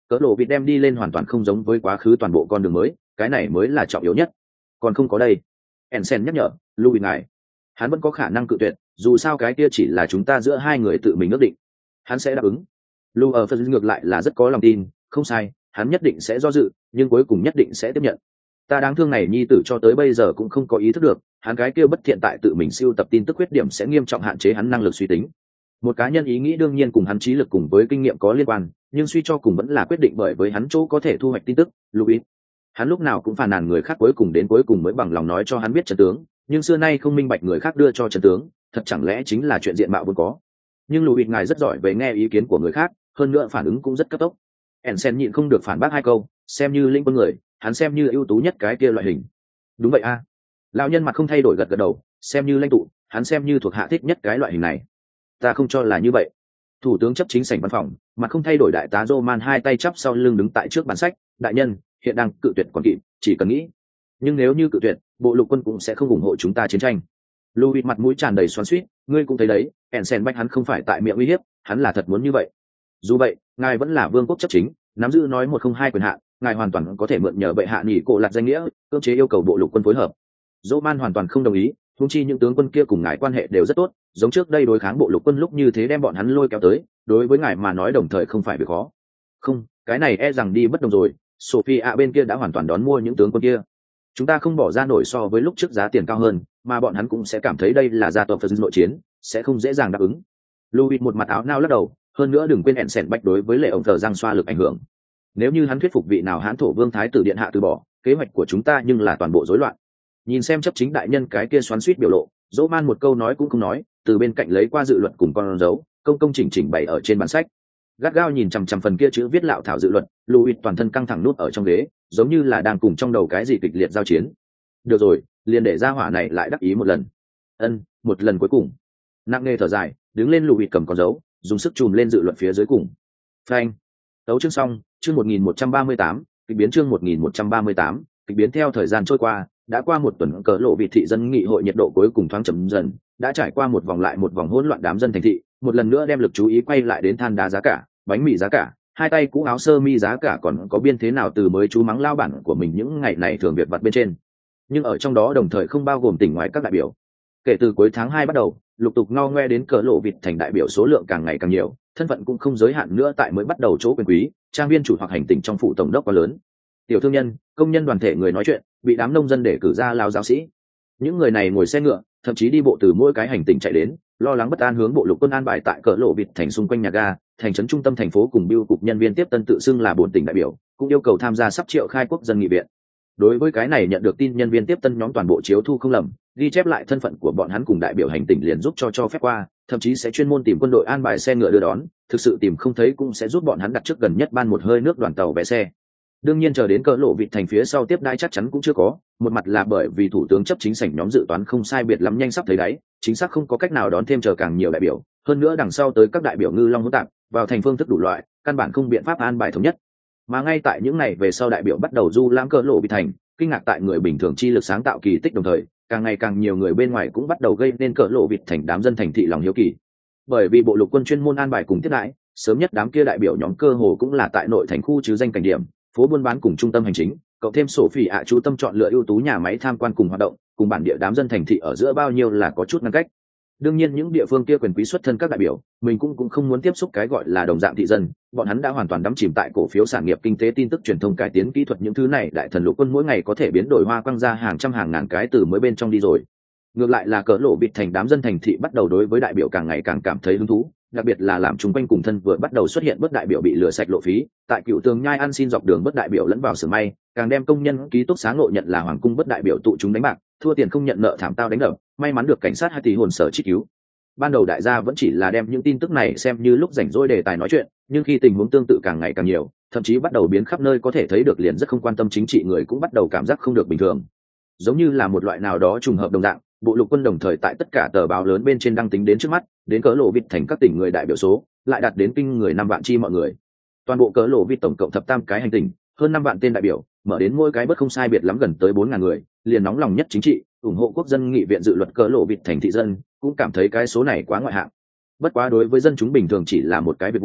cỡ lộ vịt đem đi lên hoàn toàn không giống với quá khứ toàn bộ con đường mới, cái này mới là trọng yếu nhất. Còn không có đây. Ensen nhắc nhở, Louis ngài, hắn vẫn có khả năng cự tuyệt, dù sao cái kia chỉ là chúng ta giữa hai người tự mình ước định. Hắn sẽ đáp ứng. Louis ở phần ngược lại là rất có lòng tin, không sai, hắn nhất định sẽ do dự, nhưng cuối cùng nhất định sẽ tiếp nhận. Ta đáng thương này nhi tử cho tới bây giờ cũng không có ý thức được, hắn cái kia bất thiện tại tự mình siêu tập tin tức khuyết điểm sẽ nghiêm trọng hạn chế hắn năng lực suy tính. Một cá nhân ý nghĩ đương nhiên cùng hắn trí lực cùng với kinh nghiệm có liên quan, nhưng suy cho cùng vẫn là quyết định bởi với hắn chỗ có thể thu hoạch tin tức. Louis, hắn lúc nào cũng phàn nàn người khác cuối cùng đến cuối cùng mới bằng lòng nói cho hắn biết trận tướng, nhưng xưa nay không minh bạch người khác đưa cho trận tướng, thật chẳng lẽ chính là chuyện diện mạo vốn có. Nhưng Louis ngài rất giỏi về nghe ý kiến của người khác, hơn nữa phản ứng cũng rất cấp tốc. Ensen nhịn không được phản bác hai câu, xem như linh quân người, hắn xem như ưu tú nhất cái kia loại hình. Đúng vậy a. Lão nhân mặt không thay đổi gật gật đầu, xem như lãnh tụ, hắn xem như thuộc hạ thích nhất cái loại hình này. Ta không cho là như vậy. Thủ tướng chấp chính sảnh văn phòng, mặt không thay đổi đại tá Roman hai tay chắp sau lưng đứng tại trước bản sách, đại nhân, hiện đang cự tuyệt còn kịp, chỉ cần nghĩ. Nhưng nếu như cự tuyệt, bộ lục quân cũng sẽ không ủng hộ chúng ta chiến tranh. Louis mặt mũi tràn đầy xoắn xuýt, ngươi cũng thấy đấy, Ensen bách hắn không phải tại miệng uy hiếp, hắn là thật muốn như vậy. Dù vậy, ngài vẫn là vương quốc chấp chính, nắm giữ nói một không hai quyền hạn, ngài hoàn toàn có thể mượn nhờ bệ hạ nghỉ cổ lạt danh nghĩa, cưỡng chế yêu cầu bộ lục quân phối hợp. Roman hoàn toàn không đồng ý, huống chi những tướng quân kia cùng ngài quan hệ đều rất tốt, giống trước đây đối kháng bộ lục quân lúc như thế đem bọn hắn lôi kéo tới, đối với ngài mà nói đồng thời không phải việc khó. Không, cái này e rằng đi bất đồng rồi, Sophia bên kia đã hoàn toàn đón mua những tướng quân kia. Chúng ta không bỏ ra nổi so với lúc trước giá tiền cao hơn, mà bọn hắn cũng sẽ cảm thấy đây là gia tộc phần nội chiến, sẽ không dễ dàng đáp ứng. Louis một mặt áo nao lắc đầu, hơn nữa đừng quên Ensen bách đối với lệ ông thờ giang xoa lực ảnh hưởng. Nếu như hắn thuyết phục vị nào hán thổ vương thái tử điện hạ từ bỏ, kế hoạch của chúng ta nhưng là toàn bộ rối loạn. Nhìn xem chấp chính đại nhân cái kia xoắn xuýt biểu lộ, dỗ man một câu nói cũng không nói, từ bên cạnh lấy qua dự luật cùng con dấu, công công chỉnh chỉnh bày ở trên bản sách. Gắt gao nhìn chằm chằm phần kia chữ viết lạo thảo dự luật, Louis toàn thân căng thẳng nút ở trong ghế, giống như là đang cùng trong đầu cái gì kịch liệt giao chiến. Được rồi, liền để ra hỏa này lại đắc ý một lần. Một lần cuối cùng. Nặng nề thở dài, đứng lên Louis cầm con dấu, dùng sức chùm lên dự luật phía dưới cùng. Phanh. Tấu chương xong, chương 1138, kịch biến chương 1138, kịch biến theo thời gian trôi qua, đã qua một tuần cỡ lộ vị thị dân nghị hội nhiệt độ cuối cùng thoáng chậm dần, đã trải qua một vòng lại một vòng hỗn loạn đám dân thành thị, một lần nữa đem lực chú ý quay lại đến than đá giá cả, bánh mì giá cả, hai tay cũ áo sơ mi giá cả còn có biên thế nào từ mới chú mắng lao bản của mình những ngày này thường việc vặt bên trên. Nhưng ở trong đó đồng thời không bao gồm tỉnh ngoài các đại biểu. Kể từ cuối tháng 2 bắt đầu, lục tục ngo ngoe đến cỡ lộ vịt thành đại biểu số lượng càng ngày càng nhiều, thân phận cũng không giới hạn nữa tại mới bắt đầu chỗ quyền quý, trang viên chủ hoặc hành tỉnh trong phủ tổng đốc quá lớn. Tiểu thương nhân, công nhân đoàn thể người nói chuyện, bị đám nông dân để cử ra lao giáo sĩ. Những người này ngồi xe ngựa, thậm chí đi bộ từ mỗi cái hành tỉnh chạy đến, lo lắng bất an hướng bộ lục quân an bài tại cỡ lộ vịt thành xung quanh nhà ga, thành trấn trung tâm thành phố cùng bưu cục nhân viên tiếp tân tự xưng là 4 tỉnh đại biểu, cũng yêu cầu tham gia sắp triệu khai quốc dân nghị viện. Đối với cái này nhận được tin nhân viên tiếp tân nhóm toàn bộ chiếu thu không lầm, ghi chép lại thân phận của bọn hắn cùng đại biểu hành tỉnh liền giúp cho phép qua, thậm chí sẽ chuyên môn tìm quân đội an bài xe ngựa đưa đón, thực sự tìm không thấy cũng sẽ giúp bọn hắn đặt trước gần nhất ban một hơi nước đoàn tàu vé xe. Đương nhiên chờ đến cỡ lộ vịt thành phía sau tiếp đãi chắc chắn cũng chưa có, một mặt là bởi vì thủ tướng chấp chính sảnh nhóm dự toán không sai biệt lắm nhanh sắp thấy đáy, chính xác không có cách nào đón thêm chờ càng nhiều đại biểu, hơn nữa đằng sau tới các đại biểu ngư long hỗn tạp, vào thành phương thức đủ loại, căn bản không biện pháp an bài thống nhất. Mà ngay tại những ngày về sau đại biểu bắt đầu du lãm cỡ lộ vịt thành, kinh ngạc tại người bình thường chi lực sáng tạo kỳ tích đồng thời, càng ngày càng nhiều người bên ngoài cũng bắt đầu gây nên cỡ lộ vịt thành đám dân thành thị lòng hiếu kỳ. Bởi vì bộ lục quân chuyên môn an bài cùng tiếp đãi, sớm nhất đám kia đại biểu nhóm cơ hồ cũng là tại nội thành khu chứ danh cảnh điểm, phố buôn bán cùng trung tâm hành chính, cộng thêm sổ phỉ ạ chú tâm chọn lựa ưu tú nhà máy tham quan cùng hoạt động, cùng bản địa đám dân thành thị ở giữa bao nhiêu là có chút ngăn cách. Đương nhiên những địa phương kia quyền quý xuất thân các đại biểu, mình cũng không muốn tiếp xúc cái gọi là đồng dạng thị dân, bọn hắn đã hoàn toàn đắm chìm tại cổ phiếu sản nghiệp kinh tế tin tức truyền thông cải tiến kỹ thuật những thứ này, đại thần lục quân mỗi ngày có thể biến đổi hoa quăng ra hàng trăm hàng ngàn cái từ mới bên trong đi rồi. Ngược lại là cỡ lộ bịt thành đám dân thành thị bắt đầu đối với đại biểu càng ngày càng cảm thấy hứng thú, đặc biệt là làm chung quanh cùng thân vừa bắt đầu xuất hiện bất đại biểu bị lừa sạch lộ phí, tại cựu tường nhai ăn xin dọc đường bất đại biểu lẫn vào sưởng may, càng đem công nhân ký túc xá ngộ nhận là hoàng cung bất đại biểu tụ chúng đánh bạc, thua tiền không nhận nợ thảm tao đánh đập, may mắn được cảnh sát hay tỷ hồn sở trích cứu. Ban đầu đại gia vẫn chỉ là đem những tin tức này xem như lúc rảnh rỗi đề tài nói chuyện, nhưng khi tình huống tương tự càng ngày càng nhiều, thậm chí bắt đầu biến khắp nơi có thể thấy được, liền rất không quan tâm chính trị người cũng bắt đầu cảm giác không được bình thường, giống như là một loại nào đó trùng hợp đồng dạng. Bộ lục quân đồng thời tại tất cả tờ báo lớn bên trên đăng tính đến trước mắt, đến cỡ lộ vịt thành các tỉnh người đại biểu số lại đạt đến kinh người 5 vạn chi mọi người. Toàn bộ cỡ lộ vịt tổng cộng thập tam cái hành tinh, hơn 5 vạn tên đại biểu, mở đến mỗi cái bất không sai biệt lắm gần tới 4.000 người, liền nóng lòng nhất chính trị, ủng hộ quốc dân nghị viện dự luật cỡ lộ vịt thành thị dân, cũng cảm thấy cái số này quá ngoại hạng. Bất quá đối với dân chúng bình thường chỉ là một cái việc vui,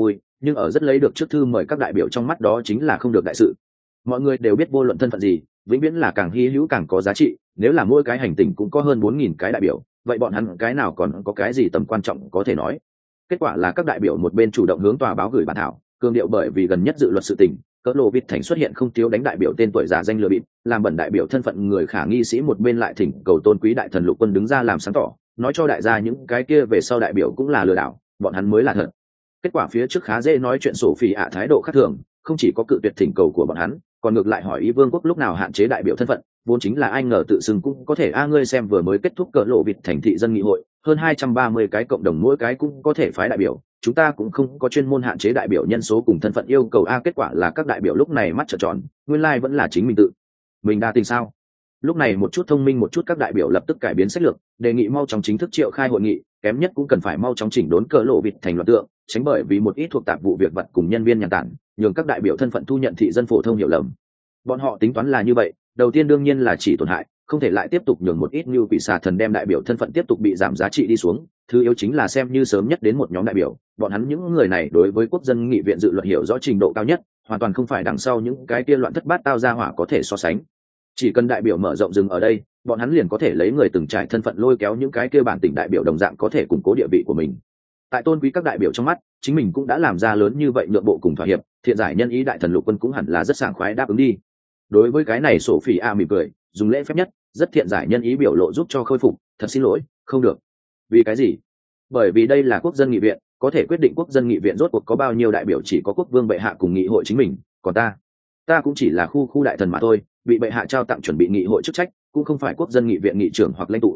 nhưng ở rất lấy được trước thư mời các đại biểu trong mắt đó chính là không được đại sự. Mọi người đều biết vô luận thân phận gì vĩnh viễn là càng hy hữu càng có giá trị, nếu là mỗi cái hành tinh cũng có hơn 4.000 cái đại biểu, vậy bọn hắn cái nào còn có cái gì tầm quan trọng có thể nói. Kết quả là các đại biểu một bên chủ động hướng tòa báo gửi bản thảo cương điệu, bởi vì gần nhất dự luật sự tình cỡ lộ vịt thành xuất hiện không thiếu đánh đại biểu tên tuổi giả danh lừa bịp làm bẩn đại biểu thân phận người khả nghi sĩ, một bên lại thỉnh cầu tôn quý đại thần lục quân đứng ra làm sáng tỏ, nói cho đại gia những cái kia về sau đại biểu cũng là lừa đảo, bọn hắn mới là thật. Kết quả phía trước khá dễ nói chuyện sổ phỉ ạ thái độ khác thường, không chỉ có cự tuyệt thỉnh cầu của bọn hắn, còn ngược lại hỏi ý vương quốc lúc nào hạn chế đại biểu thân phận, vốn chính là ai ngờ tự xưng cũng có thể ngươi xem vừa mới kết thúc cỡ lộ vịt thành thị dân nghị hội, hơn 230 cái cộng đồng mỗi cái cũng có thể phái đại biểu, chúng ta cũng không có chuyên môn hạn chế đại biểu nhân số cùng thân phận yêu cầu kết quả là các đại biểu lúc này mắt trợn tròn, nguyên lai vẫn là chính mình tự mình đa tình sao. Lúc này một chút thông minh một chút các đại biểu lập tức cải biến sách lược, đề nghị mau chóng chính thức triệu khai hội nghị, kém nhất cũng cần phải mau chóng chỉnh đốn cỡ lộ vịt thành loạn tượng, tránh bởi vì một ít thuộc tạp vụ việc vặt cùng nhân viên nhàn tản nhường các đại biểu thân phận thu nhận thị dân phổ thông hiểu lầm. Bọn họ tính toán là như vậy, đầu tiên đương nhiên là chỉ tổn hại, không thể lại tiếp tục nhường một ít như quỷ xà thần đem đại biểu thân phận tiếp tục bị giảm giá trị đi xuống. Thứ yếu chính là xem như sớm nhất đến một nhóm đại biểu, bọn hắn những người này đối với quốc dân nghị viện dự luật hiểu rõ trình độ cao nhất, hoàn toàn không phải đằng sau những cái kia loạn thất bát tao ra hỏa có thể so sánh. Chỉ cần đại biểu mở rộng dừng ở đây, bọn hắn liền có thể lấy người từng trải thân phận lôi kéo những cái kia bản tỉnh đại biểu đồng dạng có thể củng cố địa vị của mình. Tại tôn quý các đại biểu trong mắt, chính mình cũng đã làm ra lớn như vậy nhượng bộ cùng thỏa hiệp, thiện giải nhân ý đại thần lục quân cũng hẳn là rất sảng khoái đáp ứng đi. Đối với cái này Sophie mỉm cười, dùng lễ phép nhất, rất thiện giải nhân ý biểu lộ giúp cho khôi phục, thật xin lỗi, không được. Vì cái gì? Bởi vì đây là quốc dân nghị viện, có thể quyết định quốc dân nghị viện rốt cuộc có bao nhiêu đại biểu chỉ có quốc vương bệ hạ cùng nghị hội chính mình, còn ta cũng chỉ là khu đại thần mà thôi, bị bệ hạ trao tặng chuẩn bị nghị hội chức trách, cũng không phải quốc dân nghị viện nghị trưởng hoặc lãnh tụ.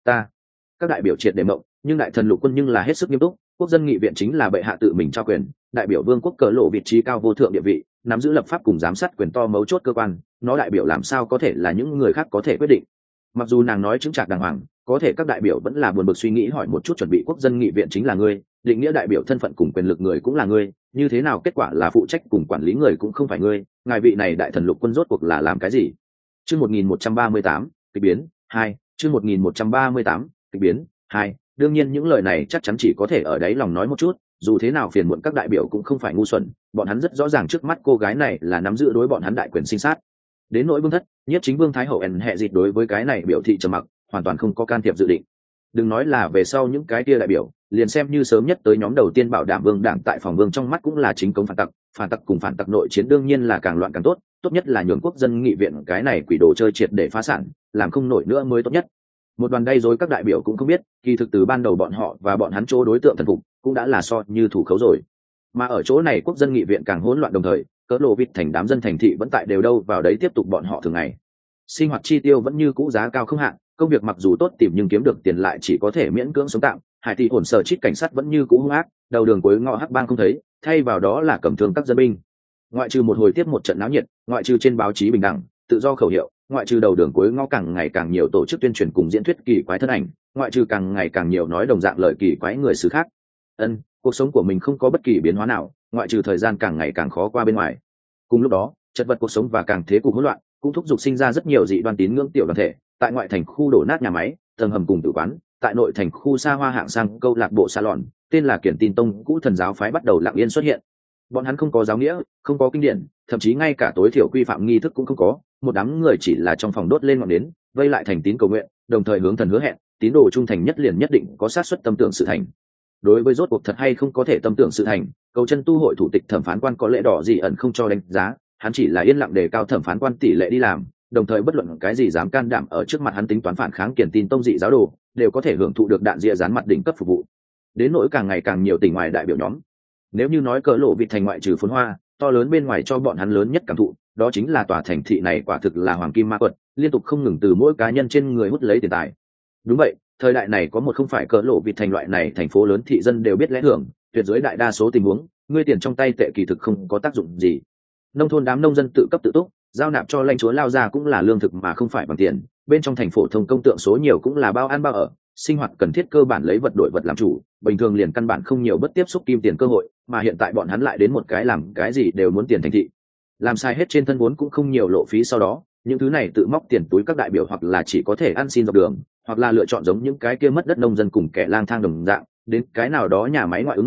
Các đại biểu triệt để mộng, nhưng đại thần lục quân nhưng là hết sức nghiêm túc, quốc dân nghị viện chính là bệ hạ tự mình trao quyền, đại biểu vương quốc cỡ lộ vị trí cao vô thượng địa vị, nắm giữ lập pháp cùng giám sát quyền to mấu chốt cơ quan, nó đại biểu làm sao có thể là những người khác có thể quyết định. Mặc dù nàng nói chứng trạc đàng hoàng, có thể các đại biểu vẫn là buồn bực suy nghĩ hỏi một chút, chuẩn bị quốc dân nghị viện chính là ngươi, định nghĩa đại biểu thân phận cùng quyền lực người cũng là ngươi, như thế nào kết quả là phụ trách cùng quản lý người cũng không phải ngươi, ngài vị này đại thần lục quân rốt cuộc là làm cái gì? Chương 1138, kịch biến 2, chương 1138, kịch biến 2. Đương nhiên những lời này chắc chắn chỉ có thể ở đấy lòng nói một chút, dù thế nào phiền muộn các đại biểu cũng không phải ngu xuẩn, bọn hắn rất rõ ràng trước mắt cô gái này là nắm giữ đối bọn hắn đại quyền sinh sát. Đến nỗi vương thất, nhất chính vương thái hậu hệ dịch đối với cái này biểu thị trầm mặc, hoàn toàn không có can thiệp dự định. Đừng nói là về sau những cái kia đại biểu, liền xem như sớm nhất tới nhóm đầu tiên bảo đảm vương đảng tại phòng vương trong mắt cũng là chính cống phản tặc cùng phản tặc nội chiến đương nhiên là càng loạn càng tốt, tốt nhất là nhường quốc dân nghị viện cái này quỷ đồ chơi triệt để phá sản, làm không nổi nữa mới tốt nhất. Một đoàn gây rối các đại biểu cũng không biết, kỳ thực từ ban đầu bọn họ và bọn hắn chỗ đối tượng thần phục cũng đã là so như thủ khấu rồi. Mà ở chỗ này quốc dân nghị viện càng hỗn loạn, đồng thời cỡ lộ vịt thành đám dân thành thị vẫn tại đều đâu vào đấy tiếp tục bọn họ thường ngày sinh hoạt chi tiêu vẫn như cũ giá cao không hạn, công việc mặc dù tốt tìm nhưng kiếm được tiền lại chỉ có thể miễn cưỡng sống tạm. Hải thị ổn sở chít cảnh sát vẫn như cũ hung ác, đầu đường cuối ngõ hắc bang không thấy, thay vào đó là cầm thương các dân binh. Ngoại trừ một hồi tiếp một trận náo nhiệt, ngoại trừ trên báo chí bình đẳng tự do khẩu hiệu, ngoại trừ đầu đường cuối ngõ càng ngày càng nhiều tổ chức tuyên truyền cùng diễn thuyết kỳ quái thân ảnh, ngoại trừ càng ngày càng nhiều nói đồng dạng lời kỳ quái người xứ khác, cuộc sống của mình không có bất kỳ biến hóa nào, ngoại trừ thời gian càng ngày càng khó qua bên ngoài. Cùng lúc đó chất vật cuộc sống và càng thế cục hỗn loạn cũng thúc giục sinh ra rất nhiều dị đoan tín ngưỡng tiểu đoàn thể. Tại ngoại thành khu đổ nát nhà máy, tầng hầm cùng tử quán, tại nội thành khu xa hoa hạng sang câu lạc bộ salon tên là Kiển Tin Tông cũ thần giáo phái bắt đầu lặng yên xuất hiện. Bọn hắn không có giáo nghĩa, không có kinh điển, thậm chí ngay cả tối thiểu quy phạm nghi thức cũng không có, một đám người chỉ là trong phòng đốt lên ngọn nến, vây lại thành tín cầu nguyện, đồng thời hướng thần hứa hẹn, tín đồ trung thành nhất liền nhất định có xác suất tâm tưởng sự thành. Đối với rốt cuộc thật hay không có thể tâm tưởng sự thành, cầu chân tu hội thủ tịch thẩm phán quan có lẽ đỏ gì ẩn không cho đánh giá, hắn chỉ là yên lặng đề cao thẩm phán quan tỷ lệ đi làm, đồng thời bất luận cái gì dám can đảm ở trước mặt hắn tính toán phản kháng Kiển Tin Tông dị giáo đồ đều có thể hưởng thụ được đạn dịa dán mặt đỉnh cấp phục vụ. Đến nỗi càng ngày càng nhiều tỉnh ngoài đại biểu nhóm, nếu như nói cỡ lộ vịt thành ngoại trừ phồn hoa to lớn bên ngoài cho bọn hắn lớn nhất cảm thụ, đó chính là tòa thành thị này quả thực là hoàng kim ma quật, liên tục không ngừng từ mỗi cá nhân trên người hút lấy tiền tài. Đúng vậy, thời đại này có một không phải cỡ lộ vịt thành loại này thành phố lớn thị dân đều biết lẽ thường, tuyệt dưới đại đa số tình huống ngươi tiền trong tay tệ kỳ thực không có tác dụng gì. Nông thôn đám nông dân tự cấp tự túc, giao nạp cho lãnh chúa lao ra cũng là lương thực mà không phải bằng tiền, bên trong thành phổ thông công tượng số nhiều cũng là bao ăn bao ở, sinh hoạt cần thiết cơ bản lấy vật đổi vật làm chủ, bình thường liền căn bản không nhiều bất tiếp xúc kim tiền cơ hội, mà hiện tại bọn hắn lại đến một cái làm cái gì đều muốn tiền thành thị, làm sai hết trên thân vốn cũng không nhiều lộ phí, sau đó những thứ này tự móc tiền túi các đại biểu hoặc là chỉ có thể ăn xin dọc đường, hoặc là lựa chọn giống những cái kia mất đất nông dân cùng kẻ lang thang đồng dạng, đến cái nào đó nhà máy ngoại ứng mời,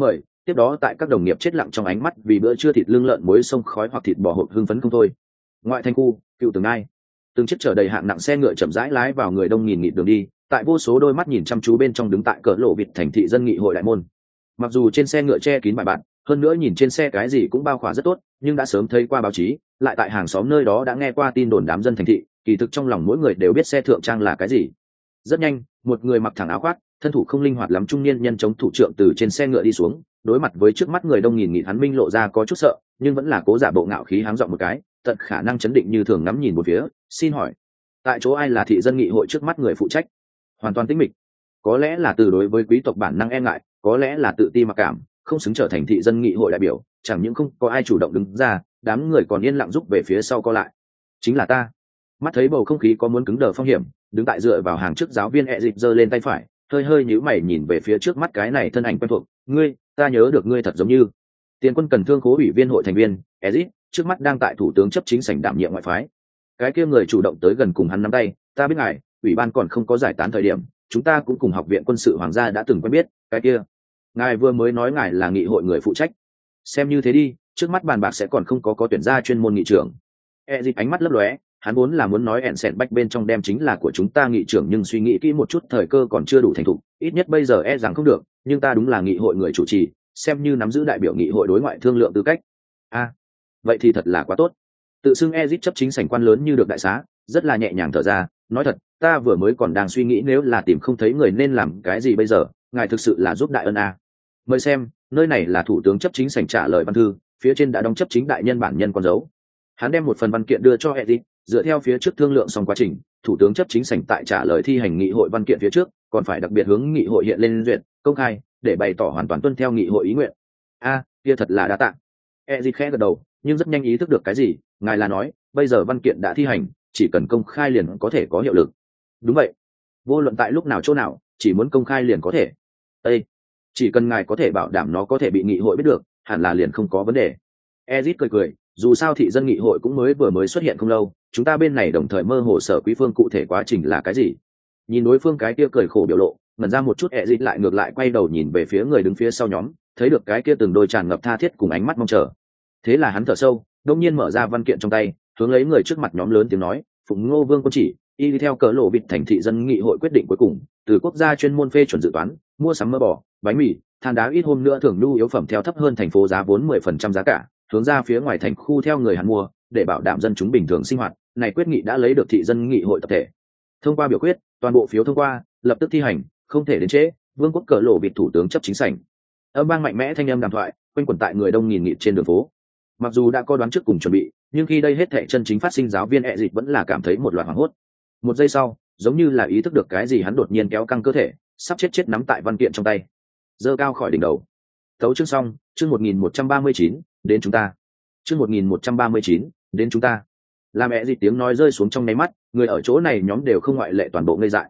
tiếp đó tại các đồng nghiệp chết lặng trong ánh mắt vì bữa trưa thịt lương lợn muối sông khói hoặc thịt bò hộp hưng phấn không thôi. Ngoại thành khu, cựu tường ai, từng chiếc chở đầy hạng nặng xe ngựa chậm rãi lái vào người đông nghìn nghịt đường đi, tại vô số đôi mắt nhìn chăm chú bên trong đứng tại cỡ lộ vịt thành thị dân nghị hội đại môn. Mặc dù trên xe ngựa che kín bài bạn, hơn nữa nhìn trên xe cái gì cũng bao khỏa rất tốt, nhưng đã sớm thấy qua báo chí, lại tại hàng xóm nơi đó đã nghe qua tin đồn đám dân thành thị, kỳ thực trong lòng mỗi người đều biết xe thượng trang là cái gì. Rất nhanh, một người mặc thẳng áo khoác, thân thủ không linh hoạt lắm trung niên nhân chống thủ trưởng từ trên xe ngựa đi xuống, đối mặt với trước mắt người đông nghìn nghịt hắn minh lộ ra có chút sợ, nhưng vẫn là cố giả bộ ngạo khí háng giọng một cái, tận khả năng chấn định như thường ngắm nhìn một phía, xin hỏi, tại chỗ ai là thị dân nghị hội trước mắt người phụ trách? Hoàn toàn tĩnh mịch. Có lẽ là từ đối với quý tộc bản năng e ngại, có lẽ là tự ti mặc cảm, không xứng trở thành thị dân nghị hội đại biểu, chẳng những không có ai chủ động đứng ra, đám người còn yên lặng rút về phía sau co lại. Chính là ta. Mắt thấy bầu không khí có muốn cứng đờ phong hiểm, đứng tại dựa vào hàng trước giáo viên Ezic giơ lên tay phải, hơi hơi nhíu mày nhìn về phía trước mắt cái này thân ảnh quen thuộc, ngươi, ta nhớ được ngươi thật giống như tiền quân cần thương khố ủy viên hội thành viên Ezic, trước mắt đang tại thủ tướng chấp chính sảnh đảm nhiệm ngoại phái. Cái kia người chủ động tới gần cùng hắn nắm tay, ta biết ngài, ủy ban còn không có giải tán thời điểm, chúng ta cũng cùng học viện quân sự hoàng gia đã từng quen biết, cái kia ngài vừa mới nói ngài là nghị hội người phụ trách, xem như thế đi, trước mắt bàn bạc sẽ còn không có tuyển ra chuyên môn nghị trưởng. Ezic ánh mắt lấp lóe, hắn vốn là muốn nói ẹn sẹn bách bên trong đem chính là của chúng ta nghị trưởng, nhưng suy nghĩ kỹ một chút thời cơ còn chưa đủ thành thục, ít nhất bây giờ rằng không được, nhưng ta đúng là nghị hội người chủ trì, xem như nắm giữ đại biểu nghị hội đối ngoại thương lượng tư cách. Vậy thì thật là quá tốt. Tự xưng Ezic chấp chính sảnh quan lớn như được đại xá, rất là nhẹ nhàng thở ra, nói thật, ta vừa mới còn đang suy nghĩ nếu là tìm không thấy người nên làm cái gì bây giờ, ngài thực sự là giúp đại ân a. Mời xem, nơi này là thủ tướng chấp chính sảnh trả lời văn thư, phía trên đã đóng chấp chính đại nhân bản nhân con dấu. Hắn đem một phần văn kiện đưa cho Ezic, dựa theo phía trước thương lượng xong quá trình, thủ tướng chấp chính sảnh tại trả lời thi hành nghị hội văn kiện phía trước, còn phải đặc biệt hướng nghị hội hiện lên duyệt, công khai, để bày tỏ hoàn toàn tuân theo nghị hội ý nguyện. Kia thật là đa tạ. Ezic khẽ gật đầu, nhưng rất nhanh ý thức được cái gì, ngài là nói, bây giờ văn kiện đã thi hành, chỉ cần công khai liền có thể có hiệu lực. Đúng vậy, vô luận tại lúc nào chỗ nào, chỉ muốn công khai liền có thể. Chỉ cần ngài có thể bảo đảm nó có thể bị nghị hội biết được, hẳn là liền không có vấn đề. Ezic cười cười, dù sao thị dân nghị hội cũng vừa mới xuất hiện không lâu, chúng ta bên này đồng thời mơ hồ sở quý phương cụ thể quá trình là cái gì. Nhìn đối phương cái kia cười khổ biểu lộ, ngẩn ra một chút, Ezic lại ngược lại quay đầu nhìn về phía người đứng phía sau nhóm, thấy được cái kia từng đôi tràn ngập tha thiết cùng ánh mắt mong chờ. Thế là hắn thở sâu, đông nhiên mở ra văn kiện trong tay, hướng lấy người trước mặt nhóm lớn tiếng nói, phụng Ngô Vương quân chỉ, y theo cỡ lộ vịt thành thị dân nghị hội quyết định cuối cùng, từ quốc gia chuyên môn phê chuẩn dự toán, mua sắm mỡ bò, bánh mì, than đá ít hôm nữa thường nhu yếu phẩm theo thấp hơn thành phố giá vốn 10% giá cả, hướng ra phía ngoài thành khu theo người hắn mua, để bảo đảm dân chúng bình thường sinh hoạt. Này quyết nghị đã lấy được thị dân nghị hội tập thể thông qua biểu quyết, toàn bộ phiếu thông qua, lập tức thi hành, không thể đến trễ. Vương quốc cỡ lộ vịt thủ tướng chấp chính sảnh. Âm vang mạnh mẽ thanh âm đàm thoại quanh quẩn tại người đông nghìn nghịt trên đường phố. Mặc dù đã có đoán trước cùng chuẩn bị, nhưng khi đây hết thảy chân chính phát sinh, giáo viên Ezic vẫn là cảm thấy một loạt hoảng hốt. Một giây sau, giống như là ý thức được cái gì, hắn đột nhiên kéo căng cơ thể, sắp chết nắm tại văn kiện trong tay, giơ cao khỏi đỉnh đầu. Tấu chương xong, chương 1139, đến chúng ta. Chương 1139, đến chúng ta. Làm Ezic tiếng nói rơi xuống trong nháy mắt, người ở chỗ này nhóm đều không ngoại lệ toàn bộ ngây dại.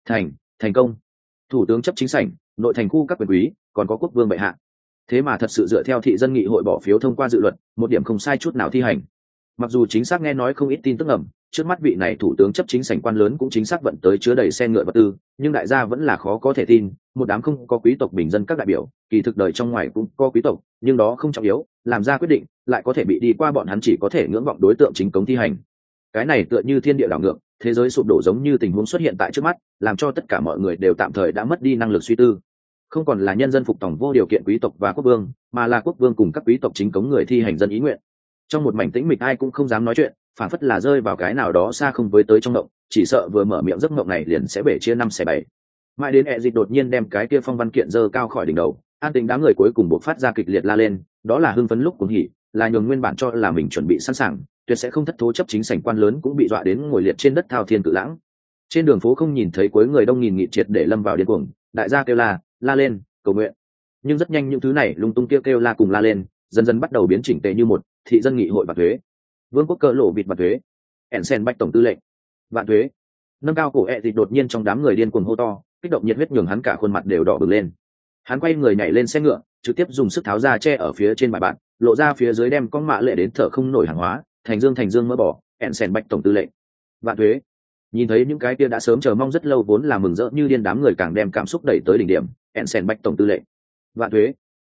Thành công. Thủ tướng chấp chính sảnh, nội thành khu các quyền quý, còn có quốc vương bệ hạ. Thế mà thật sự dựa theo thị dân nghị hội bỏ phiếu thông qua dự luật, một điểm không sai chút nào thi hành. Mặc dù chính xác nghe nói không ít tin tức ẩm, trước mắt vị này thủ tướng chấp chính sảnh quan lớn cũng chính xác vận tới chứa đầy xe ngựa vật tư, nhưng đại gia vẫn là khó có thể tin, một đám không có quý tộc bình dân các đại biểu, kỳ thực đời trong ngoài cũng có quý tộc, nhưng đó không trọng yếu, làm ra quyết định lại có thể bị đi qua bọn hắn chỉ có thể ngưỡng vọng đối tượng chính cống thi hành. Cái này tựa như thiên địa đảo ngược, thế giới sụp đổ giống như tình huống xuất hiện tại trước mắt, làm cho tất cả mọi người đều tạm thời đã mất đi năng lực suy tư. Không còn là nhân dân phục tòng vô điều kiện quý tộc và quốc vương, mà là quốc vương cùng các quý tộc chính cống người thi hành dân ý nguyện. Trong một mảnh tĩnh mịch ai cũng không dám nói chuyện, phản phất là rơi vào cái nào đó xa không với tới trong động, chỉ sợ vừa mở miệng giấc mộng này liền sẽ bể chia 5/7. Mãi đến Ezic đột nhiên đem cái kia phong văn kiện giơ cao khỏi đỉnh đầu, an tĩnh đám người cuối cùng buộc phát ra kịch liệt la lên, đó là hưng phấn lúc cuồng hỉ, là nhường nguyên bản cho là mình chuẩn bị sẵn sàng, tuyệt sẽ không thất thố chấp chính sảnh quan lớn cũng bị dọa đến ngồi liệt trên đất thao thiên cự lãng. Trên đường phố không nhìn thấy cuối người đông nghìn nghịt triệt để lâm vào điên cuồng, đại gia kêu la lên, cầu nguyện. Nhưng rất nhanh những thứ này lung tung kêu la cùng la lên, dần dần bắt đầu biến chỉnh tề như một, thị dân nghị hội vạn thuế, vương quốc cỡ lộ vịt vạn thuế, Ensen bách tổng tư lệnh vạn thuế. Nâng cao cổ Ezic đột nhiên trong đám người điên cuồng hô to, kích động nhiệt huyết nhường hắn cả khuôn mặt đều đỏ bừng lên. Hắn quay người nhảy lên xe ngựa, trực tiếp dùng sức tháo ra che ở phía trên bài bạn, lộ ra phía dưới đem con mạ lệ đến thở không nổi hàng hóa, thành dương mỡ bỏ, Ensen bách tổng tư lệnh vạn thuế. Nhìn thấy những cái kia đã sớm chờ mong rất lâu vốn là mừng rỡ như điên đám người càng đem cảm xúc đẩy tới đỉnh điểm, Ensen bách tổng tư lệnh vạn thuế,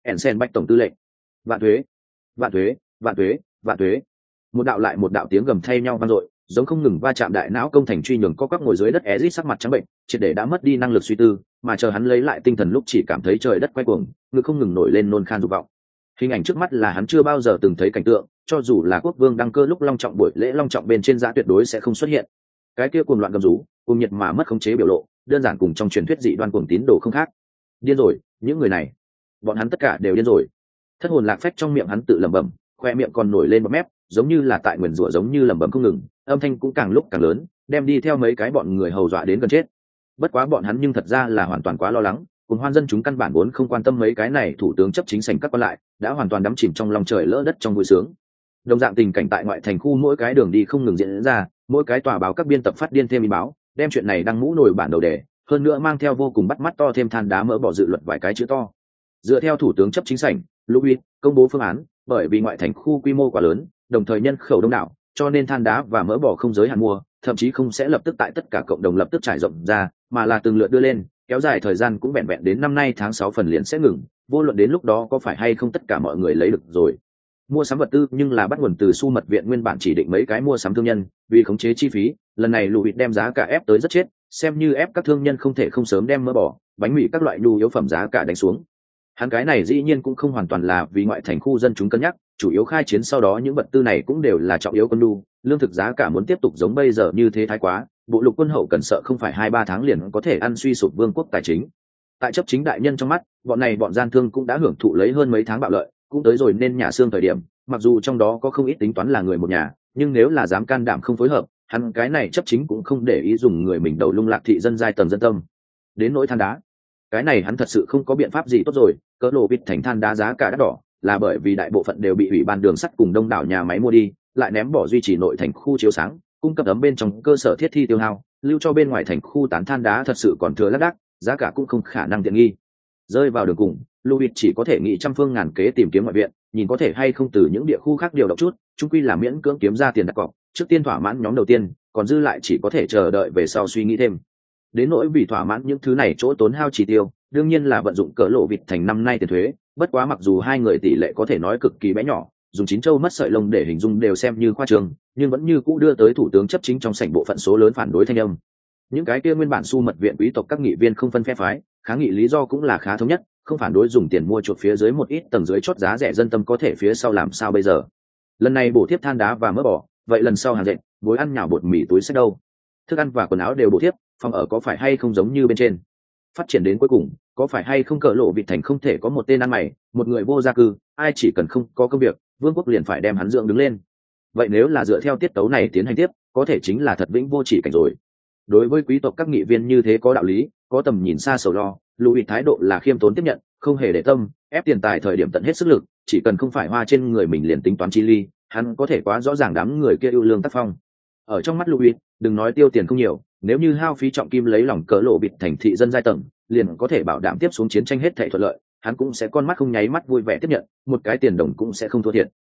Ensen Bách tổng tư lệnh. Vạn thuế, vạn thuế, vạn thuế, vạn thuế. Một đạo lại một đạo tiếng gầm thay nhau vang dội, giống không ngừng va chạm đại não công thành truy nhường co quắp ngồi dưới đất Ezic sắc mặt trắng bệnh, triệt để đã mất đi năng lực suy tư, mà chờ hắn lấy lại tinh thần lúc chỉ cảm thấy trời đất quay cuồng, ngực không ngừng nổi lên nôn khan dục vọng. Hình ảnh trước mắt là hắn chưa bao giờ từng thấy cảnh tượng, cho dù là quốc vương đăng cơ lúc long trọng buổi lễ long trọng bên trên giá tuyệt đối sẽ không xuất hiện. Cái kia cuồng loạn gầm rú, cùng nhiệt mà mất khống chế biểu lộ, đơn giản cùng trong truyền thuyết dị đoan cuồng tín đồ không khác. Điên rồi, những người này, bọn hắn tất cả đều điên rồi. Thất hồn lạc phách trong miệng hắn tự lẩm bẩm, khoe miệng còn nổi lên bọt mép, giống như là tại nguyền rủa, giống như lẩm bẩm không ngừng, âm thanh cũng càng lúc càng lớn, đem đi theo mấy cái bọn người hầu dọa đến gần chết. Bất quá bọn hắn nhưng thật ra là hoàn toàn quá lo lắng, cùng hoan dân chúng căn bản vốn không quan tâm mấy cái này thủ tướng chấp chính sành các quan lại, đã hoàn toàn đắm chìm trong lòng trời lỡ đất trong vui sướng. Đồng dạng tình cảnh tại ngoại thành khu mỗi cái đường đi không ngừng diễn ra, mỗi cái tòa báo các biên tập phát điên thêm ý báo, đem chuyện này đăng mũ nổi bản đầu đề, hơn nữa mang theo vô cùng bắt mắt to thêm than đá mỡ bỏ dự luật vài cái chữ to. Dựa theo thủ tướng chấp chính sảnh Louis công bố phương án, bởi vì ngoại thành khu quy mô quá lớn, đồng thời nhân khẩu đông đảo, cho nên than đá và mỡ bò không giới hạn mua, thậm chí không sẽ lập tức tại tất cả cộng đồng lập tức trải rộng ra, mà là từng lượt đưa lên, kéo dài thời gian cũng vẹn vẹn đến năm nay tháng 6 phần liền sẽ ngừng, vô luận đến lúc đó có phải hay không tất cả mọi người lấy được rồi. Mua sắm vật tư nhưng là bắt nguồn từ Su mật viện nguyên bản chỉ định mấy cái mua sắm thương nhân, vì khống chế chi phí, lần này Louis đem giá cả ép tới rất chết, xem như ép các thương nhân không thể không sớm đem mỡ bò, bánh mì các loại nhu yếu phẩm giá cả đánh xuống. Hắn cái này dĩ nhiên cũng không hoàn toàn là vì ngoại thành khu dân chúng cân nhắc, chủ yếu khai chiến sau đó những vật tư này cũng đều là trọng yếu con đu, lương thực giá cả muốn tiếp tục giống bây giờ như thế thái quá, bộ lục quân hậu cần sợ không phải 2-3 tháng liền có thể ăn suy sụp vương quốc tài chính. Tại chấp chính đại nhân trong mắt, bọn gian thương cũng đã hưởng thụ lấy hơn mấy tháng bạo lợi, cũng tới rồi nên nhà xương thời điểm, mặc dù trong đó có không ít tính toán là người một nhà, nhưng nếu là dám can đảm không phối hợp, hắn cái này chấp chính cũng không để ý dùng người mình đầu lung lạc thị dân giai tầng dân tâm. Đến nỗi than đá, cái này hắn thật sự không có biện pháp gì tốt rồi, cỡ lộ vịt thành than đá giá cả đắt đỏ, là bởi vì đại bộ phận đều bị ủy ban đường sắt cùng đông đảo nhà máy mua đi, lại ném bỏ duy trì nội thành khu chiếu sáng, cung cấp ấm bên trong cơ sở thiết thi tiêu hao, lưu cho bên ngoài thành khu tán than đá thật sự còn thừa lác đác, giá cả cũng không khả năng tiện nghi. Rơi vào đường cùng, Louis chỉ có thể nghĩ trăm phương ngàn kế tìm kiếm ngoại viện, nhìn có thể hay không từ những địa khu khác điều động chút, chung quy là miễn cưỡng kiếm ra tiền đặt cọc, trước tiên thỏa mãn nhóm đầu tiên, còn dư lại chỉ có thể chờ đợi về sau suy nghĩ thêm. Đến nỗi vì thỏa mãn những thứ này chỗ tốn hao chi tiêu, đương nhiên là vận dụng cỡ lộ vịt thành năm nay tiền thuế, bất quá mặc dù hai người tỷ lệ có thể nói cực kỳ bé nhỏ, dùng chín châu mất sợi lông để hình dung đều xem như khoa trương, nhưng vẫn như cũ đưa tới thủ tướng chấp chính trong sảnh bộ phận số lớn phản đối thanh âm. Những cái kia nguyên bản Su mật viện quý tộc các nghị viên không phân phe phái, kháng nghị lý do cũng là khá thống nhất, không phản đối dùng tiền mua chuột phía dưới một ít tầng dưới chót giá rẻ dân tâm có thể phía sau làm sao bây giờ. Lần này bổ tiếp than đá và mỡ bò, vậy lần sau hàng dệt, muối ăn nhào bột mì túi xách đâu? Thức ăn và quần áo đều bổ tiếp, phòng ở có phải hay không giống như bên trên? Phát triển đến cuối cùng, có phải hay không cỡ lộ vịt thành không thể có một tên ăn mày, một người vô gia cư, ai chỉ cần không có công việc, vương quốc liền phải đem hắn dưỡng đứng lên. Vậy nếu là dựa theo tiết tấu này tiến hành tiếp, có thể chính là thật vĩnh vô chỉ cảnh rồi. Đối với quý tộc các nghị viên như thế có đạo lý, có tầm nhìn xa sầu lo, Louis thái độ là khiêm tốn tiếp nhận, không hề để tâm, ép tiền tài thời điểm tận hết sức lực, chỉ cần không phải hoa trên người mình liền tính toán chi ly, hắn có thể quá rõ ràng đám người kia ưu lương tác phong. Ở trong mắt Louis, đừng nói tiêu tiền không nhiều, nếu như hao phí trọng kim lấy lòng cỡ lộ bịt thành thị dân giai tầng, liền có thể bảo đảm tiếp xuống chiến tranh hết thảy thuận lợi, hắn cũng sẽ con mắt không nháy mắt vui vẻ tiếp nhận, một cái tiền đồng cũng sẽ không thua thiệt.